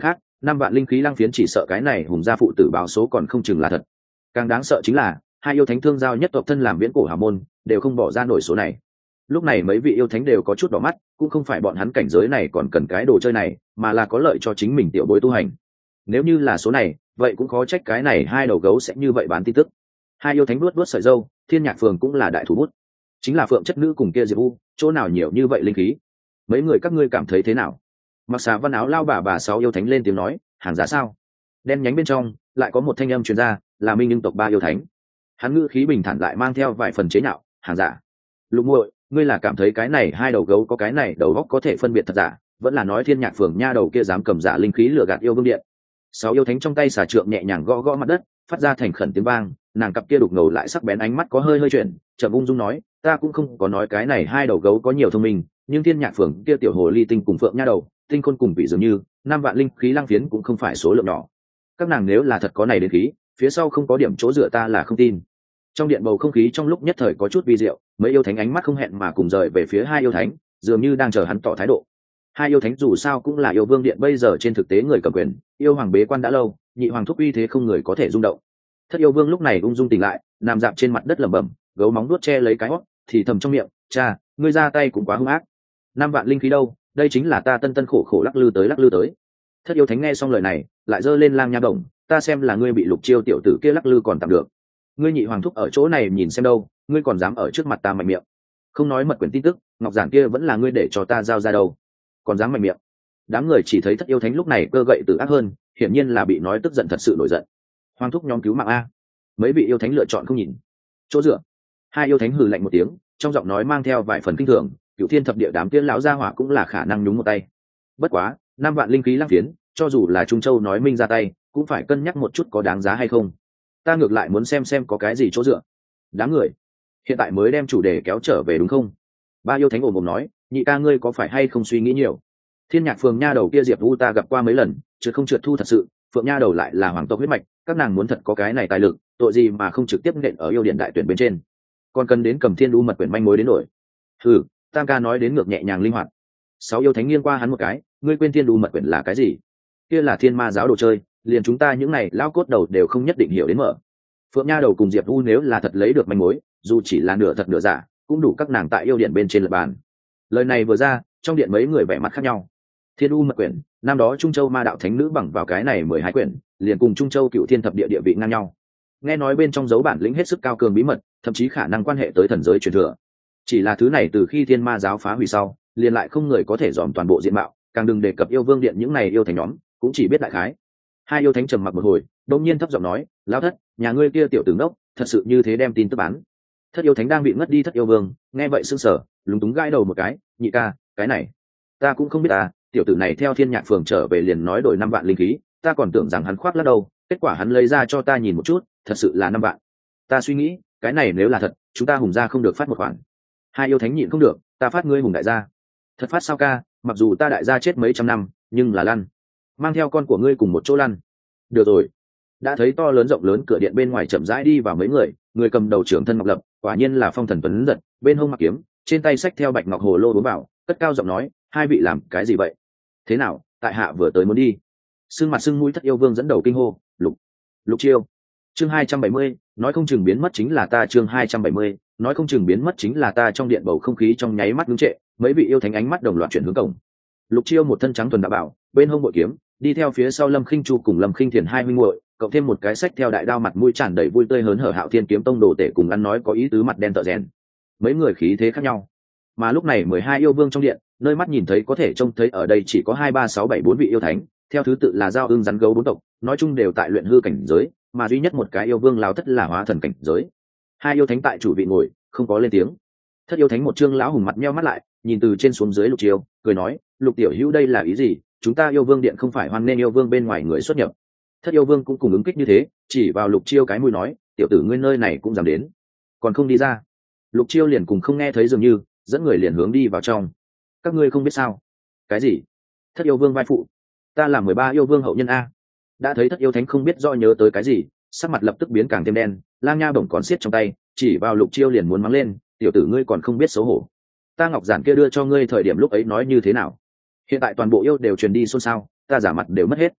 Speaker 1: 5 vạn linh khí lăng phiến chỉ sợ cái này hùng gia phụ tử báo số còn không chừng là thật. Càng đáng sợ chính là hai yêu thánh thương giao nhất tộc thân làm viễn cổ hào môn đều không bỏ ra nổi số này. Lúc này mấy vị yêu thánh đều có chút đỏ mắt, cũng không phải bọn hắn cảnh giới này còn cần cái đồ chơi này, mà là có lợi cho chính mình tiểu bối tu hành. Nếu như là số này, vậy cũng khó trách cái này hai đầu gấu sẽ như vậy bán tin tức. Hai yêu thánh vuốt vuốt sợi râu, Thiên Nhạc Phường cũng là đại thủ bút, chính là Phượng chất nữ cùng kia Diệp U, chỗ nào nhiều như vậy linh khí. Mấy người các ngươi cảm thấy thế nào? Mặc xà văn áo lao bà 6 yêu thánh lên tiếng nói, hàng giá sao? Đen nhánh bên trong lại có một thanh âm truyền ra, là Minh Nhưng tộc 3 yêu thánh. Hắn ngữ khí bình thản lại mang theo vài phần chế nhạo, hàng giả. Lục muội, ngươi là cảm thấy cái này hai đầu gấu có cái này đầu óc có thể phân biệt thật giả, vẫn là nói Thiên Nhạc Phường nha đầu kia dám cầm giả linh khí lừa gạt yêu vương điện? 6 yêu thánh trong tay xà trượng nhẹ nhàng gõ gõ mặt đất, phát ra thành khẩn tiếng vang, nàng cặp kia đục ngầu lại sắc bén ánh mắt có hơi chuyển, chậm ung dung nói, ta cũng không có nói cái này hai đầu gấu có nhiều thông minh, nhưng Thiên Nhạc Phường kia tiểu hồ ly tinh cùng phượng nha đầu, tinh khôn cùng vị dường như 5 vạn linh khí lăng phiến cũng không phải số lượng nhỏ. Các nàng nếu là thật có này đến khí, phía sau không có điểm chỗ dựa ta là không tin. Trong điện bầu không khí trong lúc nhất thời có chút vi diệu, mấy yêu thánh ánh mắt không hẹn mà cùng rời về phía hai yêu thánh, dường như đang chờ hắn tỏ thái độ. Hai yêu thánh dù sao cũng là yêu vương điện bây giờ trên thực tế người cầm quyền, yêu hoàng bế quan đã lâu, nhị hoàng thúc uy thế không người có thể rung động. Thất yêu vương lúc này ung dung tỉnh lại, nằm dạp trên mặt đất lẩm bẩm, gấu móng đuốt che lấy cái hót, thì thầm trong miệng, cha, ngươi ra tay cũng quá hung ác. 5 vạn linh khí đâu, đây chính là ta tân tân khổ khổ lắc lư tới. Thất yêu thánh nghe xong lời này, lại giơ lên lang nha bổng, ta xem là ngươi bị Lục Chiêu tiểu tử kia lắc lư còn tạm được. Ngươi nhị hoàng thúc ở chỗ này nhìn xem đâu, ngươi còn dám ở trước mặt ta mạnh miệng. Không nói mật quyển tin tức, ngọc giản kia vẫn là ngươi để cho ta giao ra đâu, còn dám mạnh miệng. Đám người chỉ thấy thất yêu thánh lúc này cơ gậy tự ác hơn, hiển nhiên là bị nói tức giận thật sự nổi giận. Hoàng thúc nhóm cứu mạng a. Mấy vị yêu thánh lựa chọn không nhìn. Chỗ dựa. Hai yêu thánh hừ lạnh một tiếng, trong giọng nói mang theo vài phần kinh thường, Cửu Thiên thập địa đám tiên lão gia hỏa cũng là khả năng nhúng một tay. Bất quá, 5 vạn linh khí lăng phiến, cho dù là Trung Châu nói minh ra tay, cũng phải cân nhắc một chút có đáng giá hay không. Ta ngược lại muốn xem có cái gì chỗ dựa. Đám người, hiện tại mới đem chủ đề kéo trở về đúng không? Ba yêu thánh ồm ồm nói, nhị ca ngươi có phải hay không suy nghĩ nhiều? Thiên Nhạc Phường nha đầu kia Diệp U ta gặp qua mấy lần, trượt không trượt thu thật sự, Phượng nha đầu lại là hoàng tộc huyết mạch, các nàng muốn thật có cái này tài lực, tội gì mà không trực tiếp nện ở yêu điện đại tuyển bên trên, còn cần đến cầm Thiên U mật quyển manh mối đến đổi. Tam ca nói đến ngược nhẹ nhàng linh hoạt. 6 yêu thánh nghiêng qua hắn một cái, ngươi quên Thiên U mật quyển là cái gì? Kia là thiên ma giáo đồ chơi, liền chúng ta những này lao cốt đầu đều không nhất định hiểu đến mở. Phượng nha đầu cùng Diệp U nếu là thật lấy được manh mối, dù chỉ là nửa thật nửa giả, cũng đủ các nàng tại yêu điện bên trên lập bàn. Lời này vừa ra, trong điện mấy người vẻ mặt khác nhau. Thiên U mật quyển, năm đó Trung Châu ma đạo thánh nữ bằng vào cái này 12 quyển, liền cùng Trung Châu Cựu Thiên thập địa địa vị ngang nhau. Nghe nói bên trong dấu bản lĩnh hết sức cao cường bí mật, thậm chí khả năng quan hệ tới thần giới truyền thừa. Chỉ là thứ này từ khi Thiên Ma giáo phá hủy sau, liền lại không người có thể dòm toàn bộ diện mạo, càng đừng đề cập yêu vương điện những này yêu thành nhóm, cũng chỉ biết đại khái. Hai yêu thánh trầm mặc một hồi, đột nhiên thấp giọng nói, lão thất, nhà ngươi kia tiểu tử ngốc, thật sự như thế đem tin tức bán. Thất yêu thánh đang bị ngất đi thất yêu vương, nghe vậy sững sờ, lúng túng gãi đầu một cái, nhị ca, cái này, ta cũng không biết à, tiểu tử này theo Thiên Nhạc Phường trở về liền nói đổi 5 vạn linh khí, ta còn tưởng rằng hắn khoác lác đâu, kết quả hắn lấy ra cho ta nhìn một chút, thật sự là 5 vạn. Ta suy nghĩ, cái này nếu là thật, chúng ta Hùng gia không được phát một khoản. Hai yêu thánh nhịn không được, ta phát ngươi Hùng đại gia. Thật phát sao ca, mặc dù ta đại gia chết mấy trăm năm, nhưng là lăn, mang theo con của ngươi cùng một chỗ lăn. Được rồi. Đã thấy to lớn rộng lớn cửa điện bên ngoài chậm rãi đi vào mấy người, người cầm đầu trưởng thân ngọc lập, quả nhiên là phong thần tuấn giật, bên hông mặc kiếm, trên tay xách theo bạch ngọc hồ lô uống vào, cất cao giọng nói, hai vị làm cái gì vậy? Thế nào, tại hạ vừa tới muốn đi. Sưng mặt sưng mũi thất yêu vương dẫn đầu kinh hô, Lục Chiêu. Chương 270, nói không chừng biến mất chính là ta. Chương 270, nói không chừng biến mất chính là ta. Trong điện bầu không khí trong nháy mắt ngưng trệ, mấy vị yêu thánh ánh mắt đồng loạt chuyển hướng cổng. Lục Chiêu một thân trắng thuần đã bảo, bên hông bội kiếm, đi theo phía sau Lâm Khinh Chu cùng Lâm Khinh Thiền hai huynh muội, cộng thêm một cái sách theo đại đao, mặt mũi tràn đầy vui tươi hớn hở Hạo Thiên kiếm tông đồ tể cùng ăn nói có ý tứ mặt đen tợ rèn. Mấy người khí thế khác nhau. Mà lúc này 12 yêu vương trong điện, nơi mắt nhìn thấy có thể trông thấy ở đây chỉ có 2 3 6 7 4 vị yêu thánh, theo thứ tự là Dao Ưng Rắn Gấu 4 tộc, nói chung đều tại luyện hư cảnh giới, mà duy nhất một cái yêu vương lão thất là hóa thần cảnh giới. Hai yêu thánh tại chủ vị ngồi, không có lên tiếng. Thất yêu thánh một trương lão hùng mặt nheo mắt lại, nhìn từ trên xuống dưới Lục Chiêu, cười nói, Lục tiểu hữu đây là ý gì? Chúng ta yêu vương điện không phải hoan nên yêu vương bên ngoài người xuất nhập. Thất yêu vương cũng cùng ứng kích như thế, chỉ vào Lục Chiêu cái mũi nói, tiểu tử ngươi nơi này cũng dám đến, còn không đi ra. Lục Chiêu liền cùng không nghe thấy dường như, dẫn người liền hướng đi vào trong. Các ngươi không biết sao? Cái gì? Thất yêu vương vai phụ, ta là 13 yêu vương hậu nhân a. Đã thấy thất yêu thánh không biết do nhớ tới cái gì, sắc mặt lập tức biến càng thêm đen, lang nha bổng còn xiết trong tay, chỉ vào Lục Chiêu liền muốn mắng lên, tiểu tử ngươi còn không biết xấu hổ. Ta ngọc giản kia đưa cho ngươi thời điểm lúc ấy nói như thế nào? Hiện tại toàn bộ yêu đều truyền đi xôn xao, ta giả mặt đều mất hết.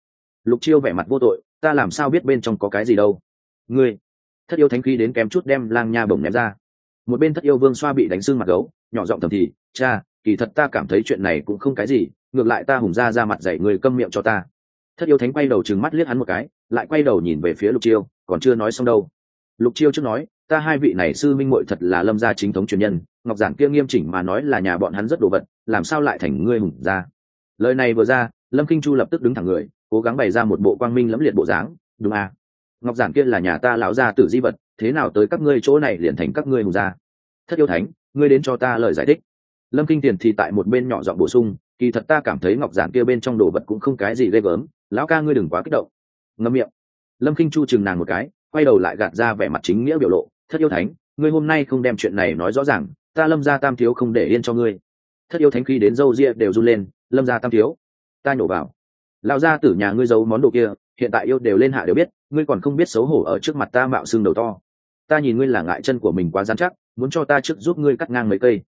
Speaker 1: Lục Chiêu vẻ mặt vô tội, ta làm sao biết bên trong có cái gì đâu. Ngươi, Thất Yêu Thánh khí đến kém chút đem Lang Nha bổng ném ra. Một bên Thất Yêu Vương xoa bị đánh sưng mặt gấu, nhỏ giọng thầm thì, cha, kỳ thật ta cảm thấy chuyện này cũng không cái gì, ngược lại ta Hùng ra mặt dạy người câm miệng cho ta. Thất Yêu Thánh quay đầu trừng mắt liếc hắn một cái, lại quay đầu nhìn về phía Lục Chiêu, còn chưa nói xong đâu. Lục Chiêu trước nói, ta hai vị này sư minh muội thật là Lâm gia chính thống truyền nhân, ngọc giản kia nghiêm chỉnh mà nói là nhà bọn hắn rất đồ vật, làm sao lại thành ngươi Hùng gia. Lời này vừa ra, Lâm Kinh Chu lập tức đứng thẳng người, cố gắng bày ra một bộ quang minh lẫm liệt bộ dáng. Đúng à, ngọc giản kia là nhà ta lão gia tử di vật, thế nào tới các ngươi chỗ này liền thành các ngươi Hùng gia. Thất Yêu Thánh, ngươi đến cho ta lời giải thích. Lâm Kinh Tiền thì tại một bên nhỏ giọng bổ sung, kỳ thật ta cảm thấy ngọc giản kia bên trong đồ vật cũng không cái gì ghê gớm, lão ca ngươi đừng quá kích động. Ngậm miệng. Lâm Kinh Chu chừng nàng một cái, quay đầu lại gạt ra vẻ mặt chính nghĩa biểu lộ. Thất Yêu Thánh, ngươi hôm nay không đem chuyện này nói rõ ràng, ta Lâm gia tam thiếu không để yên cho ngươi. Thất Yêu Thánh khi đến râu ria đều run lên. Lâm gia tam thiếu, ta nhổ vào, lão gia tử nhà ngươi giấu món đồ kia, hiện tại yêu đều lên hạ đều biết, ngươi còn không biết xấu hổ ở trước mặt ta mạo xương đầu to. Ta nhìn ngươi là ngại chân của mình quá rắn chắc, muốn cho ta trước giúp ngươi cắt ngang mấy cây.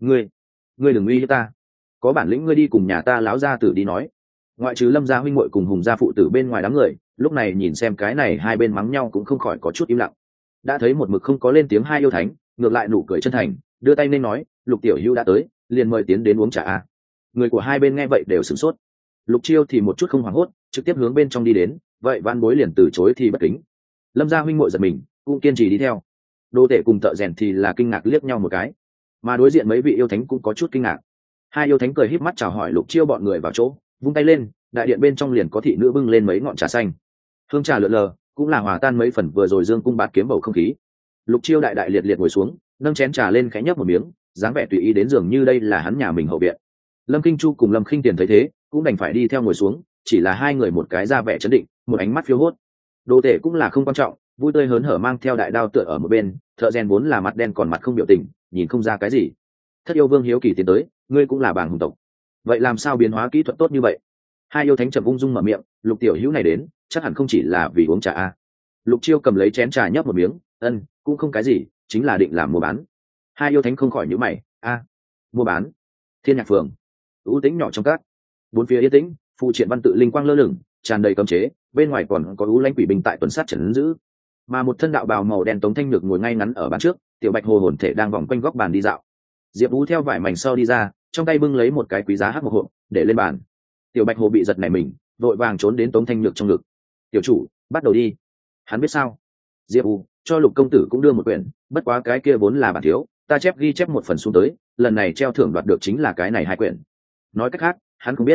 Speaker 1: Ngươi đừng uy hiếp ta, có bản lĩnh ngươi đi cùng nhà ta lão gia tử đi nói. Ngoại trừ Lâm gia huynh muội cùng Hùng gia phụ tử bên ngoài đám người, lúc này nhìn xem cái này hai bên mắng nhau cũng không khỏi có chút im lặng. Đã thấy một mực không có lên tiếng hai yêu thánh, ngược lại nụ cười chân thành, đưa tay nên nói, Lục tiểu hữu đã tới, liền mời tiến đến uống trà a. Người của hai bên nghe vậy đều sửng sốt. Lục Chiêu thì một chút không hoảng hốt, trực tiếp hướng bên trong đi đến, vậy Van Bối liền từ chối thì bất kính. Lâm gia huynh muội giật mình, cũng kiên trì đi theo. Đô Tể cùng Thợ Rèn thì là kinh ngạc liếc nhau một cái, mà đối diện mấy vị yêu thánh cũng có chút kinh ngạc. Hai yêu thánh cười híp mắt chào hỏi Lục Chiêu bọn người vào chỗ, vung tay lên, đại điện bên trong liền có thị nữ bưng lên mấy ngọn trà xanh. Hương trà lượn lờ, cũng là hòa tan mấy phần vừa rồi dương cung bạt kiếm bầu không khí. Lục Chiêu đại đại liệt liệt ngồi xuống, nâng chén trà lên khẽ nhấp một miếng, dáng vẻ tùy ý đến dường như đây là hắn nhà mình hậu viện. Lâm Kinh Chu cùng Lâm Khinh Tiền thấy thế, cũng đành phải đi theo ngồi xuống, chỉ là hai người một cái ra vẻ trấn định, một ánh mắt phiêu hốt. Đồ Tể cũng là không quan trọng, vui tươi hớn hở mang theo đại đao tựa ở một bên, Thợ Rèn vốn là mặt đen còn mặt không biểu tình, nhìn không ra cái gì. Thất Yêu Vương hiếu kỳ tiến tới, ngươi cũng là bảng hùng tộc, vậy làm sao biến hóa kỹ thuật tốt như vậy? Hai yêu thánh trầm ung dung mở miệng, Lục tiểu hữu này đến, chắc hẳn không chỉ là vì uống trà a. Lục Chiêu cầm lấy chén trà nhấp một miếng, cũng không cái gì, chính là định làm mua bán. Hai yêu thánh không khỏi nhíu mày, mua bán? Thiên Nhạc Phường, ưu tĩnh nhỏ trong các, bốn phía yên tĩnh, phụ triện văn tự linh quang lơ lửng, tràn đầy cấm chế, bên ngoài còn có ưu lãnh quỷ binh tại tuần sát trấn giữ. Mà một thân đạo bào màu đen Tống Thanh Nhược ngồi ngay ngắn ở bàn trước, Tiểu Bạch Hồ hồn thể đang vòng quanh góc bàn đi dạo. Diệp Vũ theo vải mảnh sau đi ra, trong tay bưng lấy một cái quý giá hắc một hộp, để lên bàn. Tiểu Bạch Hồ bị giật nảy mình, vội vàng trốn đến Tống Thanh Nhược trong ngực. "Tiểu chủ, bắt đầu đi." Hắn biết sao? Diệp Vũ cho Lục công tử cũng đưa một quyển, bất quá cái kia vốn là bản thiếu, ta ghi chép một phần xuống tới, lần này treo thưởng đoạt được chính là cái này hai quyển. Nói cách khác, hắn không biết.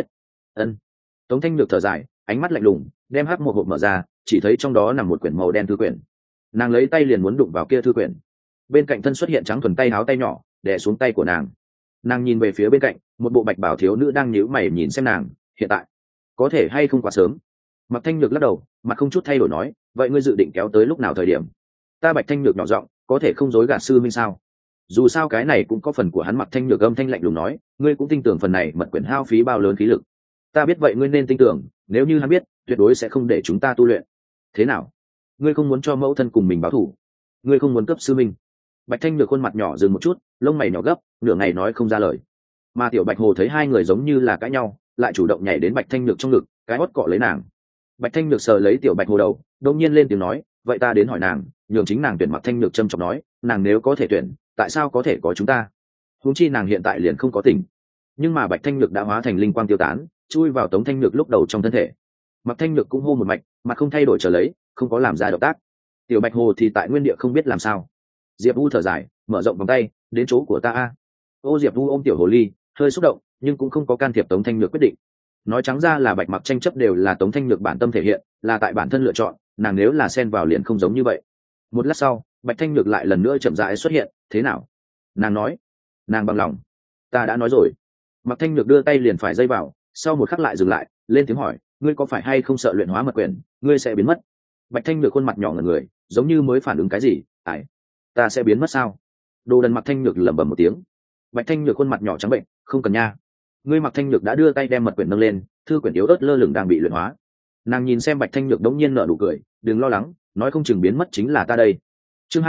Speaker 1: Tống Thanh Nhược thở dài, ánh mắt lạnh lùng, đem hắc một hộp mở ra, chỉ thấy trong đó nằm một quyển màu đen thư quyển. Nàng lấy tay liền muốn đụng vào kia thư quyển. Bên cạnh thân xuất hiện trắng thuần tay áo tay nhỏ, đè xuống tay của nàng. Nàng nhìn về phía bên cạnh, một bộ bạch bảo thiếu nữ đang nhíu mày nhìn xem nàng, hiện tại có thể hay không quá sớm. Mạc Thanh Nhược lắc đầu, mặt không chút thay đổi nói, vậy ngươi dự định kéo tới lúc nào thời điểm? Ta Bạch Thanh Nhược nhỏ giọng, có thể không dối gạt sư minh sao? Dù sao cái này cũng có phần của hắn. Mạc Thanh Nhược âm thanh lạnh lùng nói, ngươi cũng tin tưởng phần này mật quyển hao phí bao lớn khí lực. Ta biết vậy ngươi nên tin tưởng, nếu như hắn biết, tuyệt đối sẽ không để chúng ta tu luyện. Thế nào? Ngươi không muốn cho mẫu thân cùng mình báo thù? Ngươi không muốn cấp sư minh? Bạch Thanh Nhược khuôn mặt nhỏ dừng một chút, lông mày nhỏ gấp, nửa ngày nói không ra lời. Mà Tiểu Bạch Hồ thấy hai người giống như là cãi nhau, lại chủ động nhảy đến Bạch Thanh Nhược trong ngực, cái hót cọ lấy nàng. Bạch Thanh Nhược sờ lấy Tiểu Bạch Hồ đầu, đột nhiên lên tiếng nói, vậy ta đến hỏi nàng, nhường chính nàng tuyển. Mạc Thanh Nhược trầm trọng nói, nàng nếu có thể tuyển, tại sao có thể có chúng ta? Huống chi nàng hiện tại liền không có tỉnh. Nhưng mà Bạch Thanh Nhược đã hóa thành linh quang tiêu tán, chui vào Tống Thanh Nhược lúc đầu trong thân thể. Mạc Thanh Nhược cũng hô một mạch, mặt không thay đổi trở lấy, không có làm ra động tác. Tiểu Bạch Hồ thì tại nguyên địa không biết làm sao. Diệp Vũ thở dài, mở rộng vòng tay, đến chỗ của ta a. Diệp Vũ ôm Tiểu Hồ Ly, hơi xúc động, nhưng cũng không có can thiệp Tống Thanh Nhược quyết định. Nói trắng ra là Bạch Mặc tranh chấp đều là Tống Thanh Nhược bản tâm thể hiện, là tại bản thân lựa chọn, nàng nếu là xen vào liền không giống như vậy. Một lát sau, Bạch Thanh Nhược lại lần nữa chậm rãi xuất hiện, thế nào? Nàng nói, nàng bằng lòng. Ta đã nói rồi. Mạc Thanh Nhược đưa tay liền phải dây vào, sau một khắc lại dừng lại, lên tiếng hỏi, ngươi có phải hay không sợ luyện hóa mật quyển, ngươi sẽ biến mất? Bạch Thanh Nhược khuôn mặt nhỏ ngẩn người, giống như mới phản ứng cái gì, ta sẽ biến mất sao? Đồ Đần Mạc Thanh Nhược lẩm bẩm một tiếng. Bạch Thanh Nhược khuôn mặt nhỏ trắng bệnh, không cần nha. Ngươi Mạc Thanh Nhược đã đưa tay đem mật quyển nâng lên, thư quyển yếu ớt lơ lửng đang bị luyện hóa. Nàng nhìn xem Bạch Thanh Nhược đống nhiên nở nụ cười, đừng lo lắng, nói không chừng biến mất chính là ta đây. Chương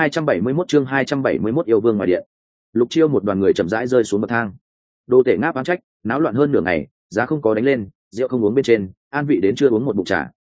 Speaker 1: 271 yêu vương ngoài điện. Lục Chiêu một đoàn người chậm rãi rơi xuống bậc thang. Đô Tể ngáp ám trách, náo loạn hơn nửa ngày, giá không có đánh lên, rượu không uống bên trên, an vị đến chưa uống một bụng trà,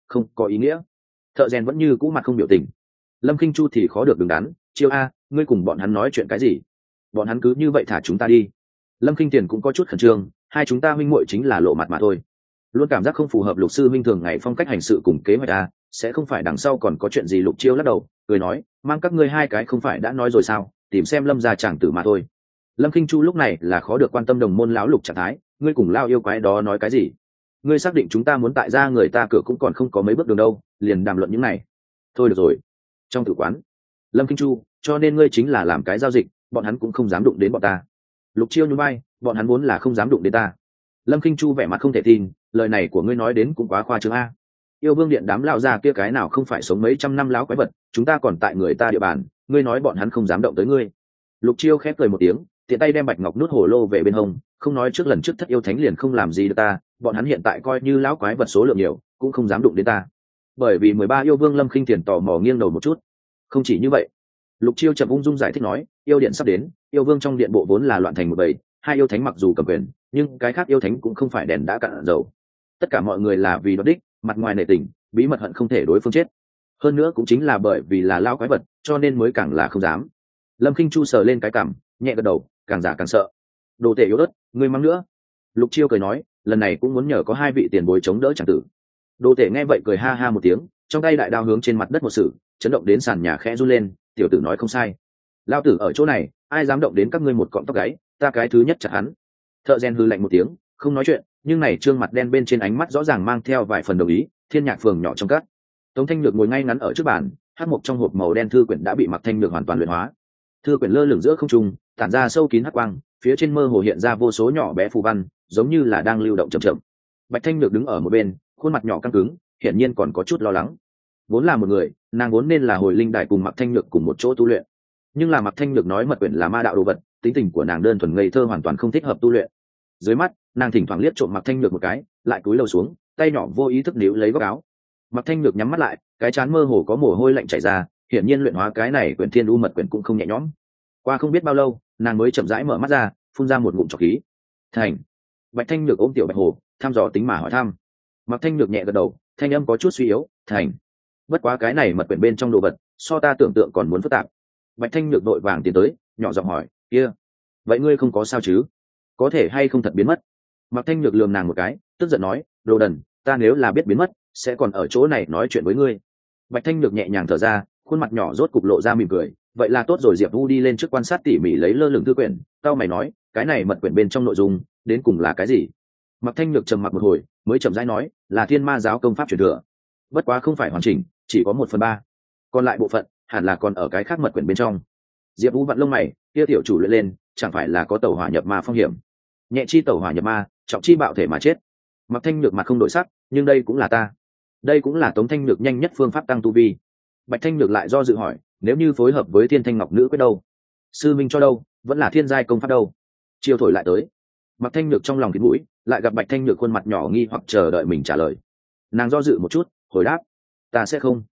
Speaker 1: không có ý nghĩa. Thợ rèn vẫn như cũ mặt không biểu tình. Lâm Kinh Chu thì khó được đứng đắn, chiêu a, ngươi cùng bọn hắn nói chuyện cái gì? Bọn hắn cứ như vậy thả chúng ta đi. Lâm Kinh Tiền cũng có chút khẩn trương, hai chúng ta huynh muội chính là lộ mặt mà thôi. Luôn cảm giác không phù hợp Lục sư huynh thường ngày phong cách hành sự cùng kế hoạch a, sẽ không phải đằng sau còn có chuyện gì. Lục Chiêu lắc đầu, cười nói, mang các ngươi hai cái không phải đã nói rồi sao, tìm xem Lâm gia chàng tử mà thôi. Lâm Kinh Chu lúc này là khó được quan tâm đồng môn lão Lục trạng thái, ngươi cùng lao yêu quái đó nói cái gì? Ngươi xác định chúng ta muốn tại gia người ta cửa cũng còn không có mấy bước đường đâu, liền đàm luận những này. Thôi được rồi. Trong tử quán, Lâm Kinh Chu, cho nên ngươi chính là làm cái giao dịch, bọn hắn cũng không dám đụng đến bọn ta. Lục Chiêu nhún vai, bọn hắn vốn là không dám đụng đến ta. Lâm Kinh Chu vẻ mặt không thể tin, lời này của ngươi nói đến cũng quá khoa trương a. Yêu Vương điện đám lão già kia cái nào không phải sống mấy trăm năm lão quái vật, chúng ta còn tại người ta địa bàn, ngươi nói bọn hắn không dám động tới ngươi. Lục Chiêu khép cười một tiếng, tiện tay đem bạch ngọc nút hồ lô về bên hông, không nói trước lần trước thất yêu thánh liền không làm gì được ta, bọn hắn hiện tại coi như lão quái vật số lượng nhiều, cũng không dám đụng đến ta. Bởi vì 13 yêu vương. Lâm Kinh Tiền tò mò nghiêng đầu một chút. Không chỉ như vậy, Lục Chiêu chậm ung dung giải thích nói, yêu điện sắp đến, yêu vương trong điện bộ vốn là loạn thành một bầy, hai yêu thánh mặc dù cầm quyền, nhưng cái khác yêu thánh cũng không phải đèn đã cạn dầu. Tất cả mọi người là vì đoạt đích, mặt ngoài nể tình, bí mật hận không thể đối phương chết. Hơn nữa cũng chính là bởi vì là lao quái vật, cho nên mới càng là không dám. Lâm Kinh Chu sờ lên cái cằm, nhẹ gật đầu, càng giả càng sợ. Đồ tể yếu ớt, ngươi mắng nữa. Lục Chiêu cười nói, lần này cũng muốn nhờ có hai vị tiền bối chống đỡ chẳng tử. Đồ tể nghe vậy cười ha ha một tiếng, trong tay đại đao hướng trên mặt đất một sử, chấn động đến sàn nhà khẽ run lên. Tiểu tử nói không sai, lao tử ở chỗ này, ai dám động đến các ngươi một cọng tóc gáy, ta cái thứ nhất chặt hắn. Thợ rèn hư lạnh một tiếng, không nói chuyện, nhưng này trương mặt đen bên trên ánh mắt rõ ràng mang theo vài phần đồng ý. Thiên Nhạc phường nhỏ trong cát, Tống Thanh Nhược ngồi ngay ngắn ở trước bàn, hắc mộc trong hộp màu đen thư quyển đã bị Mặc Thanh Nhược hoàn toàn luyện hóa. Thư quyển lơ lửng giữa không trung, tản ra sâu kín hắc quang, phía trên mơ hồ hiện ra vô số nhỏ bé phù văn, giống như là đang lưu động chậm chậm. Bạch Thanh Nhược đứng ở một bên, khuôn mặt nhỏ căng cứng, hiển nhiên còn có chút lo lắng. Vốn là một người, nàng vốn nên là hồi linh đài cùng Mặc Thanh Nhược cùng một chỗ tu luyện, nhưng là Mặc Thanh Nhược nói mật quyển là ma đạo đồ vật, tính tình của nàng đơn thuần ngây thơ hoàn toàn không thích hợp tu luyện. Dưới mắt, nàng thỉnh thoảng liếc trộm Mặc Thanh Nhược một cái, lại cúi đầu xuống, tay nhỏ vô ý thức níu lấy góc áo. Mặc Thanh Nhược nhắm mắt lại, cái trán mơ hồ có mồ hôi lạnh chảy ra, hiển nhiên luyện hóa cái này quyển Thiên U mật quyển cũng không nhẹ nhõm. Qua không biết bao lâu, nàng mới chậm rãi mở mắt ra, phun ra một ngụm trọc khí. Thành. Bạch Thanh Nhược ôm tiểu Bạch Hồ, thăm dò tính mà hỏi thăm. Mặc Thanh Nhược nhẹ gật đầu, thanh âm có chút suy yếu, thành. Bất quá cái này mật quyển bên trong đồ vật, so ta tưởng tượng còn muốn phức tạp. Bạch Thanh Nhược đội vàng tiến tới, nhỏ giọng hỏi, kia, vậy ngươi không có sao chứ? Có thể hay không thật biến mất? Mặc Thanh Nhược lườm nàng một cái, tức giận nói, đồ đần, ta nếu là biết biến mất, sẽ còn ở chỗ này nói chuyện với ngươi. Bạch Thanh Nhược nhẹ nhàng thở ra, khuôn mặt nhỏ rốt cục lộ ra mỉm cười, vậy là tốt rồi. Diệp Vũ đi lên trước quan sát tỉ mỉ lấy lơ lửng thư quyển, tao mày nói, cái này mật quyển bên trong nội dung đến cùng là cái gì? Mặc Thanh Nhược trầm mặc một hồi, mới chậm rãi nói, là Thiên Ma giáo công pháp truyền thừa, bất quá không phải hoàn chỉnh, chỉ có 1/3, còn lại bộ phận hẳn là còn ở cái khác mật quyển bên trong. Diệp Vũ vặn lông mày, kia tiểu chủ luyện lên, chẳng phải là có tẩu hỏa nhập ma phong hiểm? Nhẹ chi tẩu hỏa nhập ma, trọng chi bạo thể mà chết. Mặc Thanh Nhược mặt không đổi sắc, nhưng đây cũng là ta, đây cũng là Tống Thanh Nhược nhanh nhất phương pháp tăng tu vi. Bạch Thanh Nhược lại do dự hỏi, nếu như phối hợp với Thiên Thanh Ngọc Nữ quyết đâu? Sư minh cho đâu, vẫn là thiên giai công pháp đâu? Chiêu thổi lại tới. Mặc Thanh Nhược trong lòng thịt mũi, lại gặp Bạch Thanh Nhược khuôn mặt nhỏ nghi hoặc chờ đợi mình trả lời. Nàng do dự một chút, hồi đáp, ta sẽ không.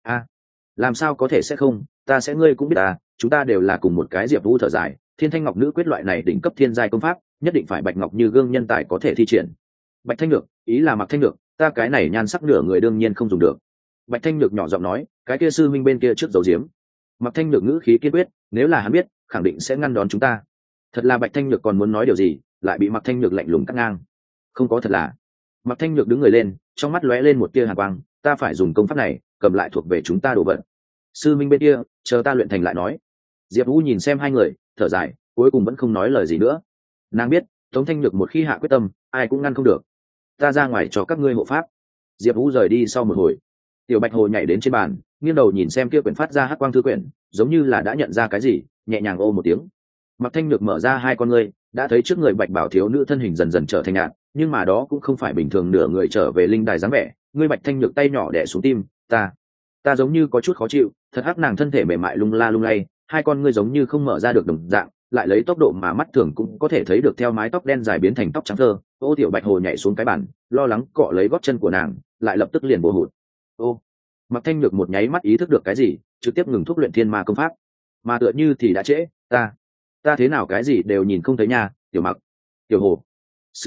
Speaker 1: Làm sao có thể sẽ không, ta sẽ, ngươi cũng biết ta, chúng ta đều là cùng một cái. Diệp Vũ thở dài, Thiên Thanh Ngọc Nữ quyết loại này đỉnh cấp thiên giai công pháp, nhất định phải bạch ngọc như gương nhân tài có thể thi triển. Bạch Thanh Nhược, ý là Mặc Thanh Nhược, ta cái này nhan sắc nửa người đương nhiên không dùng được. Bạch Thanh Nhược nhỏ giọng nói, cái kia sư minh bên kia trước giấu giếm. Mặc Thanh Nhược ngữ khí kiên quyết, nếu là hắn biết, khẳng định sẽ ngăn đón chúng ta. Thật là Bạch Thanh Nhược còn muốn nói điều gì, lại bị Mặc Thanh Nhược lạnh lùng cắt ngang. Không có thật là. Mặc Thanh Nhược đứng người lên, trong mắt lóe lên một tia hàn quang, ta phải dùng công pháp này, cầm lại thuộc về chúng ta đồ vật. Sư minh bên kia, chờ ta luyện thành lại nói. Diệp Vũ nhìn xem hai người, thở dài, cuối cùng vẫn không nói lời gì nữa. Nàng biết, Tống Thanh Nhược một khi hạ quyết tâm, ai cũng ngăn không được. Ta ra ngoài cho các ngươi hộ pháp. Diệp Vũ rời đi sau một hồi, tiểu Bạch Hồ nhảy đến trên bàn, nghiêng đầu nhìn xem kia quyển phát ra hắc quang thư quyển, giống như là đã nhận ra cái gì, nhẹ nhàng ô một tiếng. Mặc Thanh Nhược mở ra hai con ngươi, đã thấy trước người Bạch Bảo thiếu nữ thân hình dần dần trở thành nhạt, nhưng mà đó cũng không phải bình thường nửa người trở về linh đài dáng vẻ. Ngươi Bạch Thanh Nhược tay nhỏ đè xuống tim, ta giống như có chút khó chịu, thật hắc nàng thân thể mềm mại lung la lung lay, hai con ngươi giống như không mở ra được đồng dạng, lại lấy tốc độ mà mắt thường cũng có thể thấy được theo mái tóc đen dài biến thành tóc trắng thơ. Ô tiểu Bạch Hồ nhảy xuống cái bàn, lo lắng cọ lấy gót chân của nàng, lại lập tức liền bổ hụt. Ô, Mặc Thanh Nhược một nháy mắt ý thức được cái gì, trực tiếp ngừng thuốc luyện thiên ma công pháp. Mà tựa như thì đã trễ, ta thế nào cái gì đều nhìn không thấy nha. Tiểu Mặc, tiểu Hồ, sư minh,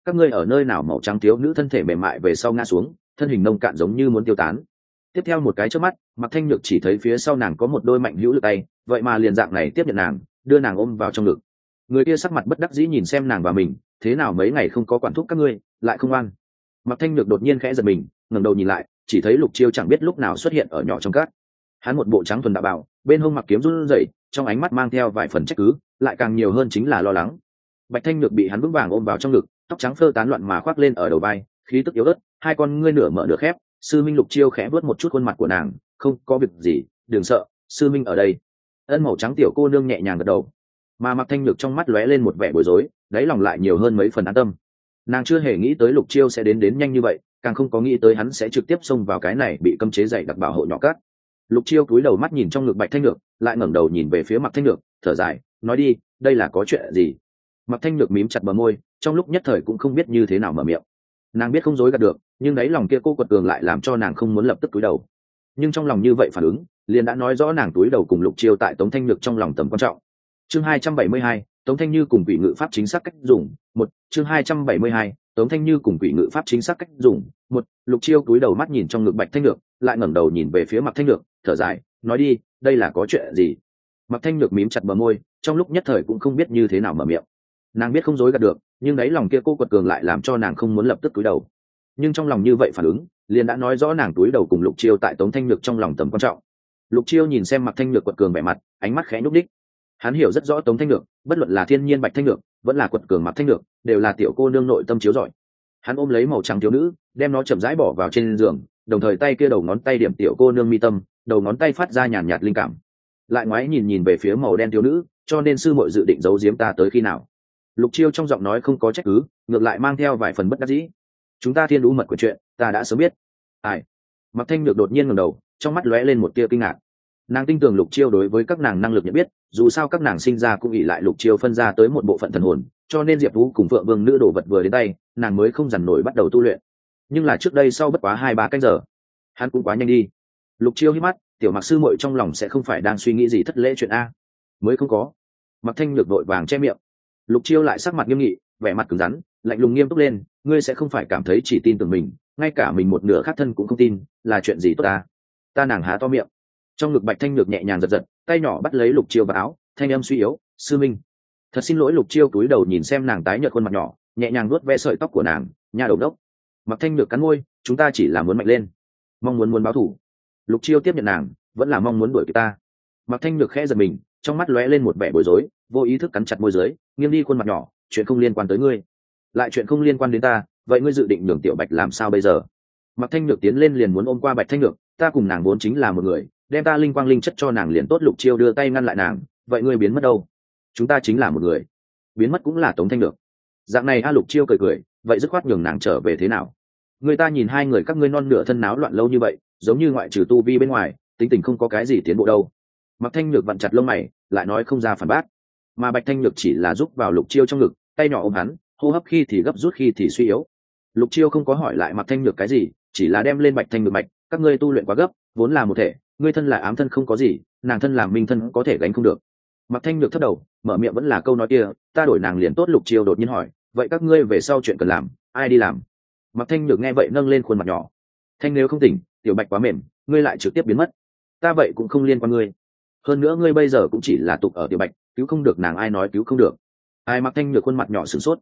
Speaker 1: các ngươi ở nơi nào? Màu trắng thiếu nữ thân thể mềm mại về sau ngã xuống, thân hình nông cạn giống như muốn tiêu tán. Tiếp theo một cái chớp mắt, Mạc Thanh Nhược chỉ thấy phía sau nàng có một đôi mạnh hữu lực tay, vậy mà liền dạng này tiếp nhận nàng, đưa nàng ôm vào trong ngực. Người kia sắc mặt bất đắc dĩ nhìn xem nàng và mình, thế nào mấy ngày không có quản thúc các ngươi, lại không ăn. Mạc Thanh Nhược đột nhiên khẽ giật mình, ngẩng đầu nhìn lại, chỉ thấy Lục Chiêu chẳng biết lúc nào xuất hiện ở nhỏ trong cát. Hắn một bộ trắng thuần đạo bào, bên hông mặc kiếm run rẩy, trong ánh mắt mang theo vài phần trách cứ, lại càng nhiều hơn chính là lo lắng. Bạch Thanh Nhược bị hắn vững vàng ôm vào trong ngực, tóc trắng phơ tán loạn mà khoác lên ở đầu vai, khí tức yếu ớt, hai con ngươi nửa mở nửa khép. Sư Minh. Lục Chiêu khẽ vuốt một chút khuôn mặt của nàng, không có việc gì, đừng sợ, sư minh ở đây. Ân màu trắng tiểu cô nương nhẹ nhàng gật đầu, mà Mạc Thanh Nhược trong mắt lóe lên một vẻ bối rối, đáy lòng lại nhiều hơn mấy phần an tâm. Nàng chưa hề nghĩ tới Lục Chiêu sẽ đến nhanh như vậy, càng không có nghĩ tới hắn sẽ trực tiếp xông vào cái này bị cấm chế dày đặc bảo hộ nhỏ cát. Lục Chiêu cúi đầu mắt nhìn trong ngực Bạch Thanh Nhược, lại ngẩng đầu nhìn về phía Mạc Thanh Nhược, thở dài, nói đi, đây là có chuyện gì? Mạc Thanh Nhược mím chặt bờ môi, trong lúc nhất thời cũng không biết như thế nào mở miệng. Nàng biết không dối gạt được, nhưng đáy lòng kia cô quật cường lại làm cho nàng không muốn lập tức cúi đầu. Nhưng trong lòng như vậy phản ứng, liền đã nói rõ nàng túi đầu cùng Lục Chiêu tại Tống Thanh Nhược trong lòng tầm quan trọng. Chương 272, Tống Thanh Như cùng quỷ ngự pháp chính xác cách dùng. Một. Chương 272, Tống Thanh Như cùng quỷ ngự pháp chính xác cách dùng. Một. Lục Chiêu cúi đầu mắt nhìn trong ngực Bạch Thanh Nhược, lại ngẩng đầu nhìn về phía Mạc Thanh Nhược, thở dài, nói đi, đây là có chuyện gì? Mạc Thanh Nhược mím chặt bờ môi, trong lúc nhất thời cũng không biết như thế nào mở miệng. Nàng biết không dối gạt được, nhưng đáy lòng kia cô quật cường lại làm cho nàng không muốn lập tức cúi đầu. Nhưng trong lòng như vậy phản ứng, liền đã nói rõ nàng túi đầu cùng Lục Chiêu tại Tống Thanh Nhược trong lòng tầm quan trọng. Lục Chiêu nhìn xem Mạc Thanh Nhược quật cường vẻ mặt, ánh mắt khẽ nhúc đích. Hắn hiểu rất rõ Tống Thanh Nhược, bất luận là thiên nhiên Bạch Thanh Nhược, vẫn là quật cường Mạc Thanh Nhược, đều là tiểu cô nương nội tâm chiếu rọi. Hắn ôm lấy màu trắng thiếu nữ, đem nó chậm rãi bỏ vào trên giường, đồng thời tay kia đầu ngón tay điểm tiểu cô nương mi tâm, đầu ngón tay phát ra nhàn nhạt linh cảm. Lại ngoái nhìn về phía màu đen thiếu nữ, cho nên sư muội dự định giấu giếm ta tới khi nào? Lục Chiêu trong giọng nói không có trách cứ, ngược lại mang theo vài phần bất đắc dĩ. Chúng ta thiên đũ mật của chuyện, ta đã sớm biết. Ai? Mạc Thanh Nhược đột nhiên ngẩng đầu, trong mắt lóe lên một tia kinh ngạc. Nàng tin tưởng Lục Chiêu đối với các nàng năng lực nhận biết, dù sao các nàng sinh ra cũng ỷ lại Lục Chiêu phân ra tới một bộ phận thần hồn, cho nên Diệp Vũ cùng Phượng Vương nữ đồ vật vừa đến tay, nàng mới không dằn nổi bắt đầu tu luyện. Nhưng là trước đây sau bất quá 2-3 canh giờ, hắn cũng quá nhanh đi. Lục Chiêu hít mắt, tiểu Mạc sư muội trong lòng sẽ không phải đang suy nghĩ gì thất lễ chuyện a? Mới không có. Mạc Thanh Nhược vội vàng che miệng. Lục Chiêu lại sắc mặt nghiêm nghị, vẻ mặt cứng rắn, lạnh lùng nghiêm túc lên, ngươi sẽ không phải cảm thấy chỉ tin tưởng mình, ngay cả mình một nửa khác thân cũng không tin, là chuyện gì tốt ta? Ta nàng há to miệng. Trong ngực Bạch Thanh Nhược nhẹ nhàng giật giật, tay nhỏ bắt lấy Lục Chiêu vào áo, thanh âm suy yếu, sư minh. Thật xin lỗi. Lục Chiêu cúi đầu nhìn xem nàng tái nhợt khuôn mặt nhỏ, nhẹ nhàng vuốt ve sợi tóc của nàng, nha đầu đốc. Mạc Thanh Nhược cắn môi, chúng ta chỉ là muốn mạnh lên, mong muốn báo thù. Lục Chiêu tiếp nhận nàng, vẫn là mong muốn đuổi kịp ta. Mạc Thanh Nhược khẽ giật mình, trong mắt lóe lên một vẻ bối rối, vô ý thức cắn chặt môi dưới, nghiêng đi khuôn mặt nhỏ, chuyện không liên quan tới ngươi, lại chuyện không liên quan đến ta, vậy ngươi dự định nhường tiểu Bạch làm sao bây giờ? Mạc Thanh Nhược tiến lên liền muốn ôm qua Bạch Thanh Nhược, ta cùng nàng vốn chính là một người, đem ta linh quang linh chất cho nàng liền tốt. Lục Chiêu đưa tay ngăn lại nàng, vậy ngươi biến mất đâu? Chúng ta chính là một người, biến mất cũng là Tống Thanh Nhược. Dạng này a? Lục Chiêu cười cười, vậy dứt khoát nhường nàng trở về thế nào? Người ta nhìn hai người các ngươi non nửa thân náo loạn lâu như vậy, giống như ngoại trừ tu vi bên ngoài, tính tình không có cái gì tiến bộ đâu. Mạc Thanh Nhược vặn chặt lông mày, lại nói không ra phản bác. Mà Bạch Thanh Nhược chỉ là giúp vào Lục Chiêu trong ngực, tay nhỏ ôm hắn, hô hấp khi thì gấp rút khi thì suy yếu. Lục Chiêu không có hỏi lại Mạc Thanh Nhược cái gì, chỉ là đem lên Bạch Thanh Nhược mạch, các ngươi tu luyện quá gấp, vốn là một thể, ngươi thân là ám thân không có gì, nàng thân làm minh thân có thể gánh không được. Mạc Thanh Nhược thấp đầu, mở miệng vẫn là câu nói kia, ta đổi nàng liền tốt. Lục Chiêu đột nhiên hỏi, vậy các ngươi về sau chuyện cần làm, ai đi làm? Mạc Thanh Nhược nghe vậy nâng lên khuôn mặt nhỏ, thanh nếu không tỉnh, tiểu Bạch quá mềm, ngươi lại trực tiếp biến mất, ta vậy cũng không liên quan ngươi. Hơn nữa ngươi bây giờ cũng chỉ là tục ở tiểu Bạch, cứu không được nàng ai nói cứu không được? Ai? Mạc Thanh Nhược khuôn mặt nhỏ sửng sốt,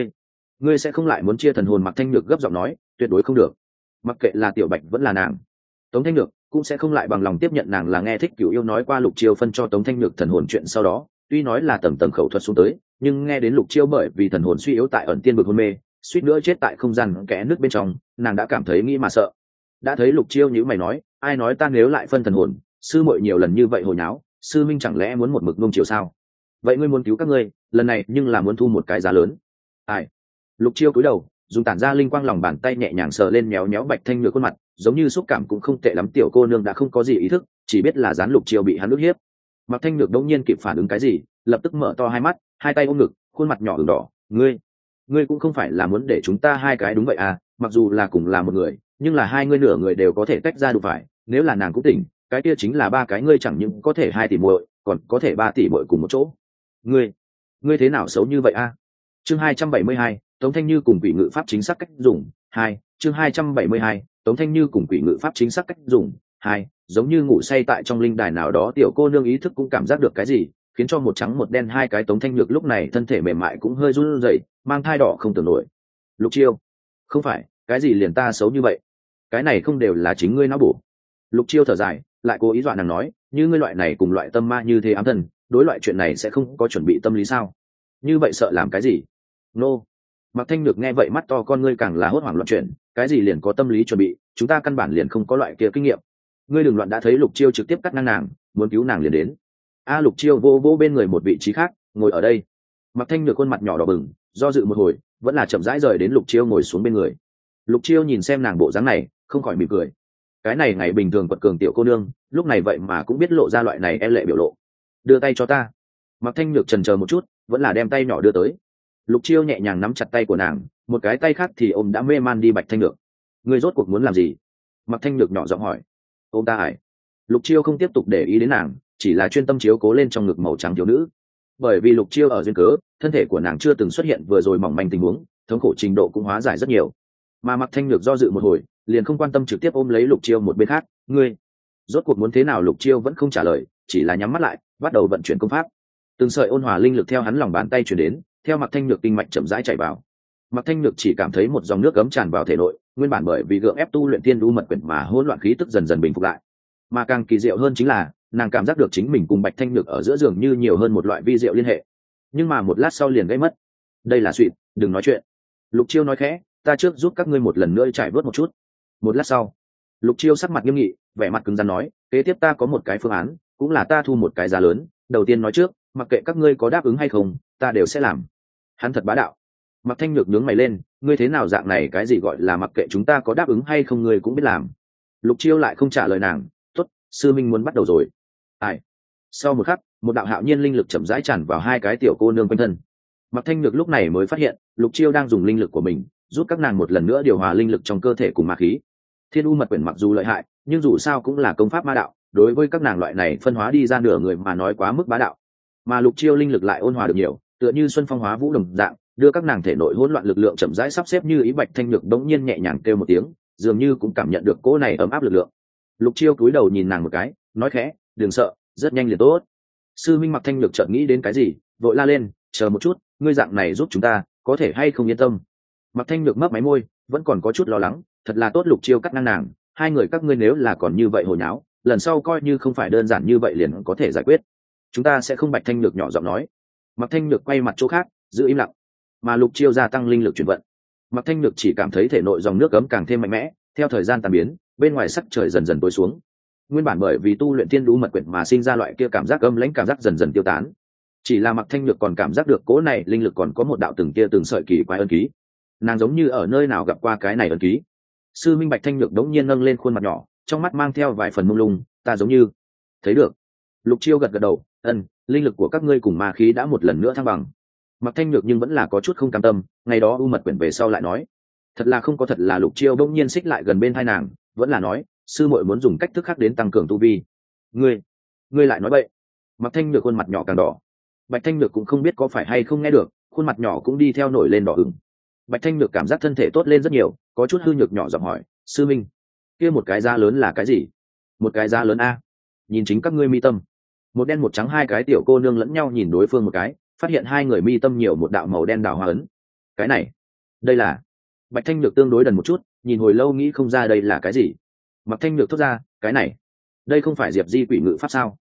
Speaker 1: ngươi sẽ không lại muốn chia thần hồn? Mạc Thanh Nhược gấp giọng nói, tuyệt đối không được, mặc kệ là tiểu Bạch vẫn là nàng, Tống Thanh Nhược cũng sẽ không lại bằng lòng tiếp nhận nàng là nghe thích cửu yêu nói qua Lục Chiêu phân cho Tống Thanh Nhược thần hồn chuyện sau đó, tuy nói là tầng tầng khẩu thuật xuống tới, nhưng nghe đến Lục Chiêu bởi vì thần hồn suy yếu tại ẩn tiên vực hôn mê, suýt nữa chết tại không gian kẽ nước bên trong, nàng đã cảm thấy nghĩ mà sợ. Đã thấy Lục Chiêu nhíu mày nói, ai nói ta nếu lại phân thần hồn? Sư muội nhiều lần như vậy hồi nháo, sư minh chẳng lẽ muốn một mực nuông chiều sao? Vậy ngươi muốn cứu các ngươi, lần này nhưng là muốn thu một cái giá lớn. Ai? Lục Chiêu cúi đầu, dùng tản ra linh quang lòng bàn tay nhẹ nhàng sờ lên méo méo Bạch Thanh Nhược khuôn mặt, giống như xúc cảm cũng không tệ lắm. Tiểu cô nương đã không có gì ý thức, chỉ biết là dán Lục Chiêu bị hắn ức hiếp. Mạc Thanh Nhược đống nhiên kịp phản ứng cái gì, lập tức mở to hai mắt, hai tay ôm ngực, khuôn mặt nhỏ ửng đỏ, ngươi cũng không phải là muốn để chúng ta hai cái đúng vậy à? Mặc dù là cùng là một người, nhưng là hai ngươi nửa người đều có thể tách ra đủ phải, nếu là nàng cũng tỉnh, cái kia chính là ba cái ngươi chẳng những có thể 2 tỷ muội, còn có thể 3 tỷ muội cùng một chỗ. Ngươi thế nào xấu như vậy a? Chương 272, Tống Thanh Như cùng quỷ ngự pháp chính xác cách dùng 2, chương 272, Tống Thanh Như cùng quỷ ngự pháp chính xác cách dùng 2, giống như ngủ say tại trong linh đài nào đó, tiểu cô nương ý thức cũng cảm giác được cái gì, khiến cho một trắng một đen hai cái Tống Thanh Nhược lúc này thân thể mềm mại cũng hơi run rẩy, mang thai đỏ không tưởng nổi. Lục Chiêu, không phải, cái gì liền ta xấu như vậy? Cái này không đều là chính ngươi não bổ. Lục Chiêu thở dài, lại cố ý dọa nàng nói, như ngươi loại này cùng loại tâm ma như thế ám thân, đối loại chuyện này sẽ không có chuẩn bị tâm lý sao? Như vậy sợ làm cái gì? Nô. Mạc Thanh Nhược nghe vậy mắt to con ngươi càng là hốt hoảng loạn chuyện, cái gì liền có tâm lý chuẩn bị, chúng ta căn bản liền không có loại kia kinh nghiệm. Ngươi đừng loạn, đã thấy Lục Chiêu trực tiếp cắt ngang nàng, muốn cứu nàng liền đến. Lục Chiêu vô vô bên người một vị trí khác, ngồi ở đây. Mạc Thanh Nhược khuôn mặt nhỏ đỏ bừng, do dự một hồi, vẫn là chậm rãi rời đến Lục Chiêu ngồi xuống bên người. Lục Chiêu nhìn xem nàng bộ dáng này, không khỏi mỉm cười. Cái này ngày bình thường quật cường tiểu cô nương, lúc này vậy mà cũng biết lộ ra loại này e lệ biểu lộ. Đưa tay cho ta. Mạc Thanh Nhược chần chờ một chút, vẫn là đem tay nhỏ đưa tới. Lục Chiêu nhẹ nhàng nắm chặt tay của nàng, một cái tay khác thì ôm đã mê man đi Bạch Thanh Nhược. Ngươi rốt cuộc muốn làm gì? Mạc Thanh Nhược nhỏ giọng hỏi. Ôm ta ải. Lục Chiêu không tiếp tục để ý đến nàng, chỉ là chuyên tâm chiếu cố lên trong ngực màu trắng thiếu nữ. Bởi vì Lục Chiêu ở duyên cớ, thân thể của nàng chưa từng xuất hiện vừa rồi mỏng manh tình huống, thống khổ trình độ cũng hóa giải rất nhiều. Mà Mạc Thanh Nhược do dự một hồi, liền không quan tâm trực tiếp ôm lấy Lục Chiêu một bên khác. Ngươi rốt cuộc muốn thế nào? Lục Chiêu vẫn không trả lời, chỉ là nhắm mắt lại, bắt đầu vận chuyển công pháp. Từng sợi ôn hòa linh lực theo hắn lòng bàn tay truyền đến, theo Mạc Thanh Nhược kinh mạch chậm rãi chảy vào. Mạc Thanh Nhược chỉ cảm thấy một dòng nước ấm tràn vào thể nội, nguyên bản bởi vì gượng ép tu luyện thiên đu mật quyển mà hỗn loạn khí tức dần dần bình phục lại. Mà càng kỳ diệu hơn chính là, nàng cảm giác được chính mình cùng Bạch Thanh Nhược ở giữa giường như nhiều hơn một loại vi diệu liên hệ. Nhưng mà một lát sau liền gây mất. Đây là suy, đừng nói chuyện. Lục Chiêu nói khẽ, ta trước giúp các ngươi một lần nữa trải bớt một chút. Một lát sau, Lục Chiêu sắc mặt nghiêm nghị, vẻ mặt cứng rắn nói, kế tiếp ta có một cái phương án, cũng là ta thu một cái giá lớn. Đầu tiên nói trước, mặc kệ các ngươi có đáp ứng hay không, ta đều sẽ làm. Hắn thật bá đạo. Mạc Thanh Nhược nhướng mày lên, ngươi thế nào dạng này, cái gì gọi là mặc kệ chúng ta có đáp ứng hay không ngươi cũng biết làm. Lục Chiêu lại không trả lời nàng. Tốt, sư minh muốn bắt đầu rồi. Ai? Sau một khắc, một đạo hạo nhiên linh lực chậm rãi tràn vào hai cái tiểu cô nương quanh thân. Mạc Thanh Nhược lúc này mới phát hiện, Lục Chiêu đang dùng linh lực của mình giúp các nàng một lần nữa điều hòa linh lực trong cơ thể cùng ma khí. Thiên U mật quyển mặc dù lợi hại, nhưng dù sao cũng là công pháp ma đạo, đối với các nàng loại này phân hóa đi ra nửa người mà nói quá mức bá đạo. Mà Lục Chiêu linh lực lại ôn hòa được nhiều, tựa như xuân phong hóa vũ đồng dạng, đưa các nàng thể nội hỗn loạn lực lượng chậm rãi sắp xếp như ý. Bạch Thanh Nhược bỗng nhiên nhẹ nhàng kêu một tiếng, dường như cũng cảm nhận được cỗ này ấm áp lực lượng. Lục Chiêu cúi đầu nhìn nàng một cái, nói khẽ, đừng sợ, rất nhanh liền tốt. Sư minh. Mạc Thanh Nhược chợt nghĩ đến cái gì, vội la lên, chờ một chút, ngươi dạng này giúp chúng ta, có thể hay không yên tâm? Mạc Thanh Nhược mấp máy môi, vẫn còn có chút lo lắng, thật là tốt. Lục Chiêu cắt ngang nàng, hai người các ngươi nếu là còn như vậy hồi nháo, lần sau coi như không phải đơn giản như vậy liền có thể giải quyết. Chúng ta sẽ không. Bạch Thanh Nhược nhỏ giọng nói. Mạc Thanh Nhược quay mặt chỗ khác, giữ im lặng. Mà Lục Chiêu gia tăng linh lực chuyển vận. Mạc Thanh Nhược chỉ cảm thấy thể nội dòng nước ấm càng thêm mạnh mẽ, theo thời gian tan biến, bên ngoài sắc trời dần dần tối xuống. Nguyên bản bởi vì tu luyện thiên đú mật quyển mà sinh ra loại kia cảm giác âm lãnh cảm giác dần dần tiêu tán. Chỉ là Mạc Thanh Nhược còn cảm giác được cỗ này linh lực còn có một đạo từng tia từng sợi kỳ quái ân ký. Nàng giống như ở nơi nào gặp qua cái này ân ký. Sư minh. Bạch Thanh Nhược đống nhiên nâng lên khuôn mặt nhỏ, trong mắt mang theo vài phần mông lung, ta giống như thấy được. Lục Chiêu gật gật đầu, linh lực của các ngươi cùng ma khí đã một lần nữa thăng bằng. Mạc Thanh Nhược nhưng vẫn là có chút không cam tâm, ngày đó u mật quyển về sau lại nói, thật là không có thật là. Lục Chiêu đống nhiên xích lại gần bên tai nàng, vẫn là nói, sư muội muốn dùng cách thức khác đến tăng cường tu vi. Ngươi lại nói bậy. Mạc Thanh Nhược khuôn mặt nhỏ càng đỏ. Bạch Thanh Nhược cũng không biết có phải hay không nghe được, khuôn mặt nhỏ cũng đi theo nổi lên đỏ ửng. Bạch Thanh Nhược cảm giác thân thể tốt lên rất nhiều, có chút hư nhược nhỏ giọng hỏi, sư minh, kia một cái giá lớn là cái gì? Một cái giá lớn a? Nhìn chính các ngươi mi tâm. Một đen một trắng hai cái tiểu cô nương lẫn nhau nhìn đối phương một cái, phát hiện hai người mi tâm nhiều một đạo màu đen đào hoa ấn. Cái này, đây là. Bạch Thanh Nhược tương đối đần một chút, nhìn hồi lâu nghĩ không ra đây là cái gì. Mạc Thanh Nhược thốt ra, cái này, đây không phải Diệp Di quỷ ngự pháp sao?